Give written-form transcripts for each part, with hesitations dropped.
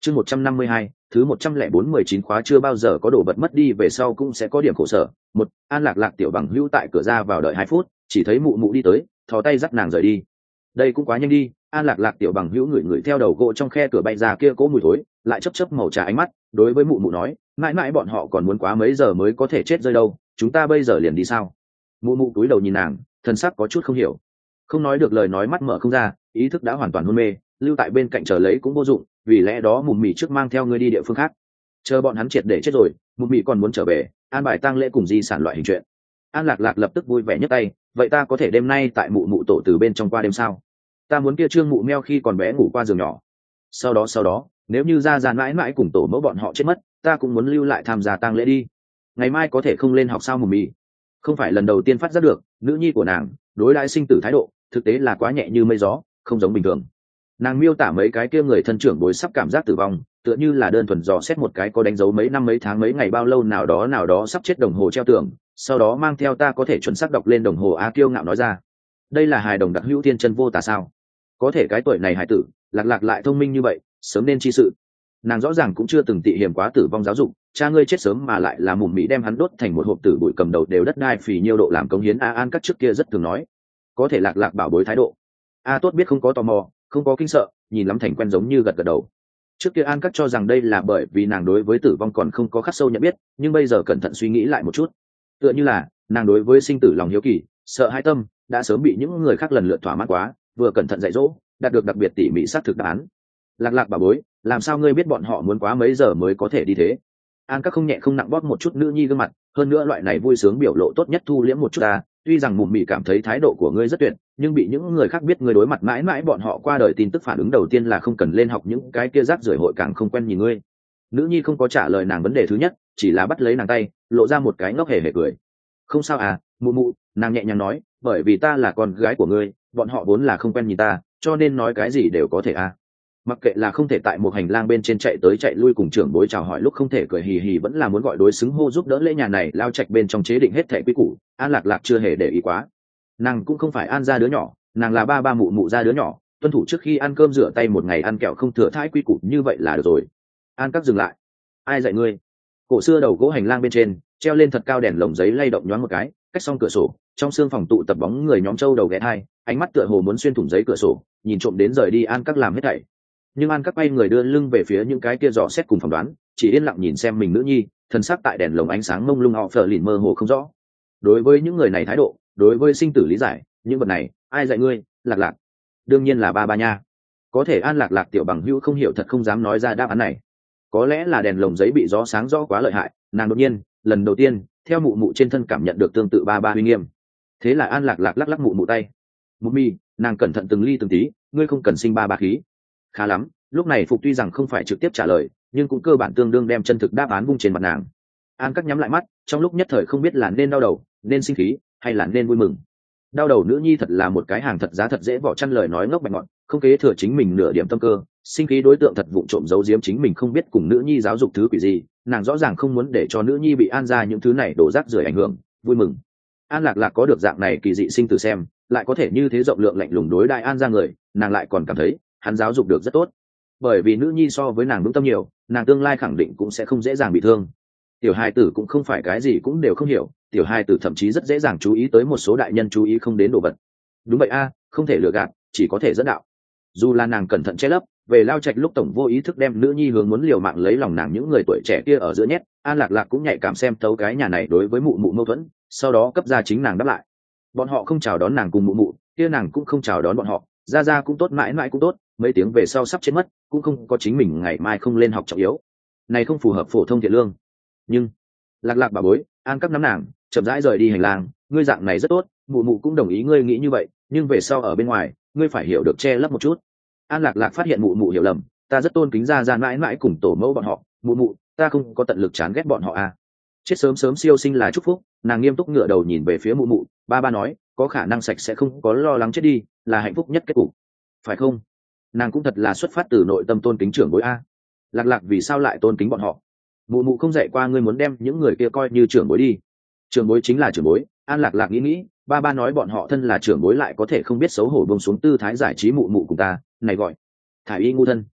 chương 152, thứ 104-19 khóa chưa bao giờ có đồ vật mất đi về sau cũng sẽ có điểm khổ sở. Một, An Lạc Lạc tiểu bằng hữu tại cửa ra vào đợi 2 phút, chỉ thấy mụ mụ đi tới, thò tay dắt nàng rời đi. Đây cũng quá nhanh đi. An Lạc Lạc tiểu bằng hữu ngửi theo đầu gỗ trong khe cửa bay ra kia cỗ mùi thối, lại chớp màu trà ánh mắt, đối với mụ mụ nói, mãi mãi bọn họ còn muốn quá mấy giờ mới có thể chết rơi đâu, chúng ta bây giờ liền đi sao? Mụ mụ cúi đầu nhìn nàng, thân sắc có chút không hiểu, không nói được lời, nói mắt mở không ra, ý thức đã hoàn toàn hôn mê, lưu tại bên cạnh chờ lấy cũng vô dụng, vì lẽ đó Mụ Mị trước mang theo ngươi đi địa phương khác, chờ bọn hắn triệt để chết rồi, Mụ Mị còn muốn trở về an bài tang lễ cùng di sản loại hình chuyện. An Lạc Lạc lập tức vui vẻ nhấc tay, vậy ta có thể đêm nay tại mụ mụ tổ từ bên trong qua đêm sao? Ta muốn kia trương mụ meo khi còn bé ngủ qua giường nhỏ. Sau đó nếu như ra mãi mãi cùng tổ mẫu bọn họ chết mất, ta cũng muốn lưu lại tham gia tang lễ đi. Ngày mai có thể không lên học sao? Mụ Mị không phải lần đầu tiên phát giác được nữ nhi của nàng đối đãi sinh tử thái độ thực tế là quá nhẹ như mây gió, không giống bình thường. Nàng miêu tả mấy cái kia người thân trưởng bối sắp cảm giác tử vong, tựa như là đơn thuần dò xét một cái có đánh dấu mấy năm mấy tháng mấy ngày bao lâu nào đó sắp chết đồng hồ treo tường, sau đó mang theo ta có thể chuẩn xác đọc lên đồng hồ. A kiêu ngạo nói ra, đây là hài đồng đặc hữu thiên chân vô tà sao? Có thể cái tuổi này hài tử Lạc Lạc lại thông minh như vậy, sớm nên chi sự. Nàng rõ ràng cũng chưa từng tị hiểm quá tử vong giáo dục, cha ngươi chết sớm mà lại là Mùm Mỹ đem hắn đốt thành một hộp tử bụi cầm đầu đều đất đai phì nhiêu độ làm cống hiến. An các trước kia rất thường nói, có thể Lạc Lạc bảo bối thái độ. Tốt biết không có tò mò, không có kinh sợ, nhìn lắm thành quen giống như gật đầu. Trước kia An các cho rằng đây là bởi vì nàng đối với tử vong còn không có khắc sâu nhận biết, nhưng bây giờ cẩn thận suy nghĩ lại một chút, tựa như là nàng đối với sinh tử lòng hiếu kỳ, sợ hãi tâm đã sớm bị những người khác lần lượt thỏa mãn quá, vừa cẩn thận dạy dỗ, đạt được đặc biệt tỉ mỉ xác thực đáp án. Lạc Lạc bảo bối, làm sao ngươi biết bọn họ muốn quá mấy giờ mới có thể đi thế? An các không nhẹ không nặng bóp một chút nữ nhi gương mặt, hơn nữa loại này vui sướng biểu lộ tốt nhất thu liễm một chút ta. Tuy rằng Mùm Mị cảm thấy thái độ của ngươi rất tuyệt, nhưng bị những người khác biết ngươi đối mặt mãi mãi bọn họ qua đời tin tức, phản ứng đầu tiên là không cần lên học những cái kia rác rưởi hội càng không quen nhìn ngươi. Nữ nhi không có trả lời nàng vấn đề thứ nhất, chỉ là bắt lấy nàng tay, lộ ra một cái ngốc hề hề cười. Không sao mụ mụ, nàng nhẹ nhàng nói, bởi vì ta là con gái của ngươi, bọn họ vốn là không quen nhìn ta, cho nên nói cái gì đều có thể mặc kệ là không thể tại một hành lang bên trên chạy tới chạy lui cùng trưởng bối chào hỏi, lúc không thể cười hì hì vẫn là muốn gọi đối xứng hô giúp đỡ lễ nhà này lao trạch bên trong chế định hết thẻ quy củ. An Lạc Lạc chưa hề để ý quá, nàng cũng không phải An ra đứa nhỏ, nàng là ba mụ mụ ra đứa nhỏ, tuân thủ trước khi ăn cơm rửa tay, một ngày ăn kẹo không thừa thãi quy củ như vậy là được rồi. An các dừng lại, ai dạy ngươi? Cổ xưa đầu gỗ hành lang bên trên treo lên thật cao đèn lồng giấy lay động nhoáng một cái, cách xong cửa sổ trong xương phòng tụ tập bóng người nhóm trâu đầu ghé thai, ánh mắt tựa hồ muốn xuyên thủng giấy cửa sổ nhìn trộm đến rời đi An các làm hết thảy. Nhưng An các bay người đưa lưng về phía những cái kia dò xét cùng phỏng đoán, chỉ yên lặng nhìn xem mình nữ nhi, thân xác tại đèn lồng ánh sáng mông lung họ phờ lìn mơ hồ không rõ. Đối với những người này thái độ, đối với sinh tử lý giải, những vật này ai dạy ngươi? Lạc Lạc đương nhiên là ba nha. Có thể An Lạc Lạc tiểu bằng hữu không hiểu thật không dám nói ra đáp án này. Có lẽ là đèn lồng giấy bị gió sáng rõ quá lợi hại, nàng đột nhiên lần đầu tiên theo mụ mụ trên thân cảm nhận được tương tự ba uy nghiêm. Thế là An Lạc Lạc lắc mụ mụ tay. Mụ mi, nàng cẩn thận từng ly từng tí, ngươi không cần sinh ba khí. Khá lắm. Lúc này Phục tuy rằng không phải trực tiếp trả lời, nhưng cũng cơ bản tương đương đem chân thực đáp án vung trên mặt nàng. An các nhắm lại mắt, trong lúc nhất thời không biết là nên đau đầu, nên sinh khí, hay là nên vui mừng. Đau đầu nữ nhi thật là một cái hàng thật giá thật dễ vỏ chăn lời nói ngốc bạch ngọn, không kế thừa chính mình nửa điểm tâm cơ. Sinh khí đối tượng thật vụng trộm giấu giếm chính mình không biết cùng nữ nhi giáo dục thứ quỷ gì, nàng rõ ràng không muốn để cho nữ nhi bị An ra những thứ này đổ rác rưởi ảnh hưởng. Vui mừng An Lạc Lạc có được dạng này kỳ dị sinh tử xem, lại có thể như thế rộng lượng lạnh lùng đối đại An ra người, nàng lại còn cảm thấy hắn giáo dục được rất tốt. Bởi vì nữ nhi so với nàng vững tâm nhiều, nàng tương lai khẳng định cũng sẽ không dễ dàng bị thương. Tiểu hài tử cũng không phải cái gì cũng đều không hiểu, tiểu hài tử thậm chí rất dễ dàng chú ý tới một số đại nhân chú ý không đến đồ vật. Đúng vậy không thể lừa gạt, chỉ có thể dẫn đạo. Dù là nàng cẩn thận che lấp, về lao trạch lúc tổng vô ý thức đem nữ nhi hướng muốn liều mạng lấy lòng nàng những người tuổi trẻ kia ở giữa nhét, An Lạc Lạc cũng nhạy cảm xem thấu cái nhà này đối với mụ mụ mâu thuẫn, sau đó cấp ra chính nàng đáp lại. Bọn họ không chào đón nàng cùng mụ mụ, kia nàng cũng không chào đón bọn họ, ra cũng tốt, mãi mãi cũng tốt, mấy tiếng về sau sắp chết mất cũng không có chính mình ngày mai không lên học trọng yếu, này không phù hợp phổ thông thiện lương. Nhưng Lạc Lạc bà bối, An các nắm nàng chậm rãi rời đi hành lang. Ngươi dạng này rất tốt, mụ mụ cũng đồng ý ngươi nghĩ như vậy, nhưng về sau ở bên ngoài ngươi phải hiểu được che lấp một chút. An Lạc Lạc phát hiện mụ mụ hiểu lầm, ta rất tôn kính ra mãi mãi cùng tổ mẫu bọn họ, mụ mụ ta không có tận lực chán ghét bọn họ chết sớm siêu sinh là chúc phúc. Nàng nghiêm túc ngửa đầu nhìn về phía mụ mụ, ba nói có khả năng sạch sẽ không có lo lắng chết đi là hạnh phúc nhất kết cục, phải không? Nàng cũng thật là xuất phát từ nội tâm tôn kính trưởng bối Lạc Lạc vì sao lại tôn kính bọn họ? Mụ mụ không dạy qua ngươi muốn đem những người kia coi như trưởng bối đi? Trưởng bối chính là trưởng bối. An Lạc Lạc nghĩ ba nói bọn họ thân là trưởng bối lại có thể không biết xấu hổ buông xuống tư thái giải trí mụ mụ cùng ta, này gọi thải y ngu thân.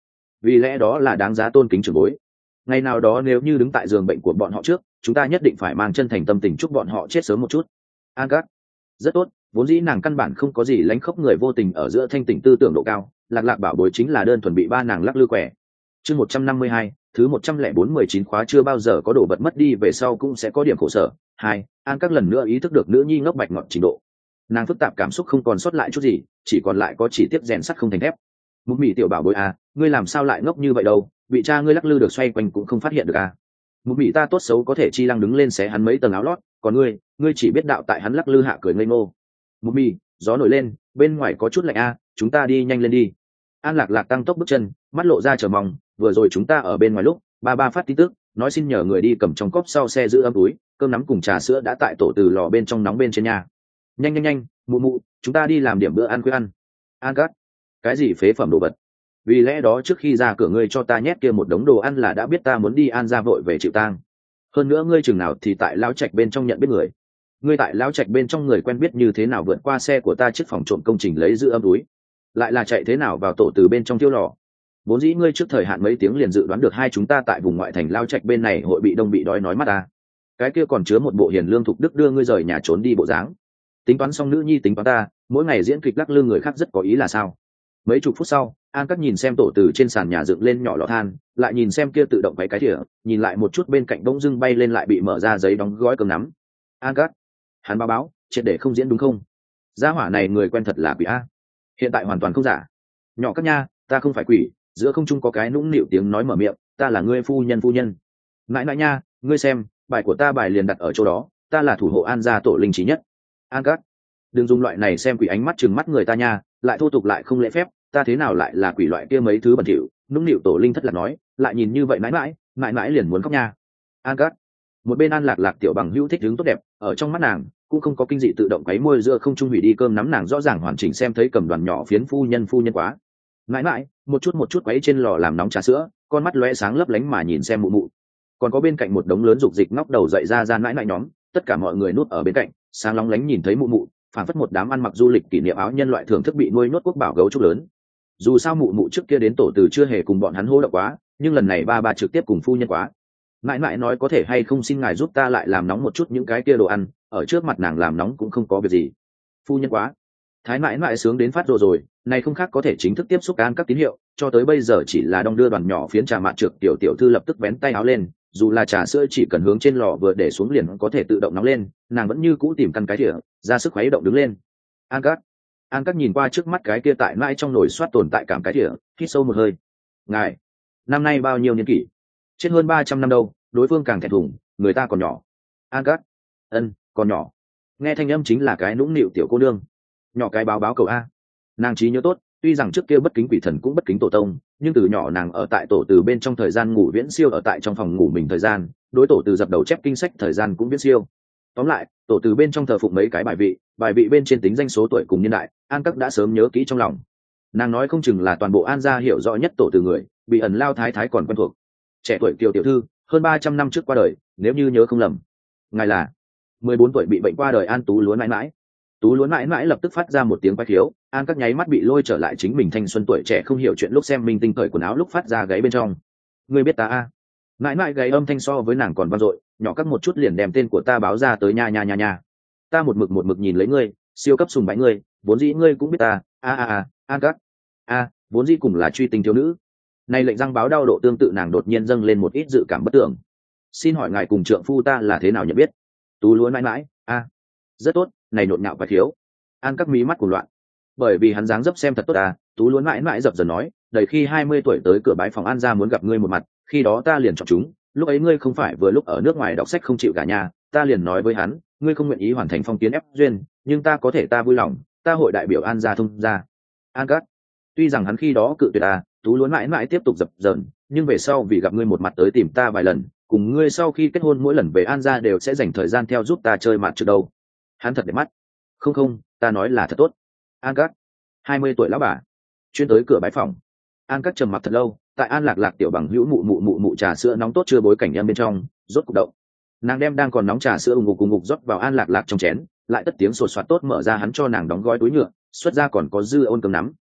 vì lẽ đó là đáng giá tôn kính trưởng bối. Ngày nào đó nếu như đứng tại giường bệnh của bọn họ trước, chúng ta nhất định phải mang chân thành tâm tình chúc bọn họ chết sớm một chút. An Cát, rất tốt. Vốn dĩ nàng căn bản không có gì lánh khóc người vô tình ở giữa thanh tỉnh tư tưởng độ cao, lạc lạc bảo bối chính là đơn thuần bị ba nàng lắc lư quẻ. Chương 152, thứ 104-19 khóa chưa bao giờ có đồ vật mất đi về sau cũng sẽ có điểm khổ sở. Hai, An Các lần nữa ý thức được nữ nhi ngốc bạch ngọt trình độ. Nàng phức tạp cảm xúc không còn sót lại chút gì, chỉ còn lại có chỉ tiếc rèn sắt không thành thép. Mục Mị tiểu bảo bối à, ngươi làm sao lại ngốc như vậy đâu, bị cha ngươi lắc lư được xoay quanh cũng không phát hiện được à. Mục Mị ta tốt xấu có thể chi lăng đứng lên xé hắn mấy tầng áo lót, còn ngươi chỉ biết đạo tại hắn lắc lư hạ cười ngây ngô. Mục Mị, gió nổi lên, bên ngoài có chút lạnh à, chúng ta đi nhanh lên đi. An Lạc Lạc tăng tốc bước chân, mắt lộ ra chờ mong, vừa rồi chúng ta ở bên ngoài lúc ba phát tin tức nói xin nhờ người đi cầm trong cốp sau xe giữ ấm túi cơm nắm cùng trà sữa đã tại tổ từ lò bên trong nóng bên trên nhà. Nhanh mụ mụ, chúng ta đi làm điểm bữa ăn khuya ăn. An Cát, cái gì phế phẩm đồ vật? Vì lẽ đó trước khi ra cửa ngươi cho ta nhét kia một đống đồ ăn là đã biết ta muốn đi An ra vội về chịu tang. Hơn nữa ngươi chừng nào thì tại lão trạch bên trong nhận biết người. Ngươi tại lão trạch bên trong người quen biết như thế nào vượt qua xe của ta trước phòng trộm công trình lấy giữ ấm túi, lại là chạy thế nào vào tổ từ bên trong tiêu lò. Vốn dĩ ngươi trước thời hạn mấy tiếng liền dự đoán được hai chúng ta tại vùng ngoại thành lao trạch bên này hội bị đông bị đói nói mắt ta. Cái kia còn chứa một bộ hiền lương thục đức đưa ngươi rời nhà trốn đi bộ dáng. Tính toán xong nữ nhi tính toán ta, mỗi ngày diễn kịch lắc lư người khác rất có ý là sao? Mấy chục phút sau, An Cát nhìn xem tổ từ trên sàn nhà dựng lên nhỏ lò than, lại nhìn xem kia tự động váy cái thìa, nhìn lại một chút bên cạnh bỗng dưng bay lên lại bị mở ra giấy đóng gói cơm nắm. An Cát, hắn báo, triệt để không diễn đúng không? Gia hỏa này người quen thật là quỷ a. Hiện tại hoàn toàn không giả. Nhỏ Cát nha, ta không phải quỷ. Giữa không trung có cái nũng nịu tiếng nói mở miệng, ta là ngươi phu nhân. Mãi mãi nha, ngươi xem, bài của ta bài liền đặt ở chỗ đó, ta là thủ hộ An gia tổ linh trí nhất. An Cát, đừng dùng loại này xem quỷ ánh mắt chừng mắt người ta nha, lại thô tục lại không lễ phép, ta thế nào lại là quỷ loại kia mấy thứ bẩn thỉu. Nũng nịu tổ linh thất lạc nói, lại nhìn như vậy mãi mãi liền muốn khóc nha. An Cát, một bên An Lạc Lạc tiểu bằng hữu thích đứng tốt đẹp, ở trong mắt nàng cũng không có kinh dị tự động quấy môi giữa không trung hủy đi cơm nắm nàng rõ ràng hoàn chỉnh xem thấy cầm đoàn nhỏ phiến phu nhân quá. Mãi một chút quấy trên lò làm nóng trà sữa, con mắt lóe sáng lấp lánh mà nhìn xem mụ mụ. Còn có bên cạnh một đống lớn dục dịch ngóc đầu dậy ra mãi nhóm, tất cả mọi người núp ở bên cạnh, sáng lóng lánh nhìn thấy mụ mụ, phảng phất một đám ăn mặc du lịch kỷ niệm áo nhân loại thưởng thức bị nuôi nhốt quốc bảo gấu trúc lớn. Dù sao mụ mụ trước kia đến tổ từ chưa hề cùng bọn hắn hô động quá, nhưng lần này ba trực tiếp cùng phu nhân quá. Mãi nói có thể hay không xin ngài giúp ta lại làm nóng một chút những cái kia đồ ăn, ở trước mặt nàng làm nóng cũng không có việc gì. Phu nhân quá. Thái mãi sướng đến phát rồi, này không khác có thể chính thức tiếp xúc An các tín hiệu, cho tới bây giờ chỉ là đong đưa đoàn nhỏ phiến trà mạn trược tiểu thư lập tức vén tay áo lên, dù là trà sữa chỉ cần hướng trên lò vừa để xuống liền có thể tự động nóng lên, nàng vẫn như cũ tìm căn cái thìa, ra sức khuấy động đứng lên. An các nhìn qua trước mắt cái kia tại mãi trong nồi soát tồn tại cảm cái thìa, hít sâu một hơi. Ngài, năm nay bao nhiêu niên kỷ? Chết hơn 300 năm đâu, đối phương càng thẹn thùng, người ta còn nhỏ. An các, còn nhỏ. Nghe thanh âm chính là cái nũng nịu tiểu cô nương. Nhỏ cái báo cầu a. Nàng trí nhớ tốt, tuy rằng trước kia bất kính quỷ thần cũng bất kính tổ tông, nhưng từ nhỏ nàng ở tại tổ từ bên trong thời gian ngủ viễn siêu ở tại trong phòng ngủ mình thời gian, đối tổ từ dập đầu chép kinh sách thời gian cũng viễn siêu. Tóm lại, tổ từ bên trong thờ phụng mấy cái bài vị bên trên tính danh số tuổi cùng niên đại, An các đã sớm nhớ kỹ trong lòng. Nàng nói không chừng là toàn bộ An gia hiểu rõ nhất tổ từ người, bị ẩn lao thái còn quen thuộc. Trẻ tuổi tiểu thư, hơn 300 năm trước qua đời, nếu như nhớ không lầm. Ngài là 14 tuổi bị bệnh qua đời An Tú Lúa mãi. Tú Lúa mãi lập tức phát ra một tiếng quái khiếu, An các nháy mắt bị lôi trở lại chính mình thanh xuân tuổi trẻ không hiểu chuyện lúc xem minh tinh cởi quần áo lúc phát ra gáy bên trong. Ngươi biết ta a? Mãi gáy âm thanh so với nàng còn vang dội, nhỏ các một chút liền đem tên của ta báo ra tới nha. Ta một mực nhìn lấy ngươi, siêu cấp sùng bái ngươi, vốn dĩ ngươi cũng biết ta, An các. Vốn dĩ cùng là truy tình thiếu nữ. Này lệnh răng báo đau độ tương tự nàng đột nhiên dâng lên một ít dự cảm bất tưởng. Xin hỏi ngài cùng trượng phu ta là thế nào nhận biết? Tú Lúa mãi, rất tốt, này nhộn nhạo và thiếu. An các mí mắt của loạn. Bởi vì hắn dáng dấp xem thật tốt Tú Lúa mãi dập dần nói, đầy khi 20 tuổi tới cửa bái phòng An gia muốn gặp ngươi một mặt, khi đó ta liền chọn chúng, lúc ấy ngươi không phải vừa lúc ở nước ngoài đọc sách không chịu cả nhà, ta liền nói với hắn, ngươi không nguyện ý hoàn thành phong kiến ép duyên, nhưng ta có thể ta vui lòng, ta hội đại biểu An gia thông gia. An các. Tuy rằng hắn khi đó cự tuyệt Tú Lúa mãi tiếp tục dập dờn, nhưng về sau vì gặp ngươi một mặt tới tìm ta vài lần, cùng ngươi sau khi kết hôn mỗi lần về An gia đều sẽ dành thời gian theo giúp ta chơi mặt trước đâu. Hắn thật đẹp mắt. Không, ta nói là thật tốt. An các, 20 tuổi lão bà, chuyên tới cửa bái phòng. An các trầm mặc thật lâu, tại An Lạc Lạc tiểu bằng hữu mụ trà sữa nóng tốt chưa bối cảnh em bên trong, rốt cục động. Nàng đem đang còn nóng trà sữa ùng ngục rót vào An Lạc Lạc trong chén, lại tất tiếng sột soạt tốt mở ra hắn cho nàng đóng gói túi nhựa, xuất ra còn có dư ôn cơm nắm.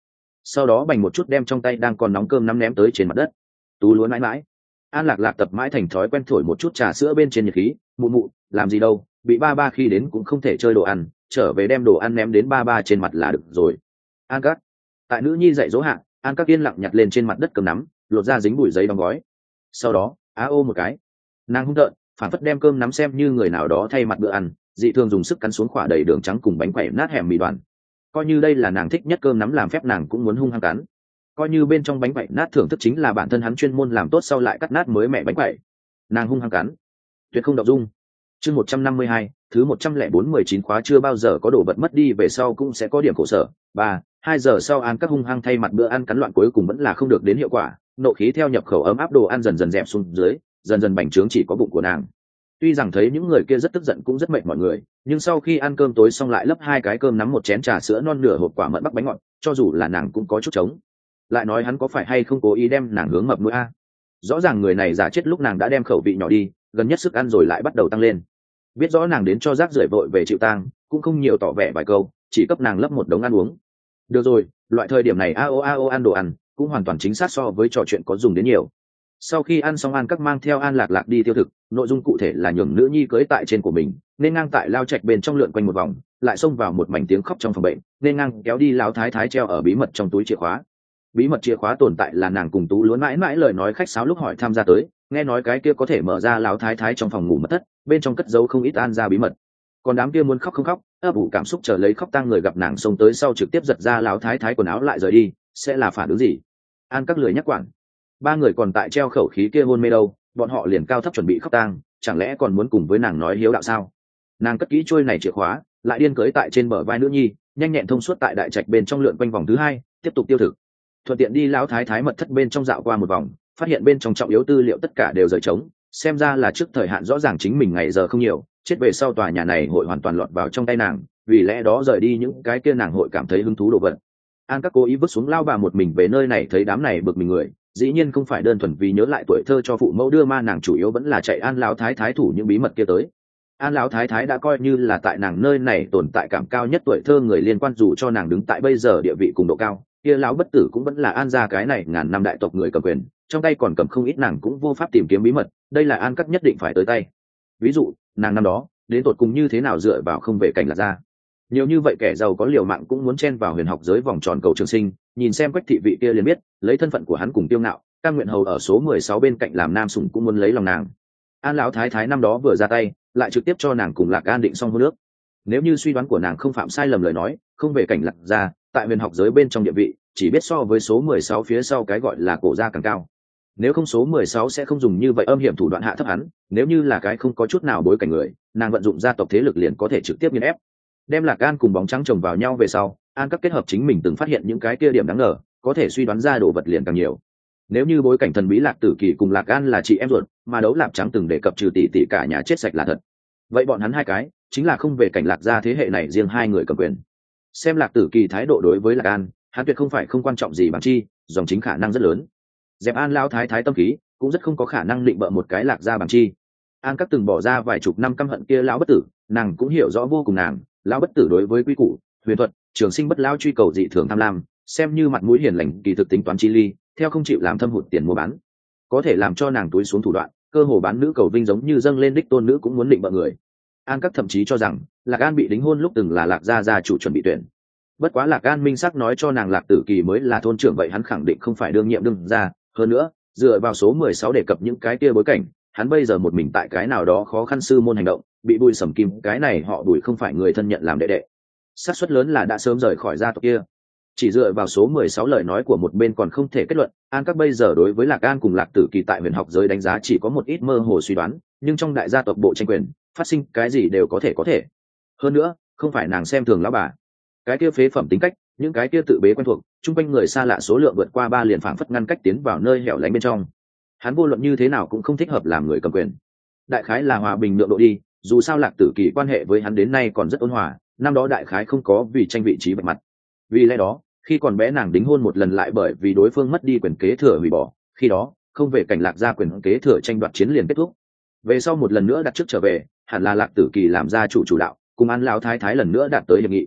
sau đó bành một chút đem trong tay đang còn nóng cơm nắm ném tới trên mặt đất. Tú lúa mãi mãi. An Lạc Lạc tập mãi thành thói quen thổi một chút trà sữa bên trên nhiệt khí, mụ mụ làm gì đâu, bị ba ba khi đến cũng không thể chơi đồ ăn, trở về đem đồ ăn ném đến ba ba trên mặt là được rồi. An Các. Tại nữ nhi dạy dỗ hạ, An Các yên lặng nhặt lên trên mặt đất cơm nắm, lột ra dính bụi giấy đóng gói. Sau đó á ô một cái, nàng hung tợn phản phất đem cơm nắm xem như người nào đó thay mặt bữa ăn, dị thường dùng sức cắn xuống khỏa đầy đường trắng cùng bánh quẩy nát hẻm mì đoàn. Coi như đây là nàng thích nhất cơm nắm làm phép nàng cũng muốn hung hăng cắn. Coi như bên trong bánh quẩy nát thưởng thức chính là bản thân hắn chuyên môn làm tốt sau lại cắt nát mới mẹ bánh quẩy, nàng hung hăng cắn, tuyệt không động dung. Chương 152, thứ 104-19 khóa chưa bao giờ có đồ vật mất đi về sau cũng sẽ có điểm khổ sở. 2 giờ sau An Các hung hăng thay mặt bữa ăn cắn loạn cuối cùng vẫn là không được đến hiệu quả, nộ khí theo nhập khẩu ấm áp đồ ăn dần dần dẹp xuống dưới, dần dần bành trướng chỉ có bụng của nàng. Tuy rằng thấy những người kia rất tức giận cũng rất mệt mọi người, nhưng sau khi ăn cơm tối xong lại lấp 2 cái cơm nắm một chén trà sữa non nửa hộp quả mận bắc bánh ngọt, cho dù là nàng cũng có chút trống. Lại nói hắn có phải hay không cố ý đem nàng hướng mập mũi a? Rõ ràng người này giả chết lúc nàng đã đem khẩu vị nhỏ đi, gần nhất sức ăn rồi lại bắt đầu tăng lên. Biết rõ nàng đến cho rác rưởi vội về chịu tang, cũng không nhiều tỏ vẻ vài câu, chỉ cấp nàng lấp một đống ăn uống. Được rồi, loại thời điểm này ao ăn đồ ăn cũng hoàn toàn chính xác so với trò chuyện có dùng đến nhiều. Sau khi ăn xong An Các mang theo An Lạc Lạc đi tiêu thực, nội dung cụ thể là nhường nữ nhi cưới tại trên của mình, nên ngang tại lao trạch bên trong lượn quanh một vòng, lại xông vào một mảnh tiếng khóc trong phòng bệnh, nên ngang kéo đi lão thái thái treo ở bí mật trong túi chìa khóa. Bí mật chìa khóa tồn tại là nàng cùng Tú Lúa mãi mãi lời nói khách sáo lúc hỏi tham gia tới, nghe nói cái kia có thể mở ra lão thái thái trong phòng ngủ mật thất, bên trong cất giấu không ít An ra bí mật. Còn đám kia muốn khóc không khóc, ấp ủ cảm xúc chờ lấy khóc tang người gặp nàng xông tới sau trực tiếp giật ra lão thái thái quần áo lại rời đi, sẽ là phản ứng gì? An Các lười nhắc quản. 3 người còn tại treo khẩu khí kia hôn mê đâu, bọn họ liền cao thấp chuẩn bị khóc tang, chẳng lẽ còn muốn cùng với nàng nói hiếu đạo sao? Nàng cất kỹ trôi này chìa khóa, lại điên cưới tại trên bờ vai nữ nhi, nhanh nhẹn thông suốt tại đại trạch bên trong lượn quanh vòng thứ 2, tiếp tục tiêu thực. Thuận tiện đi lão thái thái mật thất bên trong dạo qua một vòng, phát hiện bên trong trọng yếu tư liệu tất cả đều rời trống, xem ra là trước thời hạn rõ ràng chính mình ngày giờ không nhiều, chết về sau tòa nhà này hội hoàn toàn lọt vào trong tay nàng, vì lẽ đó rời đi những cái kia nàng hội cảm thấy hứng thú đồ vật. An Các cố ý vứt xuống lao bà một mình về nơi này, thấy đám này bực mình người, dĩ nhiên không phải đơn thuần vì nhớ lại tuổi thơ cho phụ mẫu đưa ma, nàng chủ yếu vẫn là chạy An lão thái thái thủ những bí mật kia tới. An lão thái thái đã coi như là tại nàng nơi này tồn tại cảm cao nhất tuổi thơ người liên quan, dù cho nàng đứng tại bây giờ địa vị cùng độ cao, kia lão bất tử cũng vẫn là An gia cái này ngàn năm đại tộc người cầm quyền, trong tay còn cầm không ít nàng cũng vô pháp tìm kiếm bí mật, đây là An Các nhất định phải tới tay. Ví dụ nàng năm đó đến tột cùng như thế nào dựa vào không về cảnh Lạc gia, nhiều như vậy kẻ giàu có liều mạng cũng muốn chen vào huyền học giới vòng tròn cầu trường sinh, nhìn xem Quách thị vị kia liền biết, lấy thân phận của hắn cùng Tiêu Ngạo, cam nguyện hầu ở số 16 bên cạnh làm nam sủng cũng muốn lấy lòng nàng. An lão thái thái năm đó vừa ra tay, lại trực tiếp cho nàng cùng Lạc An định xong hôn nước. Nếu như suy đoán của nàng không phạm sai lầm lời nói, không về cảnh Lạc gia, tại huyền học giới bên trong địa vị, chỉ biết so với số 16 phía sau cái gọi là cổ gia càng cao. Nếu không số 16 sẽ không dùng như vậy âm hiểm thủ đoạn hạ thấp hắn, nếu như là cái không có chút nào bối cảnh người, nàng vận dụng gia tộc thế lực liền có thể trực tiếp nghiền ép. Đem Lạc An cùng bóng trắng chồng vào nhau về sau, An Các kết hợp chính mình từng phát hiện những cái kia điểm đáng ngờ, có thể suy đoán ra đồ vật liền càng nhiều. Nếu như bối cảnh thần bí Lạc Tử Kỳ cùng Lạc An là chị em ruột, mà Đấu Lạp Trắng từng đề cập trừ tỷ tỷ cả nhà chết sạch là thật, vậy bọn hắn hai cái chính là không về cảnh Lạc gia thế hệ này riêng hai người cầm quyền. Xem Lạc Tử Kỳ thái độ đối với Lạc An, hắn tuyệt không phải không quan trọng gì bằng chi, dòng chính khả năng rất lớn. Dẹp An lão thái thái tâm khí, cũng rất không có khả năng định bợ một cái Lạc gia bằng chi. An Các từng bỏ ra vài chục năm căm hận kia lão bất tử, nàng cũng hiểu rõ vô cùng nàng, lão bất tử đối với quy củ, huyền thuật, trường sinh bất lão truy cầu dị thường tham lam, xem như mặt mũi hiền lành kỳ thực tính toán chi ly, theo không chịu làm thâm hụt tiền mua bán, có thể làm cho nàng túi xuống thủ đoạn, cơ hồ bán nữ cầu vinh giống như dâng lên đích tôn nữ cũng muốn định bợ người. An Các thậm chí cho rằng Lạc An bị đính hôn lúc từng là Lạc gia chủ chuẩn bị tuyển. Bất quá Lạc An minh xác nói cho nàng Lạc Tử Kỳ mới là thôn trưởng, vậy hắn khẳng định không phải đương nhiệm đương gia. Hơn nữa, dựa vào số 16 đề cập những cái kia bối cảnh, hắn bây giờ một mình tại cái nào đó khó khăn sư môn hành động, bị Bùi Sầm Kim cái này họ Bùi không phải người thân nhận làm đệ đệ, xác suất lớn là đã sớm rời khỏi gia tộc kia. Chỉ dựa vào số 16 lời nói của một bên còn không thể kết luận, An Các bây giờ đối với Lạc An cùng Lạc Tử Kỳ tại huyền học giới đánh giá chỉ có một ít mơ hồ suy đoán, nhưng trong đại gia tộc bộ tranh quyền, phát sinh cái gì đều có thể. Hơn nữa, không phải nàng xem thường lão bà, cái kia phế phẩm tính cách, những cái kia tự bế quen thuộc, chung quanh người xa lạ số lượng vượt qua 3 liền phảng phất ngăn cách tiến vào nơi hẻo lánh bên trong. Hắn vô luận như thế nào cũng không thích hợp làm người cầm quyền. Đại khái là hòa bình nhượng độ đi, dù sao Lạc Tử Kỳ quan hệ với hắn đến nay còn rất ôn hòa, năm đó đại khái không có vì tranh vị trí bạch mặt. Vì lẽ đó, khi còn bé nàng đính hôn một lần lại bởi vì đối phương mất đi quyền kế thừa hủy bỏ, khi đó không về cảnh Lạc gia quyền kế thừa tranh đoạt chiến liền kết thúc. Về sau một lần nữa đặt trước trở về, hẳn là Lạc Tử Kỳ làm gia chủ đạo, cùng An lão thái thái lần nữa đạt tới hiệp nghị.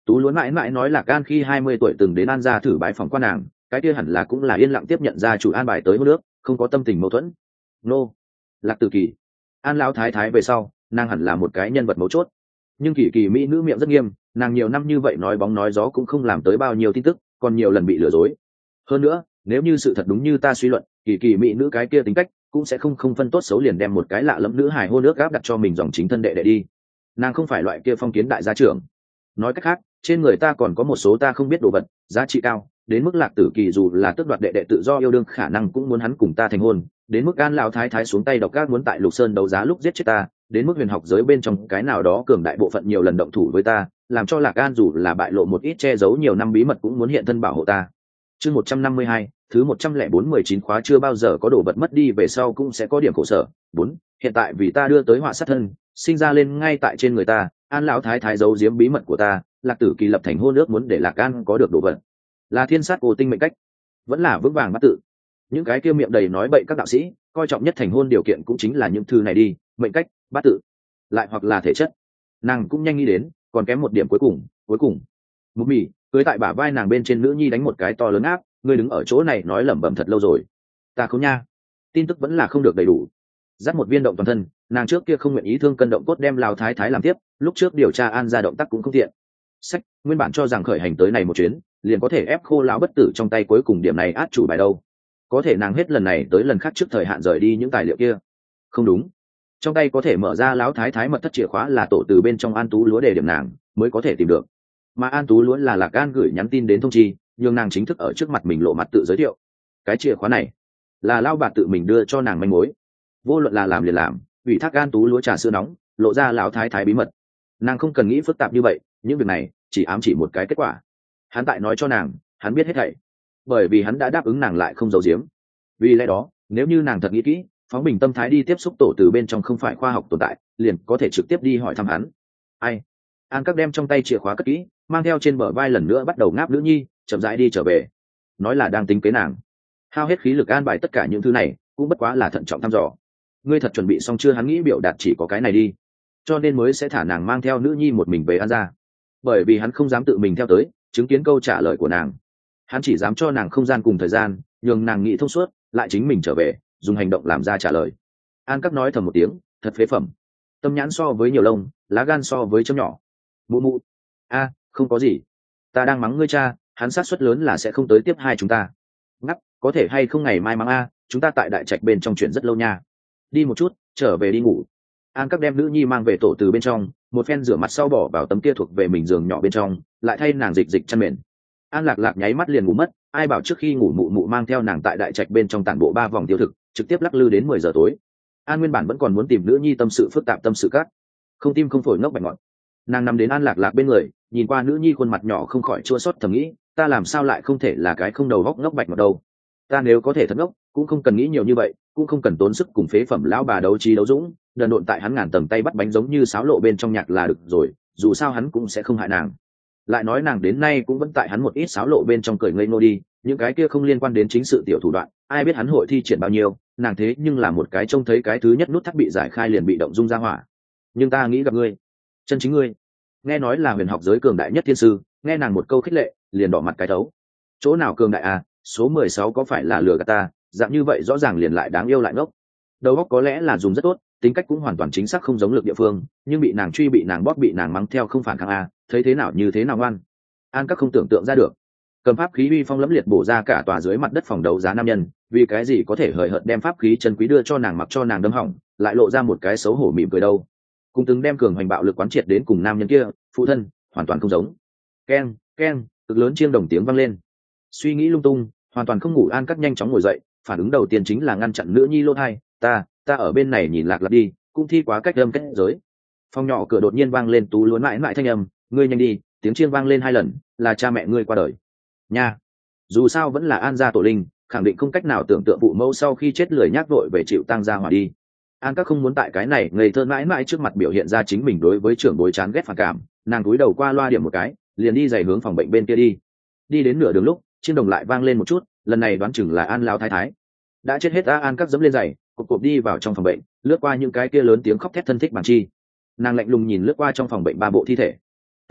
Tú Luân mãi mãi nói Lạc An khi 20 tuổi từng đến An gia thử bái phòng qua nàng, cái kia hẳn là cũng là yên lặng tiếp nhận gia chủ an bài tới hôn nước, không có tâm tình mâu thuẫn. Nô, Lạc Tử Kỳ, An lão thái thái về sau, nàng hẳn là một cái nhân vật mấu chốt. Nhưng Kỳ Kỳ mỹ nữ miệng rất nghiêm, nàng nhiều năm như vậy nói bóng nói gió cũng không làm tới bao nhiêu tin tức, còn nhiều lần bị lừa dối. Hơn nữa, nếu như sự thật đúng như ta suy luận, Kỳ Kỳ mỹ nữ cái kia tính cách cũng sẽ không phân tốt xấu liền đem một cái lạ lẫm nữ hài hôn nước gáp đặt cho mình dòng chính thân đệ đệ đi. Nàng không phải loại kia phong kiến đại gia trưởng. Nói cách khác, trên người ta còn có một số ta không biết đồ vật, giá trị cao, đến mức Lạc Tử Kỳ dù là tước đoạt đệ đệ tự do yêu đương khả năng cũng muốn hắn cùng ta thành hôn, đến mức An lão thái thái xuống tay độc ác muốn tại Lục Sơn đấu giá lúc giết chết ta, đến mức huyền học giới bên trong cái nào đó cường đại bộ phận nhiều lần động thủ với ta, làm cho Lạc An dù là bại lộ một ít che giấu nhiều năm bí mật cũng muốn hiện thân bảo hộ ta. Chương 152, thứ 104-19 khóa chưa bao giờ có đồ vật mất đi về sau cũng sẽ có điểm khổ sở. 4. Hiện tại vì ta đưa tới họa sát thân, sinh ra lên ngay tại trên người ta, An lão thái thái giấu giếm bí mật của ta, Lạc Tử Kỳ lập thành hôn ước muốn để Lạc An có được đồ vật. Là thiên sát ô tinh mệnh cách, vẫn là vững vàng bắt tự. Những cái kia miệng đầy nói bậy các đạo sĩ, coi trọng nhất thành hôn điều kiện cũng chính là những thứ này đi, mệnh cách, bát tự, lại hoặc là thể chất. Nàng cũng nhanh nghĩ đến, còn kém một điểm cuối cùng. Mục Mị cưới tại bả vai nàng bên trên nữ nhi đánh một cái to lớn áp, ngươi đứng ở chỗ này nói lẩm bẩm thật lâu rồi. Ta không nha. Tin tức vẫn là không được đầy đủ. Dắt một viên động toàn thân, nàng trước kia không nguyện ý thương cân động cốt đem Lão thái thái làm tiếp, lúc trước điều tra An ra động tác cũng không tiện. Sách, nguyên bản cho rằng khởi hành tới này một chuyến, liền có thể ép khô lão bất tử trong tay, cuối cùng điểm này át chủ bài đâu. Có thể nàng hết lần này tới lần khác trước thời hạn rời đi những tài liệu kia. Không đúng, trong tay có thể mở ra Lão thái thái mật thất chìa khóa là tổ từ bên trong An Tú Lúa để điểm nàng mới có thể tìm được, mà An Tú Lúa là Lạc An gửi nhắn tin đến thông chi, nhưng nàng chính thức ở trước mặt mình lộ mặt tự giới thiệu. Cái chìa khóa này là Lão bà tự mình đưa cho nàng manh mối, vô luận là làm liền làm, ủy thác An Tú Lúa trà sữa nóng, lộ ra Lão thái thái bí mật. Nàng không cần nghĩ phức tạp như vậy, những việc này chỉ ám chỉ một cái kết quả. Hắn tại nói cho nàng, hắn biết hết thảy, bởi vì hắn đã đáp ứng nàng lại không giấu giếm. Vì lẽ đó, nếu như nàng thật nghĩ kỹ, phóng bình tâm thái đi tiếp xúc tổ từ bên trong không phải khoa học tồn tại, liền có thể trực tiếp đi hỏi thăm hắn. Ai? An Các đem trong tay chìa khóa cất kỹ, mang theo trên bờ vai lần nữa bắt đầu ngáp nữ nhi, chậm rãi đi trở về. Nói là đang tính kế nàng, hao hết khí lực an bài tất cả những thứ này, cũng bất quá là thận trọng thăm dò. Ngươi thật chuẩn bị xong chưa? Hắn nghĩ biểu đạt chỉ có cái này đi, cho nên mới sẽ thả nàng mang theo nữ nhi một mình về An gia, bởi vì hắn không dám tự mình theo tới chứng kiến câu trả lời của nàng. Hắn chỉ dám cho nàng không gian cùng thời gian, nhường nàng nghĩ thông suốt, lại chính mình trở về dùng hành động làm ra trả lời. An Các nói thầm một tiếng, thật phế phẩm, tâm nhãn so với nhiều lông, lá gan so với châm nhỏ. Mụ mụ, không có gì, ta đang mắng ngươi cha, hắn sát suất lớn là sẽ không tới tiếp hai chúng ta. Ngắp, có thể hay không ngày mai mắng chúng ta tại đại trạch bên trong chuyện rất lâu nha. Đi một chút, trở về đi ngủ. An Các đem nữ nhi mang về tổ từ bên trong, một phen rửa mặt sau bỏ vào tấm kia thuộc về mình giường nhỏ bên trong, lại thay nàng dịch chăn mền. An Lạc Lạc nháy mắt liền ngủ mất, ai bảo trước khi ngủ mụ mụ mang theo nàng tại đại trạch bên trong tản bộ 3 vòng tiêu thực, trực tiếp lắc lư đến 10 giờ tối. An nguyên bản vẫn còn muốn tìm nữ nhi tâm sự phức tạp tâm sự cát, không tim không phổi ngốc bạch ngọt. Nàng nằm đến An Lạc Lạc bên người, nhìn qua nữ nhi khuôn mặt nhỏ không khỏi chua xót thầm nghĩ, ta làm sao lại không thể là cái không đầu góc ngốc bạch ngọt đâu. Ta nếu có thể thật ngốc, cũng không cần nghĩ nhiều như vậy, cũng không cần tốn sức cùng phế phẩm lão bà đấu trí đấu dũng, đần độn tại hắn ngàn tầng tay bắt bánh giống như sáo lộ bên trong nhạc là được rồi, dù sao hắn cũng sẽ không hại nàng. Lại nói nàng đến nay cũng vẫn tại hắn một ít sáo lộ bên trong cười ngây ngô đi, những cái kia không liên quan đến chính sự tiểu thủ đoạn, ai biết hắn hội thi triển bao nhiêu, nàng thế nhưng là một cái trông thấy cái thứ nhất nút thắt bị giải khai liền bị động dung ra hỏa. Nhưng ta nghĩ gặp ngươi, chân chính ngươi, nghe nói là huyền học giới cường đại nhất thiên sư, nghe nàng một câu khích lệ liền đỏ mặt cái thấu. Chỗ nào cường đại số 16 có phải là lừa gạt ta, dạng như vậy rõ ràng liền lại đáng yêu lại ngốc. Đầu óc có lẽ là dùng rất tốt, tính cách cũng hoàn toàn chính xác không giống lực địa phương, nhưng bị nàng truy, bị nàng bóp, bị nàng mắng theo không phản kháng thấy thế nào như thế nào ngoan. An Các không tưởng tượng ra được, cầm pháp khí uy phong lẫm liệt bổ ra cả tòa dưới mặt đất phòng đấu giá nam nhân, vì cái gì có thể hời hợt đem pháp khí chân quý đưa cho nàng mặc cho nàng đâm hỏng, lại lộ ra một cái xấu hổ mỉm cười đâu. Cùng từng đem cường hoành bạo lực quán triệt đến cùng nam nhân kia, phụ thân hoàn toàn không giống. Keng keng, cực lớn chiêng đồng tiếng vang lên. Suy nghĩ lung tung, hoàn toàn không ngủ An Các nhanh chóng ngồi dậy, phản ứng đầu tiên chính là ngăn chặn nữ nhi lỗ tai. Ta ở bên này nhìn Lạc Lạc đi, cũng thi quá cách âm kết giới. Phòng nhỏ cửa đột nhiên vang lên Tú Luân mãi mãi thanh âm, ngươi nhanh đi, tiếng chiêng vang lên 2 lần, là cha mẹ ngươi qua đời nha. Dù sao vẫn là An gia tổ linh, khẳng định không cách nào tưởng tượng phụ mẫu sau khi chết lười nhác vội về chịu tang gia hỏa đi. An Các không muốn tại cái này ngây thơ mãi mãi trước mặt biểu hiện ra chính mình đối với trưởng bối chán ghét phản cảm, nàng cúi đầu qua loa điểm một cái, liền đi giày hướng phòng bệnh bên kia đi. Đi đến nửa đường lúc, chiêng đồng lại vang lên một chút, lần này đoán chừng là An lão thái thái đã chết hết. An Các dẫm lên giày, cộp đi vào trong phòng bệnh, lướt qua những cái kia lớn tiếng khóc thét thân thích bằng chi. Nàng lạnh lùng nhìn lướt qua trong phòng bệnh 3 bộ thi thể.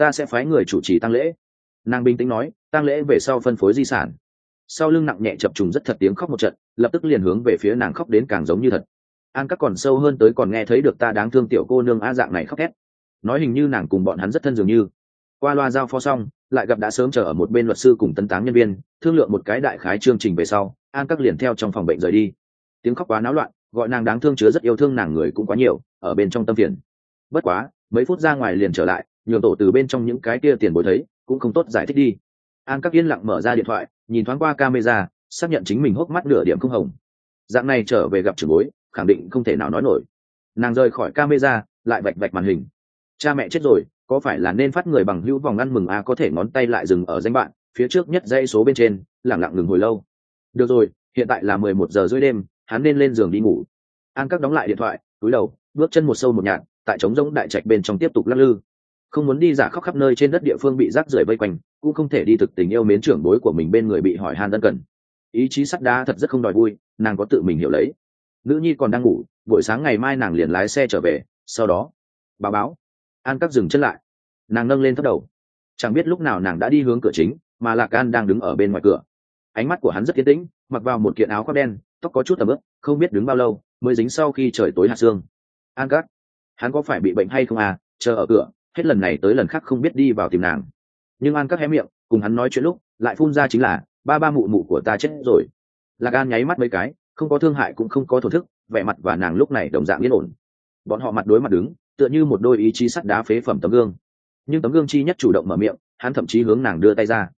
ta sẽ phái người chủ trì tang lễ. Nàng bình tĩnh nói, tang lễ về sau phân phối di sản. Sau lưng nặng nhẹ chập trùng rất thật tiếng khóc một trận, lập tức liền hướng về phía nàng khóc đến càng giống như thật. An các còn sâu hơn tới còn nghe thấy được ta đáng thương tiểu cô nương a dạng này khóc thét, nói hình như nàng cùng bọn hắn rất thân dường như. Qua loa giao phó xong, lại gặp đã sớm chờ ở một bên luật sư cùng tân táng nhân viên, thương lượng một cái đại khái chương trình về sau, An các liền theo trong phòng bệnh rời đi. Tiếng khóc quá náo loạn, gọi nàng đáng thương chứa rất yêu thương nàng người cũng quá nhiều, ở bên trong tâm phiền. Bất quá mấy phút ra ngoài liền trở lại, nhường tổ từ bên trong những cái kia tiền bối thấy cũng không tốt giải thích đi. An các yên lặng mở ra điện thoại, nhìn thoáng qua camera, xác nhận chính mình hốc mắt nửa điểm không hồng. Dạng này trở về gặp trưởng bối khẳng định không thể nào nói nổi. Nàng rời khỏi camera, lại vạch vạch màn hình. Cha mẹ chết rồi, có phải là nên phát người bằng hữu vòng ăn mừng có thể ngón tay lại dừng ở danh bạn phía trước nhất dãy số bên trên, lẳng lặng ngừng hồi lâu. Được rồi, hiện tại là 11 giờ rưỡi đêm, hắn nên lên giường đi ngủ. An các đóng lại điện thoại, cúi đầu, bước chân một sâu một nhạt, tại trống rỗng đại trạch bên trong tiếp tục lắc lư. Không muốn đi giả khóc khắp nơi trên đất địa phương bị rác rưởi vây quanh, cũng không thể đi thực tình yêu mến trưởng bối của mình bên người bị hỏi han ân cần. Ý chí sắt đá thật rất không đòi vui, nàng có tự mình hiểu lấy. Nữ nhi còn đang ngủ, buổi sáng ngày mai nàng liền lái xe trở về, sau đó báo. An các dừng chân lại, nàng nâng lên thấp đầu, chẳng biết lúc nào nàng đã đi hướng cửa chính, mà Lạc An đang đứng ở bên ngoài cửa. Ánh mắt của hắn rất yên tĩnh, mặc vào một kiện áo khoác đen, tóc có chút tầm ướp, không biết đứng bao lâu mới dính sau khi trời tối hạt sương. An các, hắn có phải bị bệnh hay không chờ ở cửa, hết lần này tới lần khác không biết đi vào tìm nàng. Nhưng An các hé miệng cùng hắn nói chuyện lúc lại phun ra chính là ba mụ mụ của ta chết rồi. Lạc An nháy mắt mấy cái, không có thương hại cũng không có thổ thức, vẻ mặt và nàng lúc này đồng dạng yên ổn. Bọn họ mặt đối mặt đứng, tựa như một đôi ý chí sắt đá phế phẩm tấm gương. Nhưng tấm gương chi nhất chủ động mở miệng, hắn thậm chí hướng nàng đưa tay ra.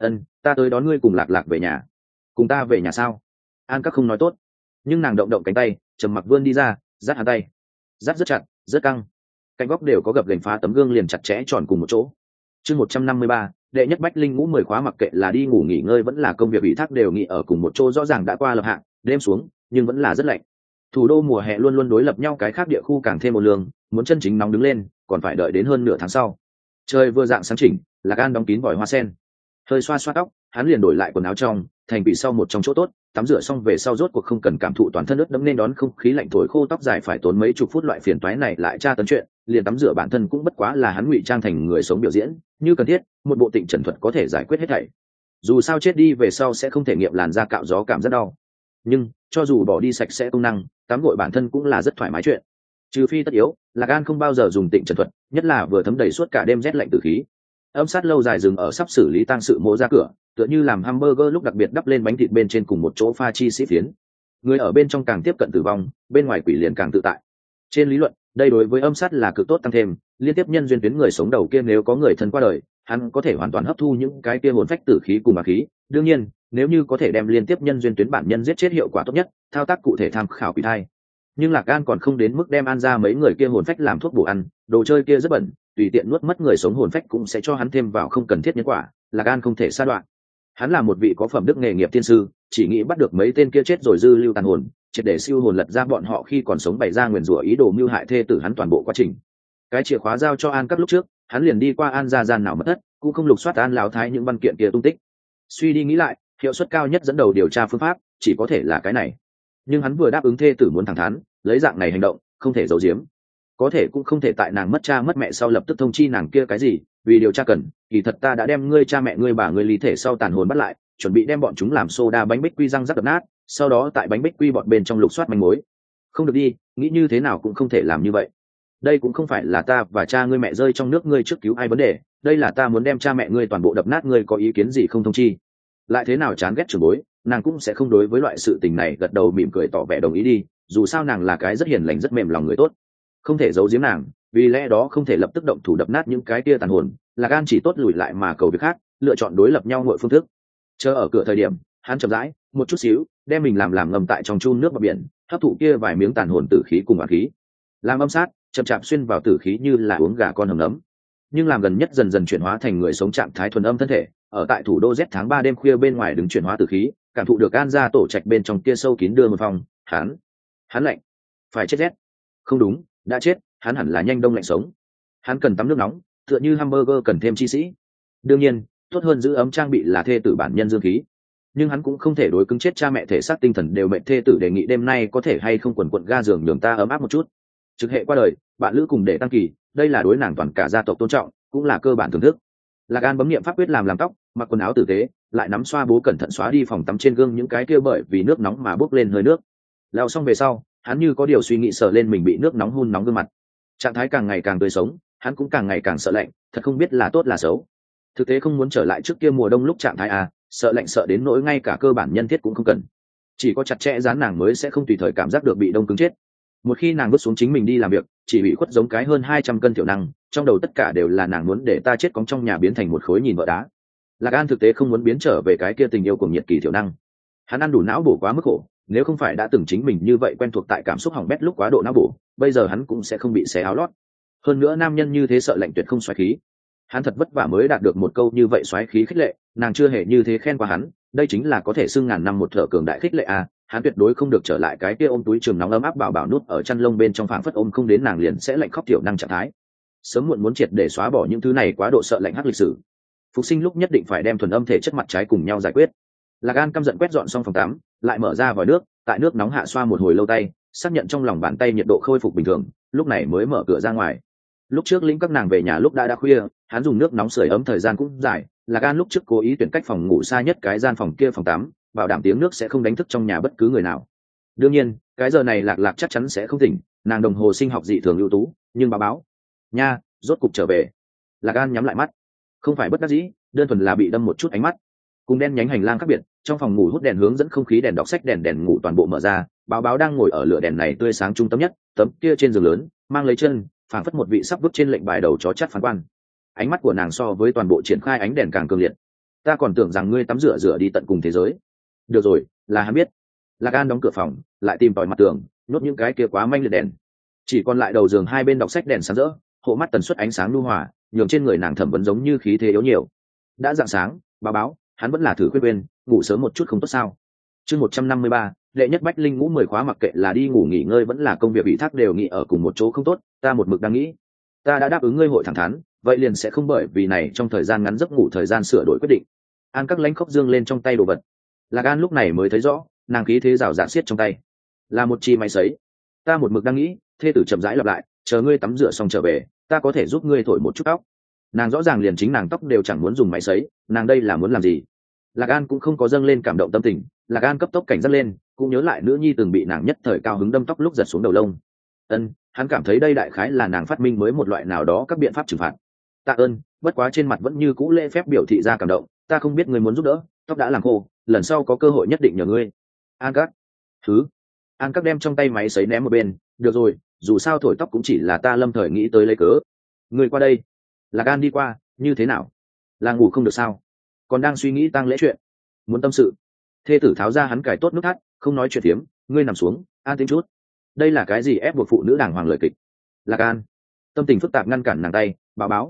Ta tới đón ngươi cùng Lạc Lạc về nhà. Cùng ta về nhà sao? An các không nói tốt, nhưng nàng động động cánh tay, trầm mặc vươn đi ra, dắt hắn tay, dắt rất chặt, rất căng. Cạnh góc đều có gập ghềnh phá tấm gương liền chặt chẽ tròn cùng một chỗ. Chương 153, đệ nhất bách linh ngũ 10 khóa, mặc kệ là đi ngủ nghỉ ngơi vẫn là công việc ủy thác đều nghỉ ở cùng một chỗ, rõ ràng đã qua lập hạng, đêm xuống, nhưng vẫn là rất lạnh. Thủ đô mùa hè luôn luôn đối lập nhau, cái khác địa khu càng thêm một lương, muốn chân chính nóng đứng lên, còn phải đợi đến hơn nửa tháng sau. Trời vừa dạng sáng chỉnh, Lạc An đóng kín vòi hoa sen, hơi xoa xoa tóc, hắn liền đổi lại quần áo trong, thành bị sau một trong chỗ tốt, tắm rửa xong về sau rốt cuộc không cần cảm thụ toàn thân ướt đẫm nên đón không khí lạnh thổi khô tóc dài phải tốn mấy chục phút, loại phiền toái này lại tra tấn chuyện, liền tắm rửa bản thân cũng bất quá là hắn ngụy trang thành người sống biểu diễn, như cần thiết, một bộ tịnh trần thuật có thể giải quyết hết thảy. Dù sao chết đi về sau sẽ không thể nghiệm làn da cạo gió cảm rất đau, nhưng cho dù bỏ đi sạch sẽ công năng, tắm gội bản thân cũng là rất thoải mái chuyện. Trừ phi tất yếu, Lạc An không bao giờ dùng tịnh trần thuật, nhất là vừa thấm đầy suốt cả đêm rét lạnh từ khí. Âm sát lâu dài dừng ở sắp xử lý tang sự mộ ra cửa, tựa như làm hamburger lúc đặc biệt đắp lên bánh thịt bên trên cùng một chỗ pha chi sĩ phiến. Người ở bên trong càng tiếp cận tử vong, bên ngoài quỷ liền càng tự tại. Trên lý luận, đây đối với âm sát là cực tốt tăng thêm, liên tiếp nhân duyên tuyến người sống đầu kia nếu có người thân qua đời, hắn có thể hoàn toàn hấp thu những cái kia hồn phách tử khí cùng ma khí. Đương nhiên, nếu như có thể đem liên tiếp nhân duyên tuyến bản nhân giết chết hiệu quả tốt nhất, thao tác cụ thể tham khảo quỷ thai. Nhưng Lạc An còn không đến mức đem An ra mấy người kia hồn phách làm thuốc bổ ăn, đồ chơi kia rất bẩn, tùy tiện nuốt mất người sống hồn phách cũng sẽ cho hắn thêm vào không cần thiết nhân quả. Lạc An không thể sa đoạn. Hắn là một vị có phẩm đức nghề nghiệp tiên sư, chỉ nghĩ bắt được mấy tên kia chết rồi dư lưu tàn hồn, triệt để siêu hồn lật ra bọn họ khi còn sống bày ra nguyền rủa ý đồ mưu hại thê tử hắn toàn bộ quá trình. Cái chìa khóa giao cho An các lúc trước, hắn liền đi qua An gia gian nào mất thất, cũng không lục soát An lão thái những văn kiện kia tung tích. Suy đi nghĩ lại, hiệu suất cao nhất dẫn đầu điều tra phương pháp chỉ có thể là cái này. Nhưng hắn vừa đáp ứng thê tử muốn thẳng thắn, lấy dạng này hành động, không thể giấu giếm. Có thể cũng không thể tại nàng mất cha mất mẹ sau lập tức thông chi nàng kia cái gì, vì điều tra cần, kỳ thật ta đã đem ngươi cha mẹ ngươi bà ngươi lý thể sau tàn hồn bắt lại, chuẩn bị đem bọn chúng làm soda bánh bích quy răng rắc đập nát, sau đó tại bánh bích quy bọn bên trong lục soát manh mối. Không được đi, nghĩ như thế nào cũng không thể làm như vậy. Đây cũng không phải là ta và cha ngươi mẹ rơi trong nước ngươi trước cứu ai vấn đề, đây là ta muốn đem cha mẹ ngươi toàn bộ đập nát, ngươi có ý kiến gì không thông chi. Lại thế nào chán ghét trưởng bối, nàng cũng sẽ không đối với loại sự tình này gật đầu mỉm cười tỏ vẻ đồng ý đi, dù sao nàng là cái rất hiền lành rất mềm lòng người tốt. Không thể giấu giếm nàng, vì lẽ đó không thể lập tức động thủ đập nát những cái kia tàn hồn. Lạc An chỉ tốt lùi lại mà cầu việc khác, lựa chọn đối lập nhau mọi phương thức. Chờ ở cửa thời điểm, hắn chậm rãi một chút xíu đem mình làm ngầm tại trong chun nước bờ biển, hấp thụ kia vài miếng tàn hồn tử khí cùng hỏa khí, làm âm sát chậm chạp xuyên vào tử khí như là uống gà con hầm nấm. Nhưng làm gần nhất dần dần chuyển hóa thành người sống trạng thái thuần âm thân thể, ở tại thủ đô Z tháng 3 đêm khuya bên ngoài đứng chuyển hóa tử khí, cảm thụ được An ra tổ trạch bên trong kia sâu kín đưa một phòng, hắn lạnh, phải chết rét. Không đúng, đã chết, hắn hẳn là nhanh đông lạnh sống. Hắn cần tắm nước nóng, tựa như hamburger cần thêm chi sĩ. Đương nhiên, tốt hơn giữ ấm trang bị là thê tử bản nhân dương khí. Nhưng hắn cũng không thể đối cứng chết cha mẹ thể xác tinh thần đều mệnh thê tử đề nghị đêm nay có thể hay không quần quận ga giường nhường ta ấm áp một chút. Trực hệ qua đời, bạn lữ cùng để tăng kỳ, đây là đối nàng toàn cả gia tộc tôn trọng, cũng là cơ bản thưởng thức. Lạc An bấm niệm pháp quyết làm tóc, mặc quần áo tử tế, lại nắm xoa bố cẩn thận xóa đi phòng tắm trên gương những cái kia bởi vì nước nóng mà bốc lên hơi nước. Lau xong về sau, hắn như có điều suy nghĩ sờ lên mình bị nước nóng hun nóng gương mặt. Trạng thái càng ngày càng tươi sống, hắn cũng càng ngày càng sợ lạnh, thật không biết là tốt là xấu. Thực tế không muốn trở lại trước kia mùa đông lúc trạng thái sợ lạnh sợ đến nỗi ngay cả cơ bản nhân thiết cũng không cần. Chỉ có chặt chẽ dán nàng mới sẽ không tùy thời cảm giác được bị đông cứng chết. Một khi nàng bước xuống chính mình đi làm việc, chỉ bị khuất giống cái hơn 200 cân tiểu năng, trong đầu tất cả đều là nàng muốn để ta chết cóng trong nhà biến thành một khối nhìn vợ đá. Lạc An thực tế không muốn biến trở về cái kia tình yêu cuồng nhiệt kỳ tiểu năng. Hắn ăn đủ não bổ quá mức khổ, nếu không phải đã từng chính mình như vậy quen thuộc tại cảm xúc hỏng bét lúc quá độ não bổ, bây giờ hắn cũng sẽ không bị xé áo lót. Hơn nữa nam nhân như thế sợ lạnh tuyệt không xoáy khí. Hắn thật vất vả mới đạt được một câu như vậy xoáy khí khích lệ, nàng chưa hề như thế khen qua hắn, đây chính là có thể xưng ngàn năm một thở cường đại khích lệ hắn tuyệt đối không được trở lại cái kia ôm túi trường nóng ấm áp bảo bảo nút ở chăn lông bên trong phảng phất ôm không đến nàng liền sẽ lạnh khóc tiểu năng trạng thái. Sớm muộn muốn triệt để xóa bỏ những thứ này quá độ sợ lạnh hắc lịch sử. Phục sinh lúc nhất định phải đem thuần âm thể chất mặt trái cùng nhau giải quyết. Lạc An căm giận quét dọn xong phòng tắm, lại mở ra vòi nước, tại nước nóng hạ xoa một hồi lâu tay, xác nhận trong lòng bàn tay nhiệt độ khôi phục bình thường, lúc này mới mở cửa ra ngoài. Lúc trước lĩnh các nàng về nhà lúc đã khuya, hắn dùng nước nóng sưởi ấm thời gian cũng dài. Lạc An lúc trước cố ý tuyển cách phòng ngủ xa nhất cái gian phòng kia phòng tắm, bảo đảm tiếng nước sẽ không đánh thức trong nhà bất cứ người nào. Đương nhiên cái giờ này Lạc Lạc chắc chắn sẽ không tỉnh, nàng đồng hồ sinh học dị thường ưu tú, nhưng báo nha, rốt cục trở về. Lạc An nhắm lại mắt, không phải bất đắc dĩ, đơn thuần là bị đâm một chút ánh mắt. Cùng đen nhánh hành lang khác biệt, trong phòng ngủ hút đèn hướng dẫn không khí, đèn đọc sách, đèn ngủ toàn bộ mở ra. Báo đang ngồi ở lửa đèn này tươi sáng trung tâm nhất, tấm kia trên giường lớn, mang lấy chân, phảng phất một vị sắp bước trên lệnh bài đầu chó chắt phán quan. Ánh mắt của nàng so với toàn bộ triển khai ánh đèn càng cường liệt. Ta còn tưởng rằng ngươi tắm rửa đi tận cùng thế giới. Được rồi, là hắn biết. Lạc An đóng cửa phòng, lại tìm tòi mặt tường, nhốt những cái kia quá manh liệt đèn. Chỉ còn lại đầu giường hai bên đọc sách đèn sáng rỡ, hộ mắt tần suất ánh sáng nhu hòa, nhường trên người nàng thẩm vấn giống như khí thế yếu nhiều. Đã rạng sáng, báo, hắn vẫn là thử khuyên ngủ sớm một chút không tốt sao? Chương 153, đệ nhất bách linh ngũ 10 khóa, mặc kệ là đi ngủ nghỉ ngơi vẫn là công việc ủy thác đều nghĩ ở cùng một chỗ không tốt, ta một mực đang nghĩ. Ta đã đáp ứng ngươi hội thẳng thắn, vậy liền sẽ không bởi vì này trong thời gian ngắn giấc ngủ thời gian sửa đổi quyết định. An các lánh khóc dương lên trong tay đồ vật. Lạc An lúc này mới thấy rõ, nàng khí thế rào rạt xiết trong tay là một chi máy sấy. Ta một mực đang nghĩ, thê tử chậm rãi lặp lại, chờ ngươi tắm rửa xong trở về, ta có thể giúp ngươi thổi một chút tóc. Nàng rõ ràng liền chính nàng tóc đều chẳng muốn dùng máy sấy, nàng đây là muốn làm gì? Lạc An cũng không có dâng lên cảm động tâm tình. Lạc An cấp tốc cảnh giác lên, cũng nhớ lại nữ nhi từng bị nàng nhất thời cao hứng đâm tóc lúc giật xuống đầu lông. Hắn cảm thấy đây đại khái là nàng phát minh mới một loại nào đó các biện pháp trừng phạt. Tạ ơn, bất quá trên mặt vẫn như cũ lễ phép biểu thị ra cảm động. Ta không biết ngươi muốn giúp đỡ, tóc đã làm khô, lần sau có cơ hội nhất định nhờ ngươi. An các An các đem trong tay máy sấy ném một bên. Được rồi, dù sao thổi tóc cũng chỉ là ta lâm thời nghĩ tới lấy cớ. Ngươi qua đây. Lạc An đi qua. Như thế nào? Là ngủ không được sao? Còn đang suy nghĩ tang lễ chuyện, muốn tâm sự. Thê tử tháo ra hắn cài tốt nút thắt, không nói chuyện tiếm. Ngươi nằm xuống, an tĩnh chút. Đây là cái gì ép buộc phụ nữ đàng hoàng lời kịch? Lạc An tâm tình phức tạp ngăn cản nàng tay.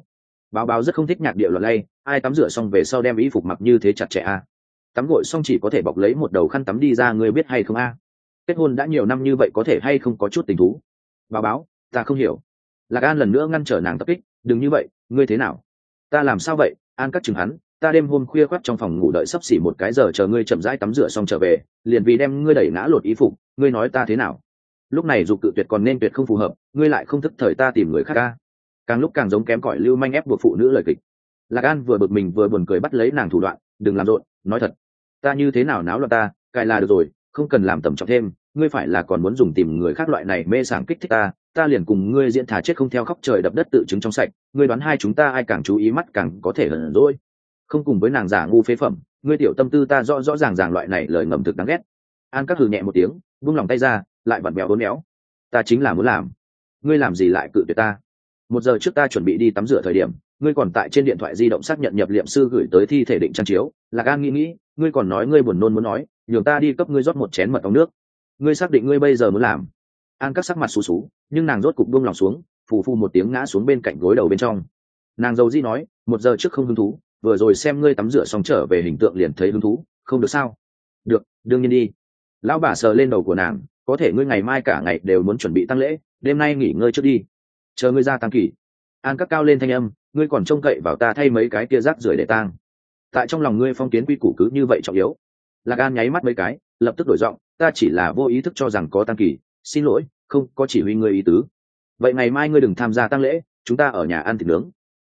Báo rất không thích nhạc điệu loạn lay. Ai tắm rửa xong về sau đem y phục mặc như thế chặt chẽ tắm gội xong chỉ có thể bọc lấy một đầu khăn tắm đi ra, ngươi biết hay không kết hôn đã nhiều năm như vậy có thể hay không có chút tình thú? Báo ta không hiểu. Lạc An lần nữa ngăn trở nàng tập kích. Đừng như vậy, ngươi thế nào? Ta làm sao vậy? An cắt chừng hắn. Ta đêm hôm khuya khoắt trong phòng ngủ đợi sắp xỉ một cái giờ chờ ngươi chậm rãi tắm rửa xong trở về, liền vì đem ngươi đẩy ngã lột y phục. Ngươi nói ta thế nào? Lúc này dục cự tuyệt còn nên tuyệt không phù hợp, ngươi lại không thức thời ta tìm người khác càng lúc càng giống kém cỏi lưu manh ép buộc phụ nữ lời kịch. Lạc An vừa bực mình vừa buồn cười bắt lấy nàng thủ đoạn. Đừng làm rộn, nói thật. Ta như thế nào náo loạn ta, cài là được rồi, không cần làm tầm trọng thêm. Ngươi phải là còn muốn dùng tìm người khác loại này mê sảng kích thích ta liền cùng ngươi diễn thà chết không theo khóc trời đập đất tự chứng trong sạch. Ngươi đoán hai chúng ta ai càng chú ý mắt càng có thể hận rồi. Không cùng với nàng giả ngu phế phẩm, ngươi tiểu tâm tư ta rõ ràng loại này lời ngầm thực đáng ghét. An các hừ nhẹ một tiếng, buông lòng tay ra, lại vặn bẹo uốn éo. Ta chính là muốn làm. Ngươi làm gì lại cự tuyệt ta? 1 giờ trước ta chuẩn bị đi tắm rửa thời điểm, ngươi còn tại trên điện thoại di động xác nhận nhập liệm sư gửi tới thi thể định trang chiếu. Lạc An nghĩ, ngươi còn nói ngươi buồn nôn muốn nói, nhường ta đi cấp ngươi rót một chén mật ong nước. Ngươi xác định ngươi bây giờ muốn làm? An các sắc mặt xú xú, nhưng nàng rốt cục buông lòng xuống, phù phù một tiếng ngã xuống bên cạnh gối đầu bên trong. Nàng dầu di nói, 1 giờ trước không hứng thú, vừa rồi xem ngươi tắm rửa xong trở về hình tượng liền thấy hứng thú, không được sao? Được, đương nhiên đi. Lão bà sờ lên đầu của nàng, có thể ngươi ngày mai cả ngày đều muốn chuẩn bị tang lễ, đêm nay nghỉ ngơi trước đi, chờ ngươi ra tang kỷ. An các cao lên thanh âm, ngươi còn trông cậy vào ta thay mấy cái kia rác rưởi để tang? Tại trong lòng ngươi phong kiến quy củ cứ như vậy trọng yếu? Lạc An nháy mắt mấy cái, lập tức đổi giọng, ta chỉ là vô ý thức cho rằng có tang kỷ, xin lỗi, không có chỉ huy ngươi ý tứ. Vậy ngày mai ngươi đừng tham gia tang lễ, chúng ta ở nhà ăn thịt nướng.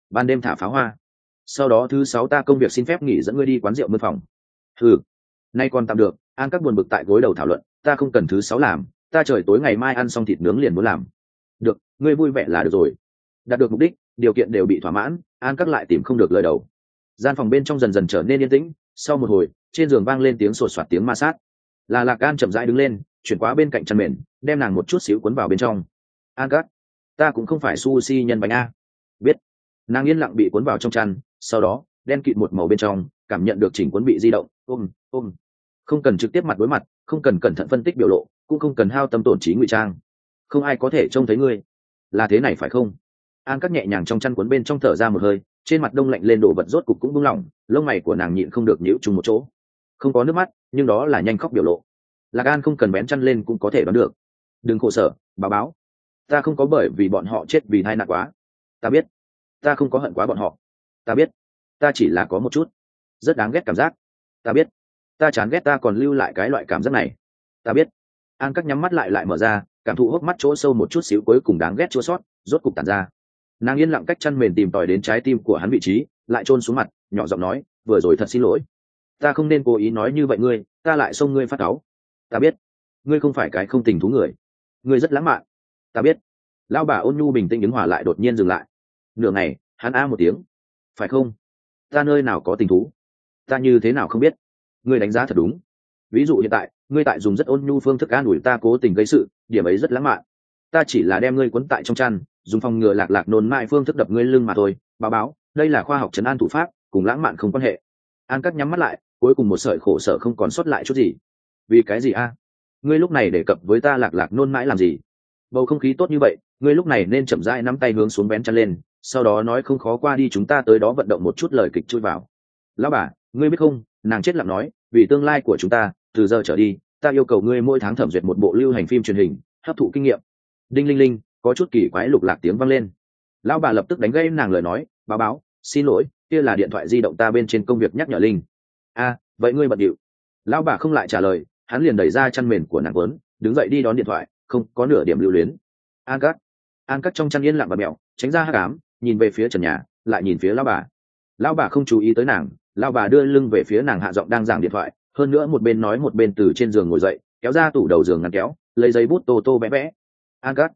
ban đêm thả pháo hoa, sau đó thứ 6 ta công việc xin phép nghỉ dẫn ngươi đi quán rượu mân phòng. Ừ, nay còn tạm được. An các buồn bực tại gối đầu thảo luận, ta không cần thứ 6 làm, ta trời tối ngày mai ăn xong thịt nướng liền muốn làm. Được, ngươi vui vẻ là được rồi. Đạt được mục đích, điều kiện đều bị thỏa mãn, An các lại tìm không được lời đầu. Gian phòng bên trong dần dần trở nên yên tĩnh, sau một hồi trên giường vang lên tiếng sột soạt tiếng ma sát. Là Lạc An chậm rãi đứng lên, chuyển qua bên cạnh chăn mền, đem nàng một chút xíu cuốn vào bên trong. An các, ta cũng không phải sushi nhân bánh a. Biết. Nàng yên lặng bị cuốn vào trong chăn, sau đó đen kịt một màu bên trong, cảm nhận được chỉnh cuốn bị di động. Ôm. Không cần trực tiếp mặt đối mặt, không cần cẩn thận phân tích biểu lộ, cũng không cần hao tâm tổn trí ngụy trang. Không ai có thể trông thấy ngươi, là thế này phải không? An cắt nhẹ nhàng trong chăn cuốn bên trong thở ra một hơi, trên mặt đông lạnh lên đồ vật rốt cục cũng buông lỏng, lông mày của nàng nhịn không được nhíu chung một chỗ. Không có nước mắt, nhưng đó là nhanh khóc biểu lộ. Lạc An không cần bén chăn lên cũng có thể đoán được. Đừng khổ sở, báo. Ta không có bởi vì bọn họ chết vì tai nạn quá. Ta biết. Ta không có hận quá bọn họ. Ta biết. Ta chỉ là có một chút rất đáng ghét cảm giác. Ta biết. Ta chán ghét ta còn lưu lại cái loại cảm giác này. Ta biết. An cắt nhắm mắt lại mở ra, cảm thụ hốc mắt chỗ sâu một chút xíu cuối cùng đáng ghét chua sót rốt cục tản ra. Nàng yên lặng cách chăn mền tìm tòi đến trái tim của hắn vị trí, lại chôn xuống mặt, nhỏ giọng nói, vừa rồi thật xin lỗi, ta không nên cố ý nói như vậy ngươi, ta lại xông ngươi phát cáu. Ta biết. Ngươi không phải cái không tình thú người, ngươi rất lãng mạn. Ta biết. Lão bà ôn nhu bình tĩnh đứng hòa lại đột nhiên dừng lại. Nửa ngày hắn a một tiếng. Phải không? Ta nơi nào có tình thú? Ta như thế nào không biết? Ngươi đánh giá thật đúng. Ví dụ hiện tại ngươi tại dùng rất ôn nhu phương thức an ủi ta cố tình gây sự, điểm ấy rất lãng mạn. Ta chỉ là đem ngươi quấn tại trong chăn, dùng phòng ngừa Lạc nôn mại phương thức đập ngươi lưng mà thôi. Báo, đây là khoa học trấn an thủ pháp, cùng lãng mạn không quan hệ. An cắt nhắm mắt lại, cuối cùng một sợi khổ sở không còn sót lại chút gì. Vì cái gì a? Ngươi lúc này đề cập với ta Lạc nôn mãi làm gì? Bầu không khí tốt như vậy, ngươi lúc này nên chậm rãi nắm tay hướng xuống vén chăn lên, sau đó nói không khó qua đi chúng ta tới đó vận động một chút lời kịch chui vào. Lão bà, ngươi biết không? Nàng chết lặng nói, vì tương lai của chúng ta, từ giờ trở đi, ta yêu cầu ngươi mỗi tháng thẩm duyệt một bộ lưu hành phim truyền hình, hấp thụ kinh nghiệm. Đinh linh linh, có chút kỳ quái lục lạc tiếng vang lên. Lão bà lập tức đánh gây nàng lời nói, báo, xin lỗi, kia là điện thoại di động ta bên trên công việc nhắc nhở linh. A, vậy ngươi bận điệu. Lão bà không lại trả lời, hắn liền đẩy ra chăn mền của nàng quấn, đứng dậy đi đón điện thoại, không có nửa điểm lưu luyến. An cắt trong chăn yên lặng và mẹo, tránh ra hắc ám, nhìn về phía trần nhà, lại nhìn phía lão bà. Lão bà không chú ý tới nàng, lão bà đưa lưng về phía nàng hạ giọng đang giảng điện thoại, hơn nữa một bên nói một bên từ trên giường ngồi dậy, kéo ra tủ đầu giường ngăn kéo, lấy giấy bút tô vẽ vẽ. An cắt,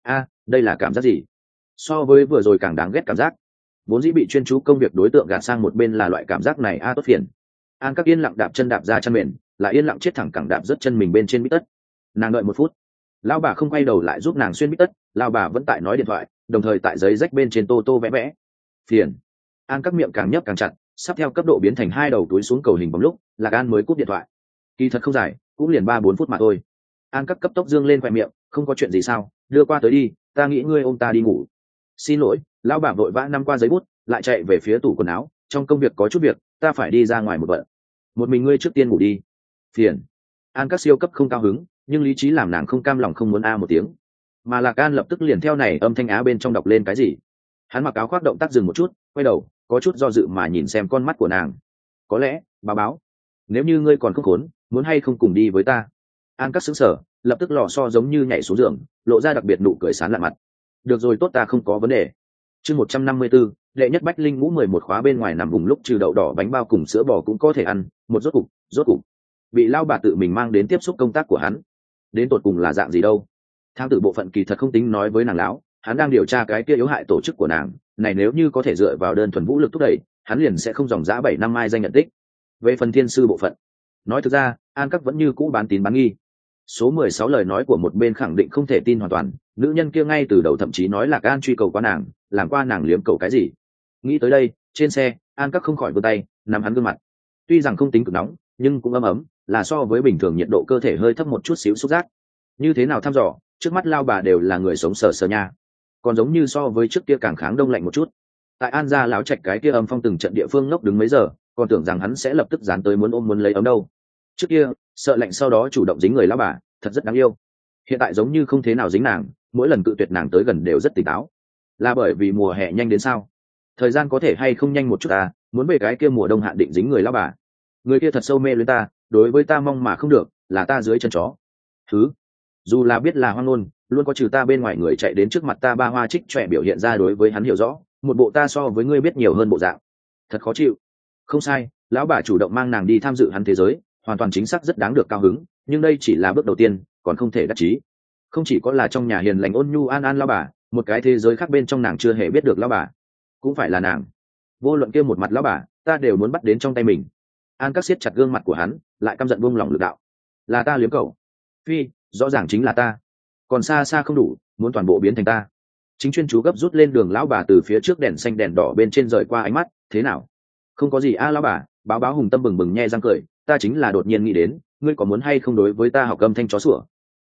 đây là cảm giác gì? So với vừa rồi càng đáng ghét cảm giác. Vốn dĩ bị chuyên chú công việc đối tượng gạt sang một bên là loại cảm giác này tốt phiền. An cắt yên lặng đạp chân đạp ra chân mền, lại yên lặng chết thẳng cẳng đạp rất chân mình bên trên bít tất. Nàng đợi 1 phút, lão bà không quay đầu lại giúp nàng xuyên bít tất, lão bà vẫn tại nói điện thoại, đồng thời tại giấy rách bên trên tô vẽ vẽ. Phiền. An các miệng càng nhấp càng chặt, sắp theo cấp độ biến thành 2 đầu túi xuống cầu hình bóng lúc Lạc An mới cúp điện thoại. Kỳ thật không dài, cũng liền 3-4 phút mà thôi. An các cấp tốc dương lên khoe miệng, không có chuyện gì sao, đưa qua tới đi, ta nghĩ ngươi ôm ta đi ngủ. Xin lỗi. Lão bà vội vã nắm qua giấy bút, lại chạy về phía tủ quần áo, trong công việc có chút việc, ta phải đi ra ngoài một bận. Một mình ngươi trước tiên ngủ đi. Phiền. An các siêu cấp không cao hứng, nhưng lý trí làm nàng không cam lòng không muốn một tiếng. Mà Lạc An lập tức liền theo này âm thanh á bên trong đọc lên cái gì. Hắn mặc áo khoác động tác dừng một chút, quay đầu, có chút do dự mà nhìn xem con mắt của nàng. Có lẽ, báo, nếu như ngươi còn không khốn, muốn hay không cùng đi với ta? An các sững sờ, lập tức lò xo giống như nhảy xuống giường, lộ ra đặc biệt nụ cười sán lạ mặt. Được rồi, tốt, ta không có vấn đề. Chương 154, đệ nhất bách linh ngũ 11 khóa bên ngoài nằm vùng lúc trừ đậu đỏ bánh bao cùng sữa bò cũng có thể ăn, một rốt cục. Bị lao bà tự mình mang đến tiếp xúc công tác của hắn, đến tột cùng là dạng gì đâu? Thang tử bộ phận kỳ thật không tính nói với nàng lão, hắn đang điều tra cái kia yếu hại tổ chức của nàng, này nếu như có thể dựa vào đơn thuần vũ lực thúc đẩy, hắn liền sẽ không dòng dã 7 năm mai danh nhận tích. Về phần thiên sư bộ phận, nói thực ra, An các vẫn như cũ bán tín bán nghi. Số 16 lời nói của một bên khẳng định không thể tin hoàn toàn, nữ nhân kia ngay từ đầu thậm chí nói là An truy cầu qua nàng, làm qua nàng liếm cầu cái gì. Nghĩ tới đây, trên xe, An các không khỏi vươn tay nắm hắn gương mặt. Tuy rằng không tính cực nóng, nhưng cũng ấm, là so với bình thường nhiệt độ cơ thể hơi thấp một chút xíu xúc giác. Như thế nào thăm dò, trước mắt lao bà đều là người sống sờ sờ nha, còn giống như so với trước kia càng kháng đông lạnh một chút. Tại An gia láo trạch cái kia âm phong từng trận địa phương ngốc đứng mấy giờ, còn tưởng rằng hắn sẽ lập tức dán tới muốn ôm muốn lấy ấm đâu. Trước kia sợ lạnh sau đó chủ động dính người lao bà, thật rất đáng yêu. Hiện tại giống như không thế nào dính nàng, mỗi lần cự tuyệt nàng tới gần đều rất tỉnh táo. Là bởi vì mùa hè nhanh đến sao? Thời gian có thể hay không nhanh một chút muốn về cái kia mùa đông hạn định dính người lao bà. Người kia thật sâu mê luyến ta, đối với ta mong mà không được, là ta dưới chân chó. Dù là biết là hoang ngôn, luôn có trừ ta bên ngoài người chạy đến trước mặt ta ba hoa trích trẻ biểu hiện ra đối với hắn hiểu rõ, một bộ ta so với ngươi biết nhiều hơn bộ dạng, thật khó chịu. Không sai, lão bà chủ động mang nàng đi tham dự hắn thế giới, hoàn toàn chính xác rất đáng được cao hứng, nhưng đây chỉ là bước đầu tiên, còn không thể đắc chí. Không chỉ có là trong nhà hiền lành ôn nhu an an lão bà, một cái thế giới khác bên trong nàng chưa hề biết được lão bà cũng phải là nàng. Vô luận kia một mặt lão bà, ta đều muốn bắt đến trong tay mình. An Các siết chặt gương mặt của hắn, lại căm giận buông lòng lực đạo. Là ta liếm cậu. Phi, rõ ràng chính là ta. Còn xa xa không đủ, muốn toàn bộ biến thành ta. Chính chuyên chú gấp rút lên đường lão bà từ phía trước đèn xanh đèn đỏ bên trên rời qua ánh mắt, thế nào? Không có gì a lão bà, báo báo hùng tâm bừng bừng nhe răng cười, ta chính là đột nhiên nghĩ đến, ngươi có muốn hay không đối với ta học âm thanh chó sủa?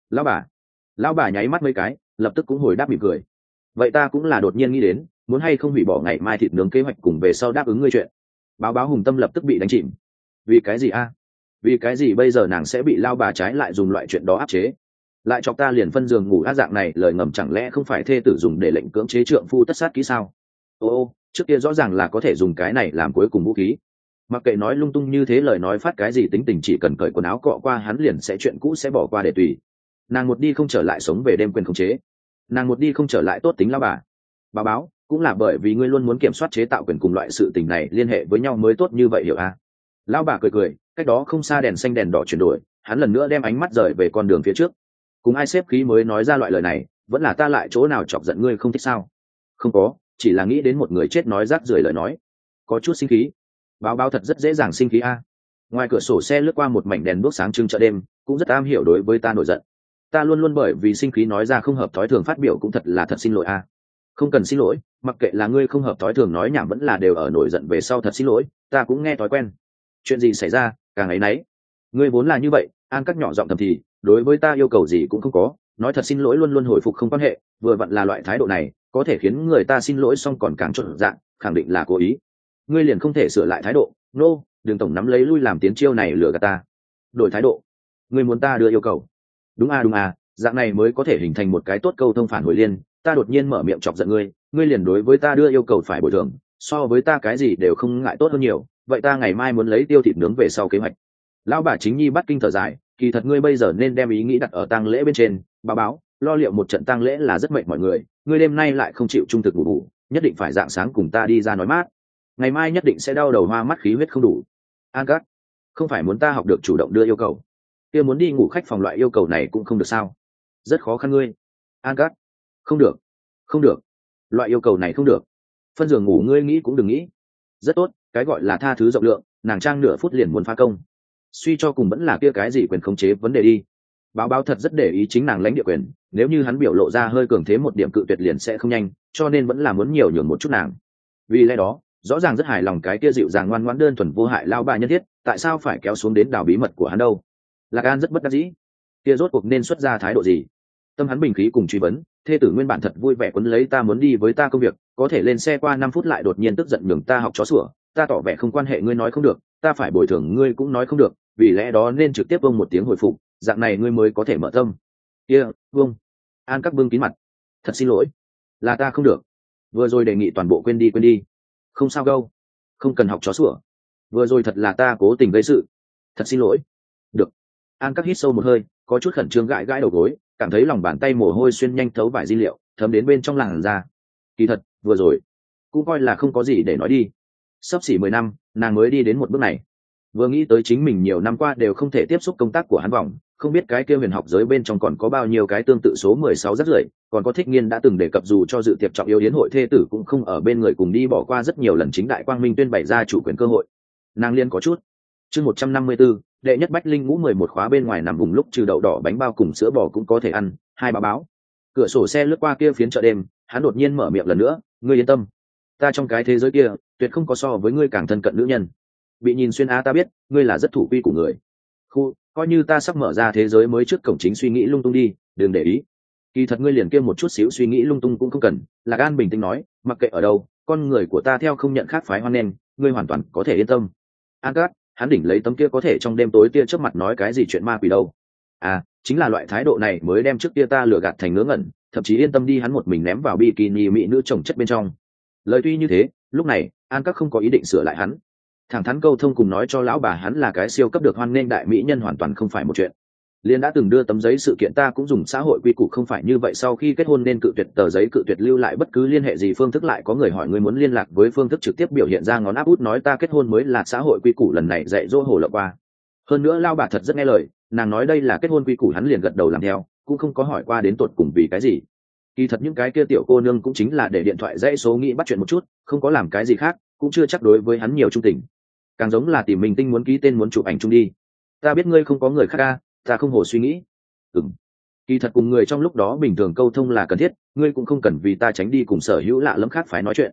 Lão bà nháy mắt mấy cái, lập tức cũng hồi đáp mỉm cười. Vậy ta cũng là đột nhiên nghĩ đến, muốn hay không hủy bỏ ngày mai thịt nướng kế hoạch cùng về sau đáp ứng ngươi chuyện. Báo báo hùng tâm lập tức bị đánh chìm. Vì cái gì a? Vì cái gì bây giờ nàng sẽ bị lao bà trái lại dùng loại chuyện đó áp chế? Lại chọc ta liền phân giường ngủ á dạng này, lời ngầm chẳng lẽ không phải thê tử dùng để lệnh cưỡng chế trượng phu tất sát kỹ sao? Ô, trước kia rõ ràng là có thể dùng cái này làm cuối cùng vũ khí. Mặc kệ nói lung tung như thế, lời nói phát cái gì tính tình, chỉ cần cởi quần áo cọ qua hắn liền sẽ chuyện cũ sẽ bỏ qua để tùy. Nàng một đi không trở lại sống về đêm quyền khống chế, nàng một đi không trở lại tốt tính lao bà. Báo cũng là bởi vì ngươi luôn muốn kiểm soát chế tạo quyền cùng loại sự tình này liên hệ với nhau mới tốt như vậy, hiểu à? Lão bà cười, cách đó không xa đèn xanh đèn đỏ chuyển đổi, hắn lần nữa đem ánh mắt rời về con đường phía trước. Cùng ai xếp khí mới nói ra loại lời này, vẫn là ta lại chỗ nào chọc giận ngươi không thích sao? Không có, chỉ là nghĩ đến một người chết nói rác rưởi lời nói, có chút sinh khí. Báo thật rất dễ dàng sinh khí a. Ngoài cửa sổ xe lướt qua một mảnh đèn đuốc sáng trưng chợ đêm, cũng rất am hiểu đối với ta nổi giận. Ta luôn luôn bởi vì sinh khí nói ra không hợp thói thường phát biểu, cũng thật là thật xin lỗi a. Không cần xin lỗi, mặc kệ là ngươi không hợp thói thường nói nhảm vẫn là đều ở nổi giận về sau, thật xin lỗi, ta cũng nghe thói quen. Chuyện gì xảy ra, càng ấy nấy. Ngươi vốn là như vậy. An Các nhỏ giọng thầm thì, đối với ta yêu cầu gì cũng không có, nói thật xin lỗi luôn luôn hồi phục không quan hệ, vừa vặn là loại thái độ này có thể khiến người ta xin lỗi xong còn càng trộn dạng, khẳng định là cố ý. Ngươi liền không thể sửa lại thái độ? Đừng tổng nắm lấy lui làm tiến chiêu này lừa gạt ta. Đổi thái độ? Ngươi muốn ta đưa yêu cầu? Đúng à, dạng này mới có thể hình thành một cái tốt câu thông phản hồi liên. Ta đột nhiên mở miệng chọc giận ngươi, ngươi liền đối với ta đưa yêu cầu phải bồi thường, so với ta cái gì đều không ngại tốt hơn nhiều. Vậy ta ngày mai muốn lấy tiêu thịt nướng về sau kế hoạch. Lão bà chính nhi bắt kinh thở dài, kỳ thật ngươi bây giờ nên đem ý nghĩ đặt ở tang lễ bên trên. Báo lo liệu một trận tang lễ là rất mệt mọi người, ngươi đêm nay lại không chịu trung thực ngủ, nhất định phải rạng sáng cùng ta đi ra nói mát, ngày mai nhất định sẽ đau đầu hoa mắt khí huyết không đủ. An Các, không phải muốn ta học được chủ động đưa yêu cầu, kia muốn đi ngủ khách phòng loại yêu cầu này cũng không được sao? Rất khó khăn ngươi. An Các, không được, loại yêu cầu này không được. Phân giường ngủ ngươi nghĩ cũng đừng nghĩ. Rất tốt, cái gọi là tha thứ rộng lượng, nàng trang nửa phút liền muốn phá công. Suy cho cùng vẫn là kia cái gì quyền khống chế vấn đề đi. Báo thật rất để ý chính nàng lãnh địa quyền, nếu như hắn biểu lộ ra hơi cường thế một điểm cự tuyệt liền sẽ không nhanh, cho nên vẫn là muốn nhiều nhường một chút nàng. Vì lẽ đó rõ ràng rất hài lòng cái kia dịu dàng ngoan ngoãn đơn thuần vô hại lao bà nhân thiết, tại sao phải kéo xuống đến đào bí mật của hắn đâu? Lạc An rất bất đắc dĩ, kia rốt cuộc nên xuất ra thái độ gì? Tâm hắn bình khí cùng truy vấn, thê tử nguyên bản thật vui vẻ quấn lấy ta muốn đi với ta công việc, có thể lên xe qua 5 phút lại đột nhiên tức giận nhường ta học chó sủa, ta tỏ vẻ không quan hệ ngươi nói không được, ta phải bồi thường ngươi cũng nói không được, vì lẽ đó nên trực tiếp vâng một tiếng hồi phục, dạng này ngươi mới có thể mở tâm. Vâng. An Các bưng kín mặt, thật xin lỗi, là ta không được, vừa rồi đề nghị toàn bộ quên đi. Không sao đâu, không cần học chó sủa, vừa rồi thật là ta cố tình gây sự, thật xin lỗi. Được. An Các hít sâu một hơi, có chút khẩn trương gãi đầu gối, cảm thấy lòng bàn tay mồ hôi xuyên nhanh thấu vải di liệu, thấm đến bên trong làn da. Kỳ thật vừa rồi cũng coi là không có gì để nói đi. Sắp xỉ 10 năm nàng mới đi đến một bước này. Vừa nghĩ tới chính mình nhiều năm qua đều không thể tiếp xúc công tác của hắn vòng, không biết cái kia huyền học giới bên trong còn có bao nhiêu cái tương tự số 16 rất rưởi, còn có Thích Nghiên đã từng đề cập dù cho dự tiệc trọng yếu yến hội thê tử cũng không ở bên người cùng đi, bỏ qua rất nhiều lần chính đại quang minh tuyên bày ra chủ quyền cơ hội. Nàng liên có chút. Chương 154, đệ nhất Bách Linh ngũ 11 khóa bên ngoài nằm vùng lúc trừ đậu đỏ bánh bao cùng sữa bò cũng có thể ăn, hai báo. Cửa sổ xe lướt qua kia phiến chợ đêm, hắn đột nhiên mở miệng lần nữa, ngươi yên tâm, ta trong cái thế giới kia tuyệt không có so với ngươi càng thân cận nữ nhân. Bị nhìn xuyên á, ta biết ngươi là rất thủ quy của người. Coi như ta sắp mở ra thế giới mới trước cổng chính suy nghĩ lung tung đi, đừng để ý. Kỳ thật ngươi liền kia một chút xíu suy nghĩ lung tung cũng không cần. Lạc An bình tĩnh nói, mặc kệ ở đâu, con người của ta theo không nhận khác phái hoan nghênh, ngươi hoàn toàn có thể yên tâm. An Các, hắn đỉnh lấy tấm kia có thể trong đêm tối tia trước mặt nói cái gì chuyện ma quỷ đâu. Chính là loại thái độ này mới đem trước kia ta lừa gạt thành ngớ ngẩn, thậm chí yên tâm đi hắn một mình ném vào bikini mỹ nữ trồng chất bên trong. Lời tuy như thế, lúc này An Các không có ý định sửa lại hắn, thẳng thắn câu thông cùng nói cho lão bà hắn là cái siêu cấp được hoan nghênh đại mỹ nhân hoàn toàn không phải một chuyện. Liên đã từng đưa tấm giấy sự kiện ta cũng dùng xã hội quy củ không phải như vậy, sau khi kết hôn nên cự tuyệt tờ giấy, cự tuyệt lưu lại bất cứ liên hệ gì phương thức. Lại có người hỏi ngươi muốn liên lạc với phương thức trực tiếp biểu hiện ra ngón áp út, nói ta kết hôn mới là xã hội quy củ. Lần này dạy dỗ hồ lộng qua. Hơn nữa lao bà thật rất nghe lời, nàng nói đây là kết hôn quy củ, hắn liền gật đầu làm theo, cũng không có hỏi qua đến tột cùng vì cái gì. Kỳ thật những cái kia tiểu cô nương cũng chính là để điện thoại dãy số nghĩ bắt chuyện một chút, không có làm cái gì khác, cũng chưa chắc đối với hắn nhiều trung tình, càng giống là tìm mình tinh muốn ký tên muốn chụp ảnh chung đi. Ta biết ngươi không có người khác ca, ta không hồ suy nghĩ. Kỳ thật cùng người trong lúc đó bình thường câu thông là cần thiết, ngươi cũng không cần vì ta tránh đi cùng sở hữu lạ lẫm khác phải nói chuyện.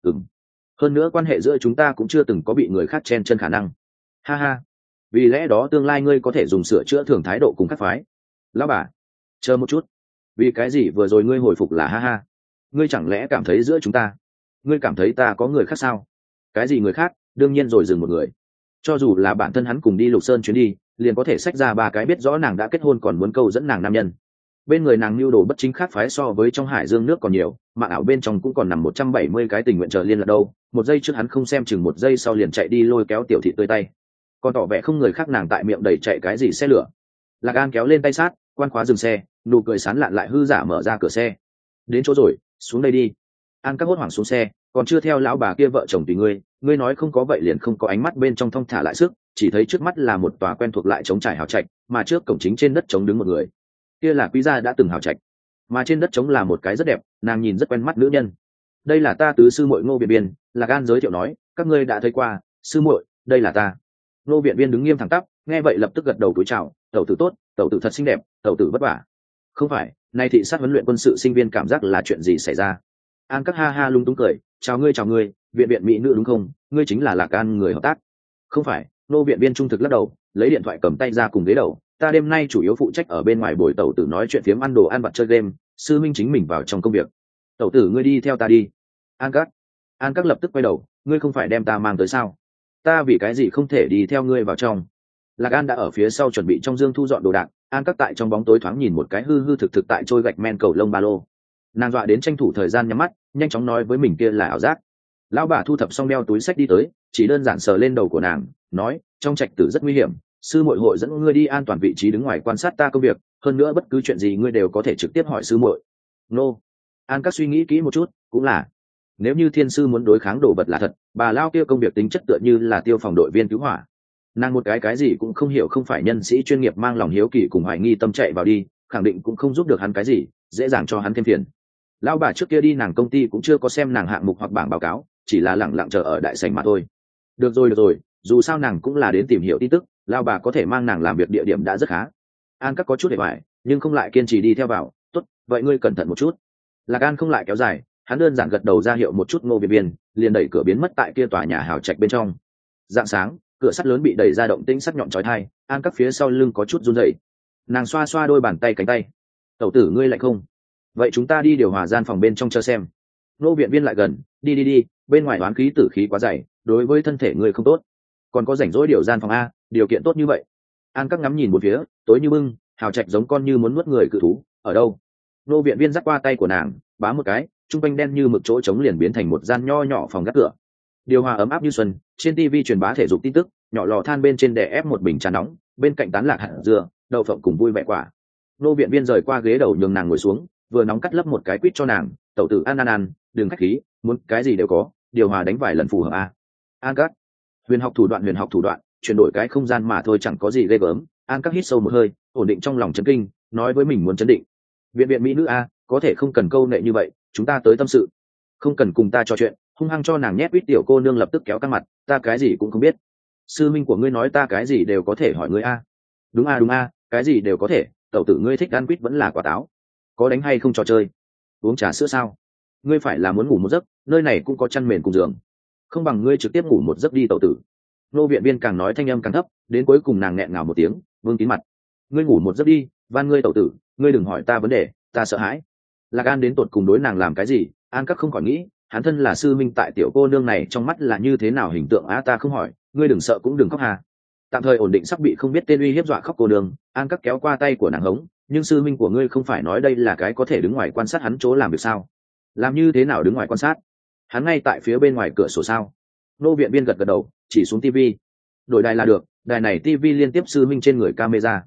Hơn nữa quan hệ giữa chúng ta cũng chưa từng có bị người khác chen chân khả năng. Ha ha, vì lẽ đó tương lai ngươi có thể dùng sửa chữa thường thái độ cùng các phái. Lão bà, chờ một chút, vì cái gì vừa rồi ngươi hồi phục là ha ha? Ngươi chẳng lẽ cảm thấy giữa chúng ta, ngươi cảm thấy ta có người khác sao? Cái gì người khác? Đương nhiên rồi, dừng một người. Cho dù là bản thân hắn cùng đi Lục Sơn chuyến đi, liền có thể xách ra 3 cái biết rõ nàng đã kết hôn còn muốn câu dẫn nàng nam nhân. Bên người nàng mưu đồ bất chính khác phái so với trong hải dương nước còn nhiều, mạng ảo bên trong cũng còn nằm 170 cái tình nguyện chờ liên lạc đâu. Một giây trước hắn không xem chừng một giây sau liền chạy đi lôi kéo tiểu thị tươi tay, còn tỏ vẻ không người khác nàng tại miệng đầy chạy cái gì xe lửa. Lạc An kéo lên tay sát, quan khóa dừng xe, nụ cười sán lạn lại hư giả mở ra cửa xe. Đến chỗ rồi, xuống đây đi. An các hốt hoảng xuống xe, còn chưa theo lão bà kia vợ chồng tùy ngươi nói không có vậy liền không có. Ánh mắt bên trong thong thả lại sức, chỉ thấy trước mắt là một tòa quen thuộc lại trống trải hào trạch, mà trước cổng chính trên đất trống đứng một người. Kia là quý gia đã từng hào trạch, mà trên đất trống là một cái rất đẹp, nàng nhìn rất quen mắt nữ nhân. Đây là ta tứ sư muội Ngô Viện Biên, Lạc An giới thiệu nói, các ngươi đã thấy qua. Sư muội, đây là ta. Ngô Viện Biên đứng nghiêm thẳng tắp, nghe vậy lập tức gật đầu cúi chào, tẩu tử tốt, tẩu tử thật xinh đẹp, tẩu tử vất vả. Không phải, nay thị sát huấn luyện quân sự sinh viên cảm giác là chuyện gì xảy ra? An các ha ha lung tung cười, chào ngươi, viện viện mỹ nữ đúng không? Ngươi chính là Lạc An người hợp tác. Không phải, Ngô Viện Biên trung thực lắc đầu, lấy điện thoại cầm tay ra cùng ghế đầu, ta đêm nay chủ yếu phụ trách ở bên ngoài bồi tẩu tử nói chuyện phiếm, ăn đồ ăn vặt chơi game, sư minh chính mình vào trong công việc. Tẩu tử ngươi đi theo ta đi. An các lập tức quay đầu, ngươi không phải đem ta mang tới sao? Ta vì cái gì không thể đi theo ngươi vào trong? Lạc An đã ở phía sau chuẩn bị trong dương thu dọn đồ đạc, An các tại trong bóng tối thoáng nhìn một cái hư hư thực thực tại trôi gạch men cầu lông ba lô, nàng dọa đến tranh thủ thời gian nhắm mắt, nhanh chóng nói với mình kia là ảo giác. Lão bà thu thập xong đeo túi sách đi tới, chỉ đơn giản sờ lên đầu của nàng, nói trong trạch tử rất nguy hiểm, sư muội hội dẫn ngươi đi an toàn vị trí đứng ngoài quan sát ta công việc, hơn nữa bất cứ chuyện gì ngươi đều có thể trực tiếp hỏi sư muội. Nô. An các suy nghĩ kỹ một chút, cũng là, nếu như thiên sư muốn đối kháng đồ vật là thật, bà lao kia công việc tính chất tựa như là tiêu phòng đội viên cứu hỏa, nàng một cái gì cũng không hiểu, không phải nhân sĩ chuyên nghiệp, mang lòng hiếu kỳ cùng hoài nghi tâm chạy vào đi, khẳng định cũng không giúp được hắn cái gì, dễ dàng cho hắn thêm phiền. Lão bà trước kia đi nàng công ty cũng chưa có xem nàng hạng mục hoặc bảng báo cáo, chỉ là lẳng lặng chờ ở đại sảnh mà thôi. Được rồi, dù sao nàng cũng là đến tìm hiểu tin tức, lão bà có thể mang nàng làm việc địa điểm đã rất khá. An các có chút để hoài, nhưng không lại kiên trì đi theo vào. Tốt, vậy ngươi cẩn thận một chút. Lạc An không lại kéo dài, hắn đơn giản gật đầu ra hiệu một chút. Ngô Viện Biên liền đẩy cửa biến mất tại kia tòa nhà hào trạch bên trong. Dạng sáng, cửa sắt lớn bị đẩy ra, động tĩnh sắc nhọn chói tai. An các phía sau lưng có chút run rẩy, nàng xoa xoa đôi bàn tay cánh tay. Tẩu tử ngươi lạnh không? Vậy chúng ta đi điều hòa gian phòng bên trong chờ xem. Ngô Viện Biên lại gần, đi, bên ngoài oán khí tử khí quá dày, đối với thân thể ngươi không tốt. Còn có rảnh rỗi điều gian phòng a, điều kiện tốt như vậy. An các ngắm nhìn một phía, tối như bưng, hào trạch giống con như muốn nuốt người cự thú. Ở đâu? Ngô Viện Biên dắt qua tay của nàng, bá một cái, trung quanh đen như mực chỗ trống liền biến thành một gian nho nhỏ phòng gác cửa. Điều hòa ấm áp như xuân, trên tivi truyền bá thể dục tin tức, nhỏ lò than bên trên đè ép một bình trà nóng, bên cạnh tán lạc hạt dưa, đậu phộng cùng vui vẻ quả. Ngô Viện Biên rời qua ghế đầu nhường nàng ngồi xuống, vừa nóng cắt lấp một cái quýt cho nàng, tẩu tử ăn, đừng khách khí, muốn cái gì đều có, điều hòa đánh vài lần phù hợp a. An các, huyền học thủ đoạn, chuyển đổi cái không gian mà thôi, chẳng có gì ghê gớm. An các hít sâu một hơi, ổn định trong lòng chấn kinh, nói với mình muốn chấn định. Viện mỹ nữ a, có thể không cần câu nệ như vậy, chúng ta tới tâm sự, không cần cùng ta trò chuyện. Hung hăng cho nàng nhét quýt, tiểu cô nương lập tức kéo căng mặt, ta cái gì cũng không biết. Sư minh của ngươi nói ta cái gì đều có thể hỏi ngươi a. Đúng a, cái gì đều có thể. Tẩu tử ngươi thích ăn quýt vẫn là quả táo, có đánh hay không trò chơi, uống trà sữa sao? Ngươi phải là muốn ngủ một giấc, nơi này cũng có chăn mền cùng giường, không bằng ngươi trực tiếp ngủ một giấc đi tẩu tử. Nô Viện Biên càng nói thanh âm càng thấp, đến cuối cùng nàng nghẹn ngào một tiếng, vương kín mặt. Ngươi ngủ một giấc đi, van ngươi tẩu tử, ngươi đừng hỏi ta vấn đề, ta sợ hãi. Lạc An đến tột cùng đối nàng làm cái gì? An các không khỏi nghĩ, hắn thân là sư minh tại tiểu cô nương này trong mắt là như thế nào hình tượng á? Ta không hỏi, ngươi đừng sợ cũng đừng khóc hà. Tạm thời ổn định sắp bị không biết tên uy hiếp dọa khóc cô nương, An các kéo qua tay của nàng hống, nhưng sư minh của ngươi không phải nói đây là cái có thể đứng ngoài quan sát hắn chỗ làm việc sao? Làm như thế nào đứng ngoài quan sát? Hắn ngay tại phía bên ngoài cửa sổ sao? Nô Viện Biên gật gật đầu, chỉ xuống tivi. Đổi đài là được, đài này tivi liên tiếp sư minh trên người camera.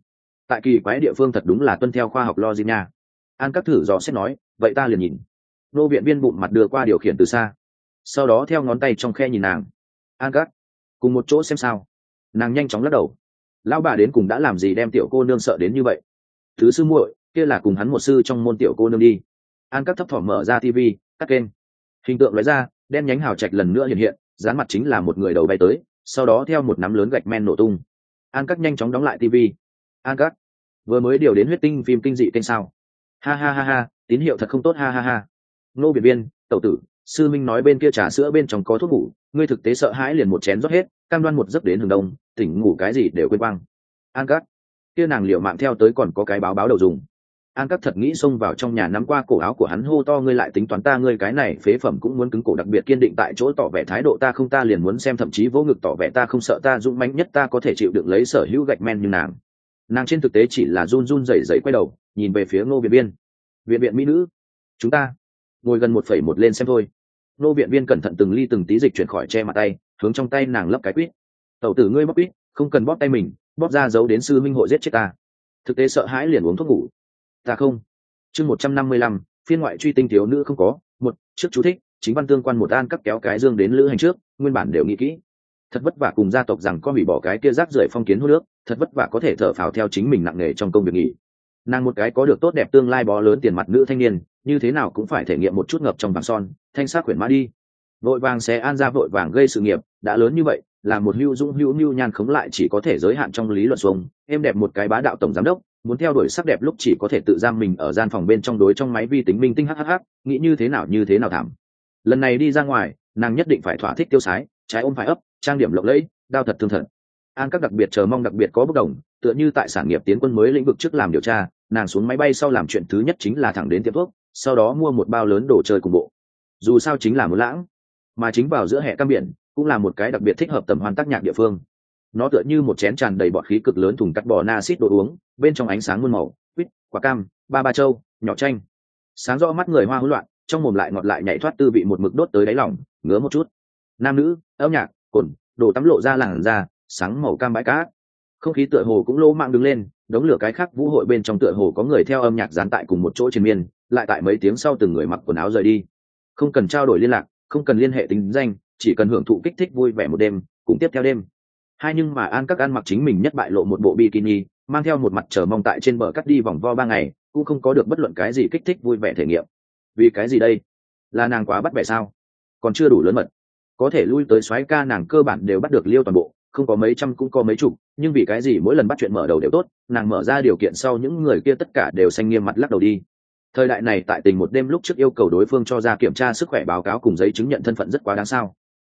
tại kỳ quái địa phương thật đúng là tuân theo khoa học logic nha. An Các thử dò xét nói, vậy ta liền nhìn. Nô viện viên bụng mặt đưa qua điều khiển từ xa, sau đó theo ngón tay trong khe nhìn nàng. An Các, cùng một chỗ xem sao. Nàng nhanh chóng lắc đầu. Lão bà đến cùng đã làm gì đem tiểu cô nương sợ đến như vậy? Thứ sư muội kia là cùng hắn một sư trong môn tiểu cô nương đi. An Các thấp thỏm mở ra tivi, tắt kênh. Hình tượng lóe ra, đen nhánh hào trạch lần nữa hiện hiện, dán mặt chính là một người đầu bay tới, sau đó theo một nắm lớn gạch men nổ tung. An Các nhanh chóng đóng lại tivi. An Các, vừa mới điều đến huyết tinh phim kinh dị kênh sao? Ha ha ha ha, tín hiệu thật không tốt, ha ha ha. Nô biệt viên, tẩu tử, sư minh nói bên kia trà sữa bên trong có thuốc ngủ, ngươi thực tế sợ hãi liền một chén rót hết, cam đoan một giấc đến hừng đông, tỉnh ngủ cái gì đều quên quang. An Các, kia nàng liệu mạng theo tới còn có cái báo đầu dùng. An Các thật nghĩ xông vào trong nhà nắm qua cổ áo của hắn hô to, ngươi lại tính toán ta, ngươi cái này phế phẩm cũng muốn cứng cổ, đặc biệt kiên định tại chỗ tỏ vẻ thái độ ta không, ta liền muốn xem, thậm chí vỗ ngực tỏ vẻ ta không sợ, ta dũng mãnh nhất, ta có thể chịu đựng lấy sở hữu gạch men như nàng trên thực tế chỉ là run run rẩy rẩy quay đầu nhìn về phía Ngô viện viên. Viện viện mỹ nữ, chúng ta ngồi gần 1,1 lên xem thôi. Ngô viện viên cẩn thận từng ly từng tí dịch chuyển khỏi che mặt tay, hướng trong tay nàng lấp cái quýt. Tẩu tử ngươi bóp quýt, không cần bóp tay mình, bóp ra giấu đến sư minh hội giết chết ta. Thực tế sợ hãi liền uống thuốc ngủ. Ta không. Chương 155, phiên ngoại truy tinh thiếu nữ không có. Một, trước chú thích, chính văn tương quan một. An Các kéo cái dương đến lữ hành trước, nguyên bản đều nghĩ kỹ. Thật vất vả cùng gia tộc rằng có hủy bỏ cái kia rác rưởi phong kiến hút nước, thật vất vả có thể thở phào theo chính mình nặng nề trong công việc nghỉ. Nàng một cái có được tốt đẹp tương lai bó lớn tiền mặt nữ thanh niên, như thế nào cũng phải thể nghiệm một chút ngập trong vàng son, thanh sắc quyển mã đi. Vội vàng xé An ra, vội vàng gây sự nghiệp, đã lớn như vậy, là một hữu dũng hữu nhu nhan khống lại chỉ có thể giới hạn trong lý luận xuống, em đẹp một cái bá đạo tổng giám đốc, muốn theo đuổi sắc đẹp lúc chỉ có thể tự giam mình ở gian phòng bên trong đối trong máy vi tính minh tinh hhh, nghĩ như thế nào thảm. Lần này đi ra ngoài, nàng nhất định phải thỏa thích tiêu sái, trái ôm phải ấp, trang điểm lộng lẫy, đao thật thương thật. An Các đặc biệt chờ mong, đặc biệt có bất đồng, tựa như tại sản nghiệp tiến quân mới lĩnh vực trước làm điều tra, nàng xuống máy bay sau làm chuyện thứ nhất chính là thẳng đến tiệm thuốc, sau đó mua một bao lớn đồ chơi cùng bộ. Dù sao chính là muốn lãng, mà chính vào giữa hè cam biển, cũng là một cái đặc biệt thích hợp tầm hoan tác nhạc địa phương. Nó tựa như một chén tràn đầy bọt khí cực lớn thùng cắt bò na xít đồ uống, bên trong ánh sáng muôn màu, quýt, quả cam, ba châu, nhỏ chanh. Sáng rõ mắt người hoa hỗn loạn, trong mồm lại ngọt lại nhảy thoát, tư vị một mực đốt tới đáy lòng, ngứa một chút. Nam nữ, âm nhạc, cồn, đồ tắm lộ ra làn da, sáng màu cam bãi cát. Không khí tựa hồ cũng lỗ mạng đứng lên, đống lửa cái khác vũ hội bên trong tựa hồ có người theo âm nhạc dán tại cùng một chỗ trên miên, lại tại mấy tiếng sau từng người mặc quần áo rời đi. Không cần trao đổi liên lạc, không cần liên hệ tính danh, chỉ cần hưởng thụ kích thích vui vẻ một đêm, cùng tiếp theo đêm. Nhưng mà An Các ăn mặc chính mình nhất bại lộ một bộ bikini, mang theo một mặt chờ mong tại trên bờ cắt đi vòng vo 3 ngày, cũng không có được bất luận cái gì kích thích vui vẻ thể nghiệm. Vì cái gì đây? Là nàng quá bắt bẻ sao? Còn chưa đủ lớn mật. Có thể lui tới soái ca nàng cơ bản đều bắt được liêu toàn bộ, không có mấy trăm cũng có mấy chục, nhưng vì cái gì mỗi lần bắt chuyện mở đầu đều tốt, nàng mở ra điều kiện sau những người kia tất cả đều xanh nghiêm mặt lắc đầu đi. Thời đại này tại tình một đêm lúc trước yêu cầu đối phương cho ra kiểm tra sức khỏe báo cáo cùng giấy chứng nhận thân phận rất quá đáng sao.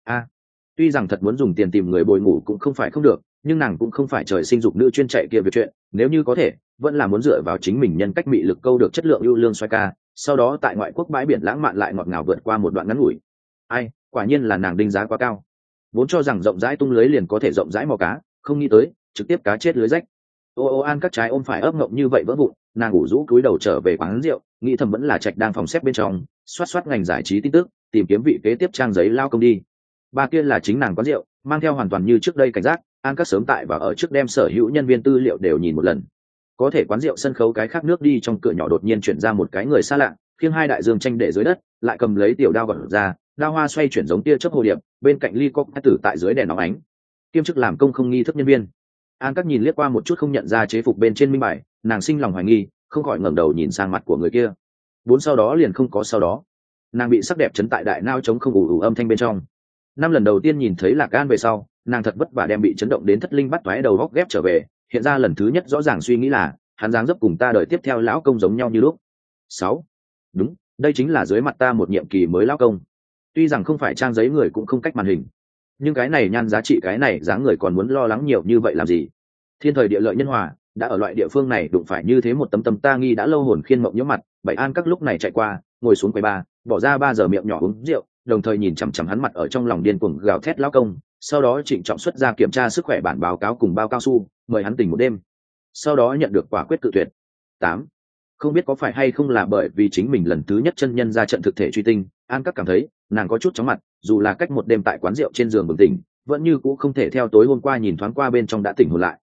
Tuy rằng thật muốn dùng tiền tìm người bồi ngủ cũng không phải không được, nhưng nàng cũng không phải trời sinh dục nữ chuyên chạy kia việc chuyện, nếu như có thể vẫn là muốn dựa vào chính mình nhân cách mị lực câu được chất lượng ưu lương xoay ca, sau đó tại ngoại quốc bãi biển lãng mạn lại ngọt ngào vượt qua một đoạn ngắn ngủi. Quả nhiên là nàng đánh giá quá cao, vốn cho rằng rộng rãi tung lưới liền có thể rộng rãi mò cá, không nghĩ tới trực tiếp cá chết lưới rách. An Các trái ôm phải ấp ngộng như vậy vỡ vụn, nàng ủ rũ cúi đầu trở về quán rượu, nghĩ thầm vẫn là Trạch đang phòng xếp bên trong xoát ngành giải trí tin tức, tìm kiếm vị kế tiếp trang giấy lao công đi. Ba kia là chính nàng quán rượu, mang theo hoàn toàn như trước đây cảnh giác. An Các sớm tại và ở trước đem sở hữu nhân viên tư liệu đều nhìn một lần. Có thể quán rượu sân khấu cái khác nước đi trong cửa nhỏ đột nhiên chuyển ra một cái người xa lạ, khiêng 2 đại dương tranh để dưới đất, lại cầm lấy tiểu đao gọt ra, đao hoa xoay chuyển giống tia chớp hồ điệp, bên cạnh ly cốc tử tại dưới đèn óng ánh, kiêm chức làm công không nghi thức nhân viên. An Các nhìn liếc qua một chút không nhận ra chế phục bên trên minh bài, nàng sinh lòng hoài nghi, không khỏi ngẩng đầu nhìn sang mặt của người kia. Sau đó liền không có sau đó. Nàng bị sắc đẹp chấn tại đại nao chống không ủ âm thanh bên trong. 5 lần đầu tiên nhìn thấy Lạc An về sau, nàng thật vất vả đem bị chấn động đến thất linh bắt toái đầu góc ghép trở về, hiện ra lần thứ nhất rõ ràng suy nghĩ là, hắn dáng dấp cùng ta đợi tiếp theo lão công giống nhau như lúc. 6. Đúng, đây chính là dưới mặt ta một nhiệm kỳ mới lão công. Tuy rằng không phải trang giấy người cũng không cách màn hình, nhưng cái này nhan giá trị, cái này dáng người còn muốn lo lắng nhiều như vậy làm gì? Thiên thời địa lợi nhân hòa, đã ở loại địa phương này đụng phải như thế một tấm tấm ta nghi đã lâu hồn khiên mộng nhiễm mặt. Bảy An Các lúc này chạy qua, ngồi xuống quầy ba, bỏ ra 3 giờ miệng nhỏ uống rượu, đồng thời nhìn chằm chằm hắn mặt ở trong lòng điên cuồng gào thét lão công, sau đó trịnh trọng xuất ra kiểm tra sức khỏe bản báo cáo cùng bao cao su, mời hắn tỉnh một đêm. Sau đó nhận được quả quyết cự tuyệt. 8. Không biết có phải hay không là bởi vì chính mình lần thứ nhất chân nhân ra trận thực thể truy tinh, An Các cảm thấy nàng có chút chóng mặt, dù là cách một đêm tại quán rượu trên giường bừng tỉnh, vẫn như cũ không thể theo tối hôm qua nhìn thoáng qua bên trong đã tỉnh hồn lại.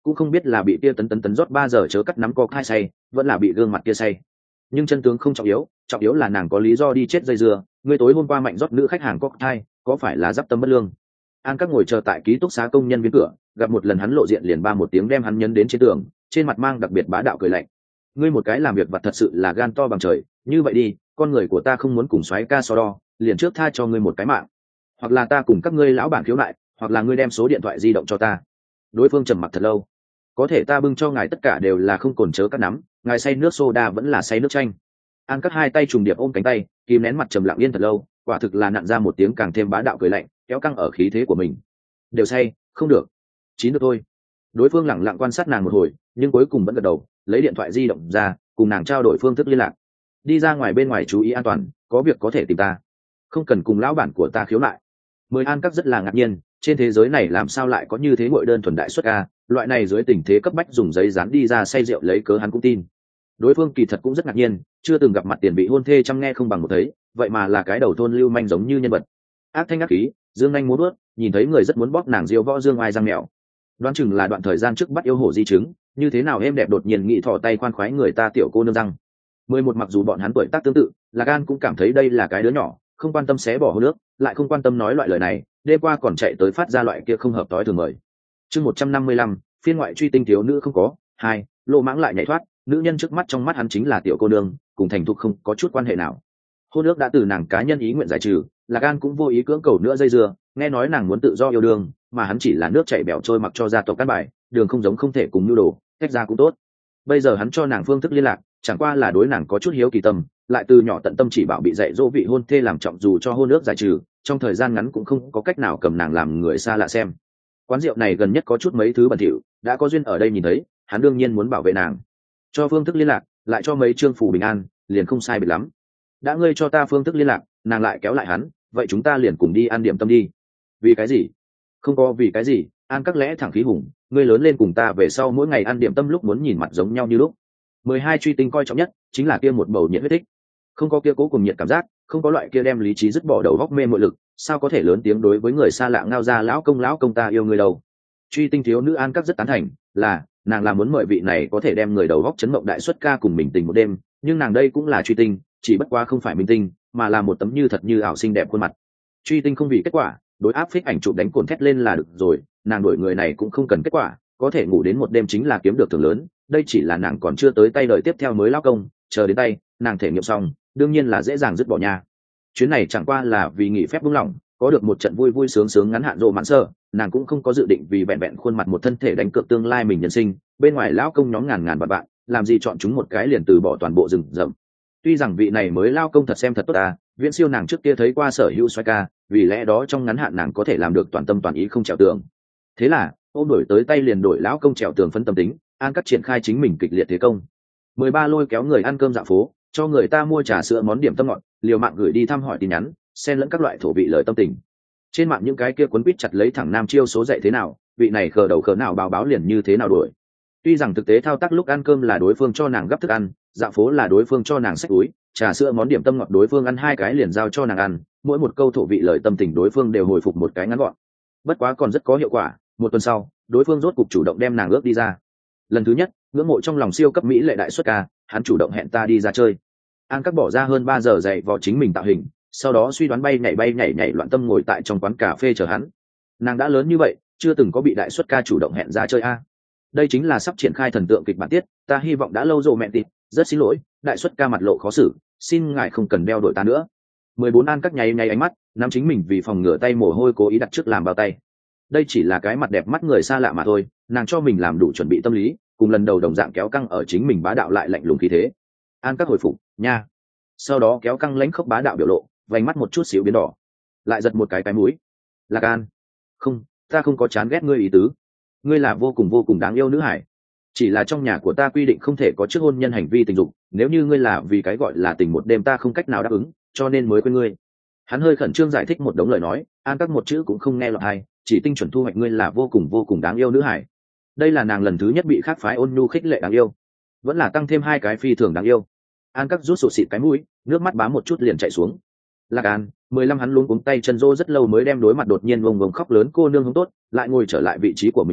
cũng không biết là bị kia tấn rót 3 giờ chớ cắt nắm co khai say, vẫn là bị gương mặt kia say. Nhưng chân tướng không trọng yếu là nàng có lý do đi chết dây dưa. Ngươi tối hôm qua mạnh rót nữ khách hàng cocktail, có phải là giáp tâm bất lương? An các ngồi chờ tại ký túc xá công nhân viên cửa, gặp một lần hắn lộ diện liền ba một tiếng đem hắn nhấn đến trên tường, trên mặt mang đặc biệt bá đạo cười lạnh. Ngươi một cái làm việc vặt thật sự là gan to bằng trời, như vậy đi, con người của ta không muốn cùng soái ca so đo, liền trước tha cho ngươi một cái mạng, hoặc là ta cùng các ngươi lão bản khiếu nại, hoặc là ngươi đem số điện thoại di động cho ta. Đối phương trầm mặc thật lâu. Có thể ta bưng cho ngài tất cả đều là không cồn chớ cắt nắm, ngài say nước soda vẫn là say nước chanh. An cắt hai tay trùng điệp ôm cánh tay, kìm nén mặt trầm lặng yên thật lâu, quả thực là nặn ra một tiếng càng thêm bá đạo cười lạnh, kéo căng ở khí thế của mình. Đều say, không được. Chín được thôi. Đối phương lẳng lặng quan sát nàng một hồi, nhưng cuối cùng vẫn gật đầu, lấy điện thoại di động ra, cùng nàng trao đổi phương thức liên lạc. Đi ra ngoài bên ngoài chú ý an toàn, có việc có thể tìm ta, không cần cùng lão bản của ta khiếu nại. Mười An các rất là ngạc nhiên, trên thế giới này làm sao lại có như thế ngội đơn thuần đại xuất ca, loại này dưới tình thế cấp bách dùng giấy dán đi ra say rượu lấy cớ hắn cũng tin. Đối phương kỳ thật cũng rất ngạc nhiên, chưa từng gặp mặt tiền bị hôn thê chăm nghe không bằng một thấy, vậy mà là cái đầu thôn lưu manh giống như nhân vật. Ác thanh ác khí, dương anh muốn bước, nhìn thấy người rất muốn bóp nàng diêu võ dương ai răng mèo. Đoán chừng là đoạn thời gian trước bắt yêu hổ di chứng, như thế nào êm đẹp đột nhiên nghĩ thò tay khoan khoái người ta tiểu cô nương răng. 11 mặc dù bọn hắn tuổi tác tương tự, là gan cũng cảm thấy đây là cái đứa nhỏ, không quan tâm xé bỏ hô nước, lại không quan tâm nói loại lời này, đêm qua còn chạy tới phát ra loại kia không hợp tối thường mời. Chương 155, phiên ngoại truy tinh thiếu nữ không có, 2, lô mãng lại nhảy thoát, nữ nhân trước mắt trong mắt hắn chính là tiểu cô nương, cùng thành thục không có chút quan hệ nào. Hôn ước đã từ nàng cá nhân ý nguyện giải trừ, là gan cũng vô ý cưỡng cầu nữa dây dưa, nghe nói nàng muốn tự do yêu đương, mà hắn chỉ là nước chảy bẻo trôi mặc cho gia tộc căn bài, đường không giống không thể cùng nhu đồ, cách ra cũng tốt. Bây giờ hắn cho nàng phương thức liên lạc, chẳng qua là đối nàng có chút hiếu kỳ tâm, lại từ nhỏ tận tâm chỉ bảo bị dạy dỗ vị hôn thê làm trọng dù cho hôn ước giải trừ, trong thời gian ngắn cũng không có cách nào cầm nàng làm người xa lạ xem. Quán rượu này gần nhất có chút mấy thứ bẩn thỉu, đã có duyên ở đây nhìn thấy, hắn đương nhiên muốn bảo vệ nàng. Cho phương thức liên lạc, lại cho mấy chương phù bình an, liền không sai biệt lắm. Đã ngươi cho ta phương thức liên lạc, nàng lại kéo lại hắn, vậy chúng ta liền cùng đi ăn điểm tâm đi. Vì cái gì? Không có vì cái gì, An các lẽ thẳng khí hùng, ngươi lớn lên cùng ta về sau mỗi ngày ăn điểm tâm lúc muốn nhìn mặt giống nhau như lúc. 12 truy tinh coi trọng nhất chính là kia một bầu nhiệt huyết thích, không có kia cố cùng nhiệt cảm giác, không có loại kia đem lý trí dứt bỏ đầu góc mê mội lực, sao có thể lớn tiếng đối với người xa lạ ngao ra lão công ta yêu người đâu. Truy tinh thiếu nữ An các rất tán thành, là nàng là muốn mời vị này có thể đem người đầu góc chấn mộng đại xuất ca cùng mình tình một đêm, nhưng nàng đây cũng là truy tinh, chỉ bất quá không phải minh tinh, mà là một tấm như thật như ảo xinh đẹp khuôn mặt. Truy tinh không vì kết quả, đối áp phích ảnh chụp đánh cồn thét lên là được rồi, nàng đổi người này cũng không cần kết quả, có thể ngủ đến một đêm chính là kiếm được thưởng lớn, đây chỉ là nàng còn chưa tới tay đời tiếp theo mới lao công, chờ đến tay nàng thể nghiệm xong đương nhiên là dễ dàng dứt bỏ nhà. Chuyến này chẳng qua là vì nghỉ phép buông lỏng, có được một trận vui vui sướng sướng ngắn hạn rộ mãn sơ, nàng cũng không có dự định vì vẹn vẹn khuôn mặt một thân thể đánh cược tương lai mình nhân sinh. Bên ngoài lão công nhóm ngàn ngàn bạn làm gì chọn chúng một cái liền từ bỏ toàn bộ rừng rậm. Tuy rằng vị này mới lao công thật xem thật tốt ta, viễn siêu nàng trước kia thấy qua sở hữu xoay ca, vì lẽ đó trong ngắn hạn nàng có thể làm được toàn tâm toàn ý không trèo tường. Thế là ôm đổi tới tay liền đổi lão công trèo tường phân tâm tính, An cắt triển khai chính mình kịch liệt thế công. 13 lôi kéo người ăn cơm dạo phố, cho người ta mua trà sữa món điểm tâm ngọt, liều mạng gửi đi thăm hỏi tin nhắn, xen lẫn các loại thổ vị lời tâm tình. Trên mạng những cái kia quấn quýt chặt lấy thẳng nam chiêu số dạy thế nào, vị này khờ đầu khờ nào báo liền như thế nào đuổi. Tuy rằng thực tế thao tác lúc ăn cơm là đối phương cho nàng gấp thức ăn, dạo phố là đối phương cho nàng xách túi, trà sữa món điểm tâm ngọt đối phương ăn 2 cái liền giao cho nàng ăn, mỗi một câu thổ vị lời tâm tình đối phương đều hồi phục một cái ngắn gọn. Bất quá còn rất có hiệu quả, một tuần sau, đối phương rốt cục chủ động đem nàng ước đi ra. Lần thứ nhất, ngưỡng mộ trong lòng siêu cấp mỹ lệ đại xuất ca, hắn chủ động hẹn ta đi ra chơi. An các bỏ ra hơn 3 giờ dạy vào chính mình tạo hình, sau đó suy đoán bay nhảy loạn tâm ngồi tại trong quán cà phê chờ hắn. Nàng đã lớn như vậy, chưa từng có bị đại xuất ca chủ động hẹn ra chơi a. Đây chính là sắp triển khai thần tượng kịch bản tiết, ta hy vọng đã lâu rồi mẹ tịt, rất xin lỗi, đại xuất ca mặt lộ khó xử, xin ngài không cần đeo đổi ta nữa. 14 An các nháy ánh mắt, nắm chính mình vì phòng ngừa tay mồ hôi cố ý đặt trước làm bao tay. Đây chỉ là cái mặt đẹp mắt người xa lạ mà thôi, nàng cho mình làm đủ chuẩn bị tâm lý, cùng lần đầu đồng dạng kéo căng ở chính mình bá đạo lại lạnh lùng khí thế. An các hồi phục nha, sau đó kéo căng lãnh khốc bá đạo biểu lộ, vành mắt một chút xíu biến đỏ, lại giật một cái mũi. Lạc An, không, ta không có chán ghét ngươi ý tứ, ngươi là vô cùng đáng yêu nữ hải, chỉ là trong nhà của ta quy định không thể có trước hôn nhân hành vi tình dục, nếu như ngươi là vì cái gọi là tình một đêm ta không cách nào đáp ứng, cho nên mới quên ngươi. Hắn hơi khẩn trương giải thích một đống lời nói, An các một chữ cũng không nghe lọt tai, chỉ tinh chuẩn thu hoạch ngươi là vô cùng đáng yêu nữ hải. Đây là nàng lần thứ nhất bị khác phái ôn nhu khích lệ đáng yêu, vẫn là tăng thêm 2 cái phi thường đáng yêu. An các rút sụt xịt cái mũi, nước mắt bám một chút liền chảy xuống. Lạc An, 15 hắn luống cuống tay chân rô rất lâu mới đem đối mặt đột nhiên vông vông khóc lớn cô nương không tốt, lại ngồi trở lại vị trí của mình lúc,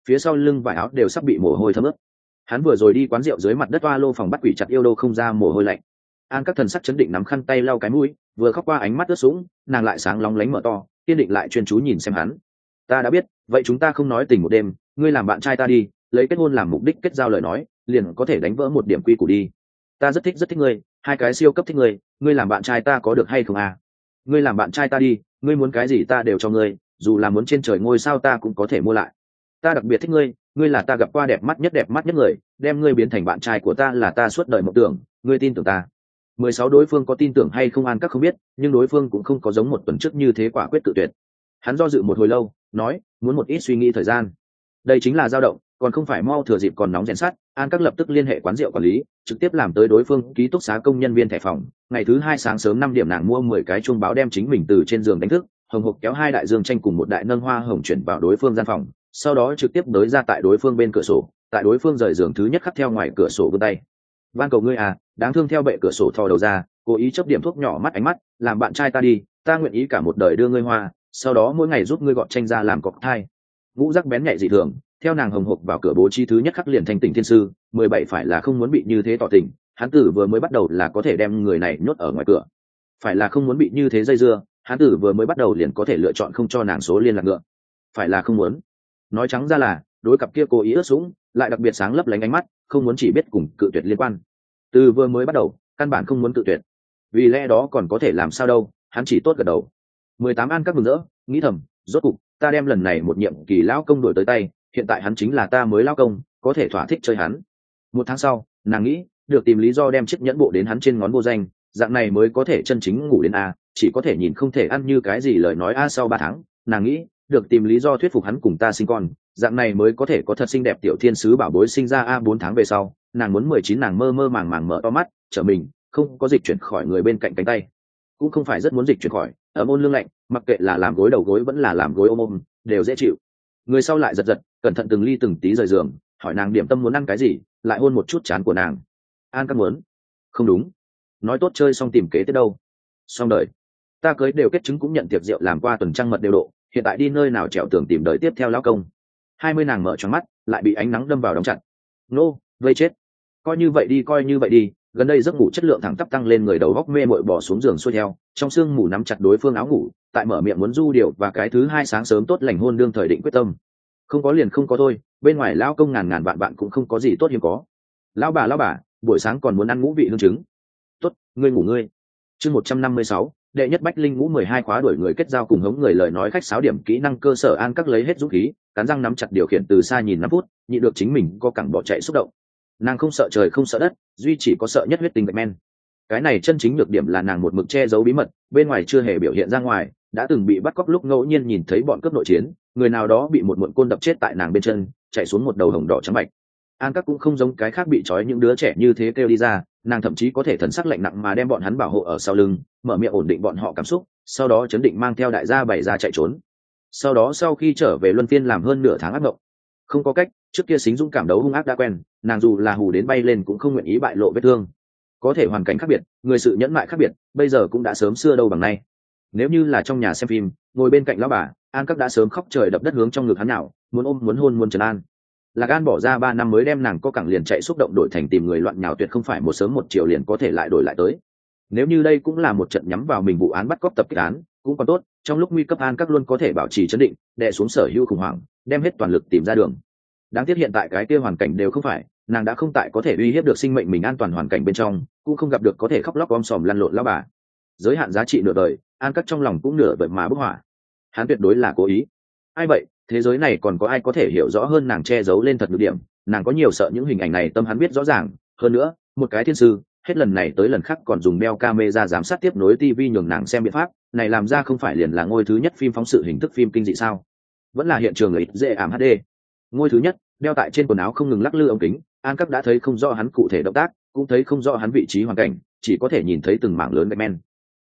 phía sau lưng vải áo đều sắp bị mồ hôi thấm ướt. Hắn vừa rồi đi quán rượu dưới mặt đất toa lô phòng bắt quỷ chặt yêu đô không ra mồ hôi lạnh. An các thần sắc chấn định nắm khăn tay lau cái mũi, vừa khóc qua ánh mắt ướt sũng, nàng lại sáng lóng lánh mở to, kiên định lại chuyên chú nhìn xem hắn. Ta đã biết, vậy chúng ta không nói tình một đêm, ngươi làm bạn trai ta đi, lấy kết hôn làm mục đích kết giao lời nói, liền có thể đánh vỡ một điểm quy củ đi. Ta rất thích ngươi, hai cái siêu cấp thích ngươi làm bạn trai ta có được hay không à? Ngươi làm bạn trai ta đi, ngươi muốn cái gì ta đều cho ngươi, dù là muốn trên trời ngôi sao ta cũng có thể mua lại. Ta đặc biệt thích ngươi là ta gặp qua đẹp mắt nhất người, đem ngươi biến thành bạn trai của ta là ta suốt đời mộng tưởng, ngươi tin tưởng ta. 16 đối phương có tin tưởng hay không An các không biết, nhưng đối phương cũng không có giống một tuần trước như thế quả quyết cự tuyệt. Hắn do dự một hồi lâu, nói, muốn một ít suy nghĩ thời gian. Đây chính là dao động, còn không phải mau thừa dịp còn nóng rèn sắt. An các lập tức liên hệ quán rượu quản lý, trực tiếp làm tới đối phương ký túc xá công nhân viên thẻ phòng. Ngày thứ 2 sáng sớm 5 điểm nàng mua 10 cái chuông báo đem chính mình từ trên giường đánh thức, hồng hộc kéo 2 đại dương tranh cùng một đại nâng hoa hồng chuyển vào đối phương gian phòng, sau đó trực tiếp đới ra tại đối phương bên cửa sổ, tại đối phương rời giường thứ nhất khắc theo ngoài cửa sổ vươn tay. Van cầu ngươi à, đáng thương theo bệ cửa sổ thò đầu ra, cố ý chớp điểm thuốc nhỏ mắt ánh mắt, làm bạn trai ta đi, ta nguyện ý cả một đời đưa ngươi hoa, sau đó mỗi ngày giúp ngươi gọt tranh ra làm cọc thai. Ngũ giác bén nhạy dị thường, theo nàng hồng hộc vào cửa bố trí thứ nhất khắc liền thành tình thiên sư 17 phải là không muốn bị như thế tỏ tình, hắn tử vừa mới bắt đầu là có thể đem người này nhốt ở ngoài cửa, phải là không muốn bị như thế dây dưa, hắn tử vừa mới bắt đầu liền có thể lựa chọn không cho nàng số liên lạc ngựa, phải là không muốn. Nói trắng ra là đối cặp kia cố ý ướt sũng lại đặc biệt sáng lấp lánh ánh mắt, không muốn chỉ biết cùng cự tuyệt liên quan. Từ vừa mới bắt đầu căn bản không muốn cự tuyệt, vì lẽ đó còn có thể làm sao đâu, hắn chỉ tốt gật đầu. 18 An các mừng rỡ nghĩ thầm, rốt cục ta đem lần này một nhiệm kỳ lão công đổi tới tay, hiện tại hắn chính là ta mới lão công, có thể thỏa thích chơi hắn. 1 tháng sau nàng nghĩ được tìm lý do đem chiếc nhẫn bộ đến hắn trên ngón vô danh, dạng này mới có thể chân chính ngủ đến a, chỉ có thể nhìn không thể ăn như cái gì lời nói a. Sau 3 tháng nàng nghĩ được tìm lý do thuyết phục hắn cùng ta sinh con, dạng này mới có thể có thật xinh đẹp tiểu thiên sứ bảo bối sinh ra a. 4 tháng về sau nàng muốn 19, nàng mơ mơ màng màng mở to mắt, trở mình không có dịch chuyển khỏi người bên cạnh cánh tay, cũng không phải rất muốn dịch chuyển khỏi, ở môn lưng lạnh, mặc kệ là làm gối đầu gối vẫn là làm gối ôm ôm đều dễ chịu. Người sau lại giật giật cẩn thận từng ly từng tí rời giường, hỏi nàng điểm tâm muốn ăn cái gì, lại hôn một chút trán của nàng. An các muốn. Không đúng, nói tốt chơi xong tìm kế tiếp đâu. Xong đời, ta cưới đều kết chứng cũng nhận tiệc rượu làm qua tuần trăng mật đều độ, hiện tại đi nơi nào trèo tường tìm đời tiếp theo lão công. 20 nàng mở choáng mắt, lại bị ánh nắng đâm vào đóng chặt. Nô, vây chết. Coi như vậy đi, gần đây giấc ngủ chất lượng thẳng tắp tăng lên, người đầu góc mê mội bỏ xuống giường xuôi theo, trong sương mù nắm chặt đối phương áo ngủ, tại mở miệng muốn du điều và cái thứ 2 sáng sớm tốt lành hôn đương thời định quyết tâm. Không có liền không có thôi, bên ngoài lão công ngàn vạn bạn cũng không có gì tốt hiếm có. Lão bà, buổi sáng còn muốn ăn ngũ vị hương trứng. Tốt, ngươi ngủ ngươi. Chương 156, đệ nhất bách linh ngũ 12 khóa đuổi người kết giao cùng hống người lời nói khách sáo điểm kỹ năng cơ sở. An các lấy hết dũng khí, cắn răng nắm chặt điều khiển từ xa nhìn 5 phút, nhịn được chính mình có cẳng bỏ chạy xúc động. Nàng không sợ trời không sợ đất, duy chỉ có sợ nhất huyết tình gạch men. Cái này chân chính nhược điểm là nàng một mực che giấu bí mật, bên ngoài chưa hề biểu hiện ra ngoài, đã từng bị bắt cóc lúc ngẫu nhiên nhìn thấy bọn cướp nội chiến, người nào đó bị một muộn côn đập chết tại nàng bên chân, chạy xuống một đầu hồng đỏ trắng bạch. An các cũng không giống cái khác bị trói những đứa trẻ như thế kêu đi ra, nàng thậm chí có thể thần sắc lạnh nặng mà đem bọn hắn bảo hộ ở sau lưng, mở miệng ổn định bọn họ cảm xúc, sau đó chấn định mang theo đại gia bày ra chạy trốn. Sau đó sau khi trở về luân phiên làm hơn nửa tháng ác mộng. Không có cách, trước kia xính dũng cảm đấu hung ác đã quen, nàng dù là hù đến bay lên cũng không nguyện ý bại lộ vết thương. Có thể hoàn cảnh khác biệt, người sự nhẫn mại khác biệt, bây giờ cũng đã sớm xưa đâu bằng nay. Nếu như là trong nhà xem phim, ngồi bên cạnh lão bà, An các đã sớm khóc trời đập đất hướng trong ngực hắn nào, muốn ôm muốn hôn muốn trấn an. Lạc An bỏ ra 3 năm mới đem nàng có cẳng liền chạy xúc động đổi thành tìm người loạn nhào, tuyệt không phải một sớm một chiều liền có thể lại đổi lại tới. Nếu như đây cũng là một trận nhắm vào mình vụ án bắt cóc tập kích án, cũng còn tốt, trong lúc nguy cấp An các luôn có thể bảo trì trấn định, đè xuống sở hữu khủng hoảng, đem hết toàn lực tìm ra đường. Đáng tiếc hiện tại cái kia hoàn cảnh đều không phải, nàng đã không tại có thể uy hiếp được sinh mệnh mình an toàn hoàn cảnh bên trong, cũng không gặp được có thể khóc lóc om sòm lăn lộn lão bà. Giới hạn giá trị nửa đời, An các trong lòng cũng nửa vậy mà bức hỏa. Hắn tuyệt đối là cố ý. Ai vậy, thế giới này còn có ai có thể hiểu rõ hơn nàng che giấu lên thật nhược điểm, nàng có nhiều sợ những hình ảnh này tâm hắn biết rõ ràng. Hơn nữa, một cái thiên sư, hết lần này tới lần khác còn dùng đeo camera giám sát tiếp nối tivi nhường nàng xem biện pháp, này làm ra không phải liền là ngôi thứ nhất phim phóng sự hình thức phim kinh dị sao? Vẫn là hiện trường lấy dễ ảm HD. Ngôi thứ nhất, đeo tại trên quần áo không ngừng lắc lư ống kính, An các đã thấy không rõ hắn cụ thể động tác, cũng thấy không rõ hắn vị trí hoàn cảnh, chỉ có thể nhìn thấy từng mảng lớn gạch men.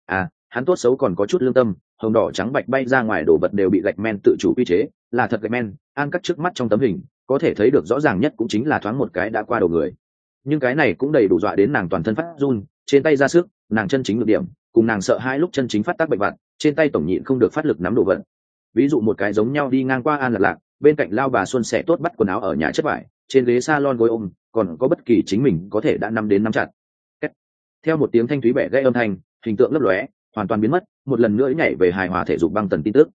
Hắn tốt xấu còn có chút lương tâm, hồng đỏ trắng bạch bay ra ngoài đồ vật đều bị gạch men tự chủ quy chế, là thật gạch men. An các trước mắt trong tấm hình có thể thấy được rõ ràng nhất cũng chính là thoáng một cái đã qua đầu người, nhưng cái này cũng đầy đủ dọa đến nàng toàn thân phát run, trên tay ra sức, nàng chân chính nhược điểm cùng nàng sợ hai lúc chân chính phát tác bệnh vặt, trên tay tổng nhịn không được phát lực nắm đồ vật. Ví dụ một cái giống nhau đi ngang qua An Lạc Lạc, bên cạnh lao bà xuân sẻ tốt bắt quần áo ở nhà chất vải, trên ghế salon gối ôm, còn có bất kỳ chính mình có thể đã nắm đến nắm chặt. Theo một tiếng thanh thúy bẻ gãy âm thanh, hình tượng lấp lóe hoàn toàn biến mất, một lần nữa nhảy về hài hòa thể dục băng tần tin tức.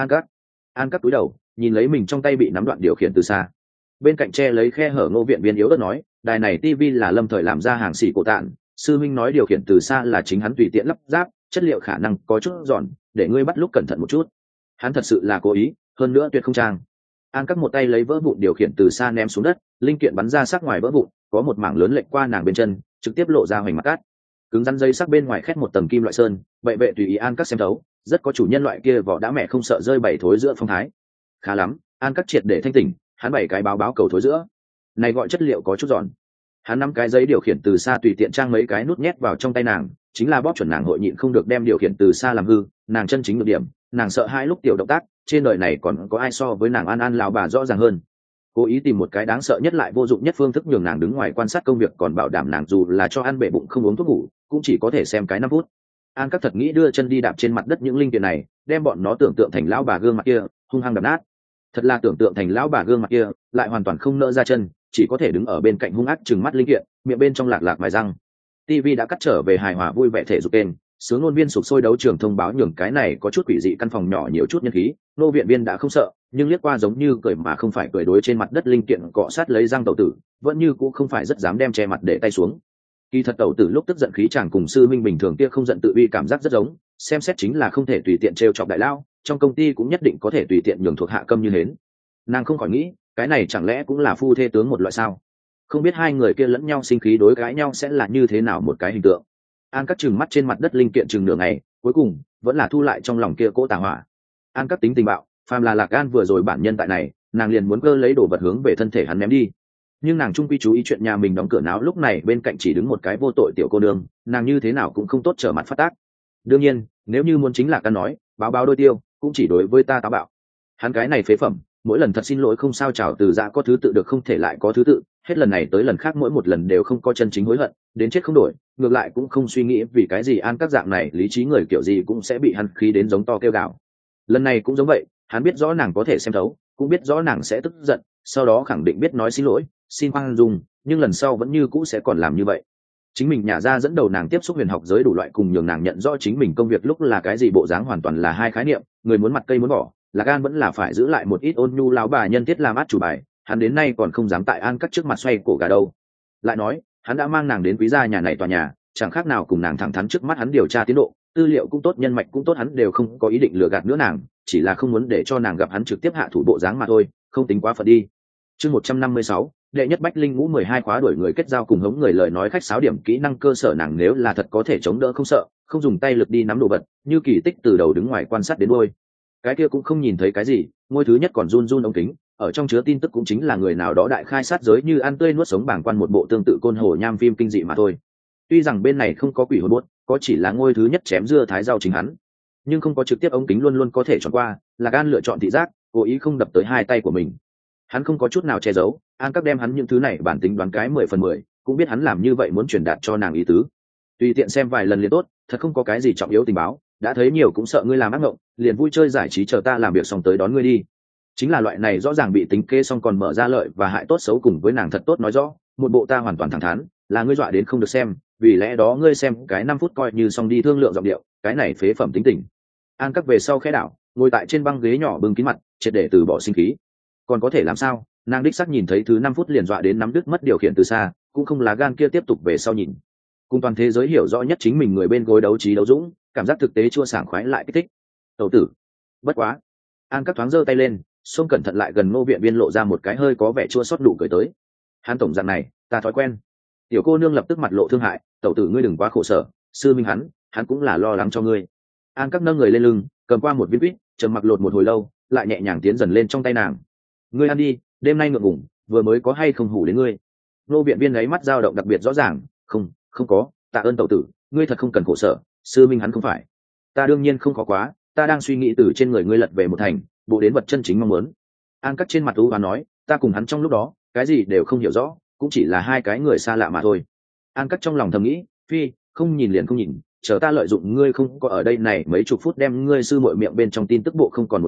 An cắt túi đầu nhìn lấy mình trong tay bị nắm đoạn điều khiển từ xa, bên cạnh che lấy khe hở Ngô Viện Viên yếu ớt nói, đài này tivi là Lâm Thời làm ra hàng xỉ cổ tạn, sư minh nói điều khiển từ xa là chính hắn tùy tiện lắp ráp, chất liệu khả năng có chút giòn, để ngươi bắt lúc cẩn thận một chút. Hắn thật sự là cố ý, hơn nữa tuyệt không trang. An cắt một tay lấy vỡ vụn điều khiển từ xa ném xuống đất, linh kiện bắn ra sắc ngoài vỡ vụn, có một mảng lớn lệch qua nàng bên chân, trực tiếp lộ ra hoành mặt cát. Cứng rắn dây sắc bên ngoài khét một tầng kim loại sơn, vậy vệ tùy ý An cắt xem thấu, rất có chủ nhân loại kia vỏ đã mẹ không sợ rơi bảy thối giữa phong thái. Khá lắm, An cắt triệt để thanh tỉnh, hắn bảy cái báo cầu thối giữa, này gọi chất liệu có chút giòn. Hắn nắm cái giấy điều khiển từ xa tùy tiện trang mấy cái nút nhét vào trong tay nàng, chính là bóp chuẩn nàng hội nhịn không được đem điều khiển từ xa làm hư, nàng chân chính được điểm, nàng sợ hai lúc tiểu động tác, trên đời này còn có ai so với nàng An lão bà rõ ràng hơn. Cố ý tìm một cái đáng sợ nhất lại vô dụng nhất phương thức nhường nàng đứng ngoài quan sát công việc, còn bảo đảm nàng dù là cho ăn bể bụng không uống thuốc ngủ, cũng chỉ có thể xem cái 5 phút. An các thật nghĩ đưa chân đi đạp trên mặt đất những linh kiện này, đem bọn nó tưởng tượng thành lão bà gương mặt kia, hung hăng đập nát. Thật là tưởng tượng thành lão bà gương mặt kia, lại hoàn toàn không nỡ ra chân, chỉ có thể đứng ở bên cạnh hung ác trừng mắt linh kiện, miệng bên trong lạc mài răng. TV đã cắt trở về hài hòa vui vẻ thể dục kênh, sướng ngôn viên sục sôi đấu trường thông báo nhường cái này có chút quỷ dị căn phòng nhỏ nhiều chút nhân khí. Nô viện viên đã không sợ, nhưng liếc qua giống như cười mà không phải cười đối trên mặt đất linh kiện cọ sát lấy răng tẩu tử, vẫn như cũng không phải rất dám đem che mặt để tay xuống. Kỳ thật tẩu tử lúc tức giận khí chàng cùng sư minh bình thường kia không giận tự uy cảm giác rất giống, xem xét chính là không thể tùy tiện trêu chọc đại lao, trong công ty cũng nhất định có thể tùy tiện nhường thuộc hạ câm như hến. Nàng không khỏi nghĩ, cái này chẳng lẽ cũng là phu thê tướng một loại sao? Không biết hai người kia lẫn nhau sinh khí đối cãi nhau sẽ là như thế nào một cái hình tượng. An cắt chừng mắt trên mặt đất linh kiện chừng nửa ngày, cuối cùng vẫn là thu lại trong lòng kia cỗ tà hỏa. An cắt tính tình bạo, phàm là Lạc Gan vừa rồi bản nhân tại này, nàng liền muốn cơ lấy đồ vật hướng về thân thể hắn ném đi. Nhưng nàng trung quy chú ý chuyện nhà mình đóng cửa náo, lúc này bên cạnh chỉ đứng một cái vô tội tiểu cô nương, nàng như thế nào cũng không tốt trở mặt phát tác. Đương nhiên, nếu như muốn chính Lạc Gan nói, báo đôi tiêu, cũng chỉ đối với ta táo bạo. Hắn cái này phế phẩm, mỗi lần thật xin lỗi không sao chào từ dạ có thứ tự được không thể lại có thứ tự, hết lần này tới lần khác mỗi một lần đều không có chân chính hối hận, đến chết không đổi, ngược lại cũng không suy nghĩ vì cái gì An các dạng này lý trí người kiểu gì cũng sẽ bị hắn khí đến giống to kêu gào. Lần này cũng giống vậy, hắn biết rõ nàng có thể xem thấu, cũng biết rõ nàng sẽ tức giận, sau đó khẳng định biết nói xin lỗi, xin khoan dung, nhưng lần sau vẫn như cũ sẽ còn làm như vậy. Chính mình nhả ra dẫn đầu nàng tiếp xúc huyền học giới đủ loại cùng nhường nàng nhận rõ chính mình công việc lúc là cái gì bộ dáng hoàn toàn là hai khái niệm, người muốn mặt cây muốn bỏ, Lạc Gan vẫn là phải giữ lại một ít ôn nhu lão bà nhân thiết làm át chủ bài, hắn đến nay còn không dám tại An cắt trước mặt xoay cổ gà đâu. Lại nói, hắn đã mang nàng đến quý gia nhà này tòa nhà, chẳng khác nào cùng nàng thẳng thắn trước mắt hắn điều tra tiến độ, tư liệu cũng tốt nhân mạch cũng tốt, hắn đều không có ý định lừa gạt nữa nàng, chỉ là không muốn để cho nàng gặp hắn trực tiếp hạ thủ bộ dáng mà thôi, không tính quá phận đi. Chương 156, đệ nhất Bách Linh Ngũ 12 khóa đuổi người kết giao cùng hống người lời nói khách sáo điểm kỹ năng cơ sở, nàng nếu là thật có thể chống đỡ không sợ, không dùng tay lực đi nắm đồ vật, như kỳ tích từ đầu đứng ngoài quan sát đến đuôi. Cái kia cũng không nhìn thấy cái gì, ngôi thứ nhất còn run ống kính, ở trong chứa tin tức cũng chính là người nào đó đại khai sát giới như ăn tươi nuốt sống bảng quan một bộ tương tự côn hồ nham phim kinh dị mà thôi. Tuy rằng bên này không có quỷ hồn buốt, có chỉ là ngôi thứ nhất chém dưa thái rau chính hắn, nhưng không có trực tiếp ống kính luôn luôn có thể chọn qua, là Gan lựa chọn thị giác, cố ý không đập tới hai tay của mình. Hắn không có chút nào che giấu, An các đem hắn những thứ này bản tính đoán cái 10/10, cũng biết hắn làm như vậy muốn truyền đạt cho nàng ý tứ. Tùy tiện xem vài lần liền tốt, thật không có cái gì trọng yếu tình báo, đã thấy nhiều cũng sợ ngươi làm ác mộng, liền vui chơi giải trí chờ ta làm việc xong tới đón ngươi đi. Chính là loại này rõ ràng bị tính kế xong còn mở ra lợi và hại tốt xấu cùng với nàng thật tốt nói rõ, một bộ ta hoàn toàn thẳng thắn, là ngươi dọa đến không được xem, vì lẽ đó ngươi xem cái 5 phút coi như xong đi thương lượng giọng điệu, cái này phế phẩm tính tình. An các về sau khẽ đảo, ngồi tại trên băng ghế nhỏ bưng kín mặt, triệt để từ bỏ sinh khí. Còn có thể làm sao, nàng đích xác nhìn thấy thứ 5 phút liền dọa đến nắm đứt mất điều khiển từ xa, cũng không là gan kia tiếp tục về sau nhìn. Cùng toàn thế giới hiểu rõ nhất chính mình người bên gối đấu trí đấu dũng, cảm giác thực tế chua sảng khoái lại kích thích. Tẩu tử, bất quá. An các thoáng giơ tay lên, xông cẩn thận lại gần Ngô viện viên lộ ra một cái hơi có vẻ chua xót đủ cười tới. Hắn tổng dạng này, ta thói quen. Tiểu cô nương lập tức mặt lộ thương hại, tẩu tử ngươi đừng quá khổ sở, sư minh hắn cũng là lo lắng cho ngươi. An các nâng người lên lưng, cầm qua một viên quýt, trầm mặc lột một hồi lâu, lại nhẹ nhàng tiến dần lên trong tay nàng. Ngươi ăn đi, đêm nay ngượng ngùng, vừa mới có hay không hủ đến ngươi. Ngô viện viên ấy mắt dao động đặc biệt rõ ràng, không có, tạ ơn tẩu tử, ngươi thật không cần khổ sở, sư minh hắn không phải. Ta đương nhiên không có quá, ta đang suy nghĩ từ trên người ngươi lật về một thành, bộ đến vật chân chính mong muốn. An cắt trên mặt u và nói, ta cùng hắn trong lúc đó, cái gì đều không hiểu rõ, cũng chỉ là hai cái người xa lạ mà thôi. An cắt trong lòng thầm nghĩ, phi, không nhìn liền không nhìn, chờ ta lợi dụng ngươi không có ở đây này mấy chục phút đem ngươi sư muội miệng bên trong tin tức bộ không còn một mảnh,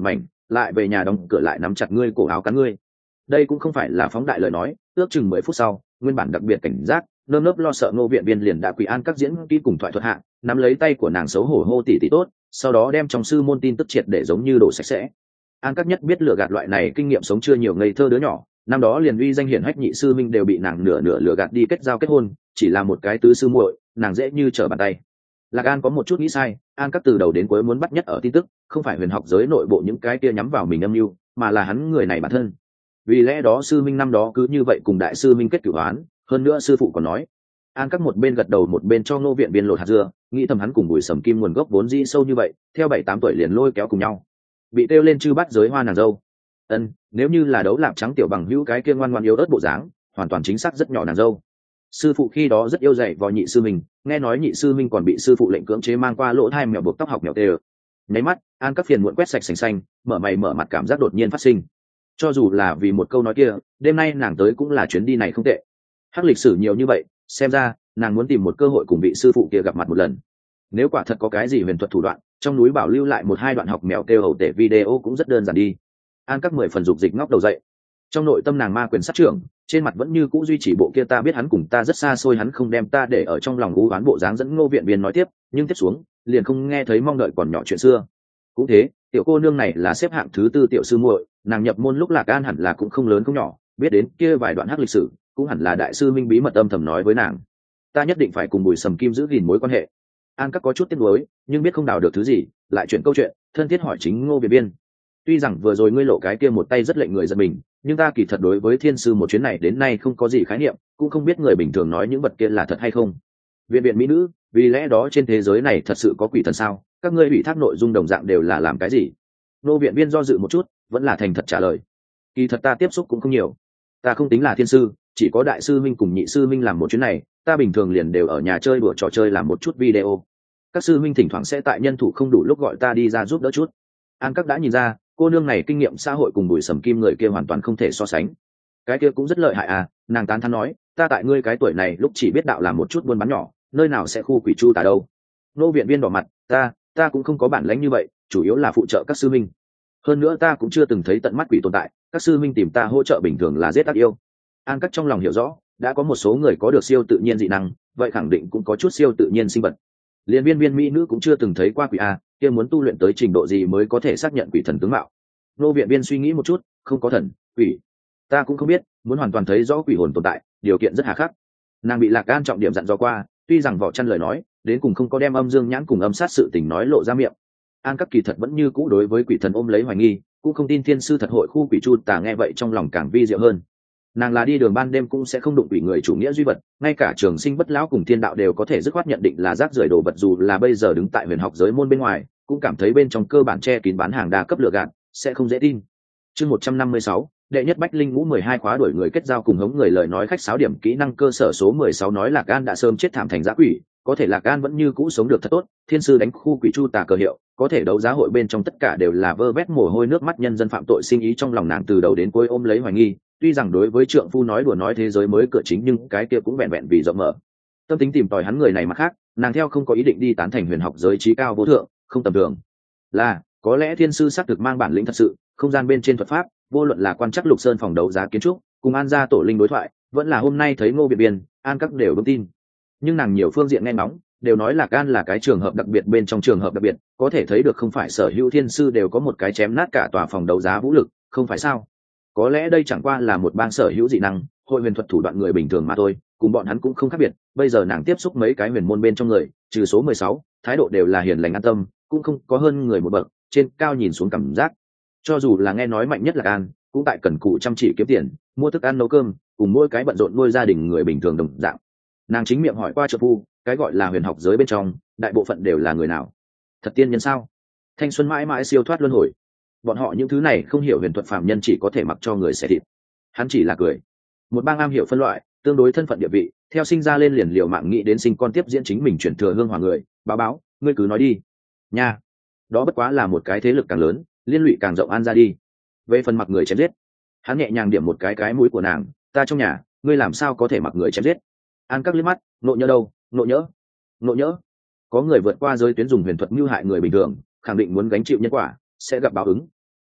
lại về nhà đóng cửa lại nắm chặt ngươi cổ áo cắn ngươi. Đây cũng không phải là phóng đại lời nói. Ước chừng 10 phút sau, nguyên bản đặc biệt cảnh giác, nơm nớp lo sợ Ngô Viện Viên liền đã quỳ An Các diễn kỹ cùng thoại thuật hạ, nắm lấy tay của nàng xấu hổ hô tỷ tỷ tốt, sau đó đem trong sư môn tin tức triệt để giống như đổ sạch sẽ. An Các nhất biết lừa gạt loại này kinh nghiệm sống chưa nhiều ngây thơ đứa nhỏ, năm đó liền uy danh hiển hách nhị sư minh đều bị nàng nửa lừa gạt đi kết giao kết hôn, chỉ là một cái tứ sư muội, nàng dễ như trở bàn tay. Lạc An có một chút nghĩ sai, An Các từ đầu đến cuối muốn bắt nhất ở tin tức, không phải huyền học giới nội bộ những cái kia nhắm vào mình âm mưu, mà là hắn người này bản thân. Vì lẽ đó sư minh năm đó cứ như vậy cùng đại sư minh kết cửu oán, hơn nữa sư phụ còn nói. An Các một bên gật đầu một bên cho Ngô Viện Viên lột hạt dưa, nghĩ thầm hắn cùng Bùi Sầm Kim nguồn gốc vốn dĩ sâu như vậy, theo 7-8 tuổi liền lôi kéo cùng nhau. Bị tiêu lên chư bắt giới hoa nàng dâu. Nếu như là đấu lạp trắng tiểu bằng hữu cái kia ngoan ngoãn yếu ớt bộ dáng, hoàn toàn chính xác rất nhỏ nàng dâu. Sư phụ khi đó rất yêu dạy vào nhị sư mình, nghe nói nhị sư minh còn bị sư phụ lệnh cưỡng chế mang qua lỗ thai mèo buộc tóc học mèo tê. Nháy mắt, An Các phiền muộn quét sạch sành xanh, mở mày mở mặt cảm giác đột nhiên phát sinh. Cho dù là vì một câu nói kia, đêm nay nàng tới cũng là chuyến đi này không tệ. Hắc lịch sử nhiều như vậy, xem ra nàng muốn tìm một cơ hội cùng vị sư phụ kia gặp mặt một lần. Nếu quả thật có cái gì huyền thuật thủ đoạn, trong núi bảo lưu lại 1-2 đoạn học mèo kêu hầu tể video cũng rất đơn giản đi. An Các 10 phần dục dịch ngóc đầu dậy. Trong nội tâm nàng ma quyền sát trưởng, trên mặt vẫn như cũ duy trì bộ kia ta biết hắn cùng ta rất xa xôi hắn không đem ta để ở trong lòng u oán bộ dáng dẫn Ngô Viện Viên nói tiếp, nhưng tiếp xuống liền không nghe thấy mong đợi còn nhỏ chuyện xưa. Cũng thế, tiểu cô nương này là xếp hạng thứ 4 tiểu sư muội, nàng nhập môn lúc Lạc An hẳn là cũng không lớn không nhỏ, biết đến kia vài đoạn hắc lịch sử, cũng hẳn là đại sư minh bí mật âm thầm nói với nàng. Ta nhất định phải cùng Bùi Sầm Kim giữ gìn mối quan hệ. An Các có chút tiếc nuối, nhưng biết không đào được thứ gì, lại chuyển câu chuyện, thân thiết hỏi chính Ngô Viện Viên. Tuy rằng vừa rồi ngươi lộ cái kia một tay rất lệnh người giật mình, nhưng ta kỳ thật đối với thiên sư một chuyến này đến nay không có gì khái niệm, cũng không biết người bình thường nói những vật kia là thật hay không. Viện mỹ nữ, vì lẽ đó trên thế giới này thật sự có quỷ thần sao? Các ngươi ủy thác nội dung đồng dạng đều là làm cái gì? Ngô Viện Viên do dự một chút, vẫn là thành thật trả lời. Kỳ thật ta tiếp xúc cũng không nhiều, ta không tính là thiên sư, chỉ có đại sư minh cùng nhị sư minh làm một chuyến này, ta bình thường liền đều ở nhà chơi đùa trò chơi làm một chút video. Các sư minh thỉnh thoảng sẽ tại nhân thủ không đủ lúc gọi ta đi ra giúp đỡ chút. An Các đã nhìn ra, cô nương này kinh nghiệm xã hội cùng Bùi Sầm Kim người kia hoàn toàn không thể so sánh. Cái kia cũng rất lợi hại à, nàng tán thán nói, ta tại ngươi cái tuổi này lúc chỉ biết đạo làm một chút buôn bán nhỏ, nơi nào sẽ khu quỷ chu tà đâu. Ngô Viện Viên đỏ mặt, ta cũng không có bản lãnh như vậy, chủ yếu là phụ trợ các sư minh. Hơn nữa ta cũng chưa từng thấy tận mắt quỷ tồn tại, các sư minh tìm ta hỗ trợ bình thường là giết ác yêu. An Các trong lòng hiểu rõ, đã có một số người có được siêu tự nhiên dị năng, vậy khẳng định cũng có chút siêu tự nhiên sinh vật. Liên viên mỹ nữ cũng chưa từng thấy qua quỷ a, kia muốn tu luyện tới trình độ gì mới có thể xác nhận quỷ thần tướng mạo. Ngô Viện Viên suy nghĩ một chút, không có thần quỷ, ta cũng không biết, muốn hoàn toàn thấy rõ quỷ hồn tồn tại, điều kiện rất hà khắc. Nàng bị Lạc An trọng điểm dặn dò qua, tuy rằng vỏ chăn lời nói, đến cùng không có đem âm dương nhãn cùng âm sát sự tình nói lộ ra miệng. An Các kỳ thật vẫn như cũ đối với quỷ thần ôm lấy hoài nghi, cũng không tin thiên sư thật hội khu quỷ chu tà, nghe vậy trong lòng càng vi diệu hơn. Nàng là đi đường ban đêm cũng sẽ không đụng quỷ người chủ nghĩa duy vật, ngay cả Trường Sinh Bất Lão cùng Thiên Đạo đều có thể dứt khoát nhận định là rác rưởi đồ vật, dù là bây giờ đứng tại huyền học giới môn bên ngoài, cũng cảm thấy bên trong cơ bản che kín bán hàng đa cấp lừa gạt, sẽ không dễ tin. Chương 156, đệ nhất Bách Linh Ngũ 12 khóa đuổi người kết giao cùng hống người lời nói khách sáo điểm kỹ năng cơ sở số 16 nói Lạc An đã sớm chết thảm thành dã quỷ, có thể Lạc An vẫn như cũ sống được thật tốt, thiên sư đánh khu quỷ chu tà cờ hiệu, có thể đấu giá hội bên trong tất cả đều là vơ vét mồ hôi nước mắt nhân dân phạm tội sinh ý, trong lòng nàng từ đầu đến cuối ôm lấy hoài nghi, tuy rằng đối với trượng phu nói đùa nói thế giới mới cửa chính, nhưng cái kia cũng vẹn vẹn vì rộng mở. Tâm tính tìm tòi hắn người này mà khác, nàng theo không có ý định đi tán thành huyền học giới trí cao vô thượng, không tầm thường. Là, có lẽ thiên sư xác thực mang bản lĩnh thật sự, không gian bên trên thuật pháp, vô luận là quan chắc Lục Sơn phòng đấu giá kiến trúc, cùng An gia tổ linh đối thoại, vẫn là hôm nay thấy Ngô Viện Viên, An Các đều vững tin. Nhưng nàng nhiều phương diện nghe ngóng, đều nói Lạc An là cái trường hợp đặc biệt bên trong trường hợp đặc biệt, có thể thấy được không phải sở hữu thiên sư đều có một cái chém nát cả tòa phòng đấu giá vũ lực, không phải sao? Có lẽ đây chẳng qua là một bang sở hữu dị năng, hội huyền thuật thủ đoạn người bình thường mà thôi, cùng bọn hắn cũng không khác biệt. Bây giờ nàng tiếp xúc mấy cái huyền môn bên trong người, trừ số 16, thái độ đều là hiền lành an tâm, cũng không có hơn người một bậc, trên cao nhìn xuống cảm giác. Cho dù là nghe nói mạnh nhất Lạc An, cũng tại cần cù chăm chỉ kiếm tiền, mua thức ăn nấu cơm, cùng mỗi cái bận rộn nuôi gia đình người bình thường đồng dạng. Nàng chính miệng hỏi qua trợ phu, cái gọi là huyền học giới bên trong, đại bộ phận đều là người nào? Thật tiên nhân sao? Thanh xuân mãi mãi siêu thoát luân hồi. Bọn họ những thứ này không hiểu huyền thuật phàm nhân chỉ có thể mặc cho người xẻ thịt. Hắn chỉ là cười. Một bang am hiểu phân loại, tương đối thân phận địa vị, theo sinh ra lên liền liều mạng nghĩ đến sinh con tiếp diễn chính mình chuyển thừa hương hòa người. Báo, ngươi cứ nói đi. Nha, đó bất quá là một cái thế lực càng lớn, liên lụy càng rộng, An ra đi. Về phần mặc người chém giết, hắn nhẹ nhàng điểm một cái mũi của nàng, ta trong nhà, ngươi làm sao có thể mặc người chém giết? An Các liếc mắt, nộ nhỡ đâu, nộ nhỡ. Có người vượt qua giới tuyến dùng huyền thuật mưu hại người bình thường, khẳng định muốn gánh chịu nhân quả, sẽ gặp báo ứng.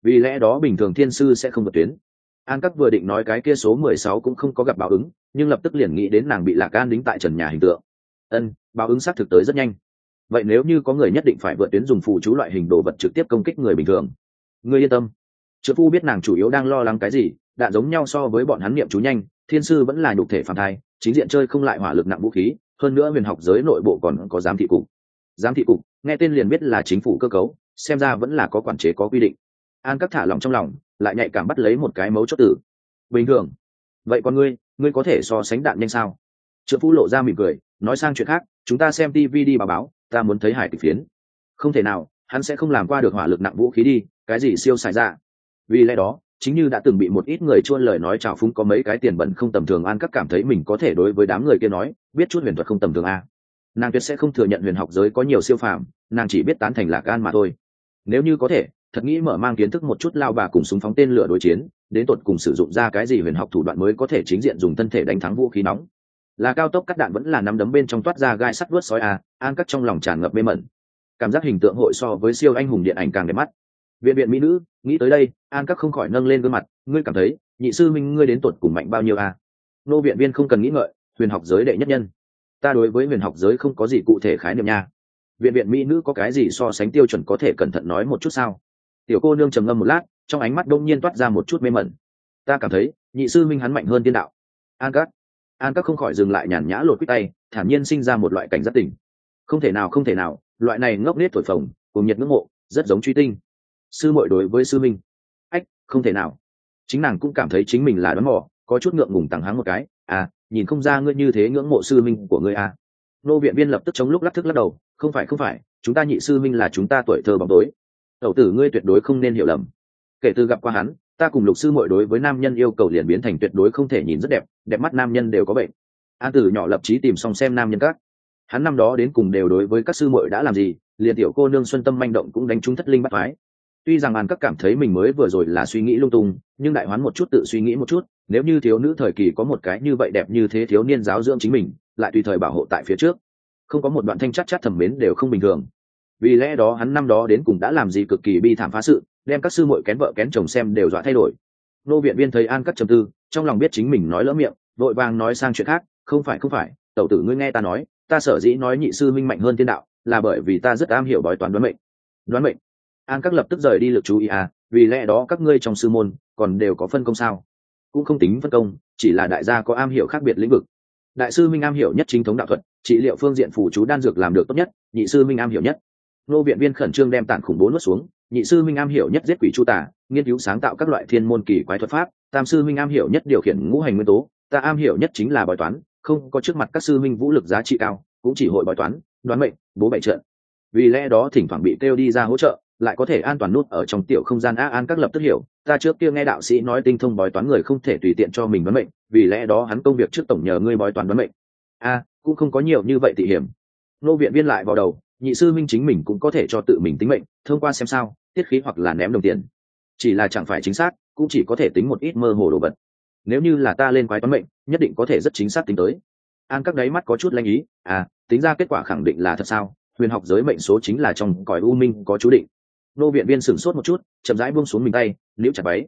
vì lẽ đó bình thường thiên sư sẽ không vượt tuyến. An Các vừa định nói cái kia số 16 cũng không có gặp báo ứng, nhưng lập tức liền nghĩ đến nàng bị Lạc An đính tại trần nhà hình tượng. Báo ứng xác thực tới rất nhanh. Vậy nếu như có người nhất định phải vượt tuyến dùng phù chú loại hình đồ vật trực tiếp công kích người bình thường, ngươi yên tâm. Trượng phu biết nàng chủ yếu đang lo lắng cái gì, đạn giống nhau so với bọn hắn niệm chú nhanh, thiên sư vẫn là nhục thể phàm thai, chính diện chơi không lại hỏa lực nặng vũ khí, hơn nữa huyền học giới nội bộ còn có giám thị cục. Giám thị cục, nghe tên liền biết là chính phủ cơ cấu, xem ra vẫn là có quản chế có quy định. An Các thả lòng trong lòng, lại nhạy cảm bắt lấy một cái mấu chốt tử. Bình thường. Vậy còn ngươi có thể so sánh đạn nhanh sao? Trượng phu lộ ra mỉm cười, nói sang chuyện khác, chúng ta xem TV đi báo, ta muốn thấy hải kịch phiến. Không thể nào, hắn sẽ không làm qua được hỏa lực nặng vũ khí đi, cái gì siêu xài ra. Vì lẽ đó, chính như đã từng bị một ít người chuôn lời nói trào phúng có mấy cái tiền bẩn không tầm thường, An Các cảm thấy mình có thể đối với đám người kia nói, biết chút huyền thuật không tầm thường a. Nàng tuyệt sẽ không thừa nhận huyền học giới có nhiều siêu phàm, nàng chỉ biết tán thành Lạc An mà thôi. Nếu như có thể, thật nghĩ mở mang kiến thức một chút lao bà cùng súng phóng tên lửa đối chiến, đến tột cùng sử dụng ra cái gì huyền học thủ đoạn mới có thể chính diện dùng thân thể đánh thắng vũ khí nóng. Là cao tốc cắt đạn vẫn là nắm đấm bên trong toát ra gai sắt vuốt sói a, An Các trong lòng tràn ngập mê mẩn. Cảm giác hình tượng hội so với siêu anh hùng điện ảnh càng đẹp mắt. Viện mỹ nữ, nghĩ tới đây, An Các không khỏi nâng lên gương mặt, ngươi cảm thấy, nhị sư minh ngươi đến tột cùng mạnh bao nhiêu a? Nô viện viên không cần nghĩ ngợi, huyền học giới đệ nhất nhân. Ta đối với huyền học giới không có gì cụ thể khái niệm nha. Viện mỹ nữ có cái gì so sánh tiêu chuẩn có thể cẩn thận nói một chút sao? Tiểu cô nương trầm ngâm một lát, trong ánh mắt đông nhiên toát ra một chút mê mẩn. Ta cảm thấy, nhị sư minh hắn mạnh hơn tiên đạo. An Các không khỏi dừng lại, nhàn nhã lột quýt tay, thản nhiên sinh ra một loại cảnh giác tỉnh. Không thể nào, loại này ngốc nết thổi phồng, cùng nhiệt ngưỡng mộ, rất giống truy tinh. Sư muội đối với sư minh. Ách, không thể nào. Chính nàng cũng cảm thấy chính mình là đoán mò, có chút ngượng ngùng tằng háng một cái. À, nhìn không ra ngươi như thế ngưỡng mộ sư minh của ngươi à. Nô viện viên lập tức chống lúc lắc thức lắc đầu, không phải, chúng ta nhị sư minh là chúng ta tuổi thơ bóng tối. Tẩu tử ngươi tuyệt đối không nên hiểu lầm. Kể từ gặp qua hắn, ta cùng Lục sư muội đối với nam nhân yêu cầu liền biến thành tuyệt đối không thể nhìn rất đẹp, đẹp mắt nam nhân đều có bệnh. An Tử nhỏ lập chí tìm xong xem nam nhân các. Hắn năm đó đến cùng đều đối với các sư muội đã làm gì, liền tiểu cô nương xuân tâm manh động cũng đánh trúng thất linh bắt thoái. Tuy rằng An Các cảm thấy mình mới vừa rồi là suy nghĩ lung tung, nhưng đại hoán một chút tự suy nghĩ một chút, nếu như thiếu nữ thời kỳ có một cái như vậy đẹp như thế thiếu niên giáo dưỡng chính mình, lại tùy thời bảo hộ tại phía trước, không có một đoạn thanh chắc thầm mến đều không bình thường. Vì lẽ đó hắn năm đó đến cùng đã làm gì cực kỳ bi thảm phá sự, đem các sư muội kén vợ kén chồng xem đều dọa thay đổi. Nô viện viên thấy An Các trầm tư, trong lòng biết chính mình nói lỡ miệng, vội vàng nói sang chuyện khác, không phải, tẩu tử ngươi nghe ta nói, ta sở dĩ nói nhị sư minh mạnh hơn tiên đạo, là bởi vì ta rất am hiểu bói toán đoán mệnh. An Các lập tức rời đi lực chú ý vì lẽ đó các ngươi trong sư môn còn đều có phân công sao? Cũng không tính phân công, chỉ là đại gia có am hiểu khác biệt lĩnh vực. Đại sư minh am hiểu nhất chính thống đạo thuật, trị liệu phương diện phù chú đan dược làm được tốt nhất, nhị sư minh am hiểu nhất. Nô viện viên khẩn trương đem tản khủng bố nuốt xuống, nhị sư minh am hiểu nhất giết quỷ chu tà, nghiên cứu sáng tạo các loại thiên môn kỳ quái thuật pháp, tam sư minh am hiểu nhất điều khiển ngũ hành nguyên tố, ta am hiểu nhất chính là bói toán, không có trước mặt các sư minh vũ lực giá trị cao, cũng chỉ hội bói toán, đoán mệnh, bố bảy trận. Vì lẽ đó thỉnh thoảng bị kêu đi ra hỗ trợ, lại có thể an toàn nút ở trong tiểu không gian. An Các lập tức hiểu, ta trước kia nghe đạo sĩ nói tinh thông bói toán người không thể tùy tiện cho mình đoán mệnh, vì lẽ đó hắn công việc trước tổng nhờ ngươi bói toán đoán mệnh. Cũng không có nhiều như vậy tị hiểm. Nô viện viên lại vào đầu, nhị sư minh chính mình cũng có thể cho tự mình tính mệnh, thông qua xem sao, tiết khí hoặc là ném đồng tiền, chỉ là chẳng phải chính xác, cũng chỉ có thể tính một ít mơ hồ đồ vật. Nếu như là ta lên quái toán mệnh, nhất định có thể rất chính xác tính tới. An Các đáy mắt có chút lanh ý, tính ra kết quả khẳng định là thật sao? Huyền học giới mệnh số chính là trong cõi u minh có chú định. Nô viện viên sửng sốt một chút, chậm rãi buông xuống mình tay, liễu chặt váy.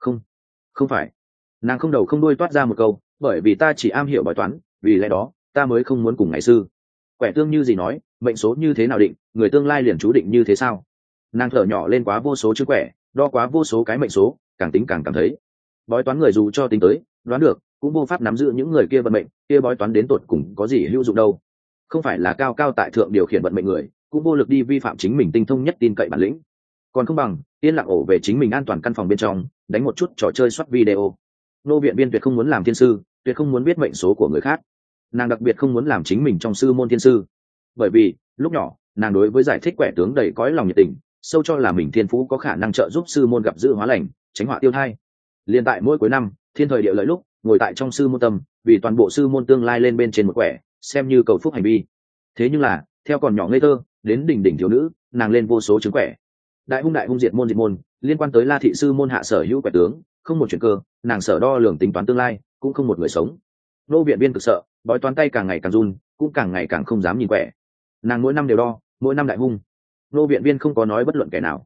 Không phải. Nàng không đầu không đuôi toát ra một câu, bởi vì ta chỉ am hiểu bói toán, vì lẽ đó ta mới không muốn cùng ngày sư. Quẻ tương như gì nói, mệnh số như thế nào định, người tương lai liền chú định như thế sao? Nàng thở nhỏ lên quá vô số chữ quẻ, đo quá vô số cái mệnh số, càng tính càng cảm thấy bói toán người dù cho tính tới đoán được cũng vô pháp nắm giữ những người kia vận mệnh, kia bói toán đến tột cùng có gì hữu dụng đâu. Không phải là cao cao tại thượng điều khiển vận mệnh người, cũng vô lực đi vi phạm chính mình tinh thông nhất tin cậy bản lĩnh. Còn không bằng yên lặng ổ về chính mình an toàn căn phòng bên trong, đánh một chút trò chơi soát video. Nô viện viên tuyệt không muốn làm thiên sư, tuyệt không muốn biết mệnh số của người khác. Nàng đặc biệt không muốn làm chính mình trong sư môn thiên sư, bởi vì lúc nhỏ nàng đối với giải thích quẻ tướng đầy cõi lòng nhiệt tình, sâu cho là mình thiên phú có khả năng trợ giúp sư môn gặp dữ hóa lành, tránh họa tiêu thai. Liên tại mỗi cuối năm thiên thời địa lợi lúc, ngồi tại trong sư môn tâm, vì toàn bộ sư môn tương lai lên bên trên một quẻ, xem như cầu phúc hành vi. Thế nhưng là theo còn nhỏ ngây thơ đến đỉnh đỉnh thiếu nữ, nàng lên vô số chứng quẻ. Đại hung diệt môn, liên quan tới La thị sư môn hạ sở hữu quẻ tướng, không một chuyện cơ, nàng sở đo lường tính toán tương lai, cũng không một người sống. Nô viện viên cực sợ, bói toán tay càng ngày càng run, cũng càng ngày càng không dám nhìn quẻ. Nàng mỗi năm đều đo, mỗi năm đại hung. Nô viện viên không có nói bất luận kẻ nào.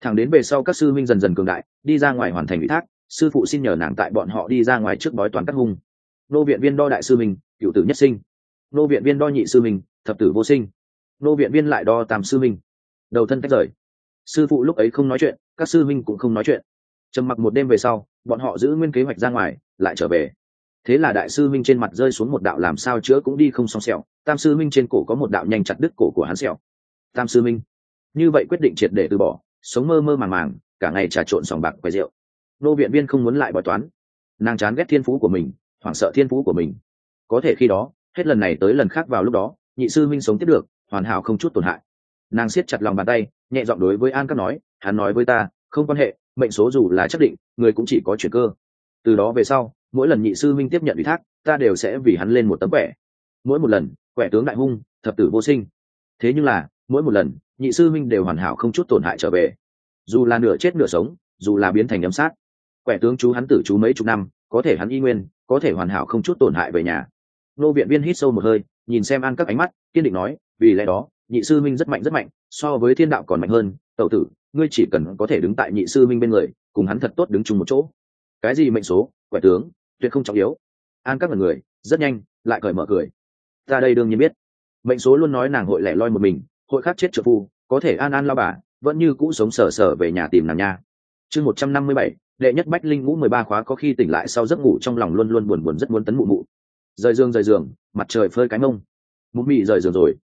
Thẳng đến về sau các sư minh dần dần cường đại, đi ra ngoài hoàn thành ủy thác, sư phụ xin nhờ nàng tại bọn họ đi ra ngoài trước bói toán cắt hung. Nô viện viên đo đại sư minh, cựu tử nhất sinh. Nô viện viên đo nhị sư minh, thập tử vô sinh. Nô viện viên lại đo tam sư minh, đầu thân tách rời. Sư phụ lúc ấy không nói chuyện, các sư minh cũng không nói chuyện. Trầm mặc một đêm về sau, bọn họ giữ nguyên kế hoạch ra ngoài, lại trở về. Thế là đại sư minh trên mặt rơi xuống một đạo làm sao chữa cũng đi không xong sẹo, tam sư minh trên cổ có một đạo nhanh chặt đứt cổ của hắn sẹo. Tam sư minh như vậy quyết định triệt để từ bỏ, sống mơ mơ màng màng, cả ngày trà trộn sòng bạc quay rượu. Nô viện viên không muốn lại bói toán, nàng chán ghét thiên phú của mình, hoảng sợ thiên phú của mình. Có thể khi đó, hết lần này tới lần khác vào lúc đó, nhị sư minh sống tiếp được, hoàn hảo không chút tổn hại. Nàng siết chặt lòng bàn tay, nhẹ giọng đối với An Các nói, hắn nói với ta, không quan hệ, mệnh số dù là chắc định, người cũng chỉ có chuyển cơ. Từ đó về sau, mỗi lần nhị sư minh tiếp nhận ủy thác, ta đều sẽ vì hắn lên một tấm quẻ. Mỗi một lần, quẻ tướng đại hung, thập tử vô sinh. Thế nhưng là, mỗi một lần, nhị sư minh đều hoàn hảo không chút tổn hại trở về. Dù là nửa chết nửa sống, dù là biến thành ấm sát, quẻ tướng chú hắn tử chú mấy chục năm, có thể hắn y nguyên, có thể hoàn hảo không chút tổn hại về nhà. Nô viện viên hít sâu một hơi, nhìn xem An Các ánh mắt, kiên định nói, vì lẽ đó, nhị sư minh rất mạnh, so với thiên đạo còn mạnh hơn. Tẩu tử, ngươi chỉ cần có thể đứng tại nhị sư minh bên người, cùng hắn thật tốt đứng chung một chỗ. Cái gì mệnh số, quẻ tướng, tuyệt không trọng yếu. An Các là người, rất nhanh, lại cởi mở cười. Ta đây đương nhiên biết, mệnh số luôn nói nàng hội lẻ loi một mình, hội khát chết trợ phu, có thể an an lao bà, vẫn như cũ sống sờ sờ về nhà tìm nàng nha. Chương 157, đệ nhất bách linh ngũ 13 khóa. Có khi tỉnh lại sau giấc ngủ trong lòng luôn luôn buồn rất muốn tấn mụ mụ. Rời giường, mặt trời phơi cái mông. Mụ mị rời giường rồi.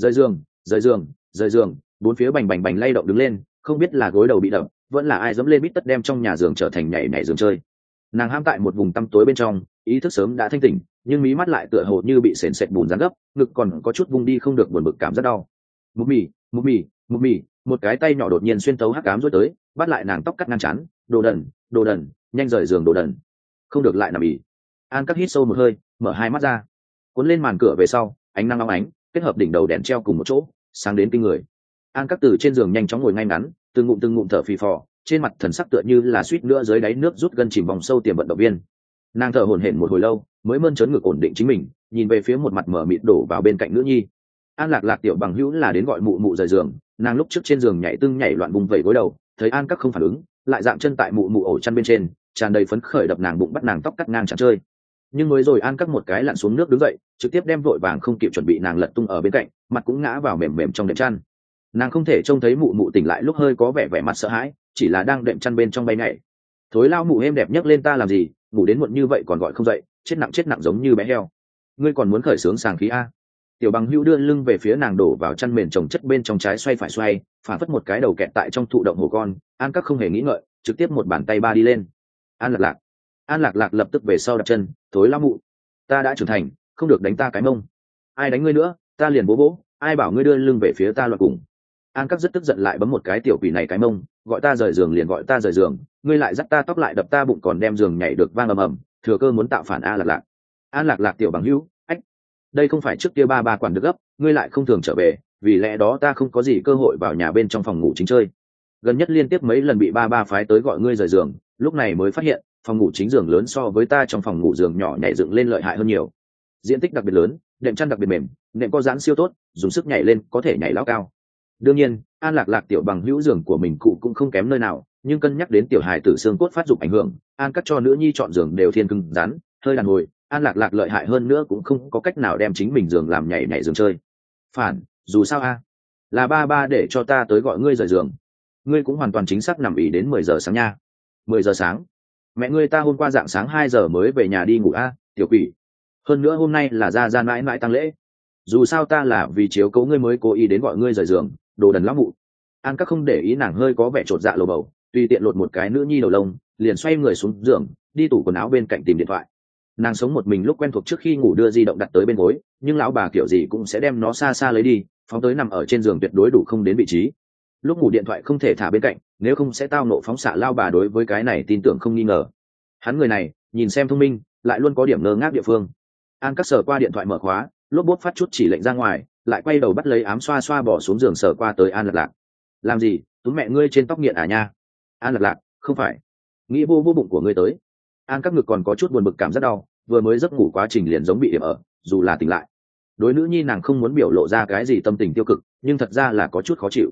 Rời giường, bốn phía bành bành lay động đứng lên, không biết là gối đầu bị đập, vẫn là ai dẫm lên bít tất đem trong nhà giường trở thành nhảy giường chơi. Nàng ham tại một vùng tăm tối bên trong, ý thức sớm đã thanh tỉnh, nhưng mí mắt lại tựa hồ như bị sền sệt bùn rán gấp, ngực còn có chút vung đi không được, buồn bực cảm rất đau. Mụ mị, một cái tay nhỏ đột nhiên xuyên tấu hắc ám rối tới, bắt lại nàng tóc cắt ngang chán. Đồ đần, nhanh rời giường đồ đần. Không được lại nằm ỉ. An Các hít sâu một hơi, mở hai mắt ra, cuốn lên màn cửa về sau, ánh nắng óng ánh, kết hợp đỉnh đầu đèn treo cùng một chỗ, sáng đến kinh người. An Các từ trên giường nhanh chóng ngồi ngay ngắn, từng ngụm thở phì phò, trên mặt thần sắc tựa như là suýt nữa dưới đáy nước rút gân chìm vòng sâu tiềm vận động viên. Nàng thở hổn hển một hồi lâu, mới mơn trớn ngực ổn định chính mình, nhìn về phía một mặt mở mịt đổ vào bên cạnh nữ nhi. An Lạc tiểu bằng hữu là đến gọi mụ mụ rời giường, nàng lúc trước trên giường nhảy loạn vùng vẩy gối đầu, thấy An Các không phản ứng, lại dạm chân tại mụ mụ ổ chăn bên trên, tràn đầy phấn khởi đập nàng bụng, bắt nàng tóc cắt ngang chẳng chơi. Nhưng mới rồi An Các một cái lặn xuống nước đứng dậy, trực tiếp đem vội vàng không kịp chuẩn bị nàng lật tung ở bên cạnh, mặt cũng ngã vào mềm trong đệm chăn. Nàng không thể trông thấy mụ mụ tỉnh lại lúc hơi có vẻ mặt sợ hãi, chỉ là đang đệm chăn bên trong bay nhảy. Thối lao mụ êm đẹp nhấc lên ta làm gì, ngủ đến muộn như vậy còn gọi không dậy, chết nặng giống như bé heo. Ngươi còn muốn khởi sướng sàng khí a? Tiểu bằng hữu đưa lưng về phía nàng, đổ vào chăn mền chồng chất bên trong, trái xoay phải xoay, phản phất một cái đầu kẹt tại trong thụ động hổ con. An Các không hề nghĩ ngợi, trực tiếp một bàn tay ba đi lên. An Lạc lập tức về sau đặt chân. Thối lao mụ, ta đã trưởng thành, không được đánh ta cái mông. Ai đánh ngươi nữa, ta liền bố. Ai bảo ngươi đưa lưng về phía ta loạn cùng. An Các rất tức giận, lại bấm một cái tiểu quỷ này cái mông, gọi ta rời giường liền gọi ta rời giường, ngươi lại dắt ta tóc lại đập ta bụng, còn đem giường nhảy được vang ầm, thừa cơ muốn tạo phản. An Lạc tiểu bằng hữu, ách, đây không phải trước kia ba quản được gấp, ngươi lại không thường trở về, vì lẽ đó ta không có gì cơ hội vào nhà bên trong phòng ngủ chính chơi. Gần nhất liên tiếp mấy lần bị ba phái tới gọi ngươi rời giường, lúc này mới phát hiện phòng ngủ chính giường lớn so với ta trong phòng ngủ giường nhỏ nhảy dựng lên lợi hại hơn nhiều, diện tích đặc biệt lớn, đệm chăn đặc biệt mềm, nệm có giãn siêu tốt, dùng sức nhảy lên có thể nhảy lao cao. Đương nhiên, An Lạc tiểu bằng hữu giường của mình cụ cũng không kém nơi nào, nhưng cân nhắc đến tiểu hài tử xương cốt phát dục ảnh hưởng, An Các cho nữ nhi chọn giường đều thiên cứng rắn, hơi đàn hồi. An Lạc lợi hại hơn nữa cũng không có cách nào đem chính mình giường làm nhảy giường chơi. Phản, dù sao a, là ba để cho ta tới gọi ngươi rời giường. Ngươi cũng hoàn toàn chính xác nằm ỉ đến 10 giờ sáng nha. 10 giờ sáng? Mẹ ngươi ta hôm qua dạng sáng 2 giờ mới về nhà đi ngủ a, tiểu quỷ. Hơn nữa hôm nay là ra mãi tang lễ. Dù sao ta là vì chiếu cố ngươi mới cố ý đến gọi ngươi rời giường, đồ đần lắm mụ. An Các không để ý nàng hơi có vẻ chột dạ lồ bầu, tùy tiện lột một cái nữ nhi đầu lông, liền xoay người xuống giường, đi tủ quần áo bên cạnh tìm điện thoại. Nàng sống một mình lúc quen thuộc trước khi ngủ đưa di động đặt tới bên gối, nhưng lão bà kiểu gì cũng sẽ đem nó xa lấy đi, phóng tới nằm ở trên giường tuyệt đối đủ không đến vị trí. Lúc ngủ điện thoại không thể thả bên cạnh, nếu không sẽ tao nộ phóng xạ. Lao bà đối với cái này tin tưởng không nghi ngờ. Hắn người này nhìn xem thông minh, lại luôn có điểm ngơ ngác địa phương. An Các sờ qua điện thoại mở khóa, lốp bốt phát chút chỉ lệnh ra ngoài, lại quay đầu bắt lấy ám xoa bỏ xuống giường, sờ qua tới An Lạc. Làm gì, túm mẹ ngươi trên tóc nghiện à nha? An Lạc, không phải, nghĩ vô bụng của ngươi tới. An Các ngực còn có chút buồn bực cảm rất đau, vừa mới giấc ngủ quá trình liền giống bị điểm ở, dù là tỉnh lại. Đối nữ nhi nàng không muốn biểu lộ ra cái gì tâm tình tiêu cực, nhưng thật ra là có chút khó chịu.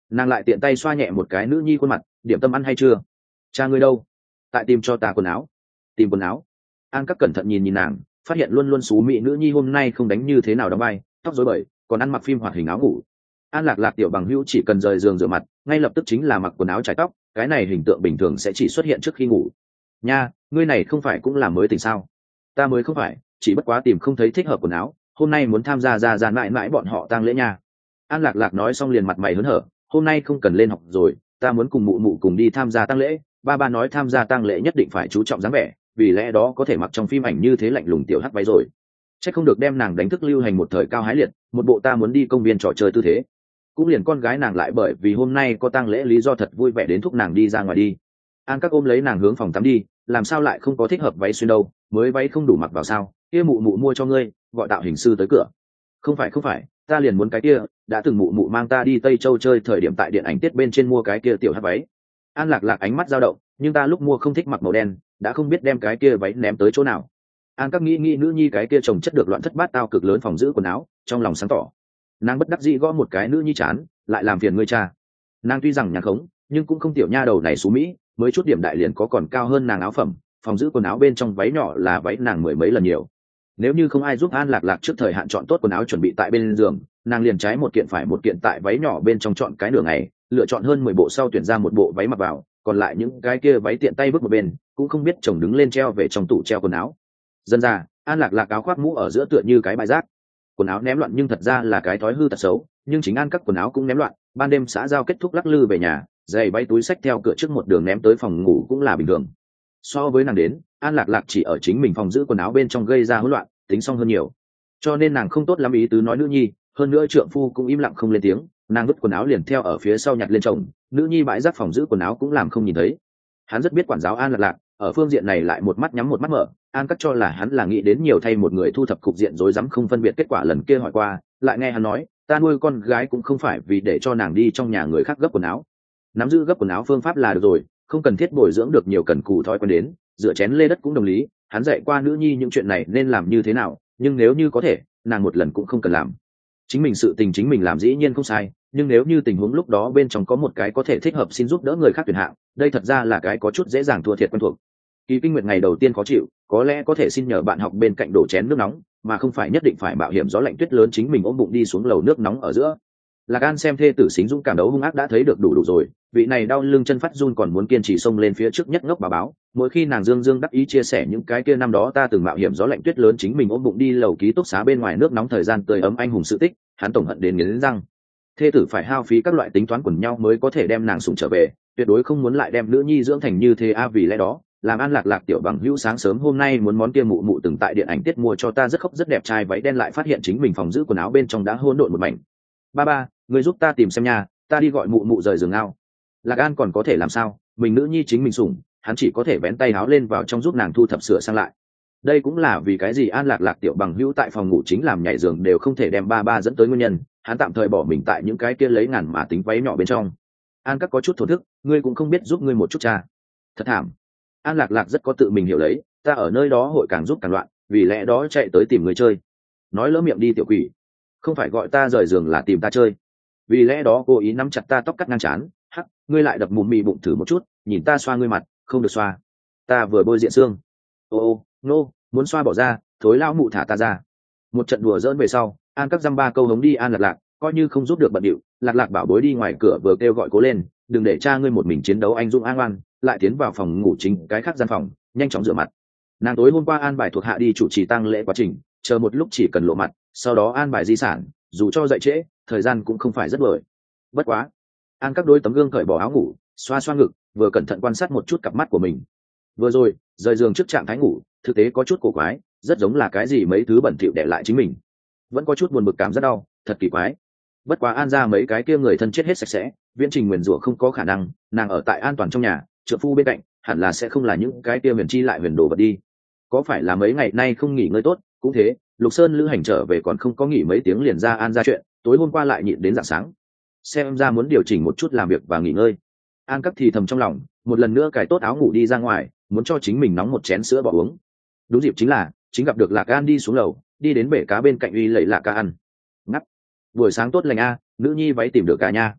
Nàng lại tiện tay xoa nhẹ một cái nữ nhi khuôn mặt, điểm tâm ăn hay chưa? Cha ngươi đâu? Tại tìm cho ta quần áo. Tìm quần áo? An các cẩn thận nhìn nhìn nàng, phát hiện luôn luôn xú mị nữ nhi hôm nay không đánh như thế nào đóng vai, tóc rối bời, còn ăn mặc phim hoạt hình áo ngủ. An lạc lạc tiểu bằng hữu chỉ cần rời giường rửa mặt, ngay lập tức chính là mặc quần áo trải tóc, cái này hình tượng bình thường sẽ chỉ xuất hiện trước khi ngủ. Nha, ngươi này không phải cũng là mới tỉnh sao? Ta mới không phải, chỉ bất quá tìm không thấy thích hợp quần áo, hôm nay muốn tham gia ra mãi mãi bọn họ tang lễ nha. An lạc lạc nói xong liền mặt mày hớn hở, hôm nay không cần lên học rồi, ta muốn cùng mụ mụ cùng đi tham gia tang lễ, ba nói tham gia tang lễ nhất định phải chú trọng dáng vẻ, vì lẽ đó có thể mặc trong phim ảnh như thế lạnh lùng tiểu hắc váy rồi. Chắc không được đem nàng đánh thức lưu hành một thời cao hái liệt, một bộ ta muốn đi công viên trò chơi tư thế. Cũng liền con gái nàng lại bởi vì hôm nay có tang lễ lý do thật vui vẻ đến thúc nàng đi ra ngoài đi. An các ôm lấy nàng hướng phòng tắm đi, làm sao lại không có thích hợp váy xuyên đâu, mới váy không đủ mặc vào sao, kia mụ mụ mua cho ngươi, gọi tạo hình sư tới cửa. Không phải, ta liền muốn cái kia, đã từng mụ mụ mang ta đi Tây Châu chơi thời điểm tại điện ảnh tiết bên trên mua cái kia tiểu hắc váy. An lạc lạc ánh mắt dao động, nhưng ta lúc mua không thích mặc màu đen, đã không biết đem cái kia váy ném tới chỗ nào. An các nghĩ nữ nhi cái kia chồng chất được loạn thất bát tao cực lớn phòng giữ quần áo, trong lòng sáng tỏ. Nàng bất đắc dĩ gõ một cái nữ nhi chán, lại làm phiền ngươi cha. Nàng tuy rằng nhàn khống, nhưng cũng không tiểu nha đầu này xú mỹ, mới chút điểm đại liền có còn cao hơn nàng áo phẩm, phòng giữ quần áo bên trong váy nhỏ là váy nàng mười mấy lần nhiều. Nếu như không ai giúp An lạc lạc trước thời hạn chọn tốt quần áo chuẩn bị tại bên giường, nàng liền trái một kiện phải một kiện tại váy nhỏ bên trong chọn cái nửa ngày, lựa chọn hơn 10 bộ sau tuyển ra một bộ váy mặc vào, còn lại những cái kia váy tiện tay vứt một bên, cũng không biết chồng đứng lên treo về trong tủ treo quần áo. Dần ra, An lạc lạc áo khoác mũ ở giữa tựa như cái bãi rác, quần áo ném loạn nhưng thật ra là cái thói hư tật xấu, nhưng chính An các quần áo cũng ném loạn, ban đêm xã giao kết thúc lắc lư về nhà, giày bay túi xách theo cửa trước một đường ném tới phòng ngủ cũng là bình thường. So với nàng đến, An lạc lạc chỉ ở chính mình phòng giữ quần áo bên trong gây ra hỗn loạn, tính xong hơn nhiều, cho nên nàng không tốt lắm ý tứ nói nữ nhi, hơn nữa trượng phu cũng im lặng không lên tiếng, nàng vứt quần áo liền theo ở phía sau nhặt lên chồng, nữ nhi bãi rác phòng giữ quần áo cũng làm không nhìn thấy. Hắn rất biết quản giáo An lạc lạc, ở phương diện này lại một mắt nhắm một mắt mở. An cắt cho là hắn là nghĩ đến nhiều thay một người thu thập cục diện rối rắm không phân biệt kết quả lần kia hỏi qua, lại nghe hắn nói, ta nuôi con gái cũng không phải vì để cho nàng đi trong nhà người khác gấp quần áo. Nắm giữ gấp quần áo phương pháp là được rồi, không cần thiết bồi dưỡng được nhiều cần cù thói quen đến, dựa chén lê đất cũng đồng lý, hắn dạy qua nữ nhi những chuyện này nên làm như thế nào, nhưng nếu như có thể, nàng một lần cũng không cần làm. Chính mình sự tình chính mình làm dĩ nhiên không sai, nhưng nếu như tình huống lúc đó bên trong có một cái có thể thích hợp xin giúp đỡ người khác tuyển hạng, đây thật ra là cái có chút dễ dàng thua thiệt quen thuộc. Kỳ Kinh Nguyệt ngày đầu tiên khó chịu, có lẽ có thể xin nhờ bạn học bên cạnh đổ chén nước nóng, mà không phải nhất định phải mạo hiểm gió lạnh tuyết lớn chính mình ôm bụng đi xuống lầu nước nóng ở giữa. Lạc An xem thê tử xính dũng cảm đấu hung ác đã thấy được đủ rồi, vị này đau lưng chân phát run còn muốn kiên trì xông lên phía trước nhất ngốc bà báo, mỗi khi nàng dương dương đắc ý chia sẻ những cái kia năm đó ta từng mạo hiểm gió lạnh tuyết lớn chính mình ôm bụng đi lầu ký túc xá bên ngoài nước nóng thời gian tươi ấm anh hùng sự tích, hắn tổng hận đến nghiến răng. Thê tử phải hao phí các loại tính toán quần nhau mới có thể đem nàng sủng trở về, tuyệt đối không muốn lại đem nữ nhi dưỡng thành như thế vì lẽ đó, làm An lạc lạc tiểu bằng hữu sáng sớm hôm nay muốn món kia mụ mụ từng tại điện ảnh tiết mua cho ta rất khóc rất đẹp trai váy đen lại phát hiện chính mình phòng giữ quần áo bên trong đã hỗn độn một mảnh. Ba, người giúp ta tìm xem nha, ta đi gọi mụ mụ rời giường ao. Lạc An còn có thể làm sao, mình nữ nhi chính mình sủng, hắn chỉ có thể vén tay áo lên vào trong giúp nàng thu thập sửa sang lại. Đây cũng là vì cái gì An lạc lạc tiểu bằng hữu tại phòng ngủ chính làm nhảy giường đều không thể đem ba dẫn tới nguyên nhân, hắn tạm thời bỏ mình tại những cái kia lấy ngàn mà tính váy nhỏ bên trong. An các có chút thổ thức, ngươi cũng không biết giúp ngươi một chút cha. Thật thảm. An lạc lạc rất có tự mình hiểu lấy, ta ở nơi đó hội càng giúp càng loạn, vì lẽ đó chạy tới tìm người chơi. Nói lỡ miệng đi tiểu quỷ, không phải gọi ta rời giường là tìm ta chơi. Vì lẽ đó cố ý nắm chặt ta tóc cắt ngang trán, hắc, ngươi lại đập mùm mì bụng thử một chút, nhìn ta xoa ngươi mặt, không được xoa. Ta vừa bôi diện xương. Ô, nô, muốn xoa bỏ ra, thối lao mụ thả ta ra. Một trận đùa dỡn về sau, An các dăm ba câu hống đi An lạc lạc, coi như không giúp được bận điệu, lạc lạc bảo bối đi ngoài cửa vừa kêu gọi cố lên, đừng để cha ngươi một mình chiến đấu anh dũng an oan, lại tiến vào phòng ngủ chính cái khác gian phòng, nhanh chóng rửa mặt. Nàng tối hôm qua an bài thuộc hạ đi chủ trì tang lễ quá trình, chờ một lúc chỉ cần lộ mặt, sau đó an bài di sản, dù cho dậy trễ, thời gian cũng không phải rất bời. Bất quá, An các đôi tấm gương cởi bỏ áo ngủ, xoa xoa ngực, vừa cẩn thận quan sát một chút cặp mắt của mình. Vừa rồi, rời giường trước trạng thái ngủ, thực tế có chút cổ quái, rất giống là cái gì mấy thứ bẩn thỉu để lại chính mình. Vẫn có chút buồn bực cảm rất đau, thật kỳ quái. Bất quá An ra mấy cái kia người thân chết hết sạch sẽ, viễn trình nguyền rủa không có khả năng, nàng ở tại an toàn trong nhà, trượng phu bên cạnh, hẳn là sẽ không là những cái kia huyền chi lại huyền đồ vật đi. Có phải là mấy ngày nay không nghỉ ngơi tốt, cũng thế, Lục Sơn lữ hành trở về còn không có nghỉ mấy tiếng liền ra An ra chuyện, tối hôm qua lại nhịn đến rạng sáng. Xem ra muốn điều chỉnh một chút làm việc và nghỉ ngơi. An các thì thầm trong lòng, một lần nữa cài tốt áo ngủ đi ra ngoài, muốn cho chính mình nóng một chén sữa bỏ uống. Đúng dịp chính là, chính gặp được Lạc An đi xuống lầu, đi đến bể cá bên cạnh uy lẩy Lạc Ca ăn. Ngắp. Buổi sáng tốt lành a, nữ nhi váy tìm được cả nha.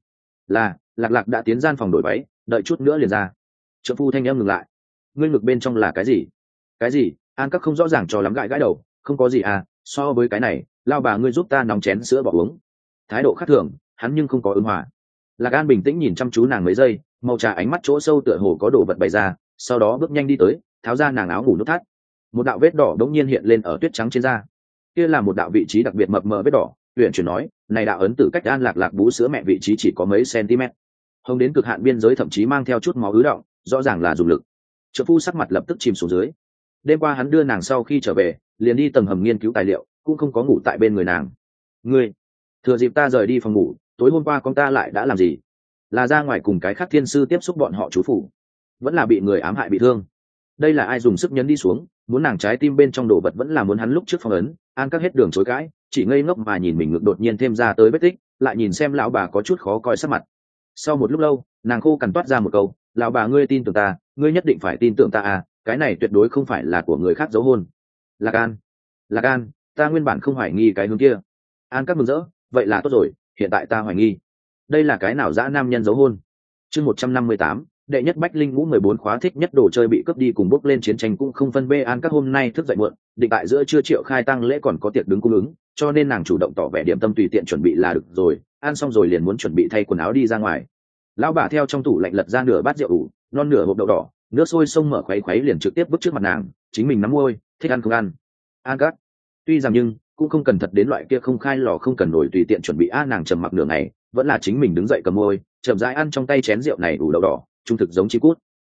Là lạc lạc đã tiến gian phòng đổi váy, đợi chút nữa liền ra. Trợ phu thanh em ngừng lại. Ngươi ngực bên trong là cái gì? Cái gì? An các không rõ ràng cho lắm, gãi gãi đầu. Không có gì à, so với cái này, lao bà ngươi giúp ta nóng chén sữa bỏ uống. Thái độ khác thường, hắn nhưng không có ứng hòa. Lạc An bình tĩnh nhìn chăm chú nàng mấy giây, màu trà ánh mắt chỗ sâu tựa hồ có đồ vật bày ra, sau đó bước nhanh đi tới, tháo ra nàng áo ngủ nút thắt. Một đạo vết đỏ đống nhiên hiện lên ở tuyết trắng trên da. Kia là một đạo vị trí đặc biệt mập mờ vết đỏ, huyền chuyển nói, này đạo ấn tử cách An lạc lạc bú sữa mẹ vị trí chỉ có mấy cm. Hồng đến cực hạn biên giới, thậm chí mang theo chút máu ứ động, rõ ràng là dùng lực. Trợ phu sắc mặt lập tức chìm xuống dưới. Đêm qua hắn đưa nàng sau khi trở về, liền đi tầng hầm nghiên cứu tài liệu, cũng không có ngủ tại bên người nàng. Ngươi, thừa dịp ta rời đi phòng ngủ, tối hôm qua con ta lại đã làm gì? Là ra ngoài cùng cái khác thiên sư tiếp xúc bọn họ chú phủ, vẫn là bị người ám hại bị thương? Đây là ai dùng sức nhấn đi xuống, muốn nàng trái tim bên trong đồ vật vẫn là muốn hắn lúc trước phong ấn? An các hết đường chối cãi, chỉ ngây ngốc mà nhìn mình ngực đột nhiên thêm ra tới vết tích, lại nhìn xem lão bà có chút khó coi sắc mặt. Sau một lúc lâu, nàng khô cằn toát ra một câu, lão bà ngươi tin tưởng ta, ngươi nhất định phải tin tưởng ta à, cái này tuyệt đối không phải là của người khác giấu hôn. Lạc An, Lạc An, ta nguyên bản không hoài nghi cái hướng kia. An các mừng rỡ, vậy là tốt rồi, hiện tại ta hoài nghi. Đây là cái nào dã nam nhân giấu hôn? Chương 158, đệ nhất Bách Linh Ngũ 14 khóa thích nhất đồ chơi bị cướp đi cùng bốc lên chiến tranh cũng không phân bê. An các hôm nay thức dậy muộn, định tại giữa trưa Triệu khai tăng lễ còn có tiệc đứng cung ứng, cho nên nàng chủ động tỏ vẻ điểm tâm tùy tiện chuẩn bị là được rồi, ăn xong rồi liền muốn chuẩn bị thay quần áo đi ra ngoài. Lão bà theo trong tủ lạnh lật ra nửa bát rượu ủ, non nửa hộp đậu đỏ, nước sôi sông mở khuấy khuấy liền trực tiếp bước trước mặt nàng, chính mình nắm môi, thích ăn không ăn. An các, tuy rằng nhưng cũng không cần thật đến loại kia không khai lò không cần nổi tùy tiện chuẩn bị. Nàng trầm mặc nửa ngày, vẫn là chính mình đứng dậy cầm môi, chậm rãi ăn trong tay chén rượu này đủ đậu đỏ, trung thực giống chim cút.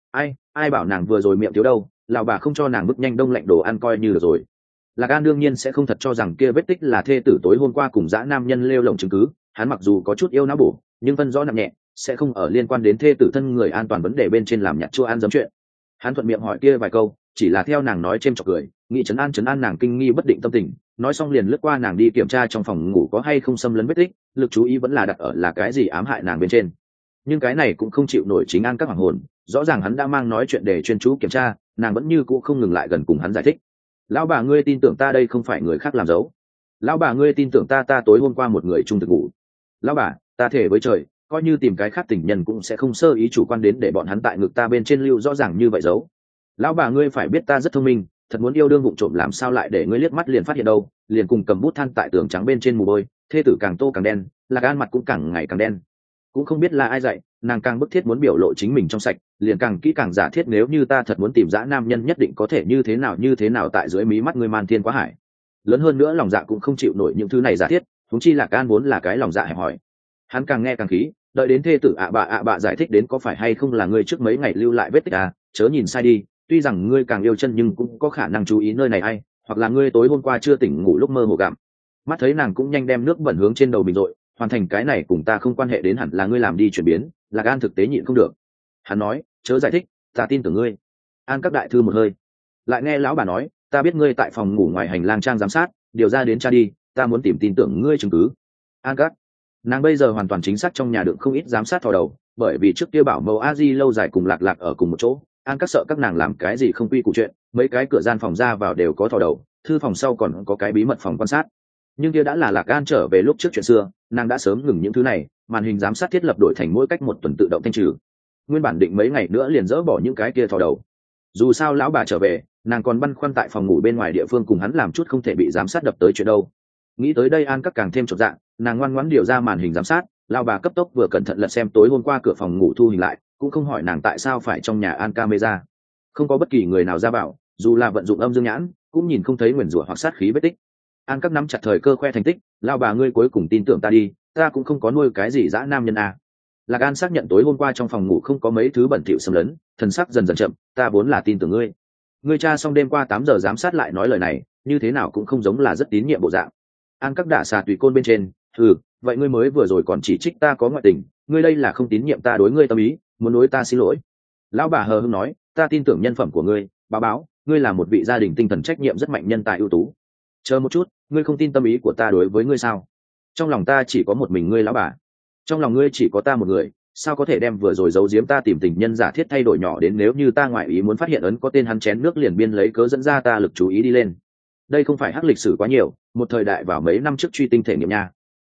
Ai bảo nàng vừa rồi miệng thiếu đâu, lão bà không cho nàng bước nhanh đông lạnh đồ ăn coi như được rồi. Lạc An đương nhiên sẽ không thật cho rằng kia vết tích là thê tử tối hôm qua cùng dã nam nhân lêu lồng chứng cứ. Hắn mặc dù có chút yêu não bổ, nhưng phân rõ nặng nhẹ, sẽ không ở liên quan đến thê tử thân người an toàn vấn đề bên trên làm nhặt chua ăn dấm chuyện. Hắn thuận miệng hỏi kia vài câu, chỉ là theo nàng nói chêm chọc cười, nghĩ trấn an nàng kinh nghi bất định tâm tình. Nói xong liền lướt qua nàng đi kiểm tra trong phòng ngủ có hay không xâm lấn vết tích, lực chú ý vẫn là đặt ở là cái gì ám hại nàng bên trên. Nhưng cái này cũng không chịu nổi chính An các hoàng hồn, rõ ràng hắn đã mang nói chuyện để chuyên chú kiểm tra, nàng vẫn như cũ không ngừng lại gần cùng hắn giải thích. Lão bà ngươi tin tưởng ta, đây không phải người khác làm giấu. Lão bà ngươi tin tưởng ta, ta tối hôm qua một người chung thực ngủ. Lão bà, ta thề với trời, coi như tìm cái khác tình nhân cũng sẽ không sơ ý chủ quan đến để bọn hắn tại ngực ta bên trên lưu rõ ràng như vậy giấu. Lão bà ngươi phải biết ta rất thông minh, thật muốn yêu đương vụng trộm làm sao lại để ngươi liếc mắt liền phát hiện đâu. Liền cùng cầm bút than tại tường trắng bên trên mù bôi, thê tử càng tô càng đen, Lạc An mặt cũng càng ngày càng đen. Cũng không biết là ai dạy, nàng càng bức thiết muốn biểu lộ chính mình trong sạch, liền càng kỹ càng giả thiết nếu như ta thật muốn tìm dã nam nhân nhất định có thể như thế nào tại dưới mí mắt ngươi man thiên quá hải. Lớn hơn nữa lòng dạ cũng không chịu nổi những thứ này giả thiết, huống chi Lạc An vốn là cái lòng dạ hẹp hòi. Hắn càng nghe càng khí, đợi đến thê tử ạ bạ giải thích đến có phải hay không là ngươi trước mấy ngày lưu lại vết tích à, chớ nhìn sai đi, tuy rằng ngươi càng yêu chân nhưng cũng có khả năng chú ý nơi này ai, hoặc là ngươi tối hôm qua chưa tỉnh ngủ lúc mơ hồ gặm. Mắt thấy nàng cũng nhanh đem nước bẩn hướng trên đầu mình rồi, hoàn thành cái này cùng ta không quan hệ, đến hẳn là ngươi làm đi chuyển biến. Lạc An thực tế nhịn không được, hắn nói, chớ giải thích, ta tin tưởng ngươi. An các đại thư một hơi, lại nghe lão bà nói, ta biết ngươi tại phòng ngủ ngoài hành lang trang giám sát, điều ra đến tra đi, ta muốn tìm tin tưởng ngươi chứng cứ. An các, nàng bây giờ hoàn toàn chính xác trong nhà đựng không ít giám sát thò đầu, bởi vì trước kia bảo mẫu a di lâu dài cùng lạc lạc ở cùng một chỗ. An các sợ các nàng làm cái gì không quy củ chuyện, mấy cái cửa gian phòng ra vào đều có thò đầu, thư phòng sau còn có cái bí mật phòng quan sát. Nhưng kia đã là Lạc An trở về lúc trước chuyện xưa, nàng đã sớm ngừng những thứ này, màn hình giám sát thiết lập đổi thành mỗi cách một tuần tự động thanh trừ. Nguyên bản định mấy ngày nữa liền dỡ bỏ những cái kia thò đầu. Dù sao lão bà trở về, nàng còn băn khoăn tại phòng ngủ bên ngoài địa phương cùng hắn làm chút không thể bị giám sát đập tới chuyện đâu. Nghĩ tới đây An các càng thêm chột dạ, nàng ngoan ngoãn điều ra màn hình giám sát, lão bà cấp tốc vừa cẩn thận lật xem tối hôm qua cửa phòng ngủ thu hình lại, cũng không hỏi nàng tại sao phải trong nhà an camera. Không có bất kỳ người nào ra bảo, dù là vận dụng âm dương nhãn, cũng nhìn không thấy nguyền rủa hoặc sát khí vết tích. An các nắm chặt thời cơ khoe thành tích, lao bà ngươi cuối cùng tin tưởng ta đi, ta cũng không có nuôi cái gì dã nam nhân à. Lạc An xác nhận tối hôm qua trong phòng ngủ không có mấy thứ bẩn thỉu xâm lấn, thần sắc dần dần chậm, ta vốn là tin tưởng ngươi. Ngươi cha xong đêm qua 8 giờ giám sát lại nói lời này, như thế nào cũng không giống là rất tín nhiệm bộ dạng. An các đả xà tùy côn bên trên, vậy ngươi mới vừa rồi còn chỉ trích ta có ngoại tình, ngươi đây là không tín nhiệm ta đối ngươi tâm ý, muốn đối ta xin lỗi. Lão bà hờ hững nói, ta tin tưởng nhân phẩm của ngươi, báo, ngươi là một vị gia đình tinh thần trách nhiệm rất mạnh nhân tài ưu tú. Chờ một chút, ngươi không tin tâm ý của ta đối với ngươi sao? Trong lòng ta chỉ có một mình ngươi lão bà, trong lòng ngươi chỉ có ta một người, sao có thể đem vừa rồi giấu giếm ta tìm tình nhân giả thiết thay đổi nhỏ đến nếu như ta ngoại ý muốn phát hiện ấn có tên hắn chén nước liền biên lấy cớ dẫn ra ta lực chú ý đi lên. Đây không phải hắc lịch sử quá nhiều, một thời đại vào mấy năm trước truy tinh thể nghiệm nha.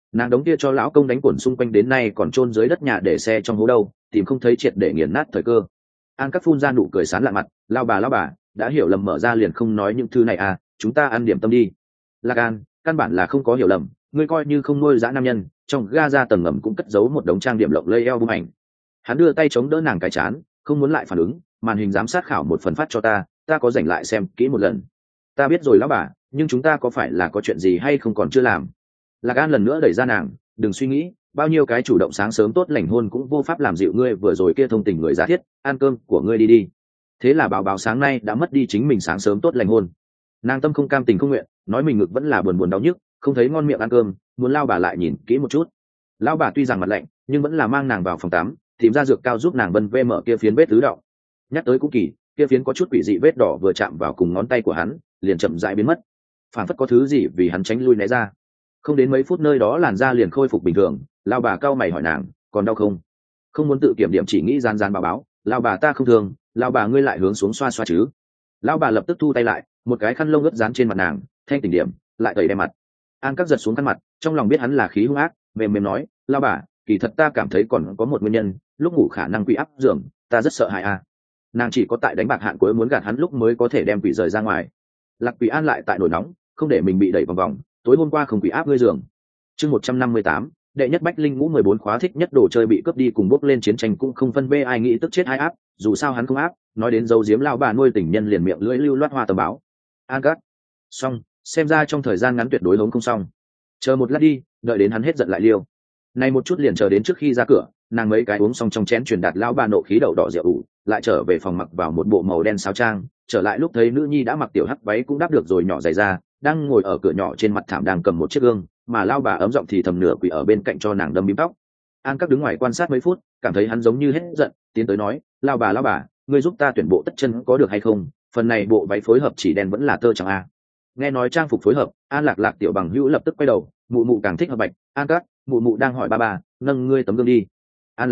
nàng đống kia cho lão công đánh quẩn xung quanh đến nay còn chôn dưới đất nhà để xe trong hố đâu, tìm không thấy triệt để nghiền nát thời cơ. An Các phun ra nụ cười sán lạ mặt, lao bà đã hiểu lầm, mở ra liền không nói những thứ này à, chúng ta ăn điểm tâm đi. Lạc An, căn bản là không có hiểu lầm, ngươi coi như không nuôi dã nam nhân, trong ga ra tầng ngầm cũng cất giấu một đống trang điểm lộng lây eo bung ảnh. Hắn đưa tay chống đỡ nàng cái chán, không muốn lại phản ứng, màn hình giám sát khảo một phần phát cho ta có rảnh lại xem kỹ một lần. Ta biết rồi lão bà, nhưng chúng ta có phải là có chuyện gì hay không còn chưa làm. Lạc An lần nữa đẩy ra nàng, đừng suy nghĩ, bao nhiêu cái chủ động sáng sớm tốt lành hôn cũng vô pháp làm dịu ngươi vừa rồi kia thông tình người giả thiết, ăn cơm của ngươi đi. Thế là bảo sáng nay đã mất đi chính mình sáng sớm tốt lành hôn. Nàng tâm không cam tình không nguyện, nói mình ngực vẫn là buồn đau nhức, không thấy ngon miệng ăn cơm, muốn lao bà lại nhìn kỹ một chút. Lão bà tuy rằng mặt lạnh, nhưng vẫn là mang nàng vào phòng tắm, tìm ra dược cao giúp nàng vân vê mở kia phiến vết tứ động. Nhắc tới cũng kỳ, kia phiến có chút quỷ dị vết đỏ vừa chạm vào cùng ngón tay của hắn, liền chậm rãi biến mất. Phản phất có thứ gì vì hắn tránh lui né ra. Không đến mấy phút nơi đó làn da liền khôi phục bình thường. Lao bà cau mày hỏi nàng, còn đau không? Không muốn tự kiểm điểm, chỉ nghĩ gian báo. Lao bà ta không thường, lao bà ngươi lại hướng xuống xoa xoa chứ? Lao bà lập tức thu tay lại, một cái khăn lông ướt dán trên mặt nàng, thanh tỉnh điểm, lại tẩy đem mặt. An Các giật xuống khăn mặt, trong lòng biết hắn là khí hung ác, mềm nói, lao bà, kỳ thật ta cảm thấy còn có một nguyên nhân, lúc ngủ khả năng quỷ áp giường, ta rất sợ hãi à. Nàng chỉ có tại đánh bạc hạn cuối muốn gạt hắn lúc mới có thể đem quỷ rời ra ngoài. Lạc Quỷ An lại tại nổi nóng, không để mình bị đẩy vòng vòng, tối hôm qua không quỷ áp ngươi giường. Chương 158, đệ nhất Bách Linh Ngũ 14 khóa thích nhất đồ chơi bị cướp đi cùng bốc lên chiến tranh cũng không phân bê ai nghĩ tức chết ai áp, dù sao hắn không áp, nói đến dấu diếm lao bà nuôi tình nhân liền miệng lưỡi lưu loát hoa tầm báo. An Các, xong, xem ra trong thời gian ngắn tuyệt đối hống không xong. Chờ một lát đi, đợi đến hắn hết giận lại liêu. Này một chút liền chờ đến trước khi ra cửa, nàng mấy cái uống xong trong chén truyền đạt lao bà nộ khí đầu đỏ rượu ủ, lại trở về phòng mặc vào một bộ màu đen sáo trang, trở lại lúc thấy nữ nhi đã mặc tiểu hắc váy cũng đắp được rồi nhỏ giày ra, đang ngồi ở cửa nhỏ trên mặt thảm đang cầm một chiếc gương, mà lao bà ấm giọng thì thầm nửa quỳ ở bên cạnh cho nàng đâm bím tóc. An Các đứng ngoài quan sát mấy phút, cảm thấy hắn giống như hết giận, tiến tới nói, lao bà, ngươi giúp ta tuyển bộ tất chân có được hay không? Phần này bộ váy phối hợp chỉ đen vẫn là tơ trắng a. Nghe nói trang phục phối hợp, An Lạc tiểu bằng hữu lập tức quay đầu, mụ càng thích hợp bạch. An Các, mụ đang hỏi ba, nâng ngươi tấm gương đi. An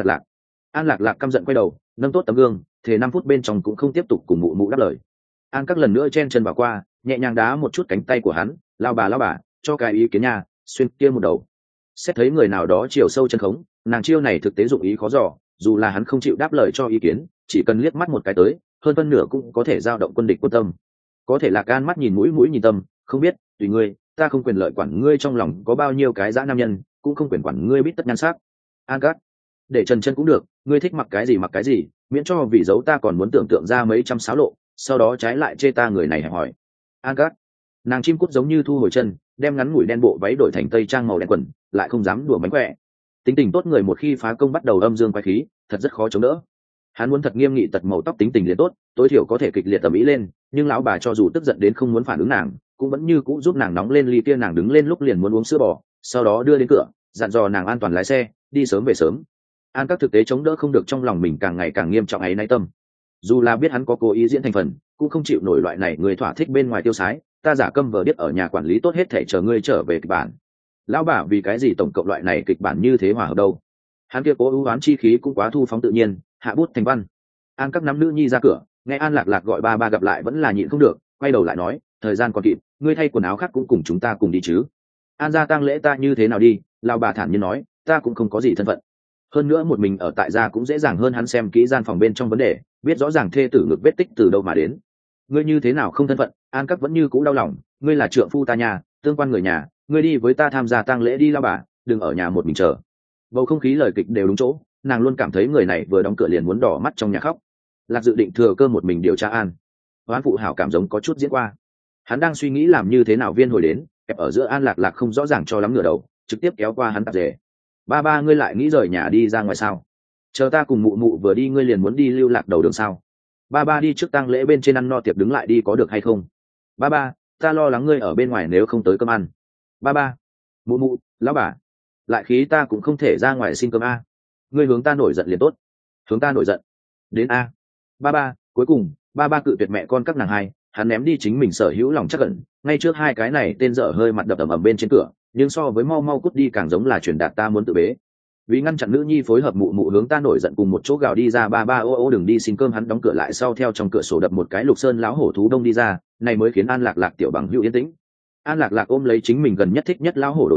Lạc căm giận quay đầu, nâng tốt tấm gương, thế 5 phút bên trong cũng không tiếp tục cùng mụ đáp lời. An Các lần nữa chen chân vào qua, nhẹ nhàng đá một chút cánh tay của hắn, lao bà, cho cái ý kiến nha, xuyên kia một đầu. Xét thấy người nào đó chiều sâu chân khống, nàng chiêu này thực tế dụng ý khó dò, dù là hắn không chịu đáp lời cho ý kiến, chỉ cần liếc mắt một cái tới, hơn phân nửa cũng có thể giao động quân địch quân tâm. Có thể Lạc An mắt nhìn mũi nhìn tâm, không biết, tùy ngươi, ta không quyền lợi quản ngươi trong lòng có bao nhiêu cái dã nam nhân, cũng không quyền quản ngươi biết tất nhan sắc. An Các, để trần chân cũng được, ngươi thích mặc cái gì, miễn cho vì giấu ta còn muốn tưởng tượng ra mấy trăm xáo lộ, sau đó trái lại chê ta người này hẹp hỏi. An Các, nàng chim cút giống như thu hồi chân, đem ngắn ngủi đen bộ váy đổi thành tây trang màu đen quần, lại không dám đùa mánh khỏe. Tính tình tốt người một khi phá công bắt đầu âm dương quái khí, thật rất khó chống đỡ. Hắn muốn thật nghiêm nghị tật màu tóc tính tình liền tốt, tối thiểu có thể kịch liệt tầm ý lên, nhưng lão bà cho dù tức giận đến không muốn phản ứng nàng, cũng vẫn như cũ giúp nàng nóng lên ly kia nàng đứng lên lúc liền muốn uống sữa bò, sau đó đưa đến cửa, dặn dò nàng an toàn lái xe, đi sớm về sớm. An Các thực tế chống đỡ không được trong lòng mình càng ngày càng nghiêm trọng ấy nay tâm. Dù là biết hắn có cố ý diễn thành phần, cũng không chịu nổi loại này người thỏa thích bên ngoài tiêu sái, ta giả câm vờ biết ở nhà quản lý tốt hết thể chờ ngươi trở về kịch bản. Lão bà vì cái gì tổng cộng loại này kịch bản như thế hòa hợp đâu? Hắn kia cố ưu oán chi khí cũng quá thu phóng tự nhiên, hạ bút thành văn. An Các nắm nữ nhi ra cửa, nghe An Lạc gọi ba gặp lại vẫn là nhịn không được, quay đầu lại nói, thời gian còn kịp, ngươi thay quần áo khác cũng cùng chúng ta cùng đi chứ. An gia tang lễ ta như thế nào đi? Lão bà thản nhiên nói, ta cũng không có gì thân phận. Hơn nữa một mình ở tại gia cũng dễ dàng hơn hắn xem kỹ gian phòng bên trong vấn đề, biết rõ ràng thê tử ngực vết tích từ đâu mà đến. Ngươi như thế nào không thân phận? An Các vẫn như cũ đau lòng, ngươi là trượng phu ta nhà, tương quan người nhà, ngươi đi với ta tham gia tang lễ đi lão bà, đừng ở nhà một mình chờ. Bầu không khí lời kịch đều đúng chỗ, nàng luôn cảm thấy người này vừa đóng cửa liền muốn đỏ mắt trong nhà khóc. Lạc dự định thừa cơ một mình điều tra An. Hoán phụ hảo cảm giống có chút diễn qua. Hắn đang suy nghĩ làm như thế nào viên hồi đến, kẹp ở giữa An Lạc không rõ ràng cho lắm ngửa đầu, trực tiếp kéo qua hắn tạp dề. Ba ngươi lại nghĩ rời nhà đi ra ngoài sao? Chờ ta cùng mụ vừa đi ngươi liền muốn đi lưu lạc đầu đường sao? Ba đi trước tang lễ bên trên ăn no tiệc đứng lại đi có được hay không? Ba ta lo lắng ngươi ở bên ngoài nếu không tới cơm ăn. Ba mụ lão bà, lại khí ta cũng không thể ra ngoài xin cơm a. Ngươi hướng ta nổi giận liền tốt. Hướng ta nổi giận đến a. Ba cuối cùng ba cự tuyệt mẹ con các nàng hai, hắn ném đi chính mình sở hữu lòng chắc ẩn, ngay trước hai cái này tên dở hơi mặt đập ầm bên trên cửa, nhưng so với mau cút đi càng giống là truyền đạt ta muốn tự bế. Vì ngăn chặn nữ nhi phối hợp mụ hướng ta nổi giận cùng một chỗ gào đi ra, ba ô đừng đi xin cơm, hắn đóng cửa lại sau theo trong cửa sổ đập một cái lục sơn lão hổ thú đông đi ra, này mới khiến An Lạc tiểu bằng hữu yên tĩnh. An Lạc ôm lấy chính mình gần nhất thích nhất lão hổ đồ chơi,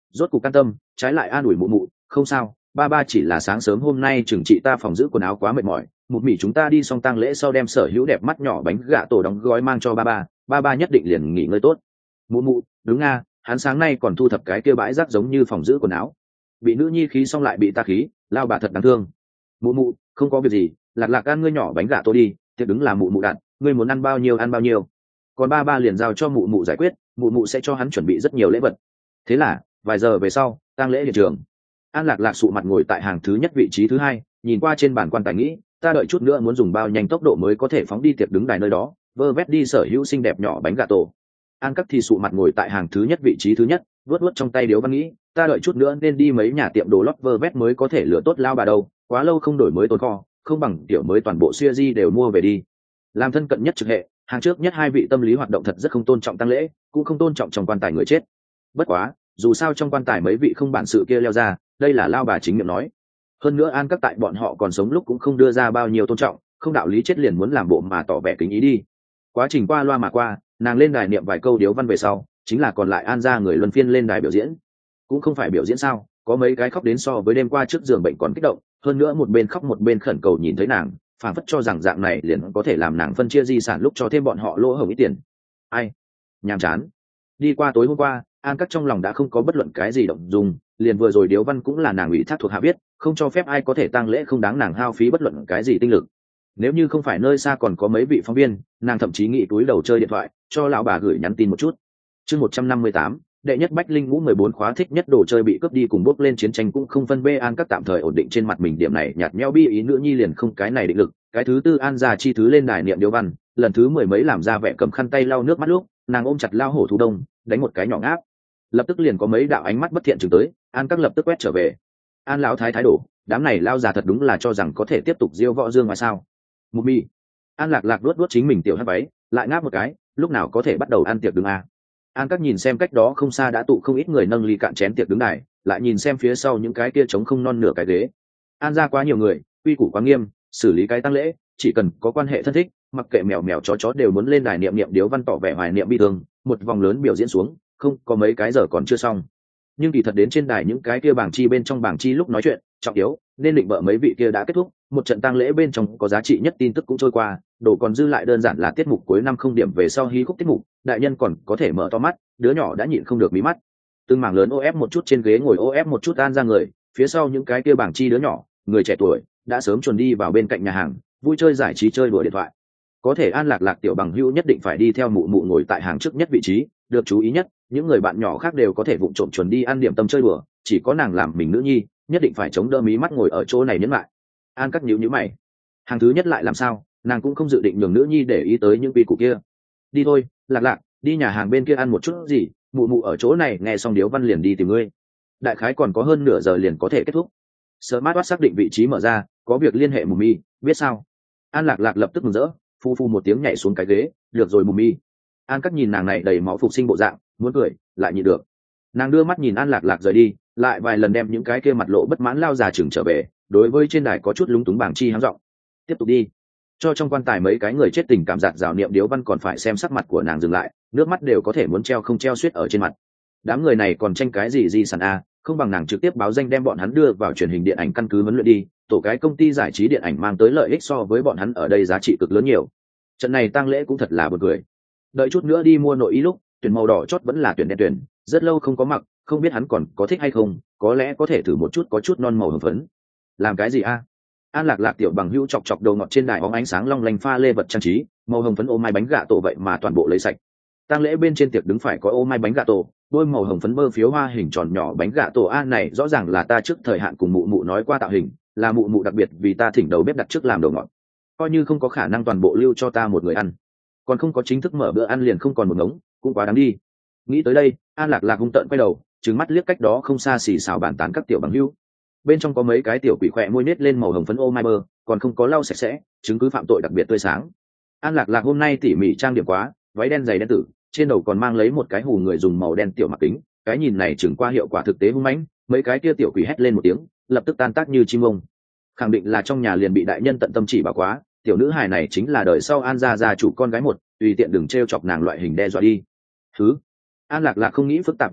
rốt cục can tâm, trái lại an ủi mụ mụ, không sao, ba ba chỉ là sáng sớm hôm nay trừng trị ta phòng giữ quần áo quá mệt mỏi, một mỉ chúng ta đi xong tang lễ sau đem sở hữu đẹp mắt nhỏ bánh gạ tổ đóng gói mang cho ba ba nhất định liền nghỉ ngơi tốt. Mụ mụ, đúng nga, hắn sáng nay còn thu thập cái kia bãi rác giống như phòng giữ quần áo, bị nữ nhi khí xong lại bị ta khí, lao bà thật đáng thương. Mụ mụ, không có việc gì, lạc lạc ăn ngươi nhỏ bánh gạ tổ đi, tiệc đứng là mụ mụ đặt, ngươi muốn ăn bao nhiêu ăn bao nhiêu, còn ba ba liền giao cho mụ mụ giải quyết, mụ mụ sẽ cho hắn chuẩn bị rất nhiều lễ vật. Thế là vài giờ về sau, tang lễ hiện trường, an lạc lạc sụ mặt ngồi tại hàng thứ nhất vị trí thứ hai, nhìn qua trên bàn quan tài nghĩ, ta đợi chút nữa muốn dùng bao nhanh tốc độ mới có thể phóng đi tiệc đứng đài nơi đó, vơ vét đi sở hữu xinh đẹp nhỏ bánh gà tổ. An Cắc thì sụ mặt ngồi tại hàng thứ nhất vị trí thứ nhất, vuốt vuốt trong tay điếu văn nghĩ, ta đợi chút nữa nên đi mấy nhà tiệm đồ lót vơ vét mới có thể lựa tốt lao bà đâu, quá lâu không đổi mới tồn kho, không bằng tiểu mới toàn bộ siêu di đều mua về đi. Làm thân cận nhất trực hệ, hàng trước nhất hai vị tâm lý hoạt động thật rất không tôn trọng tang lễ, cũng không tôn trọng trong quan tài người chết. Bất quá, dù sao trong quan tài mấy vị không bản sự kia leo ra, đây là lao bà chính miệng nói. Hơn nữa An Cắc tại bọn họ còn sống lúc cũng không đưa ra bao nhiêu tôn trọng, không đạo lý chết liền muốn làm bộ mà tỏ vẻ kính ý đi. Quá trình qua loa mà qua, nàng lên đài niệm vài câu điếu văn về sau, chính là còn lại An gia người luân phiên lên đài biểu diễn. Cũng không phải biểu diễn sao, có mấy cái khóc đến so với đêm qua trước giường bệnh còn kích động, hơn nữa một bên khóc một bên khẩn cầu nhìn thấy nàng, phảng phất cho rằng dạng này liền có thể làm nàng phân chia di sản lúc cho thêm bọn họ lỗ hổng ít tiền. Ai? Nhàm chán. Đi qua tối hôm qua, An Cắc trong lòng đã không có bất luận cái gì động dung, liền vừa rồi điếu văn cũng là nàng ủy thác thuộc hạ viết, không cho phép ai có thể tang lễ không đáng nàng hao phí bất luận cái gì tinh lực. Nếu như không phải nơi xa còn có mấy vị phóng viên, nàng thậm chí nghĩ túi đầu chơi điện thoại, cho lão bà gửi nhắn tin một chút. Chương 158, đệ nhất Bách Linh Ngũ 14 khóa thích nhất đồ chơi bị cướp đi cùng bước lên chiến tranh cũng không phân bê. An Cắc tạm thời ổn định trên mặt mình điểm này nhạt nhẽo bi ý nữ nhi liền không cái này định lực. Cái thứ tư An gia chi thứ lên đài niệm điếu văn, lần thứ mười mấy làm ra vẻ cầm khăn tay lau nước mắt lúc, nàng ôm chặt lao hổ thu đông, đánh một cái nhỏ ngáp. Lập tức liền có mấy đạo ánh mắt bất thiện chừng tới, An Cắc lập tức quét trở về. An lão thái thái đổ, đám này lao già thật đúng là cho rằng có thể tiếp tục diêu võ dương ngoài sao? Mục mi. An lạc lạc luốt chính mình tiểu hắc váy, lại ngáp một cái, lúc nào có thể bắt đầu ăn tiệc đứng a? An Cắc nhìn xem cách đó không xa đã tụ không ít người nâng ly cạn chén tiệc đứng này, lại nhìn xem phía sau những cái kia trống không non nửa cái ghế. An ra quá nhiều người, quy củ quá nghiêm, xử lý cái tang lễ, chỉ cần có quan hệ thân thích, mặc kệ mèo mèo chó đều muốn lên đài niệm niệm điếu văn tỏ vẻ hoài niệm bi thương, một vòng lớn biểu diễn xuống, không có mấy cái giờ còn chưa xong. Nhưng kỳ thật đến trên đài những cái kia bảng chi bên trong bảng chi lúc nói chuyện trọng yếu nên định bợ mấy vị kia đã kết thúc, một trận tang lễ bên trong có giá trị nhất tin tức cũng trôi qua, đồ còn dư lại đơn giản là tiết mục cuối năm không điểm về sau hí khúc tiết mục, đại nhân còn có thể mở to mắt, đứa nhỏ đã nhịn không được mí mắt. Từng mảng lớn ép một chút trên ghế ngồi ép một chút An ra người, phía sau những cái kia bảng chi đứa nhỏ, người trẻ tuổi đã sớm chuẩn đi vào bên cạnh nhà hàng vui chơi giải trí chơi đùa điện thoại. Có thể An lạc lạc tiểu bằng hữu nhất định phải đi theo mụ mụ ngồi tại hàng trước nhất vị trí, được chú ý nhất, những người bạn nhỏ khác đều có thể vụng trộm chuẩn đi ăn điểm tâm chơi đùa, chỉ có nàng làm mình nữ nhi nhất định phải chống đỡ mí mắt ngồi ở chỗ này nhấn lại. An Cắc nhíu mày, hàng thứ nhất lại làm sao, nàng cũng không dự định nhường nữ nhi để ý tới những quy củ kia. Đi thôi, lạc lạc, đi nhà hàng bên kia ăn một chút gì, mụ mụ ở chỗ này nghe xong điếu văn liền đi tìm ngươi. Đại khái còn có hơn nửa giờ liền có thể kết thúc. Smartwatch xác định vị trí mở ra, có việc liên hệ mù mi, biết sao? An lạc lạc lập tức mừng rỡ, phu phu một tiếng nhảy xuống cái ghế, được rồi mù mi. An Cắc nhìn nàng này đầy máu phục sinh bộ dạng, muốn cười lại nhịn được. Nàng đưa mắt nhìn An lạc lạc rời đi, lại vài lần đem những cái kia mặt lộ bất mãn lao già chừng trở về, đối với trên đài có chút lúng túng bảng chi háng giọng, tiếp tục đi. Cho trong quan tài mấy cái người chết tình cảm giạt rào niệm điếu văn còn phải xem sắc mặt của nàng dừng lại, nước mắt đều có thể muốn treo không treo suýt ở trên mặt. Đám người này còn tranh cái gì di sản a, không bằng nàng trực tiếp báo danh đem bọn hắn đưa vào truyền hình điện ảnh căn cứ huấn luyện đi, tổ cái công ty giải trí điện ảnh mang tới lợi ích so với bọn hắn ở đây giá trị cực lớn nhiều. Trận này tang lễ cũng thật là buồn cười. Đợi chút nữa đi mua nội y lúc, tuyển màu đỏ chót vẫn là tuyển đen tuyển, rất lâu không có mặc, không biết hắn còn có thích hay không, có lẽ có thể thử một chút có chút non màu hồng phấn. Làm cái gì a? An lạc lạc tiểu bằng hữu chọc chọc đầu ngọt trên đài óng ánh sáng long lanh pha lê vật trang trí, màu hồng phấn ô mai bánh gà tổ vậy mà toàn bộ lấy sạch. Tang lễ bên trên tiệc đứng phải có ô mai bánh gà tổ, đôi màu hồng phấn bơ phiếu hoa hình tròn nhỏ bánh gà tổ a này rõ ràng là ta trước thời hạn cùng mụ mụ nói qua tạo hình, là mụ mụ đặc biệt vì ta thỉnh đầu bếp đặt trước làm đồ ngọt. Coi như không có khả năng toàn bộ lưu cho ta một người ăn, còn không có chính thức mở bữa ăn liền không còn một ngống, cũng quá đáng đi. Nghĩ tới đây, An lạc lạc hung tợn quay đầu, trừng mắt liếc cách đó không xa xì xào bàn tán các tiểu bằng hữu. Bên trong có mấy cái tiểu quỷ khỏe môi nết lên màu hồng phấn ô mai bơ, còn không có lau sạch sẽ, chứng cứ phạm tội đặc biệt tươi sáng. An lạc lạc hôm nay tỉ mỉ trang điểm quá, váy đen dày đen tử, trên đầu còn mang lấy một cái hù người dùng màu đen tiểu mặc kính, cái nhìn này chừng qua hiệu quả thực tế hung mãnh, mấy cái kia tiểu quỷ hét lên một tiếng, lập tức tan tác như chim ông. Khẳng định là trong nhà liền bị đại nhân tận tâm chỉ bảo quá, tiểu nữ hài này chính là đời sau An gia chủ con gái một, tùy tiện đừng trêu chọc nàng loại hình đe dọa đi. Thứ An lạc lạc không nghĩ phức tạp như vậy,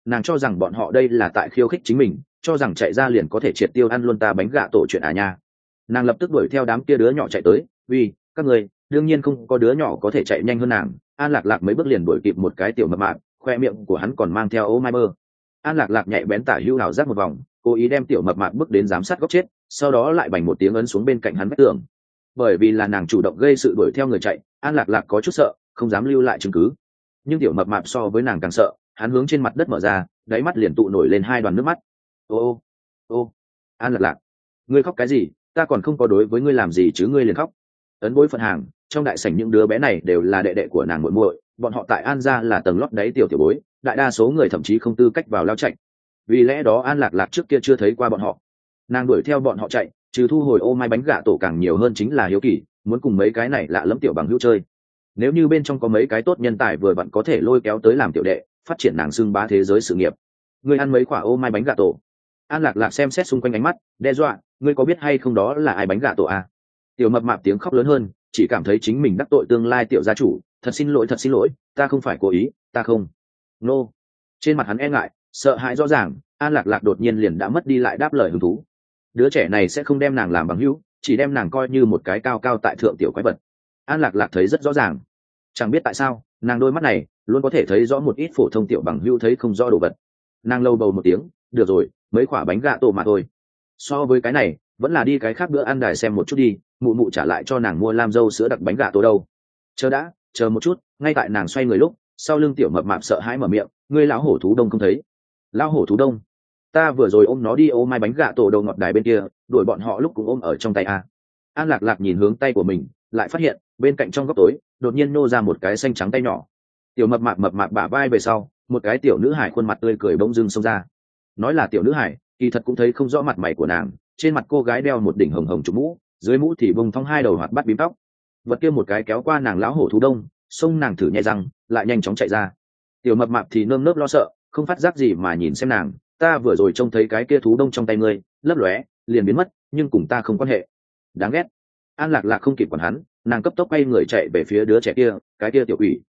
nàng cho rằng bọn họ đây là tại khiêu khích chính mình, cho rằng chạy ra liền có thể triệt tiêu ăn luôn ta bánh gạ tổ chuyện à nha. Nàng lập tức đuổi theo đám kia đứa nhỏ chạy tới. Vì các người đương nhiên không có đứa nhỏ có thể chạy nhanh hơn nàng. An Lạc Lạc mấy bước liền đuổi kịp một cái tiểu mập mạp, khoe miệng của hắn còn mang theo ô mai mơ. An Lạc Lạc nhạy bén tả hữu đảo rác một vòng, cố ý đem tiểu mập mạp bước đến giám sát góc chết, sau đó lại bành một tiếng ấn xuống bên cạnh hắn vách tường. Bởi vì là nàng chủ động gây sự đuổi theo người chạy, An Lạc Lạc có chút sợ, không dám lưu lại chứng cứ. Nhưng tiểu mập mạp so với nàng càng sợ, hắn hướng trên mặt đất mở ra, đáy mắt liền tụ nổi lên hai đoàn nước mắt. Ô ô, An Lạc Lạc, ngươi khóc cái gì? Ta còn không có đối với ngươi làm gì chứ ngươi liền khóc. Ấn bối phận hàng, trong đại sảnh những đứa bé này đều là đệ đệ của nàng muội muội, bọn họ tại An gia là tầng lót đáy tiểu tiểu bối, đại đa số người thậm chí không tư cách vào lao trạch. Vì lẽ đó An Lạc Lạc trước kia chưa thấy qua bọn họ. Nàng đuổi theo bọn họ chạy, trừ thu hồi ô mai bánh gạ tổ càng nhiều hơn chính là hiếu kỳ, muốn cùng mấy cái này lạ lẫm tiểu bằng hữu chơi. Nếu như bên trong có mấy cái tốt nhân tài vừa vặn có thể lôi kéo tới làm tiểu đệ, phát triển nàng xưng bá thế giới sự nghiệp. Ngươi ăn mấy quả ô mai bánh gạ tổ? An Lạc Lạc xem xét xung quanh ánh mắt, đe dọa, ngươi có biết hay không đó là ai bánh gạ tổ à? Tiểu mập mạp tiếng khóc lớn hơn, chỉ cảm thấy chính mình đắc tội tương lai tiểu gia chủ, thật xin lỗi, ta không phải cố ý, ta không. Nô. Trên mặt hắn e ngại, sợ hãi rõ ràng, An Lạc Lạc đột nhiên liền đã mất đi lại đáp lời hứng thú. Đứa trẻ này sẽ không đem nàng làm bằng hữu, chỉ đem nàng coi như một cái cao cao tại thượng tiểu quái vật. An Lạc Lạc thấy rất rõ ràng, chẳng biết tại sao nàng đôi mắt này luôn có thể thấy rõ một ít phổ thông tiểu bằng hữu thấy không rõ đồ vật. Nàng lâu bầu một tiếng, được rồi, mấy quả bánh gạ tổ mà thôi. So với cái này vẫn là đi cái khác bữa ăn đài xem một chút đi, mụ mụ trả lại cho nàng mua lam dâu sữa đặc bánh gạ tổ đâu. Chờ một chút. Ngay tại nàng xoay người lúc, sau lưng tiểu mập mạp sợ hãi mở miệng, ngươi lão hổ thú đông không thấy? Lão hổ thú đông? Ta vừa rồi ôm nó đi ô mai bánh gạ tổ đầu ngọt đài bên kia, đuổi bọn họ lúc cũng ôm ở trong tay a. An Lạc Lạc nhìn hướng tay của mình, lại phát hiện bên cạnh trong góc tối đột nhiên nô ra một cái xanh trắng tay nhỏ. Tiểu mập mạp bả vai về sau, một cái tiểu nữ hải khuôn mặt tươi cười bỗng dưng xông ra. Nói là tiểu nữ hải, kỳ thật cũng thấy không rõ mặt mày của nàng, trên mặt cô gái đeo một đỉnh hồng hồng trùm mũ, dưới mũ thì bông thong hai đầu hoạt bắt bím tóc. Vật kia một cái kéo qua nàng lão hổ thú đông, xông nàng thử nhai răng, lại nhanh chóng chạy ra. Tiểu mập mạp thì nơm nớp lo sợ, không phát giác gì mà nhìn xem nàng, ta vừa rồi trông thấy cái kia thú đông trong tay ngươi, lấp lóe, liền biến mất, nhưng cùng ta không quan hệ. Đáng ghét. An Lạc Lạc không kịp quản hắn, nàng cấp tốc quay người chạy về phía đứa trẻ kia, cái kia tiểu quỷ.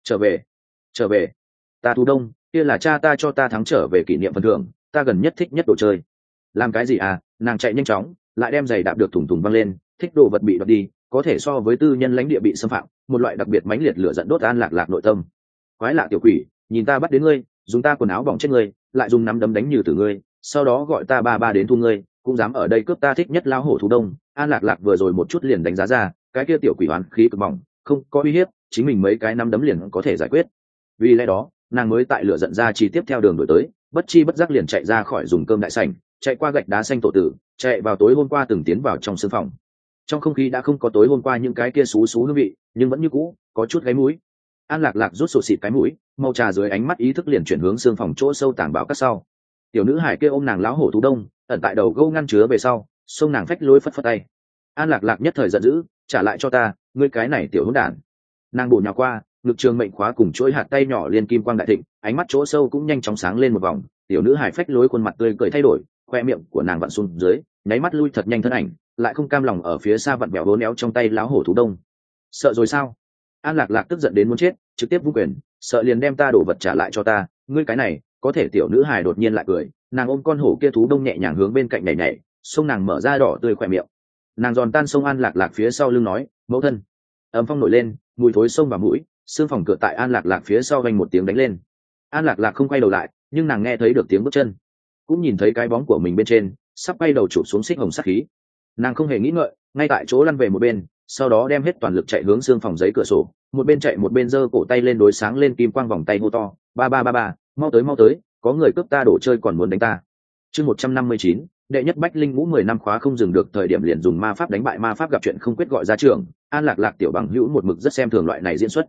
Trở về, ta thú đông, kia là cha ta cho ta thắng trở về kỷ niệm phần thưởng, ta gần nhất thích nhất đồ chơi. Làm cái gì à? Nàng chạy nhanh chóng, lại đem giày đạp được thủng thủng văng lên, thích đồ vật bị đoạt đi, có thể so với tư nhân lãnh địa bị xâm phạm, một loại đặc biệt mãnh liệt lửa giận đốt An Lạc Lạc nội tâm. Quái lạ tiểu quỷ, nhìn ta bắt đến ngươi, dùng ta quần áo bỏng chết ngươi, lại dùng nắm đấm đánh như tử ngươi, sau đó gọi ta ba đến thu ngươi, cũng dám ở đây cướp ta thích nhất lao hổ thú đông. An Lạc Lạc vừa rồi một chút liền đánh giá ra, cái kia tiểu quỷ oán khí cực mỏng, không có uy hiếp, chính mình mấy cái nắm đấm liền có thể giải quyết. Vì lẽ đó, nàng mới tại lửa giận ra chỉ tiếp theo đường đổi tới, bất chi bất giác liền chạy ra khỏi dùng cơm đại sảnh, chạy qua gạch đá xanh tổ tử, chạy vào tối hôm qua từng tiến vào trong sương phòng. Trong không khí đã không có tối hôm qua những cái kia xú hương vị, nhưng vẫn như cũ có chút gáy mũi. An Lạc Lạc rút sụt xịt cái mũi, màu trà dưới ánh mắt ý thức liền chuyển hướng sương phòng chỗ sâu tàng bảo cát sau. Tiểu nữ hải kia ôm nàng lão hổ thú đông, ẩn tại đầu gâu ngăn chứa về sau, xông nàng phách lối phất phất tay. An Lạc Lạc nhất thời giận dữ, trả lại cho ta, ngươi cái này tiểu hỗn đản. Nàng bổ nhào qua, ngực trường mệnh khóa cùng chuỗi hạt tay nhỏ liên kim quang đại thịnh, ánh mắt chỗ sâu cũng nhanh chóng sáng lên một vòng. Tiểu nữ hải phách lối khuôn mặt tươi cười thay đổi, khoe miệng của nàng vặn xuống dưới, nháy mắt lui thật nhanh thân ảnh, lại không cam lòng ở phía xa vặn bèo vốn éo trong tay lão hổ thú đông. Sợ rồi sao? An Lạc Lạc tức giận đến muốn chết, trực tiếp vung quyền, sợ liền đem ta đổ vật trả lại cho ta, ngươi cái này, có thể. Tiểu nữ hài đột nhiên lại cười, nàng ôm con hổ kia thú đông nhẹ nhàng hướng bên cạnh nhảy nhảy, xông nàng mở ra đỏ tươi khỏe miệng. Nàng giòn tan xông An Lạc Lạc phía sau lưng nói, mẫu thân. Âm phong nổi lên, mùi thối xông vào mũi, xương phòng cửa tại An Lạc Lạc phía sau vang một tiếng đánh lên. An Lạc Lạc không quay đầu lại, nhưng nàng nghe thấy được tiếng bước chân, cũng nhìn thấy cái bóng của mình bên trên, sắp quay đầu chụp xuống xích hồng sắc khí. Nàng không hề nghĩ ngợi, ngay tại chỗ lăn về một bên, sau đó đem hết toàn lực chạy hướng xương phòng giấy cửa sổ, một bên chạy một bên giơ cổ tay lên đối sáng lên kim quang vòng tay hô to, ba, mau tới, có người cướp ta đồ chơi còn muốn đánh ta. Chương 159, đệ nhất bách linh ngũ 10 năm khóa không dừng được thời điểm liền dùng ma pháp đánh bại ma pháp gặp chuyện không quyết gọi ra trường. An Lạc Lạc tiểu bằng hữu một mực rất xem thường loại này diễn xuất.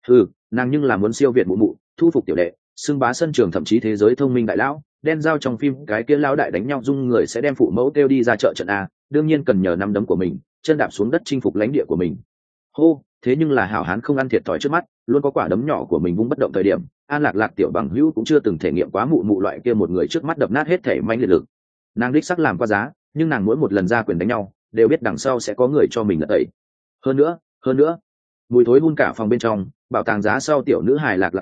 Nàng nhưng là muốn siêu việt mụ thu phục tiểu đệ, xưng bá sân trường thậm chí thế giới thông minh đại lão, đen giao trong phim cái kia lão đại đánh nhau dung người sẽ đem phụ mẫu kêu đi ra chợ trận a, đương nhiên cần nhờ nắm đấm của mình, chân đạp xuống đất chinh phục lãnh địa của mình. Thế nhưng là hảo hán không ăn thiệt thòi trước mắt, luôn có quả đấm nhỏ của mình vung bất động thời điểm. An Lạc Lạc tiểu bằng hữu cũng chưa từng thể nghiệm quá mụ loại kia một người trước mắt đập nát hết thể manh liệt lực. Nàng đích sắc làm qua giá, nhưng nàng mỗi một lần ra quyền đánh nhau đều biết đằng sau sẽ có người cho mình lật tẩy. Hơn nữa, mùi thối hun cả phòng bên trong. Bảo tàng giá sau tiểu nữ hài Lạc Lạc cười,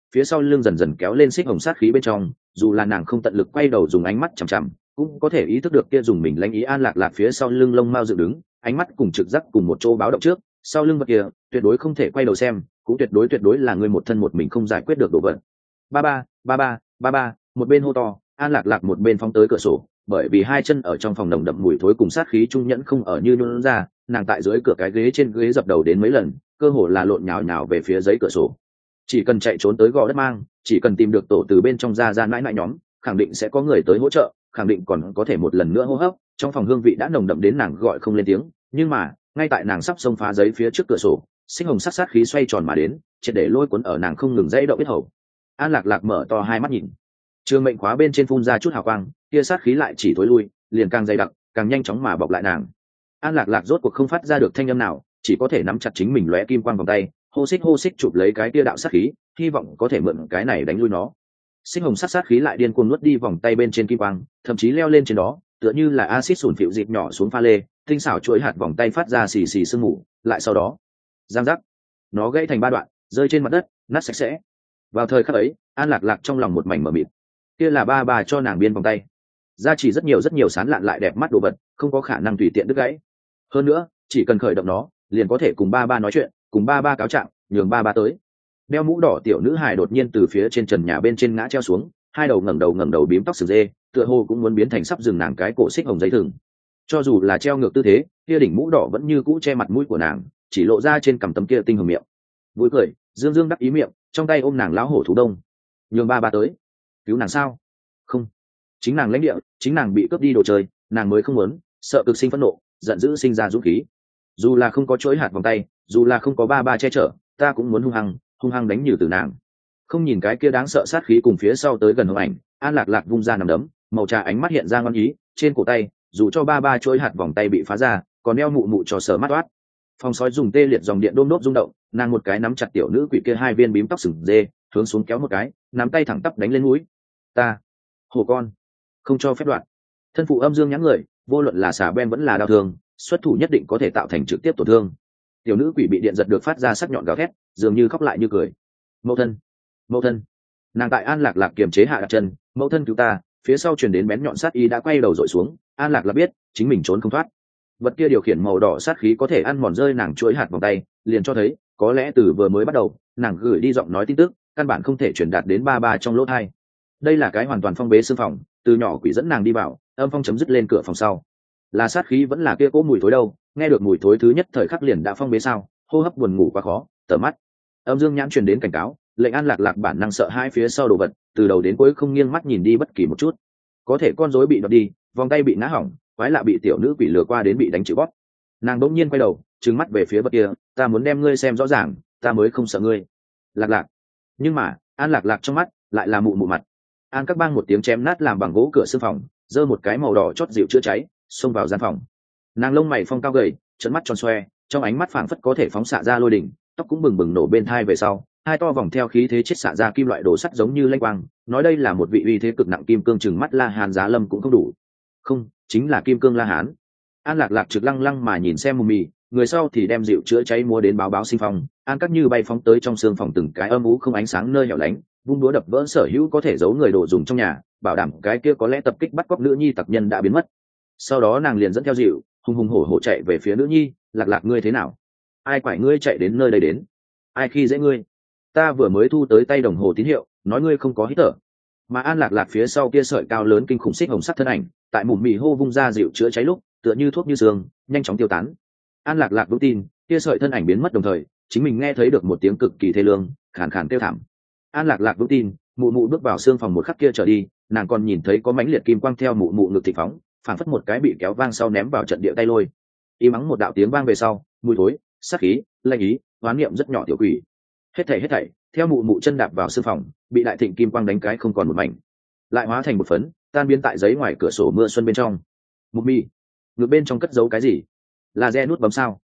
phía sau lưng dần dần kéo lên xích hồng sát khí bên trong, dù là nàng không tận lực quay đầu dùng ánh mắt chằm chằm cũng có thể ý thức được kia dùng mình lãnh ý. An Lạc Lạc phía sau lưng lông mao dựng đứng, ánh mắt cùng trực giác cùng một chỗ báo động trước, sau lưng vật kia tuyệt đối không thể quay đầu xem, cũng tuyệt đối là người một thân một mình không giải quyết được đồ vật. Ba ba ba ba ba ba, một bên hô to, An Lạc Lạc một bên phóng tới cửa sổ, bởi vì hai chân ở trong phòng nồng đậm mùi thối cùng sát khí trung nhẫn không ở như nôn ra, nàng tại dưới cửa cái ghế trên ghế dập đầu đến mấy lần, cơ hồ là lộn nhào nhào về phía giấy cửa sổ. Chỉ cần chạy trốn tới gò đất mang, chỉ cần tìm được tổ từ bên trong ra mãi mãi nhóm, khẳng định sẽ có người tới hỗ trợ, khẳng định còn có thể một lần nữa hô hấp. Trong phòng hương vị đã nồng đậm đến nàng gọi không lên tiếng, nhưng mà ngay tại nàng sắp xông phá giấy phía trước cửa sổ, sinh hồng sắc sát khí xoay tròn mà đến, triệt để lôi cuốn ở nàng không ngừng dãy động biết hầu. An Lạc Lạc mở to hai mắt nhìn, trường mệnh khóa bên trên phun ra chút hào quang, kia sát khí lại chỉ thối lui, liền càng dày đặc, càng nhanh chóng mà bọc lại nàng. An Lạc Lạc rốt cuộc không phát ra được thanh âm nào, chỉ có thể nắm chặt chính mình lóe kim quang vòng tay, hô xích chụp lấy cái kia đạo sát khí, hy vọng có thể mượn cái này đánh lui nó. Sinh hồng sát khí lại điên cuồng nuốt đi vòng tay bên trên kim quang, thậm chí leo lên trên đó, tựa như là axit sủn phịu dịp nhỏ xuống pha lê, tinh xảo chuỗi hạt vòng tay phát ra xì xì sương mù, lại sau đó giang rắc, nó gãy thành ba đoạn, rơi trên mặt đất, nát sạch sẽ. Vào thời khắc ấy, An Lạc Lạc trong lòng một mảnh mờ mịt. Kia là ba bà cho nàng biên vòng tay, ra chỉ rất nhiều sán lạn lại đẹp mắt đồ vật, không có khả năng tùy tiện đứt gãy. Hơn nữa, chỉ cần khởi động nó, liền có thể cùng ba nói chuyện, cùng ba cáo trạng, nhường ba tới. Đeo mũ đỏ tiểu nữ hài đột nhiên từ phía trên trần nhà bên trên ngã treo xuống, hai đầu ngẩng đầu bím tóc sừng dê, tựa hồ cũng muốn biến thành sắp dừng nàng cái cổ xích hồng dây thừng. Cho dù là treo ngược tư thế, kia đỉnh mũ đỏ vẫn như cũ che mặt mũi của nàng, chỉ lộ ra trên cằm tấm kia tinh hồng miệng. Vui cười, dương đắc ý miệng, trong tay ôm nàng lão hổ thú đông. Nhường ba tới. Cứu nàng sao? Không. Chính nàng lãnh địa, chính nàng bị cướp đi đồ chơi, nàng mới không muốn, sợ cực sinh phẫn nộ, giận dữ sinh ra dũng khí. Dù là không có chuỗi hạt vòng tay, dù là không có ba che chở, ta cũng muốn hung hăng đánh nhừ từ nàng. Không nhìn cái kia đáng sợ sát khí cùng phía sau tới gần hồng ảnh, An Lạc Lạc vung ra nằm đấm, màu trà ánh mắt hiện ra ngon ý, trên cổ tay dù cho ba chuỗi hạt vòng tay bị phá ra, còn đeo mụ cho sờ mắt toát. Phòng sói dùng tê liệt dòng điện đôm đốp rung động, nàng một cái nắm chặt tiểu nữ quỷ kia hai viên bím tóc sừng dê, hướng xuống kéo một cái, nắm tay thẳng tắp đánh lên mũi. Ta, hổ con, không cho phép đoạn. Thân phụ âm dương nhãn người, vô luận là xà ben vẫn là đau thương, xuất thủ nhất định có thể tạo thành trực tiếp tổn thương. Tiểu nữ quỷ bị điện giật được phát ra sắc nhọn gào thét, dường như khóc lại như cười. Mẫu thân. Nàng tại An Lạc Lạc kiềm chế hạ đặt chân, mẫu thân cứu ta. Phía sau truyền đến bén nhọn sát y đã quay đầu dội xuống, An Lạc Lạc biết chính mình trốn không thoát. Vật kia điều khiển màu đỏ sát khí có thể ăn mòn rơi nàng chuỗi hạt vòng tay, liền cho thấy có lẽ từ vừa mới bắt đầu nàng gửi đi giọng nói tin tức căn bản không thể truyền đạt đến ba trong lỗ tai. Đây là cái hoàn toàn phong bế xương phòng, từ nhỏ quỷ dẫn nàng đi vào, âm phong chấm dứt lên cửa phòng sau. Là sát khí vẫn là kia cỗ mùi thối đâu? Nghe được mùi thối thứ nhất thời khắc liền đã phong bế sao? Hô hấp buồn ngủ quá khó, tở mắt. Âm dương nhãn truyền đến cảnh cáo, lệnh An Lạc Lạc bản năng sợ hai phía sau đồ vật, từ đầu đến cuối không nghiêng mắt nhìn đi bất kỳ một chút. Có thể con rối bị đoạt đi, vòng tay bị nã hỏng, quái lạ bị tiểu nữ quỷ lừa qua đến bị đánh chịu bóp. Nàng bỗng nhiên quay đầu, trừng mắt về phía vật kia, ta muốn đem ngươi xem rõ ràng, ta mới không sợ ngươi. Lạc Lạc. Nhưng mà An Lạc Lạc trong mắt lại là mụ mặt. An các bang một tiếng chém nát làm bằng gỗ cửa sương phòng, giơ một cái màu đỏ chót dịu chữa cháy, xông vào gian phòng. Nàng lông mày phong cao gầy, trợn mắt tròn xoe, trong ánh mắt phảng phất có thể phóng xạ ra lôi đỉnh, tóc cũng bừng nổ bên thai về sau, hai to vòng theo khí thế chết xạ ra kim loại đồ sắt giống như lanh quang, nói đây là một vị uy thế cực nặng kim cương chừng mắt La Hán Giá Lâm cũng không đủ. Không, chính là kim cương La Hán. An Lạc Lạc trực lăng mà nhìn xem mù mì, người sau thì đem dịu chữa cháy mua đến báo sinh phong. An các như bay phóng tới trong sương phòng từng cái âm u không ánh sáng nơi hẻo lánh, vung đũa đập vỡ sở hữu có thể giấu người đồ dùng trong nhà, bảo đảm cái kia có lẽ tập kích bắt cóc nữ nhi tặc nhân đã biến mất. Sau đó nàng liền dẫn theo dịu, hùng hổ chạy về phía nữ nhi. Lạc Lạc ngươi thế nào? Ai quải ngươi chạy đến nơi đây đến? Ai khi dễ ngươi? Ta vừa mới thu tới tay đồng hồ tín hiệu, nói ngươi không có hít thở. Mà An Lạc Lạc phía sau kia sợi cao lớn kinh khủng xích hồng sắc thân ảnh, tại mùm mì hô vung ra dịu chữa cháy lúc, tựa như thuốc như sương, nhanh chóng tiêu tán. An Lạc Lạc vững tin, kia sợi thân ảnh biến mất đồng thời, chính mình nghe thấy được một tiếng cực kỳ thê lương, khàn kêu thảm. An Lạc Lạc vững tin, mụ bước vào xương phòng một khắc kia trở đi, nàng còn nhìn thấy có mãnh liệt kim quang theo mụ ngực thịt phóng, phản phất một cái bị kéo vang sau ném vào trận địa tay lôi. Im mắng một đạo tiếng vang về sau, mùi thối, sát khí, lạnh ý, hoán niệm rất nhỏ tiểu quỷ. Hết thảy, theo mụ chân đạp vào xương phòng, bị đại thịnh kim quang đánh cái không còn một mảnh, lại hóa thành một phấn, tan biến tại giấy ngoài cửa sổ mưa xuân bên trong. Mục mi, ngược bên trong cất giấu cái gì? Là re nút bấm sao?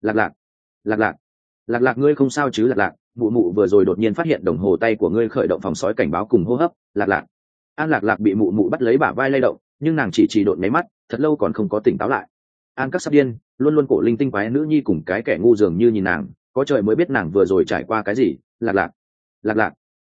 Lạc Lạc ngươi không sao chứ? Lạc Lạc, mụ vừa rồi đột nhiên phát hiện đồng hồ tay của ngươi khởi động phòng sói cảnh báo cùng hô hấp. Lạc Lạc. An Lạc Lạc bị mụ bắt lấy bả vai lay động, nhưng nàng chỉ độn mấy mắt, thật lâu còn không có tỉnh táo lại. An các sắp điên, luôn cổ linh tinh quái nữ nhi cùng cái kẻ ngu dường như nhìn nàng, có trời mới biết nàng vừa rồi trải qua cái gì. Lạc Lạc.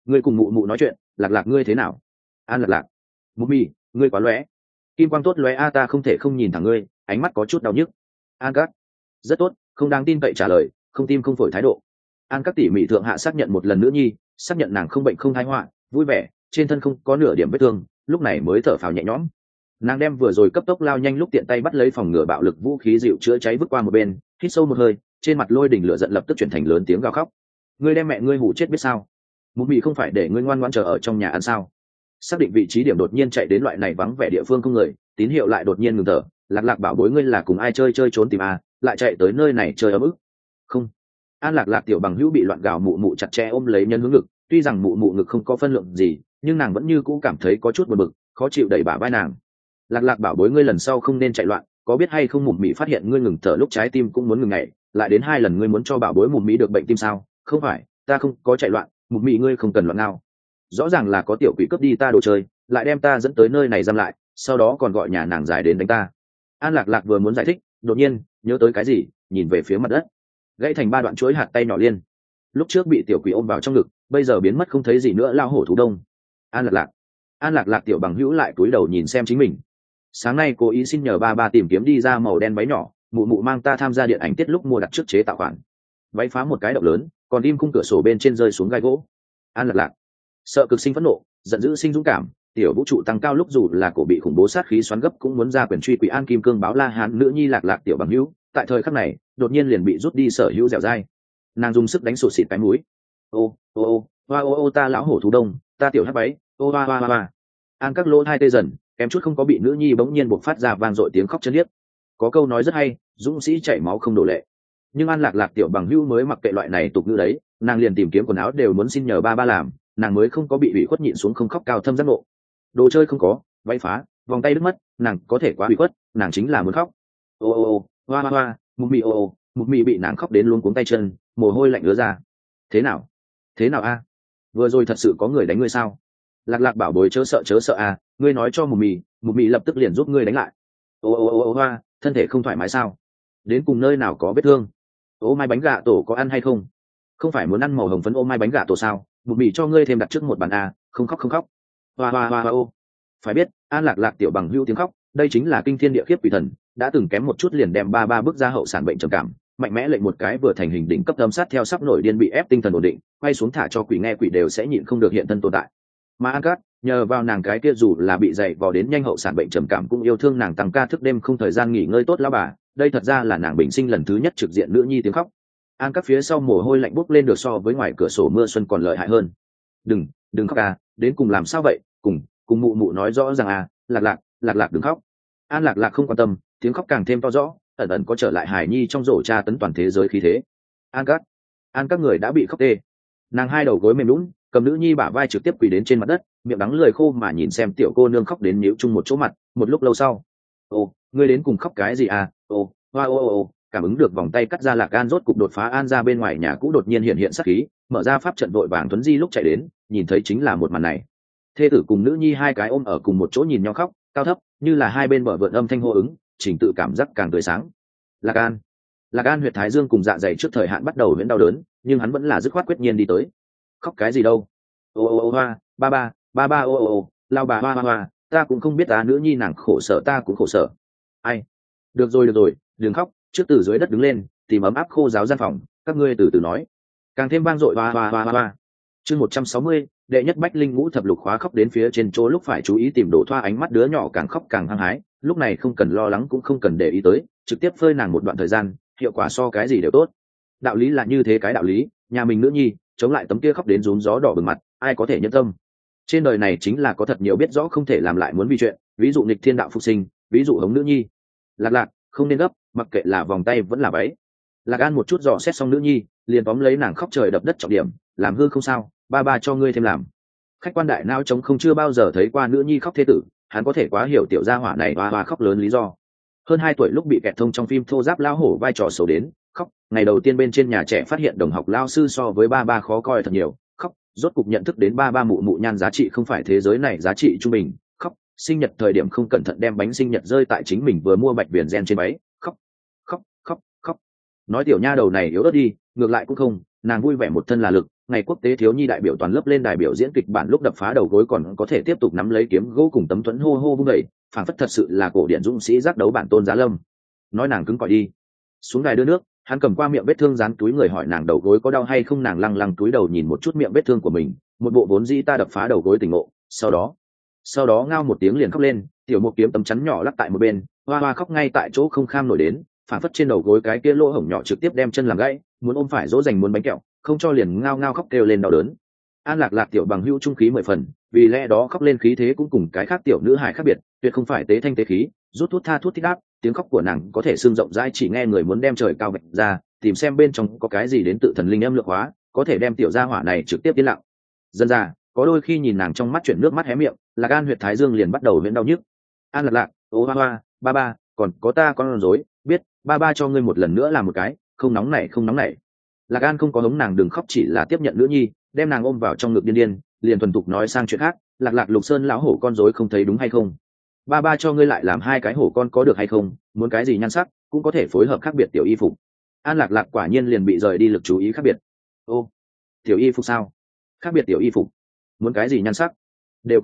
ngươi cùng mụ mụ nói chuyện, lạc lạc ngươi thế nào? An lạc lạc, mụ mì, ngươi quá lóe, kim quang tốt lóe a, ta không thể không nhìn thẳng ngươi, ánh mắt có chút đau nhức. An các, rất tốt, không đáng tin cậy trả lời, không tim không phổi thái độ. An các tỉ mỉ thượng hạ xác nhận một lần nữa nhi, xác nhận nàng không bệnh không tai họa, vui vẻ, trên thân không có nửa điểm vết thương, lúc này mới thở phào nhẹ nhõm. Nàng đem vừa rồi cấp tốc lao nhanh lúc tiện tay bắt lấy phòng ngừa bạo lực vũ khí dịu chữa cháy vứt qua một bên, hít sâu một hơi, trên mặt lôi đỉnh lửa giận lập tức chuyển thành lớn tiếng gào khóc. Ngươi đem mẹ ngươi hù chết biết sao? Mụ mị không phải để ngươi ngoan ngoãn chờ ở trong nhà ăn sao? Xác định vị trí điểm đột nhiên chạy đến loại này vắng vẻ địa phương không người, tín hiệu lại đột nhiên ngừng thở. Lạc lạc bảo bối ngươi là cùng ai chơi chơi trốn tìm à, lại chạy tới nơi này chơi ấm ức. Không. An lạc lạc tiểu bằng hữu bị loạn gào mụ mụ chặt chẽ ôm lấy nhân hướng ngực, tuy rằng mụ mụ ngực không có phân lượng gì, nhưng nàng vẫn như cũ cảm thấy có chút buồn bực, khó chịu đẩy bả vai nàng. Lạc lạc bảo bối ngươi lần sau không nên chạy loạn, có biết hay không? Mụ mị phát hiện ngươi ngừng thở lúc trái tim cũng muốn ngừng nhảy, lại đến 2 lần ngươi muốn cho bảo bối mụ mị được bệnh tim sao? Không phải, ta không có chạy loạn, mụ mị ngươi không cần loạn ngao. Rõ ràng là có tiểu quỷ cướp đi ta đồ chơi, lại đem ta dẫn tới nơi này giam lại, sau đó còn gọi nhà nàng giải đến đánh ta. An lạc lạc vừa muốn giải thích, đột nhiên nhớ tới cái gì, nhìn về phía mặt đất, gãy thành 3 đoạn chuỗi hạt tay nhỏ liên. Lúc trước bị tiểu quỷ ôm vào trong ngực, bây giờ biến mất không thấy gì nữa, lao hổ thú đông. An lạc lạc tiểu bằng hữu lại cúi đầu nhìn xem chính mình. Sáng nay cố ý xin nhờ ba ba tìm kiếm đi ra màu đen váy nhỏ, mụ mụ mang ta tham gia điện ảnh tiết lúc mua đặt trước chế tạo khoản váy, phá một cái động lớn, còn đim khung cửa sổ bên trên rơi xuống gai gỗ. An lạc lạc sợ cực sinh phẫn nộ, giận dữ sinh dũng cảm, tiểu vũ trụ tăng cao lúc dù là cổ bị khủng bố sát khí xoắn gấp cũng muốn ra quyền truy quỷ An kim cương báo la hán nữ nhi lạc lạc tiểu bằng hữu, tại thời khắc này đột nhiên liền bị rút đi sở hữu dẻo dai. Nàng dùng sức đánh sụt xịt cái mũi. Ô ô ô hoa ô ô, ta lão hổ thú đông, ta tiểu hắc váy, ô hoa hoa hoa. An các lỗ hai tê dần, kém chút không có bị nữ nhi bỗng nhiên buộc phát ra vang dội tiếng khóc chân liếc. Có câu nói rất hay, dũng sĩ chảy máu không đổ lệ. Nhưng An lạc lạc tiểu bằng hữu mới mặc kệ loại này tục ngữ đấy, nàng liền tìm kiếm quần áo đều muốn xin nhờ ba ba làm, nàng mới không có bị ủy khuất nhịn xuống không khóc cao thâm giác ngộ. Đồ chơi không có, váy phá, vòng tay đứt mất, nàng có thể quá ủy khuất, nàng chính là muốn khóc. Ô ô ô, hoa hoa hoa, mụ mị ô ô, mụ mị bị nàng khóc đến luống cuống tay chân, mồ hôi lạnh ứa ra. Thế nào a? Vừa rồi thật sự có người đánh ngươi sao? Lạc lạc bảo bối chớ sợ a, ngươi nói cho mụ mị lập tức liền giúp ngươi đánh lại. Ô ô ô ô hoa, thân thể không thoải mái sao? Đến cùng nơi nào có vết thương? Ô mai bánh gà tổ có ăn hay không? Không phải muốn ăn màu hồng phấn ô mai bánh gà tổ sao? Mụ mị cho ngươi thêm đặt trước một bàn a, không khóc. Hoa hoa hoa ô. Phải biết, An lạc lạc tiểu bằng hữu tiếng khóc, đây chính là kinh thiên địa khiếp quỷ thần, đã từng kém một chút liền đem ba bước ra hậu sản bệnh trầm cảm, mạnh mẽ lệnh một cái vừa thành hình đỉnh cấp âm sát theo sắp nổi điên bị ép tinh thần ổn định, quay xuống thả cho quỷ nghe quỷ đều sẽ nhịn không được hiện thân tồn tại. Mà An Cát nhờ vào nàng cái kia dù là bị dày vò đến nhanh hậu sản bệnh trầm cảm cũng yêu thương nàng tăng ca thức đêm không thời gian nghỉ ngơi tốt lão bà, đây thật ra là nàng bình sinh lần thứ nhất trực diện nữ nhi tiếng khóc. An Cát phía sau mồ hôi lạnh bốc lên được so với ngoài cửa sổ mưa xuân còn lợi hại hơn. Đừng khóc à, đến cùng làm sao vậy? Cùng mụ nói rõ rằng à, lạc đừng khóc. An lạc lạc không quan tâm, tiếng khóc càng thêm to rõ, ẩn ẩn có trở lại hài nhi trong rổ tra tấn toàn thế giới khí thế. An các người đã bị khóc tê. Nàng hai đầu gối mềm lún, cầm nữ nhi bả vai trực tiếp quỳ đến trên mặt đất, miệng đắng lưỡi khô mà nhìn xem tiểu cô nương khóc đến níu chung một chỗ mặt. Một lúc lâu sau, ô, ngươi đến cùng khóc cái gì à? Ô, hoa ô, cảm ứng được vòng tay cắt ra Lạc An rốt cục đột phá An ra bên ngoài nhà cũ đột nhiên hiện sát khí, mở ra pháp trận vội vàng tuấn di lúc chạy đến, nhìn thấy chính là một màn này. Thê tử cùng nữ nhi hai cái ôm ở cùng một chỗ nhìn nhau khóc, cao thấp như là hai bên bờ vượn âm thanh hô ứng, trình tự cảm giác càng tươi sáng. Lạc An huyệt thái dương cùng dạ dày trước thời hạn bắt đầu vẫn đau đớn, nhưng hắn vẫn là dứt khoát quyết nhiên đi tới. Khóc cái gì đâu? Ô hoa, ba ba ô, lao bà hoa, ta cũng không biết, ta nữ nhi nàng khổ sở ta cũng khổ sở. Ai? Được rồi, đừng khóc, trước từ dưới đất đứng lên, tìm ấm áp khô ráo gian phòng, các ngươi từ từ nói. Càng thêm vang dội hoa. Chương 160, đệ nhất bách linh ngũ thập lục khóa khóc đến phía trên chỗ lúc phải chú ý tìm đổ thoa, ánh mắt đứa nhỏ càng khóc càng hăng hái, lúc này không cần lo lắng cũng không cần để ý tới, trực tiếp phơi nàng một đoạn thời gian, hiệu quả so cái gì đều tốt. Đạo lý là như thế, cái đạo lý, nhà mình nữ nhi chống lại tấm kia khóc đến rúm gió đỏ bừng mặt, ai có thể nhân tâm. Trên đời này chính là có thật nhiều biết rõ không thể làm lại muốn vì chuyện, ví dụ nghịch thiên đạo phục sinh, ví dụ hống nữ nhi. Lạc không nên gấp, mặc kệ là vòng tay vẫn là váy. Lạc An một chút dò xét xong nữ nhi, liền tóm lấy nàng khóc trời đập đất trọng điểm, làm hư không sao, ba cho ngươi thêm làm. Khách quan đại não trống không chưa bao giờ thấy qua nữ nhi khóc thế tử, hắn có thể quá hiểu tiểu gia hỏa này hoa khóc lớn lý do. Hơn 2 tuổi lúc bị kẹt thông trong phim thô giáp lao hổ vai trò xấu đến khóc, ngày đầu tiên bên trên nhà trẻ phát hiện đồng học lao sư so với ba khó coi thật nhiều, khóc, rốt cục nhận thức đến ba mụ nhan giá trị không phải thế giới này giá trị trung bình, khóc, sinh nhật thời điểm không cẩn thận đem bánh sinh nhật rơi tại chính mình vừa mua bạch viền gen trên váy, khóc. Nói tiểu nha đầu này yếu ớt đi, ngược lại cũng không, nàng vui vẻ một thân là lực, ngày quốc tế thiếu nhi đại biểu toàn lớp lên đài biểu diễn kịch bản lúc đập phá đầu gối còn có thể tiếp tục nắm lấy kiếm gỗ cùng tấm thuẫn hô hô vung đẩy, phảng phất thật sự là cổ điển dũng sĩ giác đấu bản Tôn Giá Lâm. Nói nàng cứng cỏi đi. Xuống đài đưa nước, hắn cầm qua miệng vết thương dán túi người hỏi nàng đầu gối có đau hay không, nàng lăng lăng túi đầu nhìn một chút miệng vết thương của mình, một bộ vốn dĩ ta đập phá đầu gối tỉnh ngộ, sau đó ngao một tiếng liền khóc lên, tiểu một kiếm tấm chắn nhỏ lắc tại một bên, hoa hoa khóc ngay tại chỗ không kham nổi đến, phảng phất trên đầu gối cái kia lỗ hổng nhỏ trực tiếp đem chân làm gãy, muốn ôm phải dỗ dành muốn bánh kẹo, không cho liền ngao ngao khóc kêu lên đau đớn. An Lạc Lạc tiểu bằng hữu trung khí 10 phần, vì lẽ đó khóc lên khí thế cũng cùng cái khác tiểu nữ hài khác biệt, tuyệt không phải tế thanh tế khí, rút thuốc tha thuốc thích áp, tiếng khóc của nàng có thể xương rộng rãi chỉ nghe người muốn đem trời cao vạch ra, tìm xem bên trong có cái gì đến tự thần linh âm lượng hóa, có thể đem tiểu gia hỏa này trực tiếp yên lặng. Dân ra, có đôi khi nhìn nàng trong mắt chuyển nước mắt hé miệng, Lạc An huyệt thái dương liền bắt đầu huyễn đau nhức. An Lạc Lạc, ô hoa hoa, ba ba, còn có ta con rối, biết, ba ba cho ngươi một lần nữa làm một cái, không nóng nảy. Lạc An không có hống nàng đừng khóc, chỉ là tiếp nhận nữ nhi, đem nàng ôm vào trong ngực điên điên, liền thuần thục nói sang chuyện khác. Lạc Lạc, Lục Sơn lão hổ con rối không thấy đúng hay không? Ba ba cho ngươi lại làm 2 cái hổ con có được hay không? Muốn cái gì nhan sắc cũng có thể phối hợp khác biệt tiểu y phục. An Lạc Lạc quả nhiên liền bị rời đi lực chú ý khác biệt. Ô, tiểu y phục sao? Khác biệt tiểu y phục, muốn cái gì nhan sắc? Đều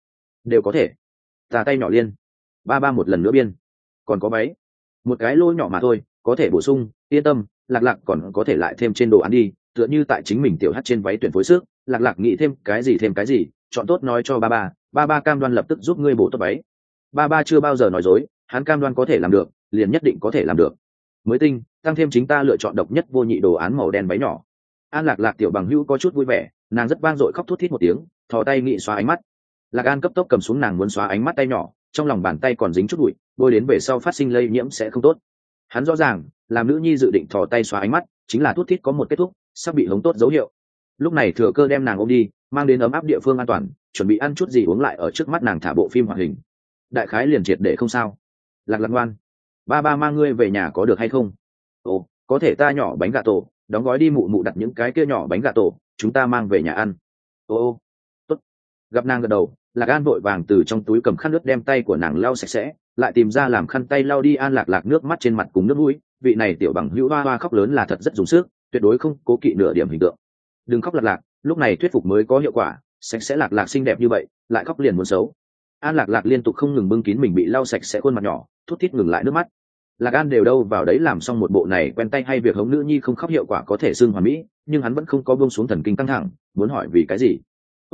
có thể. Ta tay nhỏ liên. Ba ba một lần nữa biên. Còn có váy, một cái lỗ nhỏ mà thôi, có thể bổ sung, yên tâm. Lạc Lạc còn có thể lại thêm trên đồ án đi, tựa như tại chính mình tiểu hát trên váy tuyển phối sức. Lạc Lạc nghĩ thêm cái gì, chọn tốt nói cho ba ba cam đoan lập tức giúp ngươi bổ tốt váy. Ba ba chưa bao giờ nói dối, hắn cam đoan có thể làm được, liền nhất định có thể làm được. Mới tinh, tăng thêm chính ta lựa chọn độc nhất vô nhị đồ án màu đen váy nhỏ. An Lạc Lạc tiểu bằng hữu có chút vui vẻ, nàng rất vang dội khóc thút thít một tiếng, thò tay nghị xóa ánh mắt. Lạc An cấp tốc cầm xuống nàng muốn xóa ánh mắt tay nhỏ, trong lòng bàn tay còn dính chút bụi, bôi đến về sau phát sinh lây nhiễm sẽ không tốt. Hắn rõ ràng, làm nữ nhi dự định thò tay xóa ánh mắt, chính là thút thít có một kết thúc, sắp bị hống tốt dấu hiệu. Lúc này thừa cơ đem nàng ôm đi, mang đến ấm áp địa phương an toàn, chuẩn bị ăn chút gì uống lại ở trước mắt nàng thả bộ phim hoạt hình. Đại khái liền triệt để không sao. Lạc Lạc ngoan, ba ba mang ngươi về nhà có được hay không? Ồ, có thể, ta nhỏ bánh gà tổ, đóng gói đi, mụ mụ đặt những cái kia nhỏ bánh gà tổ, chúng ta mang về nhà ăn. Ô, tốt. Gặp nàng gật đầu, Lạc An vội vàng từ trong túi cầm khăn nước đem tay của nàng lau sạch sẽ, lại tìm ra làm khăn tay lau đi An Lạc Lạc nước mắt trên mặt cùng nước mũi. Vị này tiểu bằng hữu hoa hoa khóc lớn là thật rất dùng sức, tuyệt đối không cố kỵ nửa điểm hình tượng. Đừng khóc Lạc Lạc, lúc này thuyết phục mới có hiệu quả. Sạch sẽ Lạc Lạc xinh đẹp như vậy, lại khóc liền muốn xấu. An Lạc Lạc liên tục không ngừng bưng kín mình bị lau sạch sẽ khuôn mặt nhỏ, thút thít ngừng lại nước mắt. Lạc An đều đâu vào đấy làm xong một bộ này quen tay hay việc hống nữ nhi không khóc hiệu quả có thể xưng hoàn mỹ, nhưng hắn vẫn không có buông xuống thần kinh căng thẳng, muốn hỏi vì cái gì.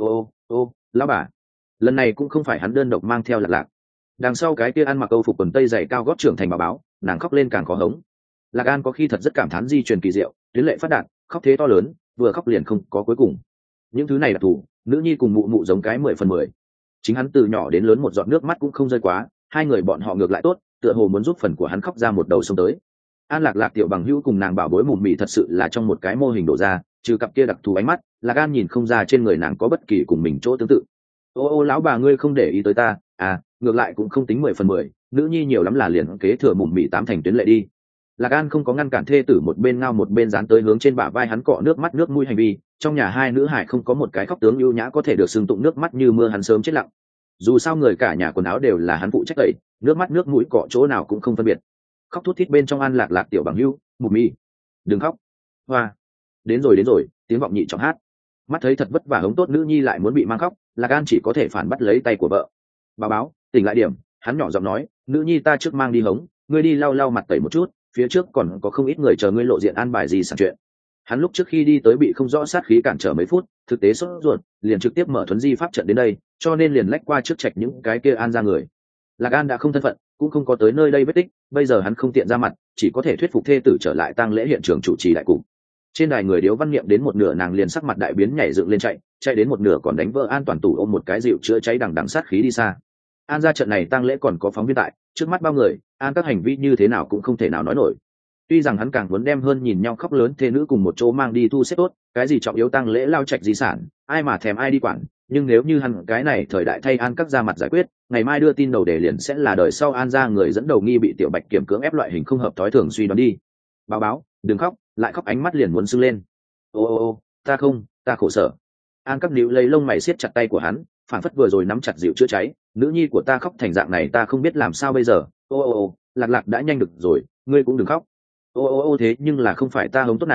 Ô, lão bà, lần này cũng không phải hắn đơn độc mang theo Lạc Lạc. Đằng sau cái kia ăn mặc câu phục quần tây dày cao gót trưởng thành bà báo, nàng khóc lên càng khó hống. Lạc An có khi thật rất cảm thán di truyền kỳ diệu, tuyến lệ phát đạt, khóc thế to lớn, vừa khóc liền không có cuối cùng. Những thứ này đặc thù, nữ nhi cùng mụ mụ giống cái 10/10. Chính hắn từ nhỏ đến lớn một giọt nước mắt cũng không rơi quá, hai người bọn họ ngược lại tốt, tựa hồ muốn giúp phần của hắn khóc ra một đầu sông tới. An Lạc Lạc tiểu bằng hữu cùng nàng bảo bối mùm mị thật sự là trong một cái mô hình đổ ra, trừ cặp kia đặc thù ánh mắt, Lạc An nhìn không ra trên người nàng có bất kỳ cùng mình chỗ tương tự. Ô lão bà ngươi không để ý tới ta à? Ngược lại cũng không tính 10/10, nữ nhi nhiều lắm là liền kế thừa mùm mị 8 thành tuyến lệ đi. Lạc An không có ngăn cản thê tử một bên ngao một bên dán tới hướng trên bả vai hắn cọ nước mắt nước mũi hành vi. Trong nhà hai nữ hải không có một cái khóc tướng ưu nhã có thể được xưng tụng nước mắt như mưa, hắn sớm chết lặng. Dù sao người cả nhà quần áo đều là hắn phụ trách tẩy, nước mắt nước mũi cọ chỗ nào cũng không phân biệt. Khóc thút thít bên trong An Lạc Lạc tiểu bằng hữu, mùm mị, đừng khóc. Hoa, đến rồi, tiếng vọng nhị trọng hát. Mắt thấy thật vất vả hống tốt nữ nhi lại muốn bị mang khóc, Lạc An chỉ có thể phản bắt lấy tay của vợ. Bà báo, tỉnh lại điểm, hắn nhỏ giọng nói, nữ nhi ta trước mang đi hống, ngươi đi lau mặt tẩy một chút, phía trước còn có không ít người chờ ngươi lộ diện an bài gì sản chuyện. Hắn lúc trước khi đi tới bị không rõ sát khí cản trở mấy phút, thực tế sốt ruột, liền trực tiếp mở thuấn di pháp trận đến đây, cho nên liền lách qua trước trạch những cái kia an ra người. Lạc An đã không thân phận, cũng không có tới nơi đây vết tích, bây giờ hắn không tiện ra mặt, chỉ có thể thuyết phục thê tử trở lại tang lễ hiện trường chủ trì đại cục. Trên đài người điếu văn niệm đến một nửa nàng liền sắc mặt đại biến nhảy dựng lên chạy đến một nửa còn đánh vỡ An toàn tủ ôm một cái dịu chữa cháy đằng đằng sát khí đi xa. An ra trận này tang lễ còn có phóng viên tại, trước mắt bao người, An các hành vi như thế nào cũng không thể nào nói nổi. Tuy rằng hắn càng muốn đem hơn nhìn nhau khóc lớn thê nữ cùng một chỗ mang đi thu xếp tốt, cái gì trọng yếu tang lễ lao trạch di sản, ai mà thèm ai đi quản, nhưng nếu như hắn cái này thời đại thay An các ra mặt giải quyết, ngày mai đưa tin đầu đề liền sẽ là đời sau An ra người dẫn đầu nghi bị tiểu bạch kiểm cưỡng ép loại hình không hợp thói thường suy đoán đi. Báo, đừng khóc, lại khóc ánh mắt liền muốn sưng lên. Ô, ta khổ sở. An các níu lấy lông mày siết chặt tay của hắn, phản phất vừa rồi nắm chặt dịu chữa cháy, nữ nhi của ta khóc thành dạng này ta không biết làm sao bây giờ. Ô, Lạc Lạc đã nhanh được rồi, ngươi cũng đừng khóc. Ô thế nhưng là không phải ta hống tốt nàng,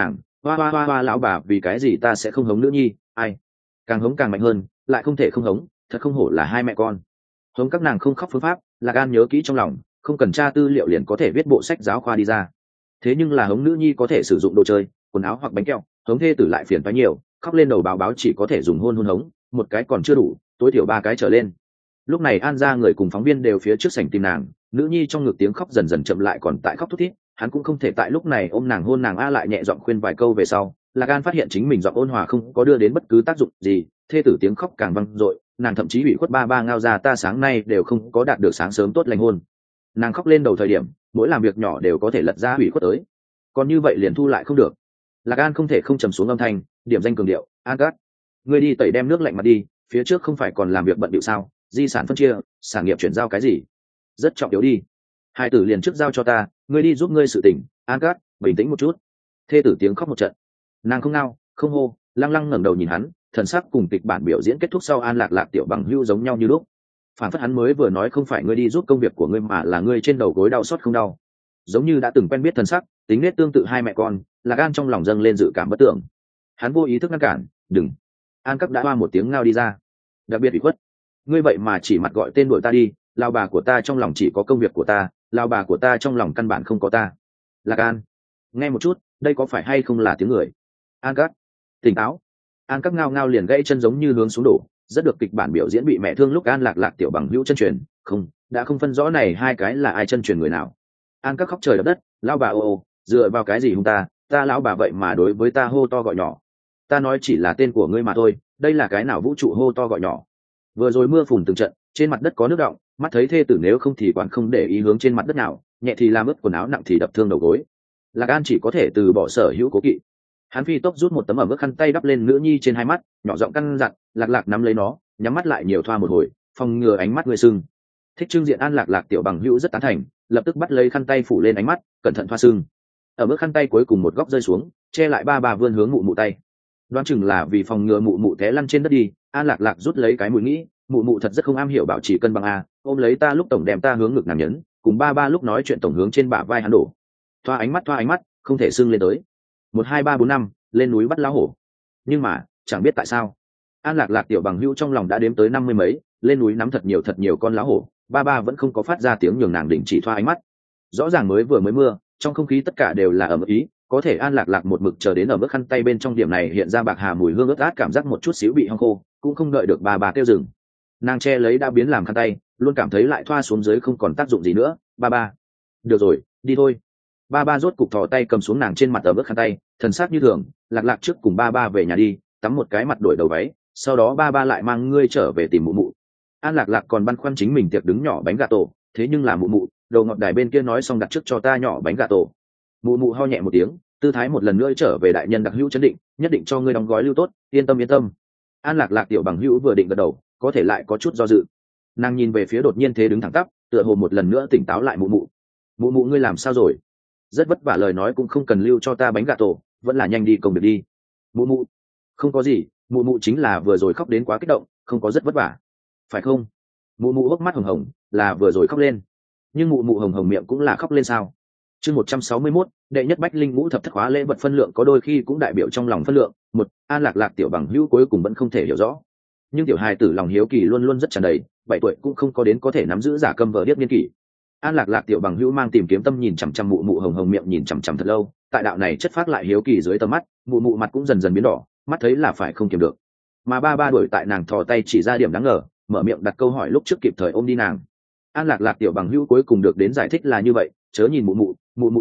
hoa hoa hoa hoa lão bà, vì cái gì ta sẽ không hống nữ nhi? Ai? Càng hống càng mạnh hơn, lại không thể không hống, thật không hổ là hai mẹ con. Hống các nàng không khóc phương pháp, Lạc An nhớ kỹ trong lòng, không cần tra tư liệu liền có thể viết bộ sách giáo khoa đi ra. Thế nhưng là hống nữ nhi có thể sử dụng đồ chơi, quần áo hoặc bánh kẹo, hống thê tử lại phiền toái nhiều, khóc lên đầu báo báo chỉ có thể dùng hôn hôn hống, một cái còn chưa đủ, tối thiểu ba cái trở lên. Lúc này An ra người cùng phóng viên đều phía trước sảnh tìm nàng, nữ nhi trong ngực tiếng khóc dần dần chậm lại, còn tại khóc thút thít, hắn cũng không thể tại lúc này ôm nàng hôn nàng, lại nhẹ giọng khuyên vài câu về sau, Lạc An phát hiện chính mình giọng ôn hòa không có đưa đến bất cứ tác dụng gì, thê tử tiếng khóc càng vang dội, nàng thậm chí bị khuất ba ba ngao ra, ta sáng nay đều không có đạt được sáng sớm tốt lành hôn. Nàng khóc lên đầu thời điểm, mỗi làm việc nhỏ đều có thể lật ra hủy khuất tới, còn như vậy liền thu lại không được. Lạc An không thể không trầm xuống âm thanh, điểm danh cường điệu, An Cát, ngươi đi tẩy đem nước lạnh mặt đi, phía trước không phải còn làm việc bận bịu sao, di sản phân chia, sản nghiệp chuyển giao cái gì rất trọng yếu đi, hai tử liền trước giao cho ta, ngươi đi giúp ngươi sự tỉnh. An Cát, bình tĩnh một chút. Thê tử tiếng khóc một trận, nàng không nao không hô, lăng lăng ngẩng đầu nhìn hắn, thần sắc cùng kịch bản biểu diễn kết thúc sau An Lạc Lạc tiểu bằng hưu giống nhau như lúc, phản phất hắn mới vừa nói không phải ngươi đi giúp công việc của ngươi mà là ngươi trên đầu gối đau xót không đau, giống như đã từng quen biết thần sắc, tính nết tương tự hai mẹ con. Lạc An trong lòng dâng lên dự cảm bất tưởng, hắn vô ý thức ngăn cản, đừng. An Cát đã hoa một tiếng ngao đi ra, đặc biệt ủy khuất, ngươi vậy mà chỉ mặt gọi tên đuổi ta đi, lao bà của ta trong lòng chỉ có công việc của ta, lao bà của ta trong lòng căn bản không có ta. Lạc An, nghe một chút, đây có phải hay không là tiếng người? An Cát, tỉnh táo. An Cát ngao ngao liền gãy chân giống như hướng xuống đổ, rất được kịch bản biểu diễn bị mẹ thương lúc An Lạc Lạc tiểu bằng hữu chân truyền, không, đã không phân rõ này hai cái là ai chân truyền người nào. An Cát khóc trời đập đất, lao bà ô, dựa vào cái gì hung ta, ta lão bà vậy mà đối với ta hô to gọi nhỏ, ta nói chỉ là tên của ngươi mà thôi, đây là cái nào vũ trụ hô to gọi nhỏ. Vừa rồi mưa phùn từng trận, trên mặt đất có nước đọng, mắt thấy thê tử nếu không thì quản không để ý hướng trên mặt đất nào, nhẹ thì làm ướt quần áo, nặng thì đập thương đầu gối. Lạc An chỉ có thể từ bỏ sở hữu cố kỵ, hắn phi tốc rút một tấm ẩm ướt khăn tay đắp lên nữ nhi trên hai mắt, nhỏ giọng căn dặn. Lạc Lạc nắm lấy nó, nhắm mắt lại nhiều thoa một hồi, phòng ngừa ánh mắt người sưng. Thích trưng diện An Lạc Lạc tiểu bằng hữu rất tán thành, lập tức bắt lấy khăn tay phủ lên ánh mắt, cẩn thận thoa sưng. Ở mức khăn tay cuối cùng một góc rơi xuống, che lại ba vươn hướng mụ mụ tay, đoán chừng là vì phòng ngừa mụ mụ té lăn trên đất đi. An Lạc Lạc rút lấy cái mũi nghĩ, mụ mụ thật rất không am hiểu bảo trì cân bằng a, ôm lấy ta lúc tổng đem ta hướng ngực nàng nhấn, cùng ba lúc nói chuyện tổng hướng trên bả vai hắn đổ. Thoa ánh mắt, không thể sưng lên tới. 1 2 3 4 5, lên núi bắt lá hổ. Nhưng mà chẳng biết tại sao, An Lạc Lạc tiểu bằng hữu trong lòng đã đếm tới 50 mấy, lên núi nắm thật nhiều con lá hổ, ba vẫn không có phát ra tiếng nhường nàng đình chỉ thoa ánh mắt. Rõ ràng mới mưa, trong không khí tất cả đều là ẩm ý, có thể An Lạc Lạc một mực chờ đến ở mức khăn tay bên trong điểm này hiện ra bạc hà mùi hương ướt át, cảm giác một chút xíu bị hong khô, cũng không đợi được ba kêu dừng. Nàng che lấy đã biến làm khăn tay, luôn cảm thấy lại thoa xuống dưới không còn tác dụng gì nữa. Ba được rồi, đi thôi. Ba rốt cục thò tay cầm xuống nàng trên mặt ở mức khăn tay, thần sắc như thường. Lạc Lạc trước cùng ba về nhà đi, tắm một cái mặt đổi đầu váy, sau đó ba lại mang ngươi trở về tìm mụ mụ. An Lạc Lạc còn băn khoăn chính mình tiệc đứng nhỏ bánh gà tổ, thế nhưng là mụ mụ, đầu ngọt đài bên kia nói xong đặt trước cho ta nhỏ bánh gà tổ. Mụ mụ ho nhẹ một tiếng, tư thái một lần nữa trở về đại nhân đặc hữu chấn định, nhất định cho ngươi đóng gói lưu tốt, yên tâm. An Lạc Lạc tiểu bằng hữu vừa định gật đầu, có thể lại có chút do dự. Nàng nhìn về phía đột nhiên thế đứng thẳng tắp, tựa hồ một lần nữa tỉnh táo lại mụ mụ ngươi làm sao rồi? Rất vất vả lời nói cũng không cần lưu cho ta bánh gà tổ, vẫn là nhanh đi công việc đi. Mụ không có gì, mụ chính là vừa rồi khóc đến quá kích động, không có rất vất vả, phải không? Mụ hốc mắt hồng hồng, là vừa rồi khóc lên, nhưng mụ hồng hồng miệng cũng là khóc lên sao? Chương 161, đệ nhất bách linh ngũ thập thất khóa lễ vật phân lượng có đôi khi cũng đại biểu trong lòng phân lượng. Một, An Lạc Lạc tiểu bằng hữu cuối cùng vẫn không thể hiểu rõ, nhưng tiểu hài tử lòng hiếu kỳ luôn luôn rất tràn đầy, 7 tuổi cũng không có đến có thể nắm giữ giả câm vờ điếc niên kỷ. An Lạc Lạc tiểu bằng hữu mang tìm kiếm tâm nhìn chằm chằm mụ hồng hồng miệng nhìn chằm chằm thật lâu, tại đạo này chất phát lại hiếu kỳ dưới tầm mắt, mụ mặt cũng dần dần biến đỏ, mắt thấy là phải không kiềm được. Mà ba đuổi tại nàng thò tay chỉ ra điểm đáng ngờ, mở miệng đặt câu hỏi lúc trước kịp thời ôm đi nàng. An Lạc Lạc tiểu bằng hữu cuối cùng được đến giải thích là như vậy, chớ nhìn mụ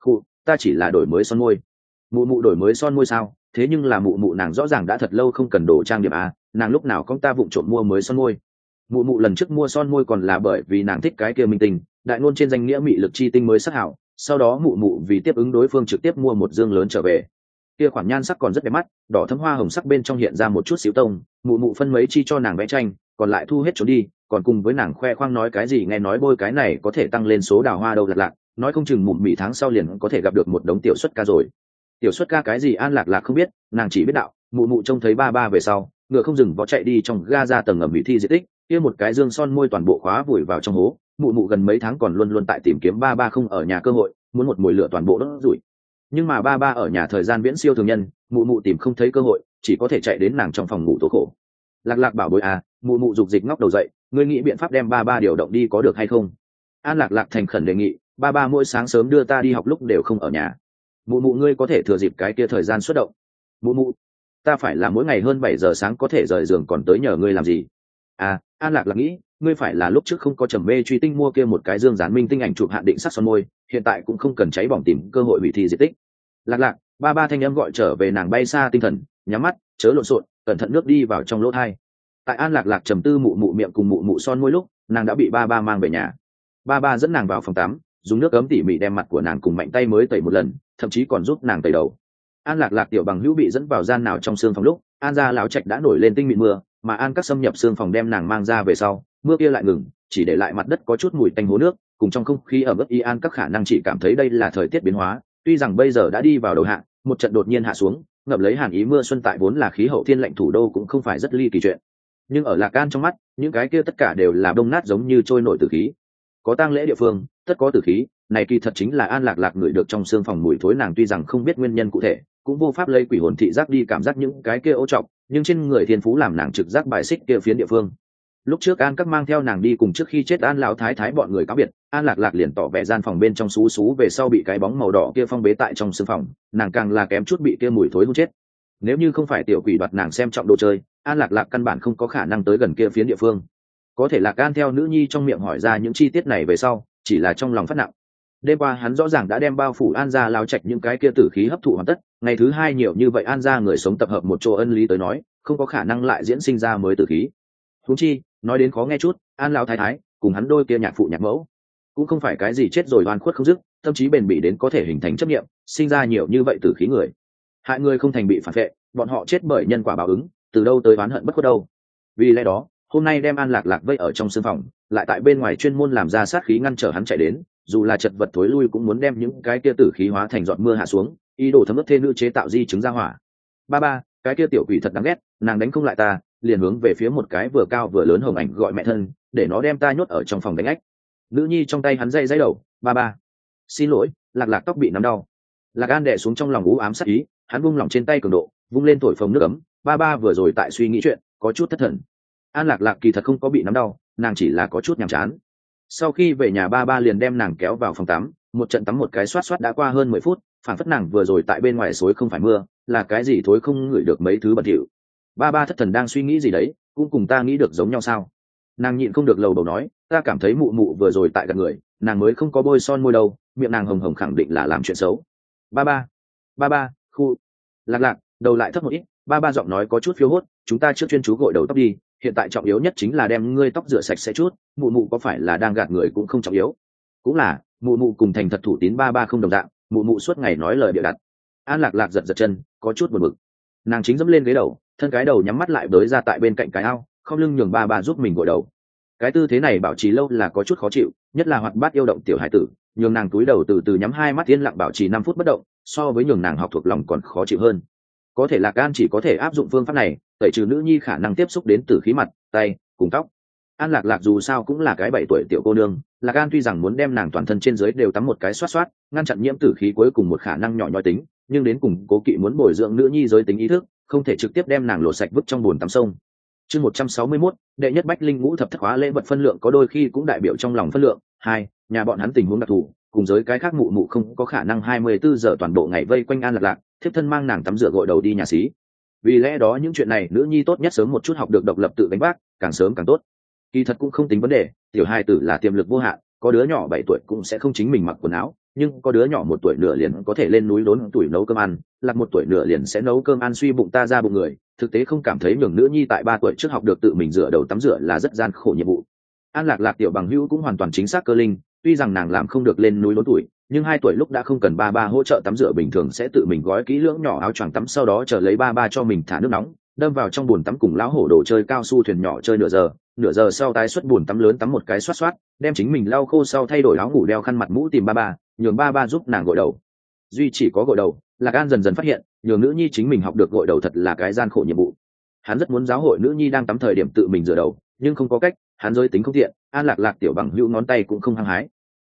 ta chỉ là đổi mới son môi. Mụ đổi mới son môi sao? Thế nhưng là mụ nàng rõ ràng đã thật lâu không cần đồ trang điểm à, nàng lúc nào con ta vụng trộm mua mới son môi. Mụ lần trước mua son môi còn là bởi vì nàng thích cái kia minh tinh, đại ngôn trên danh nghĩa mị lực chi tinh mới sắc hảo, sau đó mụ vì tiếp ứng đối phương trực tiếp mua một dương lớn trở về. Kia khoản nhan sắc còn rất đẹp mắt, đỏ thấm hoa hồng sắc bên trong hiện ra một chút xíu tông, mụ phân mấy chi cho nàng vẽ tranh, còn lại thu hết trốn đi, còn cùng với nàng khoe khoang nói cái gì nghe nói bôi cái này có thể tăng lên số đào hoa đâu. Lạc, nói không chừng mụn mị tháng sau liền có thể gặp được một đống tiểu xuất ca rồi. Tiểu xuất ca cái gì An Lạc Lạc không biết, nàng chỉ biết đạo, mụ trông thấy ba về sau, ngựa không dừng vó chạy đi trong ga ra tầng ẩm hủy thi di tích, kia một cái dương son môi toàn bộ khóa vùi vào trong hố. Mụ gần mấy tháng còn luôn tại tìm kiếm ba không ở nhà cơ hội, muốn một mùi lửa toàn bộ đốt rủi. Nhưng mà ba ba ở nhà thời gian viễn siêu thường nhân, mụ mụ tìm không thấy cơ hội, chỉ có thể chạy đến nàng trong phòng ngủ tố khổ. Lạc lạc bảo bối à, mụ mụ giục dịch ngóc đầu dậy, ngươi nghĩ biện pháp đem ba ba điều động đi có được hay không? An lạc lạc thành khẩn đề nghị, ba ba mỗi sáng sớm đưa ta đi học lúc đều không ở nhà, mụ mụ ngươi có thể thừa dịp cái kia thời gian xuất động. Mụ mụ, ta phải là mỗi ngày hơn 7 giờ sáng có thể rời giường còn tới nhờ ngươi làm gì? À, An lạc lạc nghĩ, ngươi phải là lúc trước không có trầm mê truy tinh mua kia một cái dương dán minh tinh ảnh chụp hạn định sắc son môi, hiện tại cũng không cần cháy bỏng tìm cơ hội hủy thi diệt tích. Lạc lạc, ba ba thanh âm gọi trở về nàng bay xa tinh thần, nhắm mắt chớ lộn xộn, cẩn thận nước đi vào trong lỗ thai. Tại An lạc lạc trầm tư mụ mụ miệng cùng mụ mụ son môi lúc, nàng đã bị ba ba mang về nhà. Ba ba dẫn nàng vào phòng tắm, dùng nước ấm tỉ mỉ đem mặt của nàng cùng mạnh tay mới tẩy một lần, thậm chí còn giúp nàng tẩy đầu. An lạc lạc tiểu bằng hữu bị dẫn vào gian nào trong xương phòng lúc, An gia lão trạch đã nổi lên tinh mịn mưa, mà An các xâm nhập xương phòng đem nàng mang ra về sau, mưa kia lại ngừng, chỉ để lại mặt đất có chút mùi tanh hố nước, cùng trong không khí ở mức y An các khả năng chỉ cảm thấy đây là thời tiết biến hóa, tuy rằng bây giờ đã đi vào đầu hạ, một trận đột nhiên hạ xuống, ngập lấy hàn ý mưa xuân tại vốn là khí hậu thiên lạnh thủ đô cũng không phải rất ly kỳ chuyện. Nhưng ở Lạc An trong mắt, những cái kia tất cả đều là đông nát giống như trôi nổi tử khí. Có tang lễ địa phương, tất có tử khí, này kỳ thật chính là An lạc lạc ngửi được trong xương phòng mùi thối, nàng tuy rằng không biết nguyên nhân cụ thể, cũng vô pháp lấy quỷ hồn thị giác đi cảm giác những cái kia ô trọng, nhưng trên người thiên phú làm nàng trực giác bài xích kia phiến địa phương. Lúc trước An các mang theo nàng đi cùng trước khi chết An lão thái thái bọn người cáo biệt, An lạc lạc liền tỏ vẻ gian phòng bên trong xú xú về sau bị cái bóng màu đỏ kia phong bế tại trong xương phòng, nàng càng là kém chút bị kia mùi thối hút chết. Nếu như không phải tiểu quỷ đoạt nàng xem trọng đồ chơi, An lạc lạc căn bản không có khả năng tới gần kia phiến địa phương. Có thể Lạc An theo nữ nhi trong miệng hỏi ra những chi tiết này về sau, chỉ là trong lòng phát nặng. Đêm qua hắn rõ ràng đã đem bao phủ An gia lao trạch những cái kia tử khí hấp thụ hoàn tất, ngày thứ hai nhiều như vậy An gia người sống tập hợp một chỗ ân lý tới nói, không có khả năng lại diễn sinh ra mới tử khí. Huống chi, nói đến khó nghe chút, An lão thái thái cùng hắn đôi kia nhạc phụ nhạc mẫu, cũng không phải cái gì chết rồi oan khuất không dứt, tâm trí bền bỉ đến có thể hình thành chấp niệm, sinh ra nhiều như vậy tử khí người. Hại người không thành bị phản vệ, bọn họ chết bởi nhân quả báo ứng, từ đâu tới oán hận bất khuất đâu. Vì lẽ đó, hôm nay đem An lạc lạc vây ở trong sương phòng, lại tại bên ngoài chuyên môn làm ra sát khí ngăn trở hắn chạy đến, dù là chật vật thối lui cũng muốn đem những cái kia tử khí hóa thành giọt mưa hạ xuống, ý đồ thấm ướt thê nữ chế tạo di chứng ra hỏa. Ba ba, cái kia tiểu quỷ thật đáng ghét, nàng đánh không lại ta, liền hướng về phía một cái vừa cao vừa lớn hồng ảnh gọi mẹ thân, để nó đem ta nhốt ở trong phòng đánh ách. Nữ nhi trong tay hắn dây đầu, ba ba, xin lỗi, lạc lạc tóc bị nắm đau. Lạc An đè xuống trong lòng u ám sát ý, hắn vung lỏng trên tay cường độ, vung lên thổi phồng nước ấm. Ba ba vừa rồi tại suy nghĩ chuyện, có chút thất thần. An lạc lạc kỳ thật không có bị nắm đau, nàng chỉ là có chút nhàm chán. Sau khi về nhà ba ba liền đem nàng kéo vào phòng tắm, một trận tắm một cái xoát xoát đã qua hơn 10 phút, phản phất nàng vừa rồi tại bên ngoài xối không phải mưa, là cái gì thối không ngửi được mấy thứ bẩn thỉu. Ba ba thất thần đang suy nghĩ gì đấy, cũng cùng ta nghĩ được giống nhau sao? Nàng nhịn không được lầu bầu nói, ta cảm thấy mụ mụ vừa rồi tại gần người, nàng mới không có bôi son môi đâu, miệng nàng hồng hồng khẳng định là làm chuyện xấu. Ba ba, khu. Lạc lạc, đầu lại thấp một ít, ba ba giọng nói có chút phiêu hốt, chúng ta trước chuyên chú gội đầu tóc đi, hiện tại trọng yếu nhất chính là đem ngươi tóc rửa sạch sẽ chút, mụ mụ có phải là đang gạt người cũng không trọng yếu. Cũng là, mụ mụ cùng thành thật thủ tín ba ba không đồng dạng, mụ mụ suốt ngày nói lời bịa đặt. An lạc lạc giật giật chân, có chút buồn bực. Nàng chính dẫm lên ghế đầu, thân cái đầu nhắm mắt lại đới ra tại bên cạnh cái ao, không lưng nhường ba ba giúp mình gội đầu. Cái tư thế này bảo trì lâu là có chút khó chịu, nhất là hoạt bát yêu động tiểu hải tử, nhường nàng túi đầu từ từ nhắm hai mắt yên lặng bảo trì 5 phút bất động, so với nhường nàng học thuộc lòng còn khó chịu hơn. Có thể Lạc An chỉ có thể áp dụng phương pháp này, tẩy trừ nữ nhi khả năng tiếp xúc đến từ khí mặt, tay cùng tóc. An lạc lạc dù sao cũng là cái 7 tuổi tiểu cô nương, Lạc An tuy rằng muốn đem nàng toàn thân trên dưới đều tắm một cái xoát xoát, ngăn chặn nhiễm tử khí cuối cùng một khả năng nhỏ nhoi tính, nhưng đến cùng cố kỵ muốn bồi dưỡng nữ nhi giới tính ý thức, không thể trực tiếp đem nàng lột sạch vứt trong bồn tắm sông. Chương 161, đệ nhất bách linh ngũ thập thất hóa lễ vật phân lượng có đôi khi cũng đại biểu trong lòng phân lượng. 2, nhà bọn hắn tình huống đặc thù, cùng giới cái khác mụ mụ không có khả năng 24 giờ toàn bộ ngày vây quanh An lạc lạc, thiếp thân mang nàng tắm rửa gội đầu đi nhà xí. Vì lẽ đó những chuyện này nữ nhi tốt nhất sớm một chút học được độc lập tự gánh vác, càng sớm càng tốt. Kỳ thật cũng không tính vấn đề, tiểu hai tử là tiềm lực vô hạn, có đứa nhỏ 7 tuổi cũng sẽ không chính mình mặc quần áo, nhưng có đứa nhỏ 1 tuổi nửa liền có thể lên núi đốn tuổi nấu cơm ăn, Lạc 1 tuổi nửa liền sẽ nấu cơm ăn suy bụng ta ra bụng người, thực tế không cảm thấy nhường nữ nhi tại 3 tuổi trước học được tự mình rửa đầu tắm rửa là rất gian khổ nhiệm vụ. An lạc lạc tiểu bằng hữu cũng hoàn toàn chính xác cơ linh, tuy rằng nàng làm không được lên núi đốn tuổi, nhưng 2 tuổi lúc đã không cần ba ba hỗ trợ tắm rửa, bình thường sẽ tự mình gói kỹ lưỡng nhỏ áo choàng tắm, sau đó chờ lấy ba ba cho mình thả nước nóng, đâm vào trong bồn tắm cùng lão hổ đồ chơi cao su thuyền nhỏ chơi nửa giờ sau tái xuất bồn tắm lớn tắm một cái xoát xoát, đem chính mình lau khô sau thay đổi áo ngủ đeo khăn mặt mũ tìm ba ba, nhường ba ba giúp nàng gội đầu. Duy chỉ có gội đầu, Lạc An dần dần phát hiện, nhường nữ nhi chính mình học được gội đầu thật là cái gian khổ nhiệm vụ. Hắn rất muốn giáo hội nữ nhi đang tắm thời điểm tự mình rửa đầu, nhưng không có cách, hắn giới tính không tiện, An lạc lạc tiểu bằng hữu ngón tay cũng không hăng hái.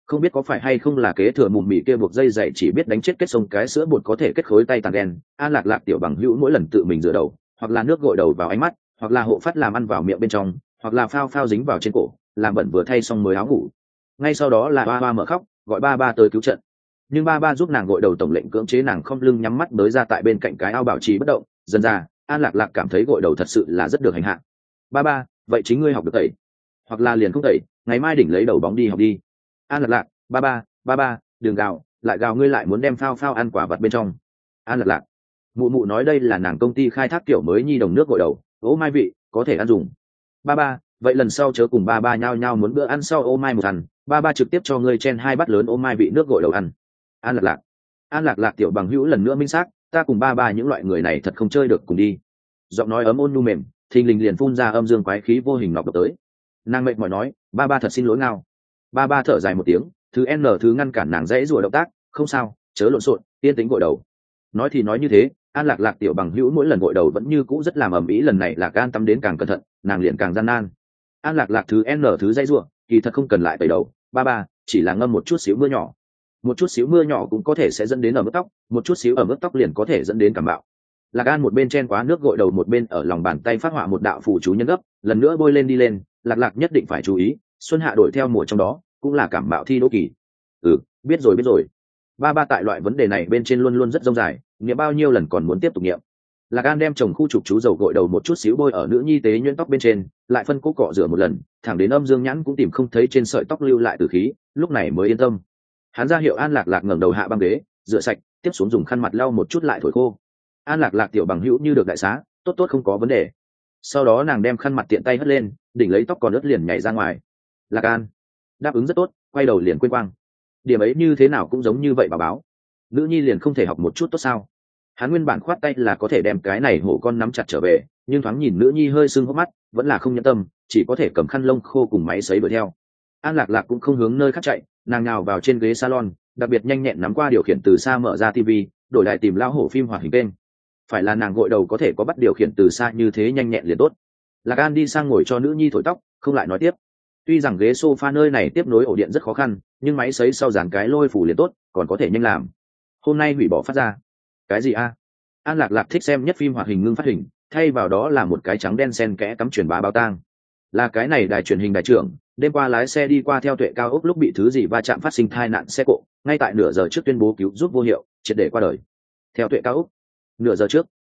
không biết có phải hay không là kế thừa mùm mị kia buộc dây dày chỉ biết đánh chết kết sông cái sữa bột có thể kết khối tay tàn đen. An lạc lạc tiểu bằng hữu mỗi lần tự mình rửa đầu, hoặc là nước gội đầu vào ánh mắt, hoặc là hộ phát làm ăn vào miệng bên trong, hoặc là phao phao dính vào trên cổ, làm bẩn vừa thay xong mới áo ngủ. Ngay sau đó là ba ba mở khóc, gọi ba ba tới cứu trận. Nhưng ba ba giúp nàng gội đầu tổng lệnh cưỡng chế nàng không lưng nhắm mắt tới ra tại bên cạnh cái ao bảo trì bất động. Dần ra An lạc lạc cảm thấy gội đầu thật sự là rất được hành hạ. Ba ba, vậy chính ngươi học được tẩy, hoặc là liền không tẩy, ngày mai đỉnh lấy đầu bóng đi học đi. An lạc lạc, ba ba đừng gào, lại gào ngươi lại muốn đem phao phao ăn quả vặt bên trong. An lạc lạc, mụ mụ nói đây là nàng công ty khai thác kiểu mới nhi đồng nước gội đầu, ô mai vị có thể ăn dùng. Ba ba, vậy lần sau chớ cùng ba ba nhao nhao muốn bữa ăn sau ô mai một thằng, ba ba trực tiếp cho ngươi chen 2 bát lớn ô mai vị nước gội đầu ăn. An lạc lạc, An lạc lạc tiểu bằng hữu lần nữa minh xác, ta cùng ba ba những loại người này thật không chơi được cùng đi. Giọng nói ấm ôn nhu mềm, thình lình liền phun ra âm dương quái khí vô hình nọc độc tới. Nàng mệt mỏi nói, ba ba thật xin lỗi ngao. Ba ba thở dài một tiếng, thứ ngăn cản nàng dãy rủa động tác, không sao, chớ lộn xộn, yên tĩnh gội đầu. Nói thì nói như thế, An lạc lạc tiểu bằng hữu mỗi lần gội đầu vẫn như cũ rất làm ầm ĩ, lần này là An tắm đến càng cẩn thận, nàng liền càng gian nan. An lạc lạc thứ dãy rủa, kỳ thật không cần lại tẩy đầu, ba ba chỉ là ngâm một chút xíu mưa nhỏ. Một chút xíu mưa nhỏ cũng có thể sẽ dẫn đến ở mức tóc, một chút xíu ở mức tóc liền có thể dẫn đến cảm bạo. Lạc An một bên chen quá nước gội đầu một bên ở lòng bàn tay phát họa một đạo phù chú nhân gấp, lần nữa bôi lên đi lên. Lạc lạc nhất định phải chú ý, xuân hạ đổi theo mùa trong đó cũng là cảm bạo thi đỗ kỳ. Biết rồi. Ba ba tại loại vấn đề này bên trên luôn luôn rất rông dài, nghiệm bao nhiêu lần còn muốn tiếp tục nghiệm. Lạc An đem chồng khu trục chú dầu gội đầu một chút xíu bôi ở nữ nhi tế nhuyễn tóc bên trên, lại phân cố cọ rửa một lần, thẳng đến âm dương nhãn cũng tìm không thấy trên sợi tóc lưu lại tử khí, lúc này mới yên tâm. Hắn ra hiệu An lạc lạc ngẩng đầu hạ băng ghế, rửa sạch, tiếp xuống dùng khăn mặt lau một chút lại thổi khô. An lạc lạc tiểu bằng hữu như được đại xá, tốt không có vấn đề. Sau đó nàng đem khăn mặt tiện tay hất lên, đỉnh lấy tóc còn ướt liền nhảy ra ngoài. Lạc An đáp ứng rất tốt, quay đầu liền quên quang. Điểm ấy như thế nào cũng giống như vậy bà báo. Nữ nhi liền không thể học một chút tốt sao? Hắn nguyên bản khoát tay là có thể đem cái này hổ con nắm chặt trở về, nhưng thoáng nhìn nữ nhi hơi sưng hốc mắt, vẫn là không nhẫn tâm, chỉ có thể cầm khăn lông khô cùng máy sấy đuổi theo. An lạc lạc cũng không hướng nơi khác chạy, nàng nhào vào trên ghế salon, đặc biệt nhanh nhẹn nắm qua điều khiển từ xa mở ra tivi, đổi lại tìm lao hổ phim hoạt hình kênh. Phải là nàng gội đầu có thể có bắt điều khiển từ xa như thế nhanh nhẹn liền tốt. Lạc An đi sang ngồi cho nữ nhi thổi tóc, không lại nói tiếp. Tuy rằng ghế sofa nơi này tiếp nối ổ điện rất khó khăn, nhưng máy sấy sau dàn cái lôi phủ liền tốt, còn có thể nhanh làm. Hôm nay hủy bỏ phát ra. Cái gì a? An lạc lạc thích xem nhất phim hoạt hình ngưng phát hình, thay vào đó là một cái trắng đen xen kẽ cắm truyền bá báo tang. Là cái này đài truyền hình đại trưởng, đêm qua lái xe đi qua theo tuệ cao ốc lúc bị thứ gì va chạm phát sinh tai nạn xe cộ, ngay tại nửa giờ trước tuyên bố cứu giúp vô hiệu, triệt để qua đời. Theo tuệ cao ốc. Nửa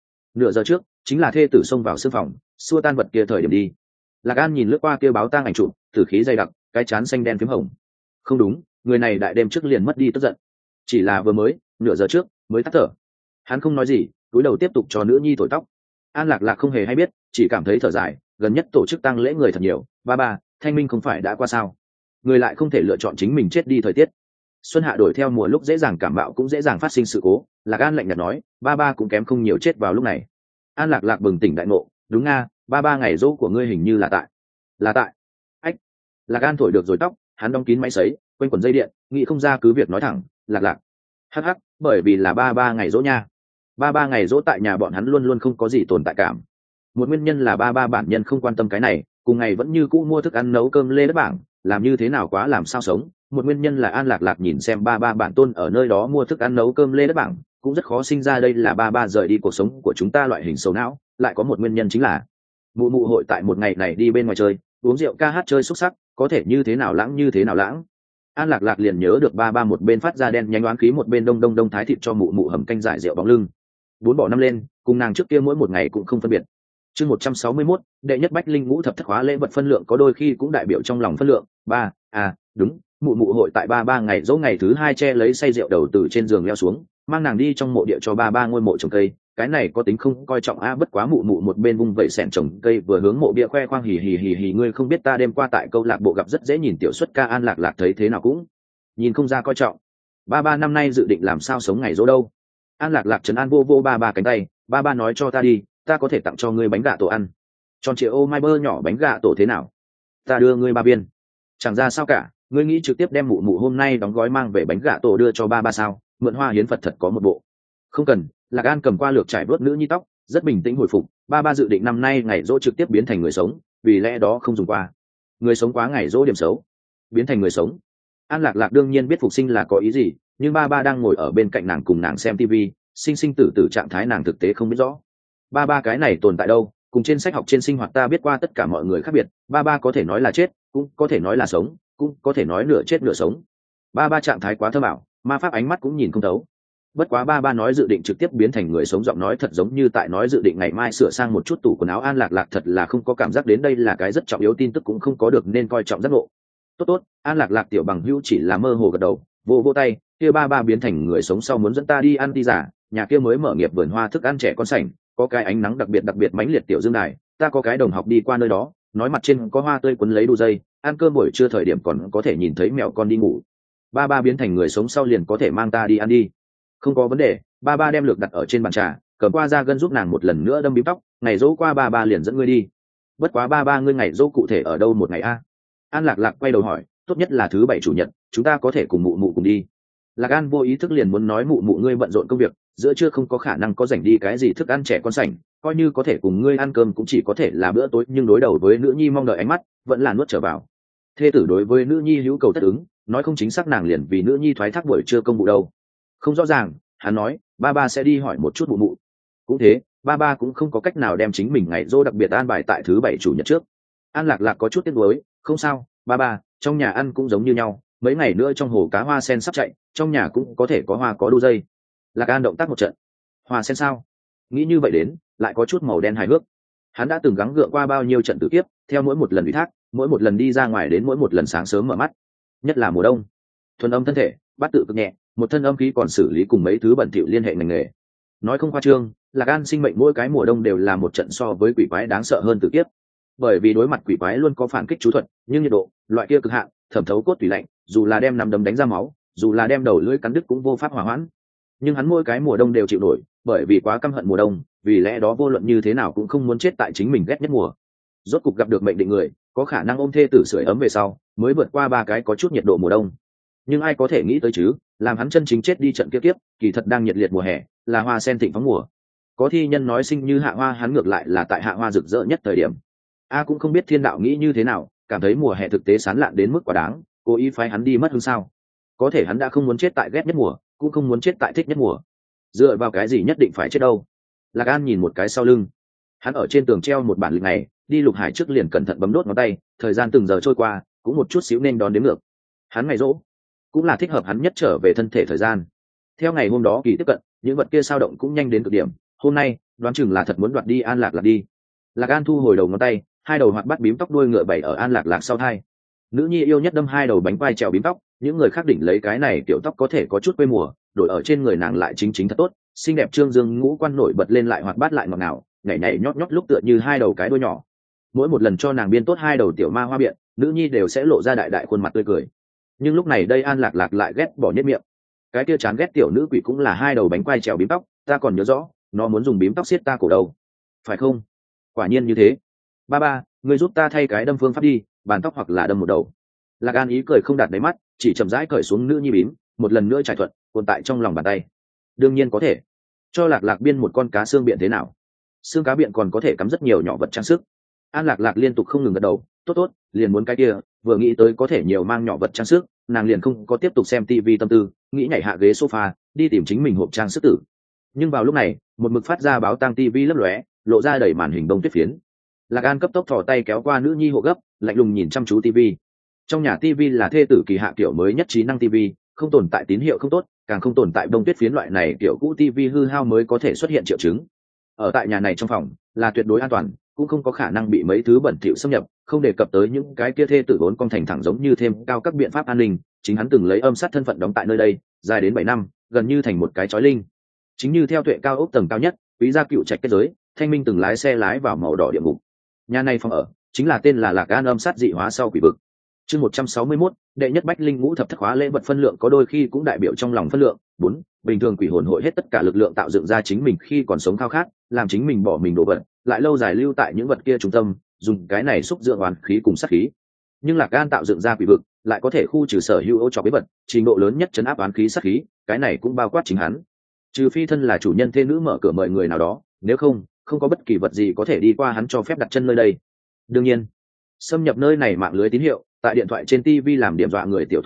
giờ trước chính là thê tử xông vào sư phòng, xua tan vật kia thời điểm đi. Lạc An nhìn lướt qua kia báo tang ảnh chụp, tử khí dày đặc, cái trán xanh đen phím hồng. Không đúng, người này đại đêm trước liền mất đi tức giận. Chỉ là vừa mới, nửa giờ trước mới tắt thở. Hắn không nói gì, cúi đầu tiếp tục cho nữ nhi thổi tóc. An lạc lạc không hề hay biết, chỉ cảm thấy thở dài, gần nhất tổ chức tang lễ người thật nhiều, ba thanh minh không phải đã qua sao? Người lại không thể lựa chọn chính mình chết đi thời tiết. Xuân hạ đổi theo mùa lúc dễ dàng cảm bạo cũng dễ dàng phát sinh sự cố. Lạc An lạnh nhạt nói, ba cũng kém không nhiều chết vào lúc này. An lạc lạc bừng tỉnh đại ngộ, đúng nga, ba ngày dỗ của ngươi hình như là tại ách. Lạc An thổi được rồi tóc, hắn đóng kín máy sấy, quanh quần dây điện, nghĩ không ra cứ việc nói thẳng. Lạc hắc, bởi vì là ba ngày dỗ nha. Ba ngày dỗ tại nhà bọn hắn luôn luôn không có gì tồn tại cảm. Một nguyên nhân là ba bản nhân không quan tâm cái này, cùng ngày vẫn như cũ mua thức ăn nấu cơm lê đất bảng, làm như thế nào quá làm sao sống. Một nguyên nhân là An lạc lạc nhìn xem ba bản tôn ở nơi đó mua thức ăn nấu cơm lê đất bảng, cũng rất khó sinh ra đây là ba rời đi cuộc sống của chúng ta loại hình xấu não. Lại có một nguyên nhân chính là mụ hội tại một ngày này đi bên ngoài chơi, uống rượu ca hát chơi xúc sắc, có thể như thế nào lãng. An lạc lạc liền nhớ được ba một bên phát ra đen nhánh oán khí, một bên đông thái thịt cho mụ hầm canh giải rượu bóng lưng. 4 bỏ 5 lên, cùng nàng trước kia mỗi một ngày cũng không phân biệt. Chương 161, đệ nhất bách linh ngũ thập thất khóa lễ vật phân lượng có đôi khi cũng đại biểu trong lòng phân lượng. Đúng, mụ hội tại ba ngày dỗ ngày thứ 2 che lấy say rượu đầu từ trên giường leo xuống, mang nàng đi trong mộ địa cho ba ngôi mộ trồng cây. Cái này có tính không coi trọng bất quá mụ một bên vung vẩy xẻn trồng cây vừa hướng mộ bia khoe khoang hì ngươi không biết ta đêm qua tại câu lạc bộ gặp rất dễ nhìn tiểu xuất ca. An lạc lạc thấy thế nào cũng nhìn không ra coi trọng. Ba năm nay dự định làm sao sống ngày dỗ đâu. An lạc lạc trấn an vô ba cánh tay, ba nói cho ta đi, ta có thể tặng cho ngươi bánh gà tổ ăn. Tròn trịa ô mai bơ nhỏ bánh gà tổ thế nào? Ta đưa ngươi 3 viên. Chẳng ra sao cả, ngươi nghĩ trực tiếp đem mụ hôm nay đóng gói mang về bánh gà tổ đưa cho ba sao? Mượn hoa hiến Phật thật có một bộ. Không cần. Lạc An cầm qua lược trải vớt nữ nhi tóc, rất bình tĩnh hồi phục. Ba dự định năm nay ngày dỗ trực tiếp biến thành người sống, vì lẽ đó không dùng qua. Người sống quá ngày dỗ điểm xấu, biến thành người sống. An Lạc Lạc đương nhiên biết phục sinh là có ý gì, nhưng ba ba đang ngồi ở bên cạnh nàng cùng nàng xem tivi, sinh sinh tử tử trạng thái nàng thực tế không biết rõ. Ba ba cái này tồn tại đâu, cùng trên sách học trên sinh hoạt ta biết qua tất cả mọi người khác biệt, ba ba có thể nói là chết, cũng có thể nói là sống, cũng có thể nói nửa chết nửa sống. Ba ba trạng thái quá thơ bảo, ma pháp ánh mắt cũng nhìn không thấu. Bất quá ba ba nói dự định trực tiếp biến thành người sống, giọng nói thật giống như tại nói dự định ngày mai sửa sang một chút tủ quần áo. An Lạc Lạc thật là không có cảm giác đến đây là cái rất trọng yếu tin tức, cũng không có được nên coi trọng giác ngộ. Tốt tốt, An Lạc Lạc tiểu bằng hữu chỉ là mơ hồ gật đầu, vô vô tay, kia ba ba biến thành người sống sau muốn dẫn ta đi ăn đi giả, nhà kia mới mở nghiệp vườn hoa thức ăn trẻ con sảnh, có cái ánh nắng đặc biệt mãnh liệt tiểu dương đài, ta có cái đồng học đi qua nơi đó, nói mặt trên có hoa tươi quấn lấy đu dây, ăn cơm buổi trưa thời điểm còn có thể nhìn thấy mèo con đi ngủ. Ba ba biến thành người sống sau liền có thể mang ta đi ăn đi. Không có vấn đề. Ba ba đem lược đặt ở trên bàn trà, cầm qua ra gân giúp nàng một lần nữa đâm bím tóc, ngày dỗ qua ba ba liền dẫn ngươi đi. Bất quá ba ba ngươi ngày dỗ cụ thể ở đâu một ngày a? An Lạc Lạc quay đầu hỏi, tốt nhất là thứ bảy chủ nhật, chúng ta có thể cùng mụ mụ cùng đi. Lạc An vô ý thức liền muốn nói mụ mụ ngươi bận rộn công việc, giữa trưa không có khả năng có rảnh đi cái gì thức ăn trẻ con sảnh, coi như có thể cùng ngươi ăn cơm cũng chỉ có thể là bữa tối, nhưng đối đầu với nữ nhi mong đợi ánh mắt vẫn là nuốt trở vào. Thê tử đối với nữ nhi hữu cầu tất ứng, nói không chính xác nàng liền vì nữ nhi thoái thác buổi trưa công vụ đâu. Không rõ ràng, hắn nói ba ba sẽ đi hỏi một chút mụ mụ. Cũng thế, ba ba cũng không có cách nào đem chính mình ngày dỗ đặc biệt an bài tại thứ bảy chủ nhật trước. An Lạc Lạc có chút tiếc nuối, không sao, ba ba, trong nhà ăn cũng giống như nhau, mấy ngày nữa trong hồ cá hoa sen sắp chạy, trong nhà cũng có thể có hoa có đu dây. Lạc An động tác một trận. Hoa sen sao? Nghĩ như vậy đến, lại có chút màu đen hài hước. Hắn đã từng gắng gượng qua bao nhiêu trận tử kiếp, theo mỗi một lần ủy thác, mỗi một lần đi ra ngoài đến mỗi một lần sáng sớm mở mắt. Nhất là mùa đông. Thuần âm thân thể, bắt tự cực nhẹ, một thân âm khí còn xử lý cùng mấy thứ bẩn thỉu liên hệ ngành nghề. Nói không khoa trương, Lạc An sinh mệnh mỗi cái mùa đông đều là một trận so với quỷ quái đáng sợ hơn tử kiếp. Bởi vì đối mặt quỷ quái luôn có phản kích chú thuật, nhưng nhiệt độ, loại kia cực hạn, thẩm thấu cốt tủy lạnh, dù là đem nắm đấm đánh ra máu, dù là đem đầu lưỡi cắn đứt cũng vô pháp hòa hoãn. Nhưng hắn mỗi cái mùa đông đều chịu nổi, bởi vì quá căm hận mùa đông, vì lẽ đó vô luận như thế nào cũng không muốn chết tại chính mình ghét nhất mùa. Rốt cục gặp được mệnh định người, có khả năng ôm thê tử sưởi ấm về sau, mới vượt qua ba cái có chút nhiệt độ mùa đông. Nhưng ai có thể nghĩ tới chứ, làm hắn chân chính chết đi trận kiếp kiếp, kỳ thật đang nhiệt liệt mùa hè, là hoa sen thịnh phóng mùa. Có thi nhân nói sinh như hạ hoa, hắn ngược lại là tại hạ hoa rực rỡ nhất thời điểm. Cũng không biết thiên đạo nghĩ như thế nào, cảm thấy mùa hè thực tế sán lạn đến mức quá đáng, cố ý phái hắn đi mất hứng sao? Có thể hắn đã không muốn chết tại ghét nhất mùa, cũng không muốn chết tại thích nhất mùa. Dựa vào cái gì nhất định phải chết đâu? Lạc An nhìn một cái sau lưng, hắn ở trên tường treo một bản lịch này, đi Lục Hải trước liền cẩn thận bấm đốt ngón tay, thời gian từng giờ trôi qua, cũng một chút xíu nên đón đến ngược. Hắn ngày rỗ, cũng là thích hợp hắn nhất trở về thân thể thời gian. Theo ngày hôm đó kỳ tiếp cận, những vật kia sao động cũng nhanh đến cực điểm. Hôm nay, đoán chừng là thật muốn đoạt đi An Lạc Lạc đi. Lạc An thu hồi đầu ngón tay, hai đầu hoạt bắt bím tóc đuôi ngựa bày ở An Lạc Lạc sau thai. Nữ nhi yêu nhất đâm hai đầu bánh quai trèo bím tóc, những người khác đỉnh lấy cái này kiểu tóc có thể có chút quê mùa, đổi ở trên người nàng lại chính chính thật tốt, xinh đẹp trương dương ngũ quan nổi bật lên, lại hoạt bát lại ngọt ngào, nhảy nhảy nhót nhót lúc tựa như hai đầu cái đuôi nhỏ. Mỗi một lần cho nàng biên tốt hai đầu tiểu ma hoa biện, nữ nhi đều sẽ lộ ra đại đại khuôn mặt tươi cười. Nhưng lúc này đây An Lạc Lạc lại ghét bỏ nhất miệng. Cái kia chán ghét tiểu nữ quỷ cũng là hai đầu bánh quai trèo bím tóc, ta còn nhớ rõ, nó muốn dùng bím tóc xiết ta cổ đầu. Phải không? Quả nhiên như thế. Ba ba, ngươi giúp ta thay cái đâm phương pháp đi, bàn tóc hoặc là đâm một đầu. Lạc An ý cười không đạt đáy mắt, chỉ chậm rãi cởi xuống nữ nhi bím, một lần nữa trải thuận, tồn tại trong lòng bàn tay. Đương nhiên có thể. Cho Lạc Lạc biên một con cá xương biện thế nào? Xương cá biện còn có thể cắm rất nhiều nhỏ vật trang sức. An Lạc Lạc liên tục không ngừng gật đầu, tốt tốt, liền muốn cái kia, vừa nghĩ tới có thể nhiều mang nhỏ vật trang sức, nàng liền không có tiếp tục xem tivi tâm tư, nghĩ nhảy hạ ghế sofa, đi tìm chính mình hộp trang sức tử. Nhưng vào lúc này, một mực phát ra báo tang tivi lấp lóe, lộ ra đầy màn hình bông tuyết phiến. Lạc An cấp tốc thò tay kéo qua nữ nhi hộ gấp, lạnh lùng nhìn chăm chú tivi. Trong nhà tivi là thê tử kỳ hạ kiểu mới nhất trí năng tivi, không tồn tại tín hiệu không tốt, càng không tồn tại bông tuyết phiến loại này kiểu cũ tivi hư hao mới có thể xuất hiện triệu chứng. Ở tại nhà này trong phòng là tuyệt đối an toàn, cũng không có khả năng bị mấy thứ bẩn thỉu xâm nhập, không đề cập tới những cái kia thê tử vốn con thành thẳng giống như thêm cao các biện pháp an ninh, chính hắn từng lấy âm sát thân phận đóng tại nơi đây, dài đến 7 năm, gần như thành một cái chói linh. Chính như theo tuệ cao ốc tầng cao nhất, quý gia cựu trạch kết giới, Thanh Minh từng lái xe lái vào màu đỏ địa ngục. Nhà này phòng ở chính là tên là Lạc An âm sát dị hóa sau quỷ vực. Chương 161, đệ nhất bách linh ngũ thập thất khóa lễ vật phân lượng có đôi khi cũng đại biểu trong lòng phân lượng. 4, bình thường quỷ hồn hội hết tất cả lực lượng tạo dựng ra chính mình khi còn sống khao khát, làm chính mình bỏ mình đổ vật, lại lâu dài lưu tại những vật kia trung tâm, dùng cái này xúc dưỡng oán khí cùng sát khí. Nhưng Lạc An tạo dựng ra quỷ vực, lại có thể khu trừ sở hữu ô trọc bí vật, trình độ lớn nhất chấn áp oán khí sát khí, cái này cũng bao quát chính hắn. Trừ phi thân là chủ nhân thê nữ mở cửa mời người nào đó, nếu không, không có bất kỳ vật gì có thể đi qua hắn cho phép đặt chân nơi đây. Đương nhiên, xâm nhập nơi này mạng lưới tín hiệu, tại điện thoại trên TV làm điểm dọa người tiểu thủ đoạn,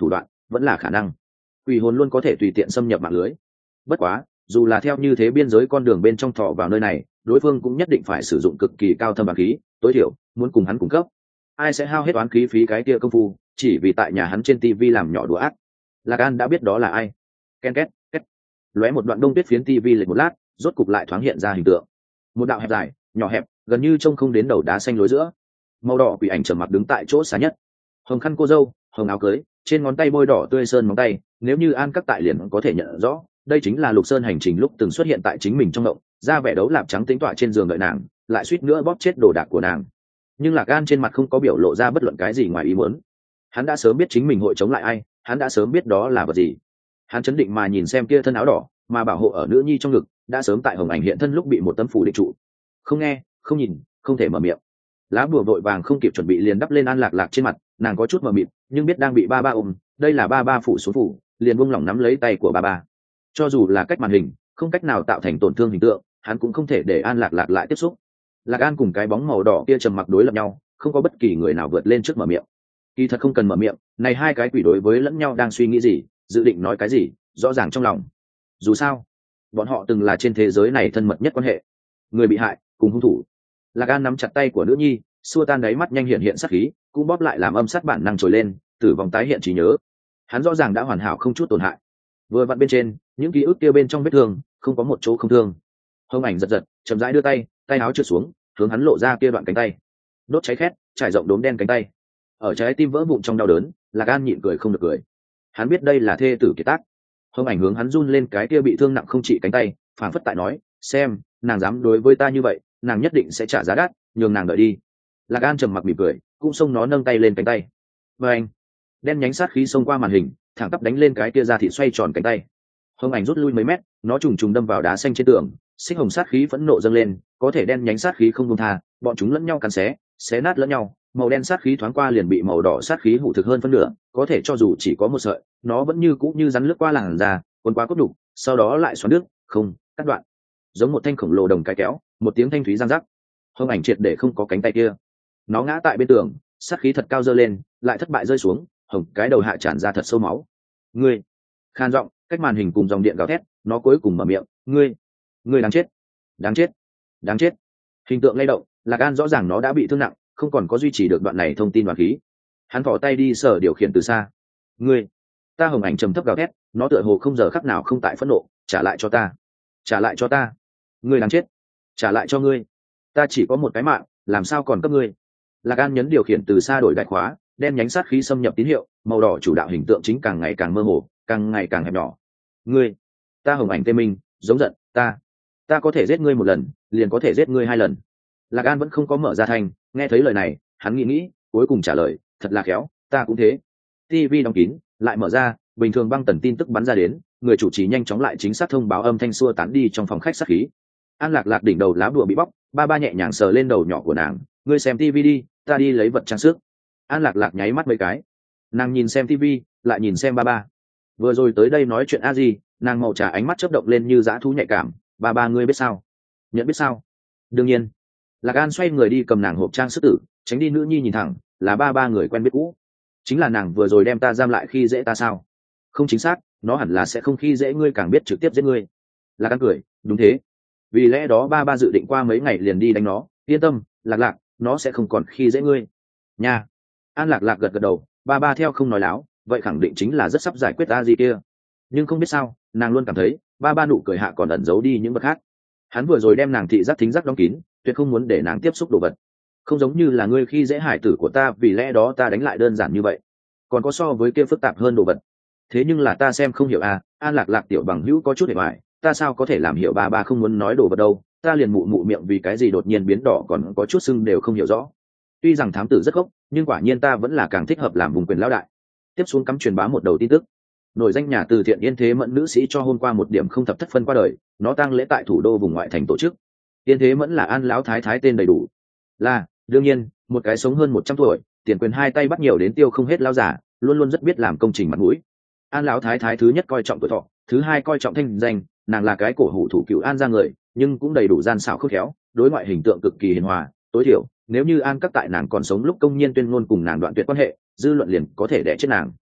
vẫn là khả năng. Quỷ hồn luôn có thể tùy tiện xâm nhập mạng lưới. Bất quá, dù là theo như thế biên giới con đường bên trong thọ vào nơi này, đối phương cũng nhất định phải sử dụng cực kỳ cao thâm oán khí, tối thiểu muốn cùng hắn cung cấp. Ai sẽ hao hết oán khí phí cái kia công phu, chỉ vì tại nhà hắn trên tivi làm nhỏ đùa ác. Lạc An đã biết đó là ai. Ken két két. Lóe một đoạn đông tuyết phiến tivi lệch một lát, rốt cục lại thoáng hiện ra hình tượng. Một đạo hẹp dài, nhỏ hẹp, gần như trông không đến đầu đá xanh lối giữa. Màu đỏ quỷ ảnh trầm mặc đứng tại chỗ xa nhất. Hồng khăn cô dâu, hồng áo cưới, trên ngón tay bôi đỏ tươi sơn móng tay, nếu như An các tại liền có thể nhận rõ, đây chính là Lục Sơn hành trình lúc từng xuất hiện tại chính mình trong động, ra vẻ đấu lạp trắng tính tọa trên giường đợi nàng, lại suýt nữa bóp chết đồ đạc của nàng. Nhưng Lạc An trên mặt không có biểu lộ ra bất luận cái gì ngoài ý muốn. Hắn đã sớm biết chính mình hội chống lại ai, hắn đã sớm biết đó là vật gì. Hắn chấn định mà nhìn xem kia thân áo đỏ, mà bảo hộ ở nữ nhi trong ngực, đã sớm tại hồng ảnh hiện thân lúc bị một tấm phủ định trụ. Không nghe, không nhìn, không thể mở miệng. Lá bùa vội vàng không kịp chuẩn bị liền đắp lên An Lạc Lạc trên mặt, nàng có chút mờ mịt, nhưng biết đang bị ba ba ôm, đây là ba ba phủ xuống phủ, liền buông lỏng nắm lấy tay của ba ba. Cho dù là cách màn hình, không cách nào tạo thành tổn thương hình tượng, hắn cũng không thể để An Lạc Lạc lại tiếp xúc. Lạc An cùng cái bóng màu đỏ kia trầm mặc đối lập nhau, không có bất kỳ người nào vượt lên trước mở miệng. Kỳ thật không cần mở miệng, này hai cái quỷ đối với lẫn nhau đang suy nghĩ gì, dự định nói cái gì, rõ ràng trong lòng. Dù sao, bọn họ từng là trên thế giới này thân mật nhất quan hệ. Người bị hại cùng hung thủ. Lạc An nắm chặt tay của nữ nhi, xua tan đáy mắt nhanh hiện sát khí, cũng bóp lại làm âm sát bản năng trồi lên, tử vong tái hiện trí nhớ. Hắn rõ ràng đã hoàn hảo không chút tổn hại. Vừa vặn bên trên, những ký ức kia bên trong vết thương, không có một chỗ không thương. Hồng ảnh giật giật, chậm rãi đưa tay, tay áo trượt xuống, hướng hắn lộ ra kia đoạn cánh tay. Đốt cháy khét, trải rộng đốm đen cánh tay. Ở trái tim vỡ vụn trong đau đớn, Lạc An nhịn cười không được cười. Hắn biết đây là thê tử kiệt tác. Hồng ảnh hướng hắn run lên cái kia bị thương nặng không trị cánh tay, phảng phất tại nói, xem, nàng dám đối với ta như vậy, nàng nhất định sẽ trả giá đắt, nhường nàng đợi đi. Lạc An trầm mặc mỉm cười, cũng xông nó nâng tay lên cánh tay. Và anh, đen nhánh sát khí xông qua màn hình, thẳng tắp đánh lên cái kia ra thị xoay tròn cánh tay. Hồng ảnh rút lui mấy mét, nó trùng trùng đâm vào đá xanh trên tường, xích hồng sát khí phẫn nộ dâng lên, có thể đen nhánh sát khí không buông tha, bọn chúng lẫn nhau cắn xé nát lẫn nhau, màu đen sát khí thoáng qua liền bị màu đỏ sát khí hủ thực hơn phân nửa, có thể cho dù chỉ có một sợi, nó vẫn như cũ như rắn lướt qua làn da, cuốn qua cốt đục, sau đó lại xoắn đứt, không, cắt đoạn. Giống một thanh khổng lồ đồng cái kéo, một tiếng thanh thúy răng rắc. Hồng ảnh triệt để không có cánh tay kia. Nó ngã tại bên tường, sát khí thật cao dơ lên, lại thất bại rơi xuống, hồng cái đầu hạ tràn ra thật sâu máu. Ngươi, khan giọng, cách màn hình cùng dòng điện gào thét, nó cuối cùng mở miệng, ngươi đáng chết, đáng chết, đáng chết. Hình tượng lay động, Lạc An rõ ràng nó đã bị thương nặng, không còn có duy trì được đoạn này thông tin đoán khí. Hắn thò tay đi sở điều khiển từ xa. Ngươi, ta. Hồng ảnh trầm thấp gào thét, nó tựa hồ không giờ khắc nào không tại phẫn nộ, trả lại cho ta, trả lại cho ta. Ngươi đáng chết, trả lại cho ngươi. Ta chỉ có một cái mạng, làm sao còn cấp ngươi. Lạc An nhấn điều khiển từ xa đổi đại khóa, đen nhánh sát khí xâm nhập tín hiệu, màu đỏ chủ đạo hình tượng chính càng ngày càng mơ hồ, càng ngày càng hẹp nhỏ. Ngươi, ta. Hồng ảnh tê minh, giống giận, ta có thể giết ngươi một lần, liền có thể giết ngươi hai lần. Lạc An vẫn không có mở ra thành, nghe thấy lời này, hắn nghĩ, cuối cùng trả lời, thật là khéo, ta cũng thế. TV đóng kín, lại mở ra, bình thường băng tần tin tức bắn ra đến, người chủ trì nhanh chóng lại chính xác thông báo âm thanh xua tán đi trong phòng khách sát khí. An Lạc Lạc đỉnh đầu lá bùa bị bóc, ba ba nhẹ nhàng sờ lên đầu nhỏ của nàng, ngươi xem TV đi, ta đi lấy vật trang sức. An Lạc Lạc nháy mắt mấy cái, nàng nhìn xem TV, lại nhìn xem ba ba. Vừa rồi tới đây nói chuyện a gì, nàng màu trà ánh mắt chớp động lên như dã thú nhạy cảm, ba ba ngươi biết sao? Nhận biết sao? Đương nhiên. Lạc An xoay người đi cầm nàng hộp trang sức tử, tránh đi nữ nhi nhìn thẳng, là ba ba người quen biết cũ. Chính là nàng vừa rồi đem ta giam lại khi dễ ta sao? Không chính xác, nó hẳn là sẽ không khi dễ ngươi càng biết trực tiếp giết ngươi. Lạc An cười, đúng thế. Vì lẽ đó ba ba dự định qua mấy ngày liền đi đánh nó, yên tâm, Lạc Lạc, nó sẽ không còn khi dễ ngươi. Nha. An Lạc Lạc gật gật đầu, ba ba theo không nói láo, vậy khẳng định chính là rất sắp giải quyết ta gì kia. Nhưng không biết sao, nàng luôn cảm thấy, ba ba nụ cười hạ còn ẩn giấu đi những vật khác. Hắn vừa rồi đem nàng thị giác thính giác đóng kín, tuyệt không muốn để nàng tiếp xúc đồ vật. Không giống như là ngươi khi dễ hải tử của ta, vì lẽ đó ta đánh lại đơn giản như vậy. Còn có so với kia phức tạp hơn đồ vật. Thế nhưng là ta xem không hiểu à, An Lạc Lạc tiểu bằng hữu có chút để hoài, ta sao có thể làm hiểu ba ba không muốn nói đồ vật đâu, ta liền mụ mụ miệng vì cái gì đột nhiên biến đỏ còn có chút sưng đều không hiểu rõ. Tuy rằng thám tử rất gốc, nhưng quả nhiên ta vẫn là càng thích hợp làm vùng quyền lão đại. Tiếp xuống cắm truyền bá một đầu tin tức. Nổi danh nhà từ thiện Yên Thế Mẫn nữ sĩ cho hôm qua một điểm không thập thất phân qua đời, nó tang lễ tại thủ đô vùng ngoại thành tổ chức. Yên Thế Mẫn là An lão thái thái tên đầy đủ. Là, đương nhiên, một cái sống hơn 100 tuổi, tiền quyền hai tay bắt nhiều đến tiêu không hết lão giả, luôn luôn rất biết làm công trình mặt mũi. An lão thái thái thứ nhất coi trọng tuổi thọ, thứ hai coi trọng thanh danh, nàng là cái cổ hủ thủ cựu An ra người, nhưng cũng đầy đủ gian xảo khôn khéo, đối ngoại hình tượng cực kỳ hiền hòa, tối thiểu, nếu như An các tại nàng còn sống lúc công nhiên tuyên ngôn cùng nàng đoạn tuyệt quan hệ, dư luận liền có thể đẻ chết nàng.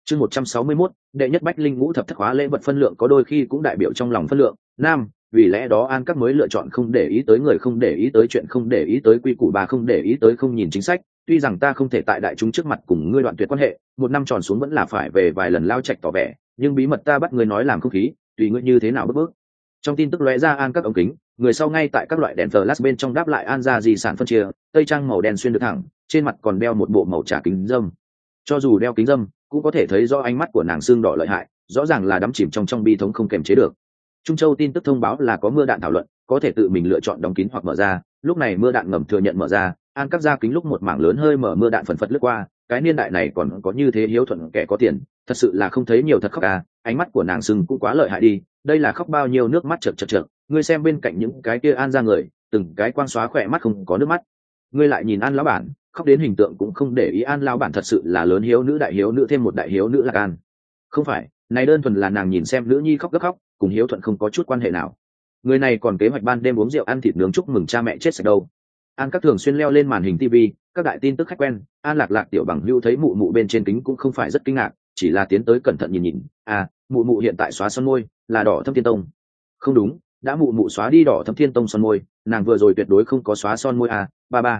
Chương 161, đệ nhất bách linh ngũ thập thất hóa lễ vật phân lượng có đôi khi cũng đại biểu trong lòng phân lượng. Nam, vì lẽ đó An các mới lựa chọn không để ý tới người, không để ý tới chuyện, không để ý tới quy củ, bà không để ý tới, không nhìn chính sách. Tuy rằng ta không thể tại đại chúng trước mặt cùng ngươi đoạn tuyệt quan hệ, một năm tròn xuống vẫn là phải về vài lần lao trạch tỏ vẻ, nhưng bí mật ta bắt ngươi nói làm không khí, tùy ngươi như thế nào bước. Trong tin tức lóe ra An các ống kính, người sau ngay tại các loại đèn flash bên trong đáp lại An ra di sản phân chia, tây trang màu đen xuyên được thẳng, trên mặt còn đeo một bộ màu trà kính dâm. Cho dù đeo kính dâm, cũng có thể thấy rõ ánh mắt của nàng sưng đỏ lợi hại, rõ ràng là đắm chìm trong bi thống không kềm chế được. Trung Châu tin tức thông báo là có mưa đạn thảo luận, có thể tự mình lựa chọn đóng kín hoặc mở ra. Lúc này mưa đạn ngầm thừa nhận mở ra, An cắt ra kính lúc một mảng lớn hơi mở mưa đạn phần phật lướt qua. Cái niên đại này còn có như thế hiếu thuận kẻ có tiền, thật sự là không thấy nhiều, thật khóc à. Ánh mắt của nàng sưng cũng quá lợi hại đi, đây là khóc bao nhiêu nước mắt chật. Ngươi xem bên cạnh những cái kia An ra người, từng cái quang xóa khỏe mắt không có nước mắt. Ngươi lại nhìn An lão bản, khóc đến hình tượng cũng không để ý. An lão bản thật sự là lớn hiếu nữ, đại hiếu nữ thêm một đại hiếu nữ là An. Không phải, này đơn thuần là nàng nhìn xem nữ nhi khóc gấp khóc, cùng hiếu thuận không có chút quan hệ nào. Người này còn kế hoạch ban đêm uống rượu ăn thịt nướng chúc mừng cha mẹ chết sạch đâu. An các thường xuyên leo lên màn hình TV, các đại tin tức khách quen. An lạc lạc tiểu bằng hưu thấy mụ mụ bên trên kính cũng không phải rất kinh ngạc, chỉ là tiến tới cẩn thận nhìn. À, mụ mụ hiện tại xóa son môi, là đỏ thâm thiên tông. Không đúng, đã mụ mụ xóa đi đỏ thâm thiên tông son môi, nàng vừa rồi tuyệt đối không có xóa son môi à.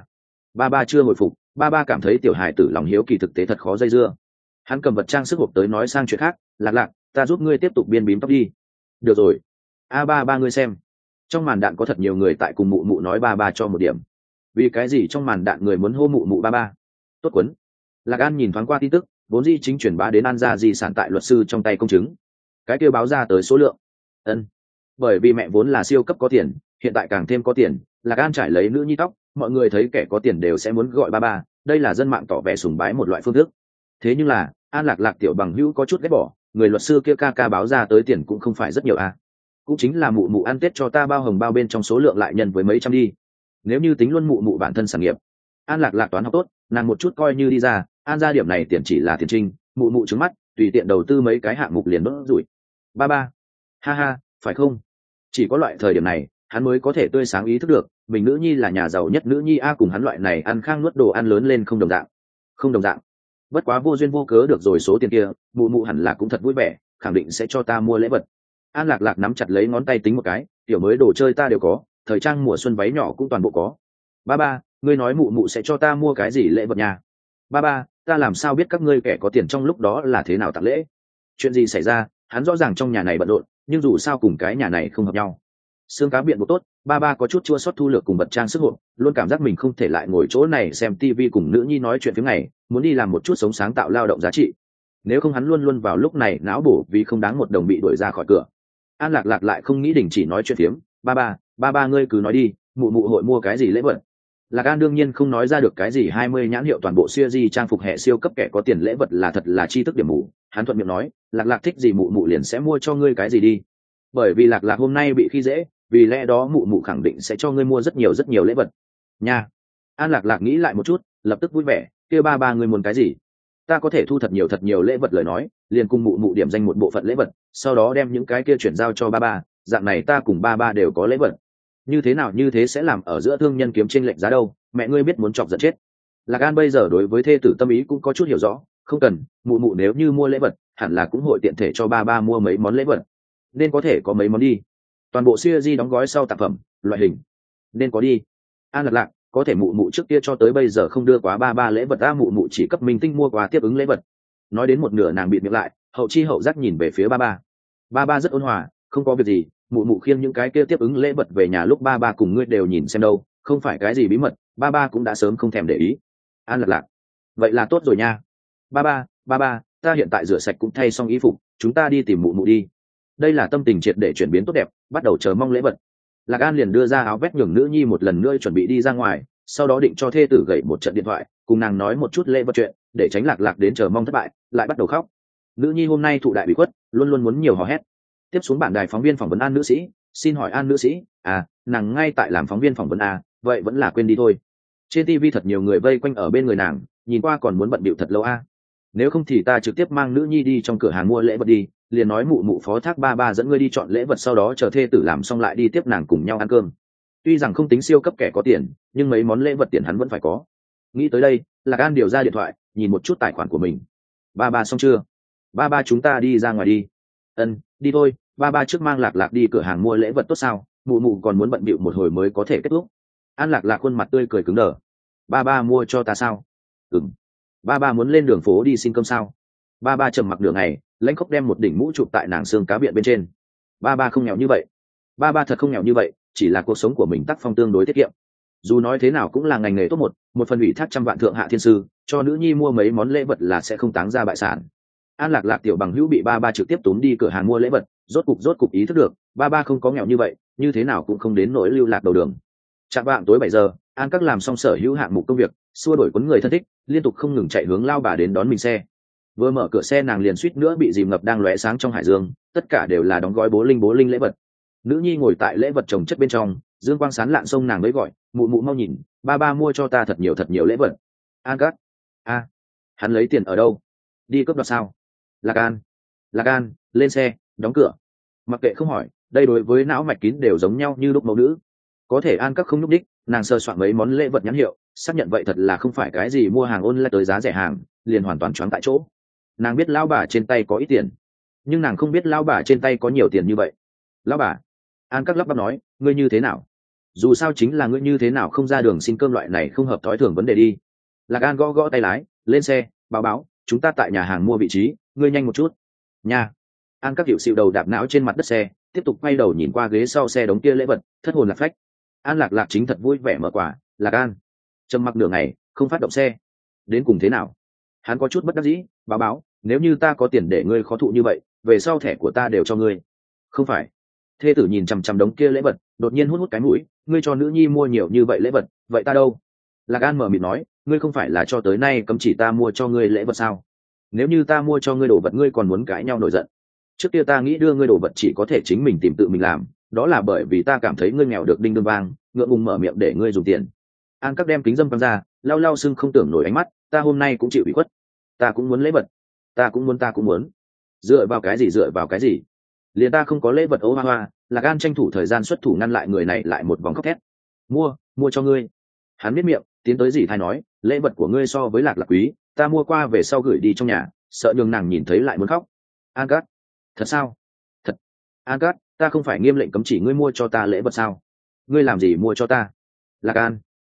Ba chưa hồi phục, ba cảm thấy tiểu hài tử lòng hiếu kỳ thực tế thật khó dây dưa. Hắn cầm vật trang sức hộp tới nói sang chuyện khác. Lạc lạc, ta giúp ngươi tiếp tục biên bím tóc đi. Được rồi. Ba ngươi xem, trong màn đạn có thật nhiều người tại cùng mụ mụ nói ba cho một điểm. Vì cái gì trong màn đạn người muốn hô mụ mụ ba? Tốt quấn. Lạc An nhìn thoáng qua tin tức, vốn di chính truyền bá đến An gia di sản tại luật sư trong tay công chứng. Cái kêu báo ra tới số lượng. Bởi vì mẹ vốn là siêu cấp có tiền, hiện tại càng thêm có tiền. Lạc An trải lấy nữ nhi tóc, mọi người thấy kẻ có tiền đều sẽ muốn gọi ba. Đây là dân mạng tỏ vẻ sùng bái một loại phương thức. Thế nhưng là An lạc lạc tiểu bằng hữu có chút ghét bỏ, người luật sư kia ca báo ra tới tiền cũng không phải rất nhiều à. Cũng chính là mụ mụ ăn tết cho ta bao hồng bao bên trong số lượng lại nhân với mấy trăm đi. Nếu như tính luôn mụ mụ bản thân sản nghiệp, An lạc lạc toán học tốt, nàng một chút coi như đi ra. An ra điểm này tiền chỉ là tiền trinh, mụ mụ trứng mắt, tùy tiện đầu tư mấy cái hạng mục liền đốt rủi. Ba ha, phải không? Chỉ có loại thời điểm này hắn mới có thể tươi sáng ý thức được mình nữ nhi là nhà giàu nhất nữ nhi a, cùng hắn loại này ăn khang nuốt đồ ăn lớn lên không đồng dạng. Bất quá vô duyên vô cớ được rồi số tiền kia, mụ mụ hẳn là cũng thật vui vẻ, khẳng định sẽ cho ta mua lễ vật. An lạc lạc nắm chặt lấy ngón tay tính một cái, tiểu mới đồ chơi ta đều có, thời trang mùa xuân váy nhỏ cũng toàn bộ có. Ba ngươi nói mụ mụ sẽ cho ta mua cái gì lễ vật nhà? Ba ta làm sao biết các ngươi kẻ có tiền trong lúc đó là thế nào tặng lễ? Chuyện gì xảy ra? Hắn rõ ràng trong nhà này bận rộn, nhưng dù sao cùng cái nhà này không hợp nhau. Xương cá biện bộ tốt, ba có chút chua xót thu lược cùng vật trang sức hộp, luôn cảm giác mình không thể lại ngồi chỗ này xem tivi cùng nữ nhi nói chuyện phía ngày, muốn đi làm một chút sống sáng tạo lao động giá trị. Nếu không hắn luôn vào lúc này não bổ vì không đáng một đồng bị đuổi ra khỏi cửa. An lạc lạc lại không nghĩ đình chỉ nói chuyện phiếm. Ba ngươi cứ nói đi, mụ mụ hội mua cái gì lễ vật? Lạc An đương nhiên không nói ra được cái gì 20 nhãn hiệu toàn bộ siêu di trang phục hệ siêu cấp kẻ có tiền lễ vật là thật là chi thức điểm mù. Hắn thuận miệng nói, lạc lạc thích gì mụ mụ liền sẽ mua cho ngươi cái gì đi. Bởi vì lạc lạc hôm nay bị khi dễ, vì lẽ đó mụ mụ khẳng định sẽ cho ngươi mua rất nhiều lễ vật nha. An lạc lạc nghĩ lại một chút, lập tức vui vẻ, kia ba ngươi muốn cái gì? Ta có thể thu thật nhiều lễ vật lời nói, liền cùng mụ mụ điểm danh một bộ phận lễ vật, sau đó đem những cái kia chuyển giao cho ba, dạng này ta cùng ba đều có lễ vật. Như thế nào như thế sẽ làm ở giữa thương nhân kiếm chênh lệch giá đâu, mẹ ngươi biết muốn chọc giận chết. Lạc An bây giờ đối với thê tử tâm ý cũng có chút hiểu rõ, không cần, mụ mụ nếu như mua lễ vật, hẳn là cũng hội tiện thể cho ba mua mấy món lễ vật, nên có thể có mấy món đi. Toàn bộ series đóng gói sau tạp phẩm, loại hình, nên có đi. An lạc lạc, có thể mụ mụ trước kia cho tới bây giờ không đưa quá ba lễ vật, mụ mụ chỉ cấp minh tinh mua quà tiếp ứng lễ vật. Nói đến một nửa nàng bịt miệng lại, hậu chi hậu giác nhìn về phía ba rất ôn hòa, không có việc gì, mụ mụ khiêng những cái kia tiếp ứng lễ vật về nhà lúc ba cùng ngươi đều nhìn xem đâu, không phải cái gì bí mật, ba cũng đã sớm không thèm để ý. An lạc lạc, vậy là tốt rồi nha. Ba, ta hiện tại rửa sạch cũng thay xong y phục, chúng ta đi tìm mụ mụ đi. Đây là tâm tình triệt để chuyển biến tốt đẹp, bắt đầu chờ mong lễ vật. Lạc An liền đưa ra áo vest nhường nữ nhi một lần nữa chuẩn bị đi ra ngoài, sau đó định cho thê tử gửi một trận điện thoại, cùng nàng nói một chút lễ vật chuyện, để tránh lạc lạc đến chờ mong thất bại, lại bắt đầu khóc. Nữ nhi hôm nay thụ đại bị khuất, luôn muốn nhiều hò hét. Tiếp xuống bản đài phóng viên phỏng vấn An nữ sĩ, xin hỏi An nữ sĩ, nàng ngay tại làm phóng viên phỏng vấn vậy vẫn là quên đi thôi. Trên TV thật nhiều người vây quanh ở bên người nàng, nhìn qua còn muốn bận bịu thật lâu nếu không thì ta trực tiếp mang nữ nhi đi trong cửa hàng mua lễ vật đi, liền nói mụ mụ phó thác ba dẫn ngươi đi chọn lễ vật, sau đó chờ thê tử làm xong lại đi tiếp nàng cùng nhau ăn cơm. Tuy rằng không tính siêu cấp kẻ có tiền, nhưng mấy món lễ vật tiền hắn vẫn phải có. Nghĩ tới đây, Lạc An điều ra điện thoại, nhìn một chút tài khoản của mình. Ba xong chưa? Ba ba chúng ta đi ra ngoài đi. Ân, đi thôi. Ba ba trước mang Lạc Lạc đi cửa hàng mua lễ vật tốt sao? Mụ mụ còn muốn bận bịu một hồi mới có thể kết thúc. An Lạc Lạc khuôn mặt tươi cười cứng đờ. Ba ba mua cho ta sao? Ừm. Ba ba muốn lên đường phố đi xin cơm sao? Ba ba trầm mặc nửa ngày, lãnh khốc đem một đỉnh mũ chụp tại nàng xương cá biện bên trên. Ba ba không nghèo như vậy. Ba ba thật không nghèo như vậy, chỉ là cuộc sống của mình tác phong tương đối tiết kiệm. Dù nói thế nào cũng là ngành nghề top một phần ủy thác trăm vạn thượng hạ thiên sư, cho nữ nhi mua mấy món lễ vật là sẽ không táng ra bại sản. An Lạc Lạc tiểu bằng hữu bị ba ba trực tiếp túm đi cửa hàng mua lễ vật, rốt cục ý thức được, ba ba không có nghèo như vậy, như thế nào cũng không đến nỗi lưu lạc đầu đường. Chạng vạng tối 7 giờ, An Các làm xong sở hữu hạng mục công việc, xua đuổi quấn người thân thích, liên tục không ngừng chạy hướng lao bà đến đón mình xe. Vừa mở cửa xe nàng liền suýt nữa bị dìm ngập đang lóe sáng trong hải dương, tất cả đều là đóng gói bố linh lễ vật. Nữ nhi ngồi tại lễ vật chồng chất bên trong, dương quang sán lạn sông nàng mới gọi, mụ mụ mau nhìn, ba ba mua cho ta thật nhiều lễ vật. An Các, hắn lấy tiền ở đâu? Đi cướp đoạt sao? Lạc An, lên xe, đóng cửa. Mặc kệ không hỏi, đây đối với não mạch kín đều giống nhau như lúc mẫu nữ. Có thể An Các không nhúc đích, nàng sơ soạn mấy món lễ vật nhãn hiệu, xác nhận vậy thật là không phải cái gì mua hàng online tới giá rẻ hàng, liền hoàn toàn choáng tại chỗ. Nàng biết lão bà trên tay có ít tiền, nhưng nàng không biết lão bà trên tay có nhiều tiền như vậy. Lão bà, An Các lắp bắp nói, ngươi như thế nào? Dù sao chính là ngươi như thế nào không ra đường xin cơm loại này không hợp thói thường vấn đề đi. Lạc An gõ tay lái, lên xe, báo, chúng ta tại nhà hàng mua vị trí, ngươi nhanh một chút. Nha. An Các hiệu xịu đầu đạp não trên mặt đất xe, tiếp tục quay đầu nhìn qua ghế sau xe đống kia lễ vật, thất hồn lạc phách. An Lạc Lạc chính thật vui vẻ mở quả, Lạc An trầm mặc nửa ngày, không phát động xe. Đến cùng thế nào? Hắn có chút bất đắc dĩ, báo, nếu như ta có tiền để ngươi khó thụ như vậy, về sau thẻ của ta đều cho ngươi. Không phải. Thê tử nhìn chằm chằm đống kia lễ vật, đột nhiên hút cái mũi, ngươi cho nữ nhi mua nhiều như vậy lễ vật, vậy ta đâu? Lạc An mở mịt nói, ngươi không phải là cho tới nay cấm chỉ ta mua cho ngươi lễ vật sao? Nếu như ta mua cho ngươi đồ vật ngươi còn muốn cãi nhau nổi giận. Trước kia ta nghĩ đưa ngươi đồ vật chỉ có thể chính mình tìm tự mình làm, đó là bởi vì ta cảm thấy ngươi nghèo được đinh đương vang, ngượng ngùng mở miệng để ngươi dùng tiền. An Các đem kính dâm quăng ra, lau sưng không tưởng nổi ánh mắt, ta hôm nay cũng chịu ủy khuất, ta cũng muốn lễ vật, ta cũng muốn. Dựa vào cái gì? Liền ta không có lễ vật. Ô hoa. Lạc An tranh thủ thời gian xuất thủ ngăn lại người này lại một vòng khóc thét. Mua cho ngươi. Hắn biết miệng, tiến tới dì thay nói, lễ vật của ngươi so với Lạc Lạc quý, ta mua qua về sau gửi đi trong nhà, sợ nhường nàng nhìn thấy lại muốn khóc. An Các, thật sao? Thật. An Các, ta không phải nghiêm lệnh cấm chỉ ngươi mua cho ta lễ vật sao? Ngươi làm gì mua cho ta? Lạc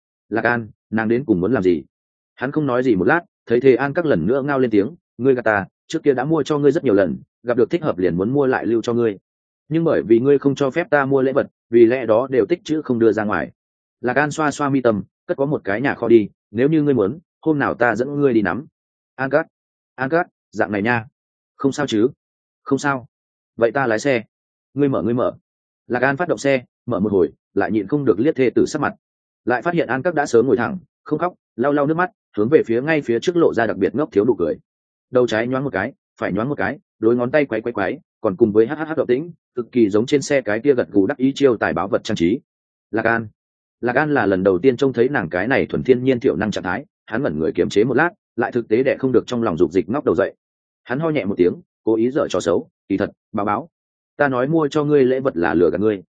An, nàng đến cùng muốn làm gì? Hắn không nói gì một lát, thấy thế An Các lần nữa ngao lên tiếng, ngươi gạt ta, trước kia đã mua cho ngươi rất nhiều lần, gặp được thích hợp liền muốn mua lại lưu cho ngươi, nhưng bởi vì ngươi không cho phép ta mua lễ vật, vì lẽ đó đều tích chữ không đưa ra ngoài. Lạc An xoa mi tâm, cất có một cái nhà kho đi, nếu như ngươi muốn, hôm nào ta dẫn ngươi đi nắm. An Các, dạng này nha. Không sao chứ? Không sao. Vậy ta lái xe. Ngươi mở. Lạc An phát động xe, mở một hồi, lại nhịn không được liếc thê tử sắc mặt, lại phát hiện An Các đã sớm ngồi thẳng, không khóc, lau nước mắt, hướng về ngay phía trước lộ ra đặc biệt ngốc thiếu nụ cười. Đầu trái nhoáng một cái, phải nhoáng một cái, đôi ngón tay quấy, còn cùng với hh động tĩnh, cực kỳ giống trên xe cái kia gật gù đắc ý chiêu tài báo vật trang trí. Lạc An là lần đầu tiên trông thấy nàng cái này thuần thiên nhiên thiểu năng trạng thái, hắn ngẩn người kiềm chế một lát, lại thực tế đẻ không được trong lòng dục dịch ngóc đầu dậy. Hắn ho nhẹ một tiếng, cố ý dở trò xấu, kỳ thật, báo, ta nói mua cho ngươi lễ vật là lừa gạt ngươi.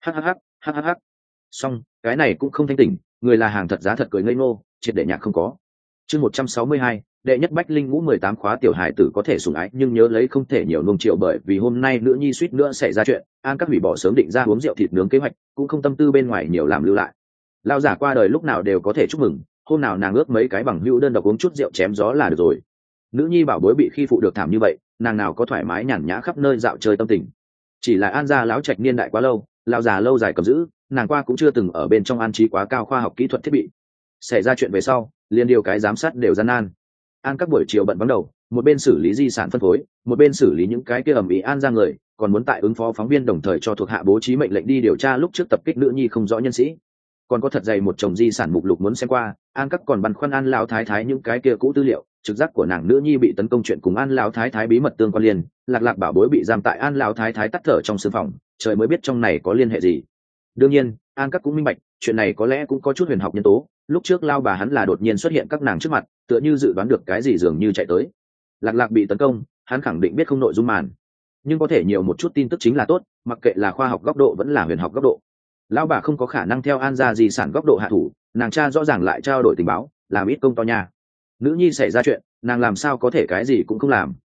Hh. Xong, cái này cũng không thanh tỉnh, người là hàng thật giá thật cười ngây ngô, triệt để nhạc không có. Chương 162, đệ nhất bách linh ngũ 18 khóa tiểu hài tử có thể sủng ái nhưng nhớ lấy không thể nhiều nung triệu, bởi vì hôm nay nữ nhi suýt nữa xảy ra chuyện, An Các hủy bỏ sớm định ra uống rượu thịt nướng kế hoạch, cũng không tâm tư bên ngoài nhiều làm lưu lại. Lao giả qua đời lúc nào đều có thể chúc mừng, hôm nào nàng ước mấy cái bằng hữu đơn độc uống chút rượu chém gió là được rồi. Nữ nhi bảo bối bị khi phụ được thảm như vậy, nàng nào có thoải mái nhàn nhã khắp nơi dạo chơi tâm tình. Chỉ là An gia láo trạch niên đại quá lâu, lão già lâu dài cầm giữ, nàng qua cũng chưa từng ở bên trong an trí quá cao khoa học kỹ thuật thiết bị. Xảy ra chuyện về sau, liền điều cái giám sát đều gian nan. An Các buổi chiều bận vắng đầu, một bên xử lý di sản phân phối, một bên xử lý những cái kia ầm ĩ An ra người, còn muốn tại ứng phó phóng viên, đồng thời cho thuộc hạ bố trí mệnh lệnh đi điều tra lúc trước tập kích nữ nhi không rõ nhân sĩ. Còn có thật dày một chồng di sản mục lục muốn xem qua, An Các còn băn khoăn An lão thái thái những cái kia cũ tư liệu, trực giác của nàng nữ nhi bị tấn công chuyện cùng An lão thái thái bí mật tương quan liên, Lạc bảo bối bị giam tại An lão thái thái tắt thở trong sư phòng, trời mới biết trong này có liên hệ gì. Đương nhiên, An Các cũng minh bạch, chuyện này có lẽ cũng có chút huyền học nhân tố, lúc trước lao bà hắn là đột nhiên xuất hiện các nàng trước mặt, tựa như dự đoán được cái gì dường như chạy tới. Lạc bị tấn công, hắn khẳng định biết không nội dung màn, nhưng có thể nhiều một chút tin tức chính là tốt, mặc kệ là khoa học góc độ vẫn là huyền học góc độ. Lão bà không có khả năng theo An gia di sản góc độ hạ thủ, nàng cha rõ ràng lại trao đổi tình báo, làm ít công to nha. Nữ nhi xảy ra chuyện, nàng làm sao có thể cái gì cũng không làm,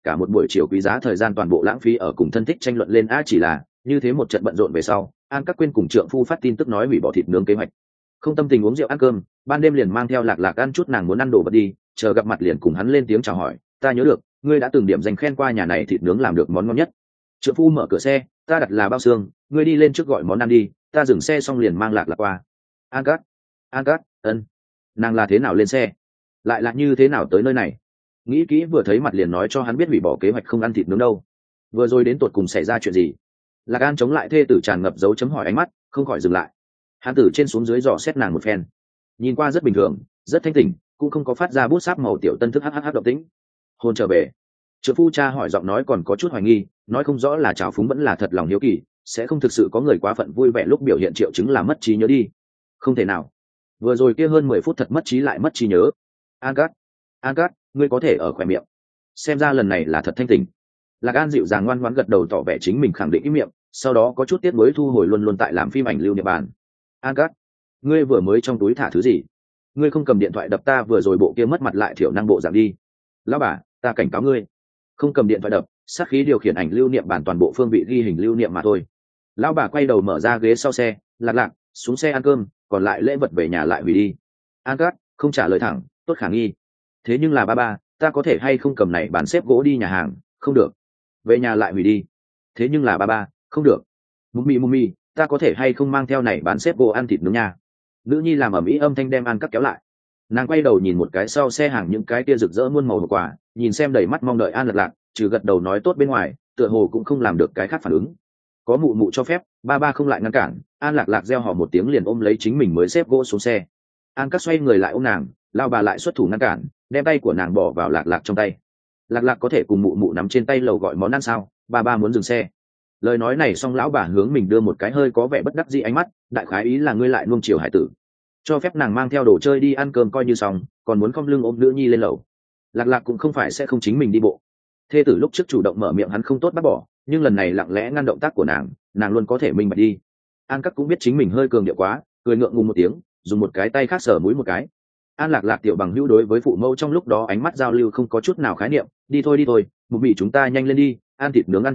cả một buổi chiều quý giá thời gian toàn bộ lãng phí ở cùng thân thích tranh luận lên chỉ là như thế một trận bận rộn về sau, An Các quên cùng trượng phu phát tin tức nói hủy bỏ thịt nướng kế hoạch, không tâm tình uống rượu ăn cơm, ban đêm liền mang theo Lạc Lạc ăn chút nàng muốn ăn đồ vật đi, chờ gặp mặt liền cùng hắn lên tiếng chào hỏi, ta nhớ được ngươi đã từng điểm dành khen qua nhà này thịt nướng làm được món ngon nhất. Trượng phu mở cửa xe, ta đặt là bao xương, ngươi đi lên trước gọi món ăn đi, ta dừng xe xong liền mang Lạc Lạc qua. An Các, ân, nàng là thế nào lên xe, lại là như thế nào tới nơi này? Nghĩ kỹ vừa thấy mặt liền nói cho hắn biết hủy bỏ kế hoạch không ăn thịt nướng đâu. Vừa rồi đến tột cùng xảy ra chuyện gì? Lạc An chống lại thê tử tràn ngập dấu chấm hỏi ánh mắt, không khỏi dừng lại. Hắn từ trên xuống dưới dò xét nàng một phen, nhìn qua rất bình thường, rất thanh tỉnh, cũng không có phát ra bút sáp màu tiểu tân thức hh động tĩnh. Hôn trở về. Trượng phu cha hỏi giọng nói còn có chút hoài nghi, nói không rõ là trào phúng vẫn là thật lòng hiếu kỳ, sẽ không thực sự có người quá phận vui vẻ lúc biểu hiện triệu chứng là mất trí nhớ đi. Không thể nào. Vừa rồi kia hơn 10 phút thật mất trí lại mất trí nhớ. An Cát, ngươi có thể ở khỏe miệng. Xem ra lần này là thật thanh tỉnh. Lạc An dịu dàng ngoan ngoãn gật đầu tỏ vẻ chính mình khẳng định ý miệng, sau đó có chút tiếc nuối thu hồi luôn luôn tại làm phim ảnh lưu niệm bàn. An Cát, ngươi vừa mới trong túi thả thứ gì? Ngươi không cầm điện thoại đập ta vừa rồi bộ kia mất mặt lại thiểu năng bộ dạng đi. Lão bà, ta cảnh cáo ngươi, không cầm điện thoại đập, sát khí điều khiển ảnh lưu niệm bản toàn bộ phương vị ghi hình lưu niệm mà thôi. Lão bà quay đầu mở ra ghế sau xe, Lạc xuống xe ăn cơm, còn lại lễ vật về nhà lại hủy đi. An Cát không trả lời thẳng, tốt khả nghi. Thế nhưng là ba, ta có thể hay không cầm này bán xếp gỗ đi nhà hàng? Không được. Về nhà lại hủy đi. Thế nhưng là ba, không được. Mummy, ta có thể hay không mang theo này bán xếp gỗ ăn thịt nướng nha? Nữ nhi làm ầm ĩ âm thanh đem An Cát kéo lại. Nàng quay đầu nhìn một cái sau xe hàng những cái kia rực rỡ muôn màu hộp quà, nhìn xem đầy mắt mong đợi An Lạc, trừ gật đầu nói tốt bên ngoài, tựa hồ cũng không làm được cái khác phản ứng. Có mụ cho phép, ba không lại ngăn cản, An Lạc reo hò một tiếng liền ôm lấy chính mình mới xếp gỗ xuống xe. An Cát xoay người lại ôm nàng, lao bà lại xuất thủ ngăn cản, đem tay của nàng bỏ vào Lạc trong tay. Lạc có thể cùng mụ nắm trên tay lầu gọi món ăn sao? Ba muốn dừng xe. Lời nói này xong lão bà hướng mình đưa một cái hơi có vẻ bất đắc dĩ ánh mắt, đại khái ý là ngươi lại nuông chiều hải tử, cho phép nàng mang theo đồ chơi đi ăn cơm coi như xong, còn muốn khom lưng ôm nữ nhi lên lầu. Lạc cũng không phải sẽ không chính mình đi bộ. Thê tử lúc trước chủ động mở miệng hắn không tốt bác bỏ, nhưng lần này lặng lẽ ngăn động tác của nàng luôn có thể minh bạch đi. An Cát cũng biết chính mình hơi cường điệu quá, cười ngượng ngùng một tiếng, dùng một cái tay khác sờ mũi một cái. An Lạc tiểu bằng hữu đối với phụ mẫu trong lúc đó ánh mắt giao lưu không có chút nào khái niệm, đi thôi, một vị chúng ta nhanh lên đi, ăn thịt nướng.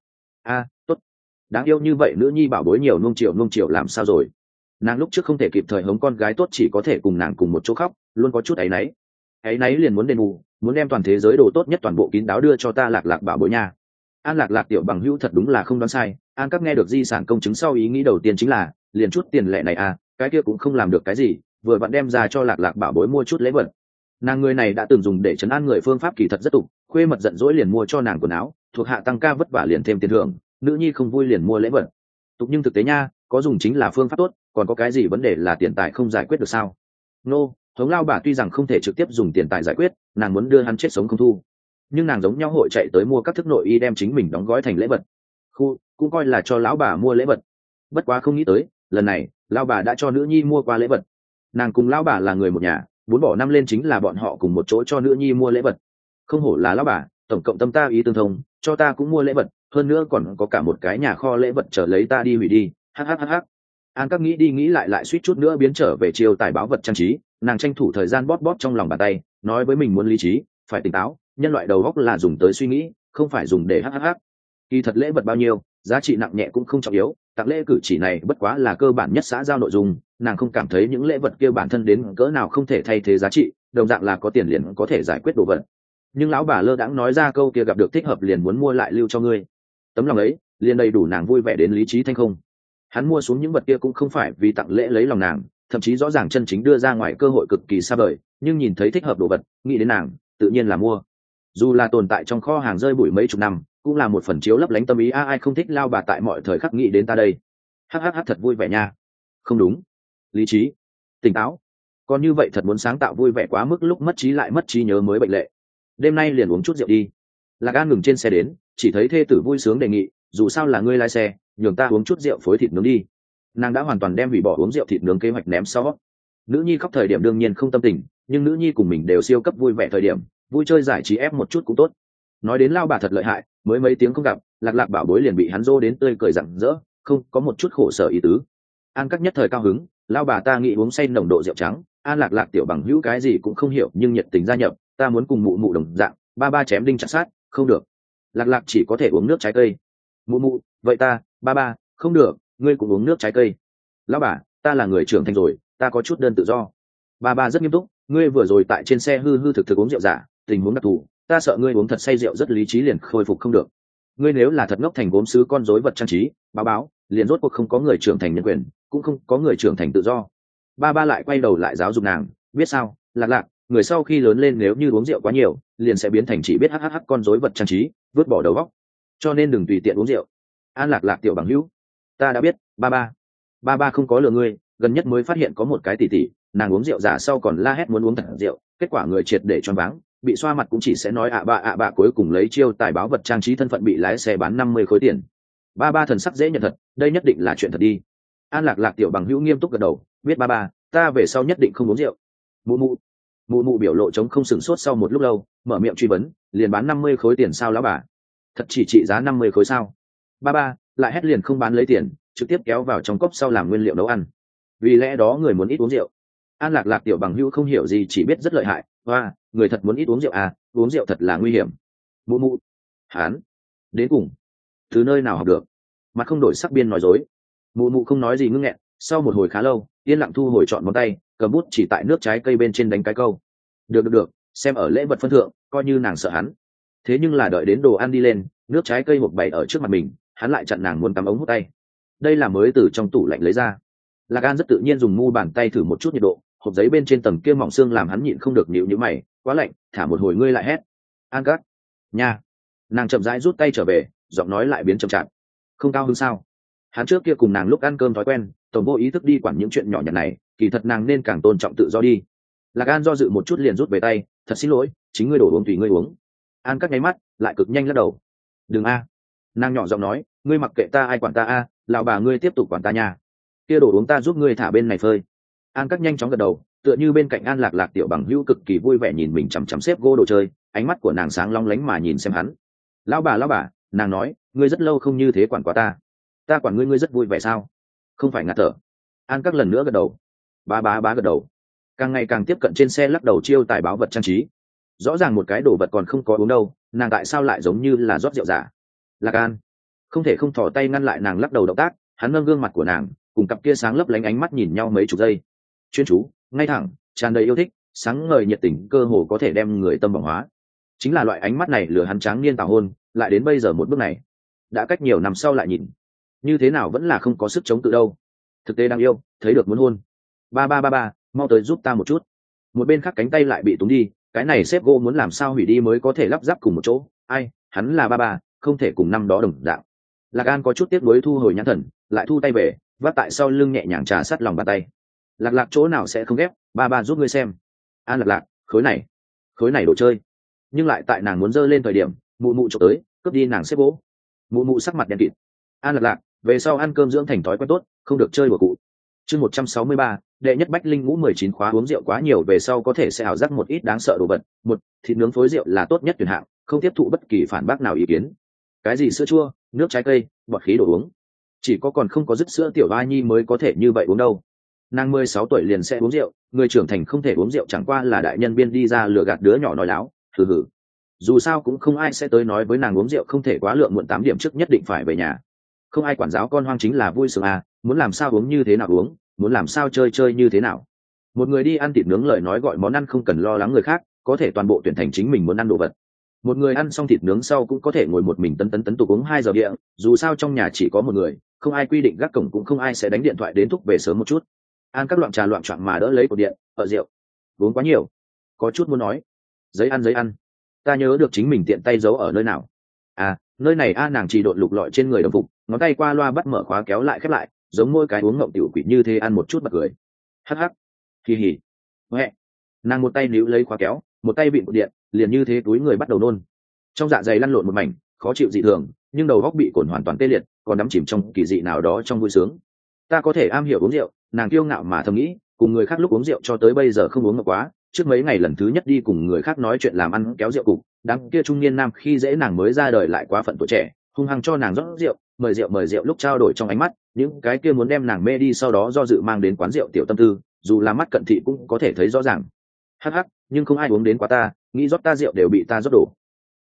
Tốt. Đáng yêu như vậy nữ nhi bảo bối nhiều nuông chiều làm sao rồi? Nàng lúc trước không thể kịp thời hống con gái tốt, chỉ có thể cùng nàng cùng một chỗ khóc, luôn có chút áy náy liền muốn đền bù, muốn đem toàn thế giới đồ tốt nhất toàn bộ kín đáo đưa cho ta Lạc bảo bối nha. An Lạc tiểu bằng hữu thật đúng là không đoán sai. An Cát nghe được di sản công chứng sau ý nghĩ đầu tiên chính là liền chút tiền lệ này cái kia cũng không làm được cái gì, vừa vặn đem ra cho Lạc bảo bối mua chút lễ vật. Nàng người này đã từng dùng để trấn an người phương pháp kỳ thật rất tục, khuê mật giận dỗi liền mua cho nàng quần áo, thuộc hạ tăng ca vất vả liền thêm tiền thưởng, nữ nhi không vui liền mua lễ vật. Tục nhưng thực tế nha, có dùng chính là phương pháp tốt, còn có cái gì vấn đề là tiền tài không giải quyết được sao? Hống lao bà tuy rằng không thể trực tiếp dùng tiền tài giải quyết, nàng muốn đưa hắn chết sống không thu, nhưng nàng giống nhau hội chạy tới mua các thức nội y đem chính mình đóng gói thành lễ vật, cũng coi là cho lão bà mua lễ vật. Bất quá không nghĩ tới lần này lão bà đã cho nữ nhi mua qua lễ vật. Nàng cùng lão bà là người một nhà, 4 bỏ 5 lên chính là bọn họ cùng một chỗ cho nữ nhi mua lễ vật. Không hổ là lão bà, tổng cộng tâm ta ý tương thông, cho ta cũng mua lễ vật, hơn nữa còn có cả một cái nhà kho lễ vật chờ lấy ta đi hủy đi. Hắc. An Cát nghĩ đi nghĩ lại suýt chút nữa biến trở về chiêu tài báo vật trang trí. Nàng tranh thủ thời gian bóp trong lòng bàn tay, nói với mình muốn lý trí, phải tỉnh táo, nhân loại đầu óc là dùng tới suy nghĩ, không phải dùng để hắc. Kỳ thật lễ vật bao nhiêu, giá trị nặng nhẹ cũng không trọng yếu, tặng lễ cử chỉ này bất quá là cơ bản nhất xã giao nội dung. Nàng không cảm thấy những lễ vật kia bản thân đến cỡ nào không thể thay thế giá trị, đồng dạng là có tiền liền có thể giải quyết đồ vật. Nhưng lão bà lơ đãng nói ra câu kia gặp được thích hợp liền muốn mua lại lưu cho ngươi. Tấm lòng ấy liền đầy đủ nàng vui vẻ đến lý trí thanh không. Hắn mua xuống những vật kia cũng không phải vì tặng lễ lấy lòng nàng, thậm chí rõ ràng chân chính đưa ra ngoài cơ hội cực kỳ xa vời, nhưng nhìn thấy thích hợp đồ vật, nghĩ đến nàng, tự nhiên là mua. Dù là tồn tại trong kho hàng rơi bụi mấy chục năm, cũng là một phần chiếu lấp lánh tâm ý. Ai không thích lao bà tại mọi thời khắc nghĩ đến ta đây. Hắc thật vui vẻ nha. Không đúng, lý trí, tỉnh táo. Còn như vậy thật muốn sáng tạo vui vẻ quá mức lúc mất trí lại mất trí nhớ mới bệnh lệ. Đêm nay liền uống chút rượu đi. Lạc An ngừng trên xe đến, chỉ thấy thê tử vui sướng đề nghị, dù sao là ngươi lái xe, nhường ta uống chút rượu phối thịt nướng đi. Nàng đã hoàn toàn đem hủy bỏ uống rượu thịt nướng kế hoạch ném sau. Nữ nhi khóc thời điểm đương nhiên không tâm tình, nhưng nữ nhi cùng mình đều siêu cấp vui vẻ thời điểm, vui chơi giải trí ép một chút cũng tốt. Nói đến lao bà thật lợi hại, mới mấy tiếng không gặp, Lạc bảo bối liền bị hắn dô đến tươi cười rạng rỡ, không có một chút khổ sở ý tứ. An Cát nhất thời cao hứng, lao bà ta nghĩ uống say nồng độ rượu trắng. An Lạc tiểu bằng hữu cái gì cũng không hiểu nhưng nhiệt tình gia nhập, ta muốn cùng mụ đồng dạng, ba chém đinh chặt sát, không được. Lạc lạc chỉ có thể uống nước trái cây. Mụ mụ, vậy ta, ba ba, không được, ngươi cũng uống nước trái cây. Lão bà, ta là người trưởng thành rồi, ta có chút đơn tự do. Ba ba rất nghiêm túc, ngươi vừa rồi tại trên xe hư hư thực thực uống rượu giả, tình huống đặc thù, ta sợ ngươi uống thật say rượu rất lý trí liền khôi phục không được. Ngươi nếu là thật ngốc thành gốm sứ con rối vật trang trí, báo liền rốt cuộc không có người trưởng thành nhân quyền, cũng không có người trưởng thành tự do. Ba ba lại quay đầu lại giáo dục nàng, biết sao, lạc lạc, người sau khi lớn lên nếu như uống rượu quá nhiều liền sẽ biến thành chỉ biết hhh con rối vật trang trí, vứt bỏ đầu óc, cho nên đừng tùy tiện uống rượu. An lạc lạc tiểu bằng hữu, ta đã biết, ba ba. Ba ba không có lừa ngươi, gần nhất mới phát hiện có một cái tỷ tỷ, nàng uống rượu giả sau còn la hét muốn uống thật rượu, kết quả người triệt để choáng váng, bị xoa mặt cũng chỉ sẽ nói ạ bạ cuối cùng lấy chiêu tài báo vật trang trí thân phận bị lái xe bán 50 khối tiền. Ba ba thần sắc dễ nhận thật, đây nhất định là chuyện thật đi. An lạc lạc tiểu bằng hữu nghiêm túc gật đầu, biết ba ba, ta về sau nhất định không uống rượu. Mụ mụ biểu lộ trống không sửng sốt sau một lúc lâu, mở miệng truy vấn, liền bán 50 khối tiền sao lão bà? Thật chỉ trị giá 50 khối sao? Ba ba lại hét liền không bán lấy tiền, trực tiếp kéo vào trong cốc sau làm nguyên liệu nấu ăn. Vì lẽ đó người muốn ít uống rượu. An lạc lạc tiểu bằng hữu không hiểu gì, chỉ biết rất lợi hại. Hoa, người thật muốn ít uống rượu à, uống rượu thật là nguy hiểm. Mụ hán đến cùng từ nơi nào học được? Mặt không đổi sắc biên nói dối. Mụ không nói gì ngưng nghẹn, sau một hồi khá lâu yên lặng thu hồi chọn ngón tay, cầm bút chỉ tại nước trái cây bên trên đánh cái câu. Được, xem ở lễ vật phân thượng, coi như nàng sợ hắn. Thế nhưng là đợi đến đồ ăn đi lên, nước trái cây hộp bày ở trước mặt mình, hắn lại chặn nàng muốn cắm ống hút tay. Đây là mới từ trong tủ lạnh lấy ra. Lạc An rất tự nhiên dùng mu bàn tay thử một chút nhiệt độ, hộp giấy bên trên tầng kia mỏng xương làm hắn nhịn không được nhíu mày, quá lạnh, thả một hồi ngươi lại hét. An cắt, nha. Nàng chậm rãi rút tay trở về, giọng nói lại biến chậm chạp. Không cao hứng sao? Hắn trước kia cùng nàng lúc ăn cơm thói quen, tổng vô ý thức đi quản những chuyện nhỏ nhặt này, kỳ thật nàng nên càng tôn trọng tự do đi. Lạc An do dự một chút liền rút về tay, thật xin lỗi, chính ngươi đổ uống tùy ngươi uống. An cắt nháy mắt, lại cực nhanh lắc đầu. Đừng a. Nàng nhỏ giọng nói, ngươi mặc kệ ta ai quản ta a, lão bà ngươi tiếp tục quản ta nha. Kia đổ uống ta giúp ngươi thả bên này phơi. An cắt nhanh chóng gật đầu, tựa như bên cạnh An lạc lạc tiểu bằng hữu cực kỳ vui vẻ nhìn mình chằm chằm xếp gô đồ chơi, ánh mắt của nàng sáng long lánh mà nhìn xem hắn. Lão bà, nàng nói, ngươi rất lâu không như thế quản quá ta. Ta quản ngươi rất vui vẻ sao? Không phải ngạt thở. An các lần nữa gật đầu. Bá gật đầu. Càng ngày càng tiếp cận trên xe lắc đầu chiêu tài báo vật trang trí. Rõ ràng một cái đồ vật còn không có uống đâu, nàng tại sao lại giống như là rót rượu giả? Lạc An không thể không thò tay ngăn lại nàng lắc đầu động tác, hắn nâng gương mặt của nàng, cùng cặp kia sáng lấp lánh ánh mắt nhìn nhau mấy chục giây. Chuyên chú, ngay thẳng, tràn đầy yêu thích, sáng ngời nhiệt tình, cơ hồ có thể đem người tâm bỏng hóa. Chính là loại ánh mắt này lừa hắn tráng niên tảo hôn, lại đến bây giờ một bước này. Đã cách nhiều năm sau lại nhìn, như thế nào vẫn là không có sức chống tự đâu. Thực tế đang yêu, thấy được muốn hôn. Ba, mau tới giúp ta một chút. Một bên khác cánh tay lại bị túng đi, cái này xếp gỗ muốn làm sao hủy đi mới có thể lắp ráp cùng một chỗ. Ai, hắn là ba, không thể cùng năm đó đồng dạng. Lạc An có chút tiếc nuối thu hồi nhãn thần, lại thu tay về, vắt tại sau lưng nhẹ nhàng trà sát lòng bàn tay. Lạc chỗ nào sẽ không ghép, ba giúp ngươi xem. An lạc, khối này đồ chơi. Nhưng lại tại nàng muốn giơ lên thời điểm, mụ chụp tới, cướp đi nàng xếp gỗ. Mụ sắc mặt đen kịt. An lạc, về sau ăn cơm dưỡng thành thói quen tốt, không được chơi đùa cụ. Chương 163, đệ nhất bách linh ngũ 19 khóa uống rượu quá nhiều về sau có thể sẽ ảo giác một ít đáng sợ đồ vật. Một, thịt nướng phối rượu là tốt nhất tuyển hạng, không tiếp thụ bất kỳ phản bác nào ý kiến. Cái gì sữa chua, nước trái cây, bọt khí đồ uống, chỉ có còn không có dứt sữa tiểu oa nhi mới có thể như vậy uống đâu. Nàng 16 tuổi liền sẽ uống rượu, người trưởng thành không thể uống rượu chẳng qua là đại nhân biên đi ra lừa gạt đứa nhỏ nói láo. Hừ. Dù sao cũng không ai sẽ tới nói với nàng uống rượu không thể quá lượng muộn 8 điểm trước nhất định phải về nhà. Không ai quản giáo con hoang chính là vui sướng à, muốn làm sao uống như thế nào uống, muốn làm sao chơi như thế nào. Một người đi ăn thịt nướng lời nói gọi món ăn không cần lo lắng người khác, có thể toàn bộ tuyển thành chính mình muốn ăn đồ vật. Một người ăn xong thịt nướng sau cũng có thể ngồi một mình tấn tục uống 2 giờ bia, dù sao trong nhà chỉ có một người, không ai quy định gác cổng cũng không ai sẽ đánh điện thoại đến thúc về sớm một chút. Ăn các loạn trà loạn choạng mà đỡ lấy cột điện, ở rượu. Uống quá nhiều. Có chút muốn nói. Giấy ăn. Ta nhớ được chính mình tiện tay giấu ở nơi nào. À, nơi này a, nàng chỉ độn lục lọi trên người đồng phục, ngón tay qua loa bắt mở khóa kéo lại khép lại, giống mỗi cái uống ngộng tiểu quỷ như thế ăn một chút bật cười. Hắc. Hì. Huệ. Nàng một tay níu lấy khóa kéo, một tay vịn cột điện, liền như thế túi người bắt đầu nôn. Trong dạ dày lăn lộn một mảnh, khó chịu dị thường, nhưng đầu óc bị cồn hoàn toàn tê liệt, còn đắm chìm trong kỳ dị nào đó trong vui sướng. Ta có thể am hiểu uống rượu, nàng kiêu ngạo mà thầm nghĩ, cùng người khác lúc uống rượu cho tới bây giờ không uống ngược quá. Trước mấy ngày lần thứ nhất đi cùng người khác nói chuyện làm ăn kéo rượu cục, đám kia trung niên nam khi dễ nàng mới ra đời lại quá phận tuổi trẻ, hung hăng cho nàng rót rượu, mời rượu lúc trao đổi trong ánh mắt, những cái kia muốn đem nàng mê đi sau đó do dự mang đến quán rượu tiểu tâm tư, dù là mắt cận thị cũng có thể thấy rõ ràng. Hắc, nhưng không ai uống đến quá ta, nghĩ rót ta rượu đều bị ta rót đổ.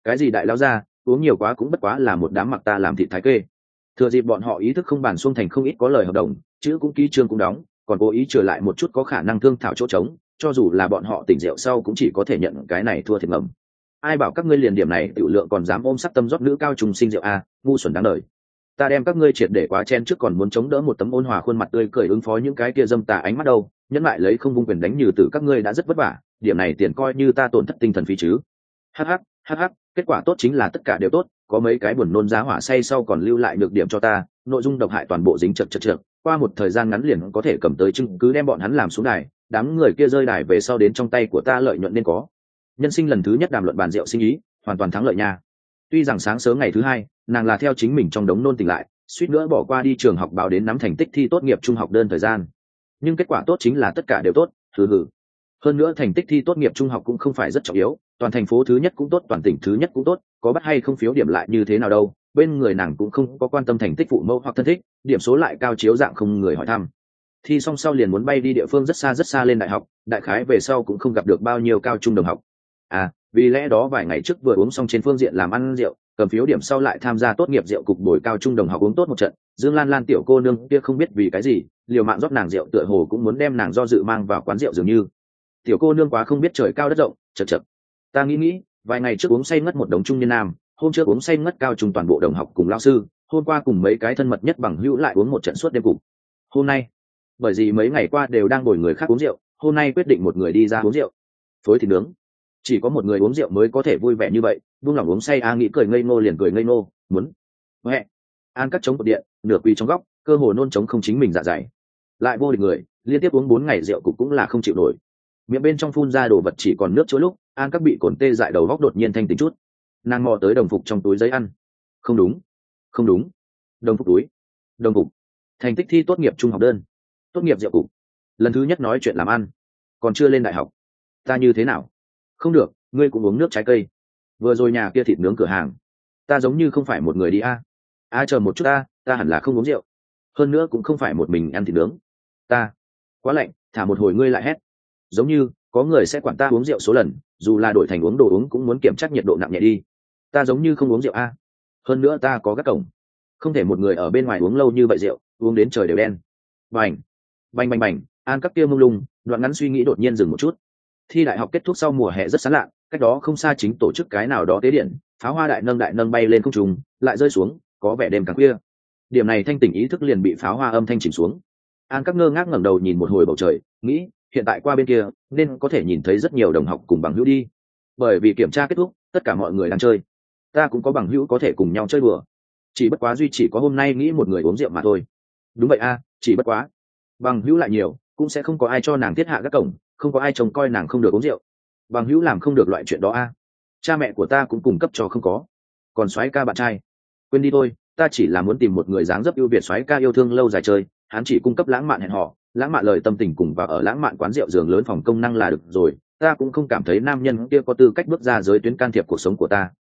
cái gì đại lao ra, uống nhiều quá cũng bất quá là một đám mặc ta làm thịt thái kê. Thừa dịp bọn họ ý thức không bàn xuông thành không ít có lời hợp đồng, chữ cũng ký chương cũng đóng, còn cố ý trở lại một chút có khả năng thương thảo chỗ trống, cho dù là bọn họ tỉnh rượu sau cũng chỉ có thể nhận cái này thua thiệt ngầm. Ai bảo các ngươi liền điểm này tiểu lượng còn dám ôm sắc tâm rót nữ cao trùng sinh rượu a, ngu xuẩn đáng đời. Ta đem các ngươi triệt để quá chen trước còn muốn chống đỡ một tấm ôn hòa khuôn mặt tươi cười ứng phó những cái kia dâm tà ánh mắt đâu, nhẫn lại lấy không vung quyền đánh như tử các ngươi đã rất vất vả, điểm này tiền coi như ta tổn thất tinh thần phí chứ. Hắc, kết quả tốt chính là tất cả đều tốt, có mấy cái buồn nôn giá hỏa say sau còn lưu lại được điểm cho ta, nội dung độc hại toàn bộ dính chật, qua một thời gian ngắn liền có thể cầm tới chứng cứ đem bọn hắn làm xuống đài, đám người kia rơi đài về sau đến trong tay của ta lợi nhuận nên có. Nhân sinh lần thứ nhất đàm luận bàn rượu sinh ý, hoàn toàn thắng lợi nha. Tuy rằng sáng sớm ngày thứ hai, nàng là theo chính mình trong đống nôn tỉnh lại, suýt nữa bỏ qua đi trường học báo đến nắm thành tích thi tốt nghiệp trung học đơn thời gian, nhưng kết quả tốt chính là tất cả đều tốt. Hơn nữa thành tích thi tốt nghiệp trung học cũng không phải rất trọng yếu, toàn thành phố thứ nhất cũng tốt, toàn tỉnh thứ nhất cũng tốt, có bắt hay không phiếu điểm lại như thế nào đâu, bên người nàng cũng không có quan tâm thành tích phụ mẫu hoặc thân thích, điểm số lại cao chiếu dạng không người hỏi thăm. Thi xong sau liền muốn bay đi địa phương rất xa lên đại học, đại khái về sau cũng không gặp được bao nhiêu cao trung đồng học. Vì lẽ đó vài ngày trước vừa uống xong trên phương diện làm ăn rượu, cầm phiếu điểm sau lại tham gia tốt nghiệp rượu cục bồi cao trung đồng học uống tốt một trận. Dương Lan Lan tiểu cô nương kia không biết vì cái gì, liều mạng rót nàng rượu tựa hồ cũng muốn đem nàng do dự mang vào quán rượu dường như. Tiểu cô nương quá không biết trời cao đất rộng, chật. Ta nghĩ, vài ngày trước uống say ngất một đống trung niên nam, hôm trước uống say ngất cao trung toàn bộ đồng học cùng lao sư, hôm qua cùng mấy cái thân mật nhất bằng hữu lại uống một trận suốt đêm cục. Hôm nay, bởi vì mấy ngày qua đều đang bồi người khác uống rượu, hôm nay quyết định một người đi ra uống rượu. Phối thịt nướng. Chỉ có một người uống rượu mới có thể vui vẻ như vậy, buông lòng uống say nghĩ cười ngây ngô liền cười ngây ngô, muốn. An cắt chống cột điện, nửa quỳ trong góc, cơ hồ nôn chống không chính mình dạ dày. Lại vô địch người, liên tiếp uống 4 ngày rượu cục cũng là không chịu nổi. Miệng bên trong phun ra đồ vật chỉ còn nước chối lúc, An các bị cồn tê dại đầu góc đột nhiên thanh tỉnh chút. Nàng mò tới đồng phục trong túi giấy ăn. Không đúng. Đồng phục. Thành tích thi tốt nghiệp trung học đơn. Tốt nghiệp rượu cục. Lần thứ nhất nói chuyện làm ăn. Còn chưa lên đại học. Ta như thế nào? Không được, ngươi cũng uống nước trái cây. Vừa rồi nhà kia thịt nướng cửa hàng. Ta giống như không phải một người đi a. Chờ một chút ta hẳn là không uống rượu. Hơn nữa cũng không phải một mình ăn thịt nướng. Ta. Quá lạnh, thả một hồi ngươi lại hét. Giống như có người sẽ quản ta uống rượu số lần, dù là đổi thành uống đồ uống cũng muốn kiểm tra nhiệt độ nặng nhẹ đi. Ta giống như không uống rượu hơn nữa ta có gác cổng, không thể một người ở bên ngoài uống lâu như vậy rượu, uống đến trời đều đen. Bành. An các kia mông lung, đoạn ngắn suy nghĩ đột nhiên dừng một chút. Thi đại học kết thúc sau mùa hè rất sán lạ, cách đó không xa chính tổ chức cái nào đó tế điện, pháo hoa đại nâng bay lên không trung, lại rơi xuống, có vẻ đêm càng khuya. Điểm này thanh tỉnh ý thức liền bị pháo hoa âm thanh chìm xuống. An các ngơ ngác ngẩng đầu nhìn một hồi bầu trời, nghĩ hiện tại qua bên kia nên có thể nhìn thấy rất nhiều đồng học cùng bằng hữu đi, bởi vì kiểm tra kết thúc tất cả mọi người đang chơi, ta cũng có bằng hữu có thể cùng nhau chơi đùa, chỉ bất quá duy chỉ có hôm nay nghĩ một người uống rượu mà thôi. Đúng vậy chỉ bất quá bằng hữu lại nhiều cũng sẽ không có ai cho nàng thiết hạ các cổng, không có ai trông coi nàng không được uống rượu, bằng hữu làm không được loại chuyện đó cha mẹ của ta cũng cung cấp cho không có, còn soái ca bạn trai quên đi thôi, ta chỉ là muốn tìm một người dáng dấp ưu việt soái ca yêu thương lâu dài chơi, hắn chỉ cung cấp lãng mạn hẹn hò, lãng mạn lời tâm tình cùng vào ở lãng mạn quán rượu giường lớn phòng công năng là được rồi, ta cũng không cảm thấy nam nhân kia có tư cách bước ra giới tuyến can thiệp cuộc sống của ta.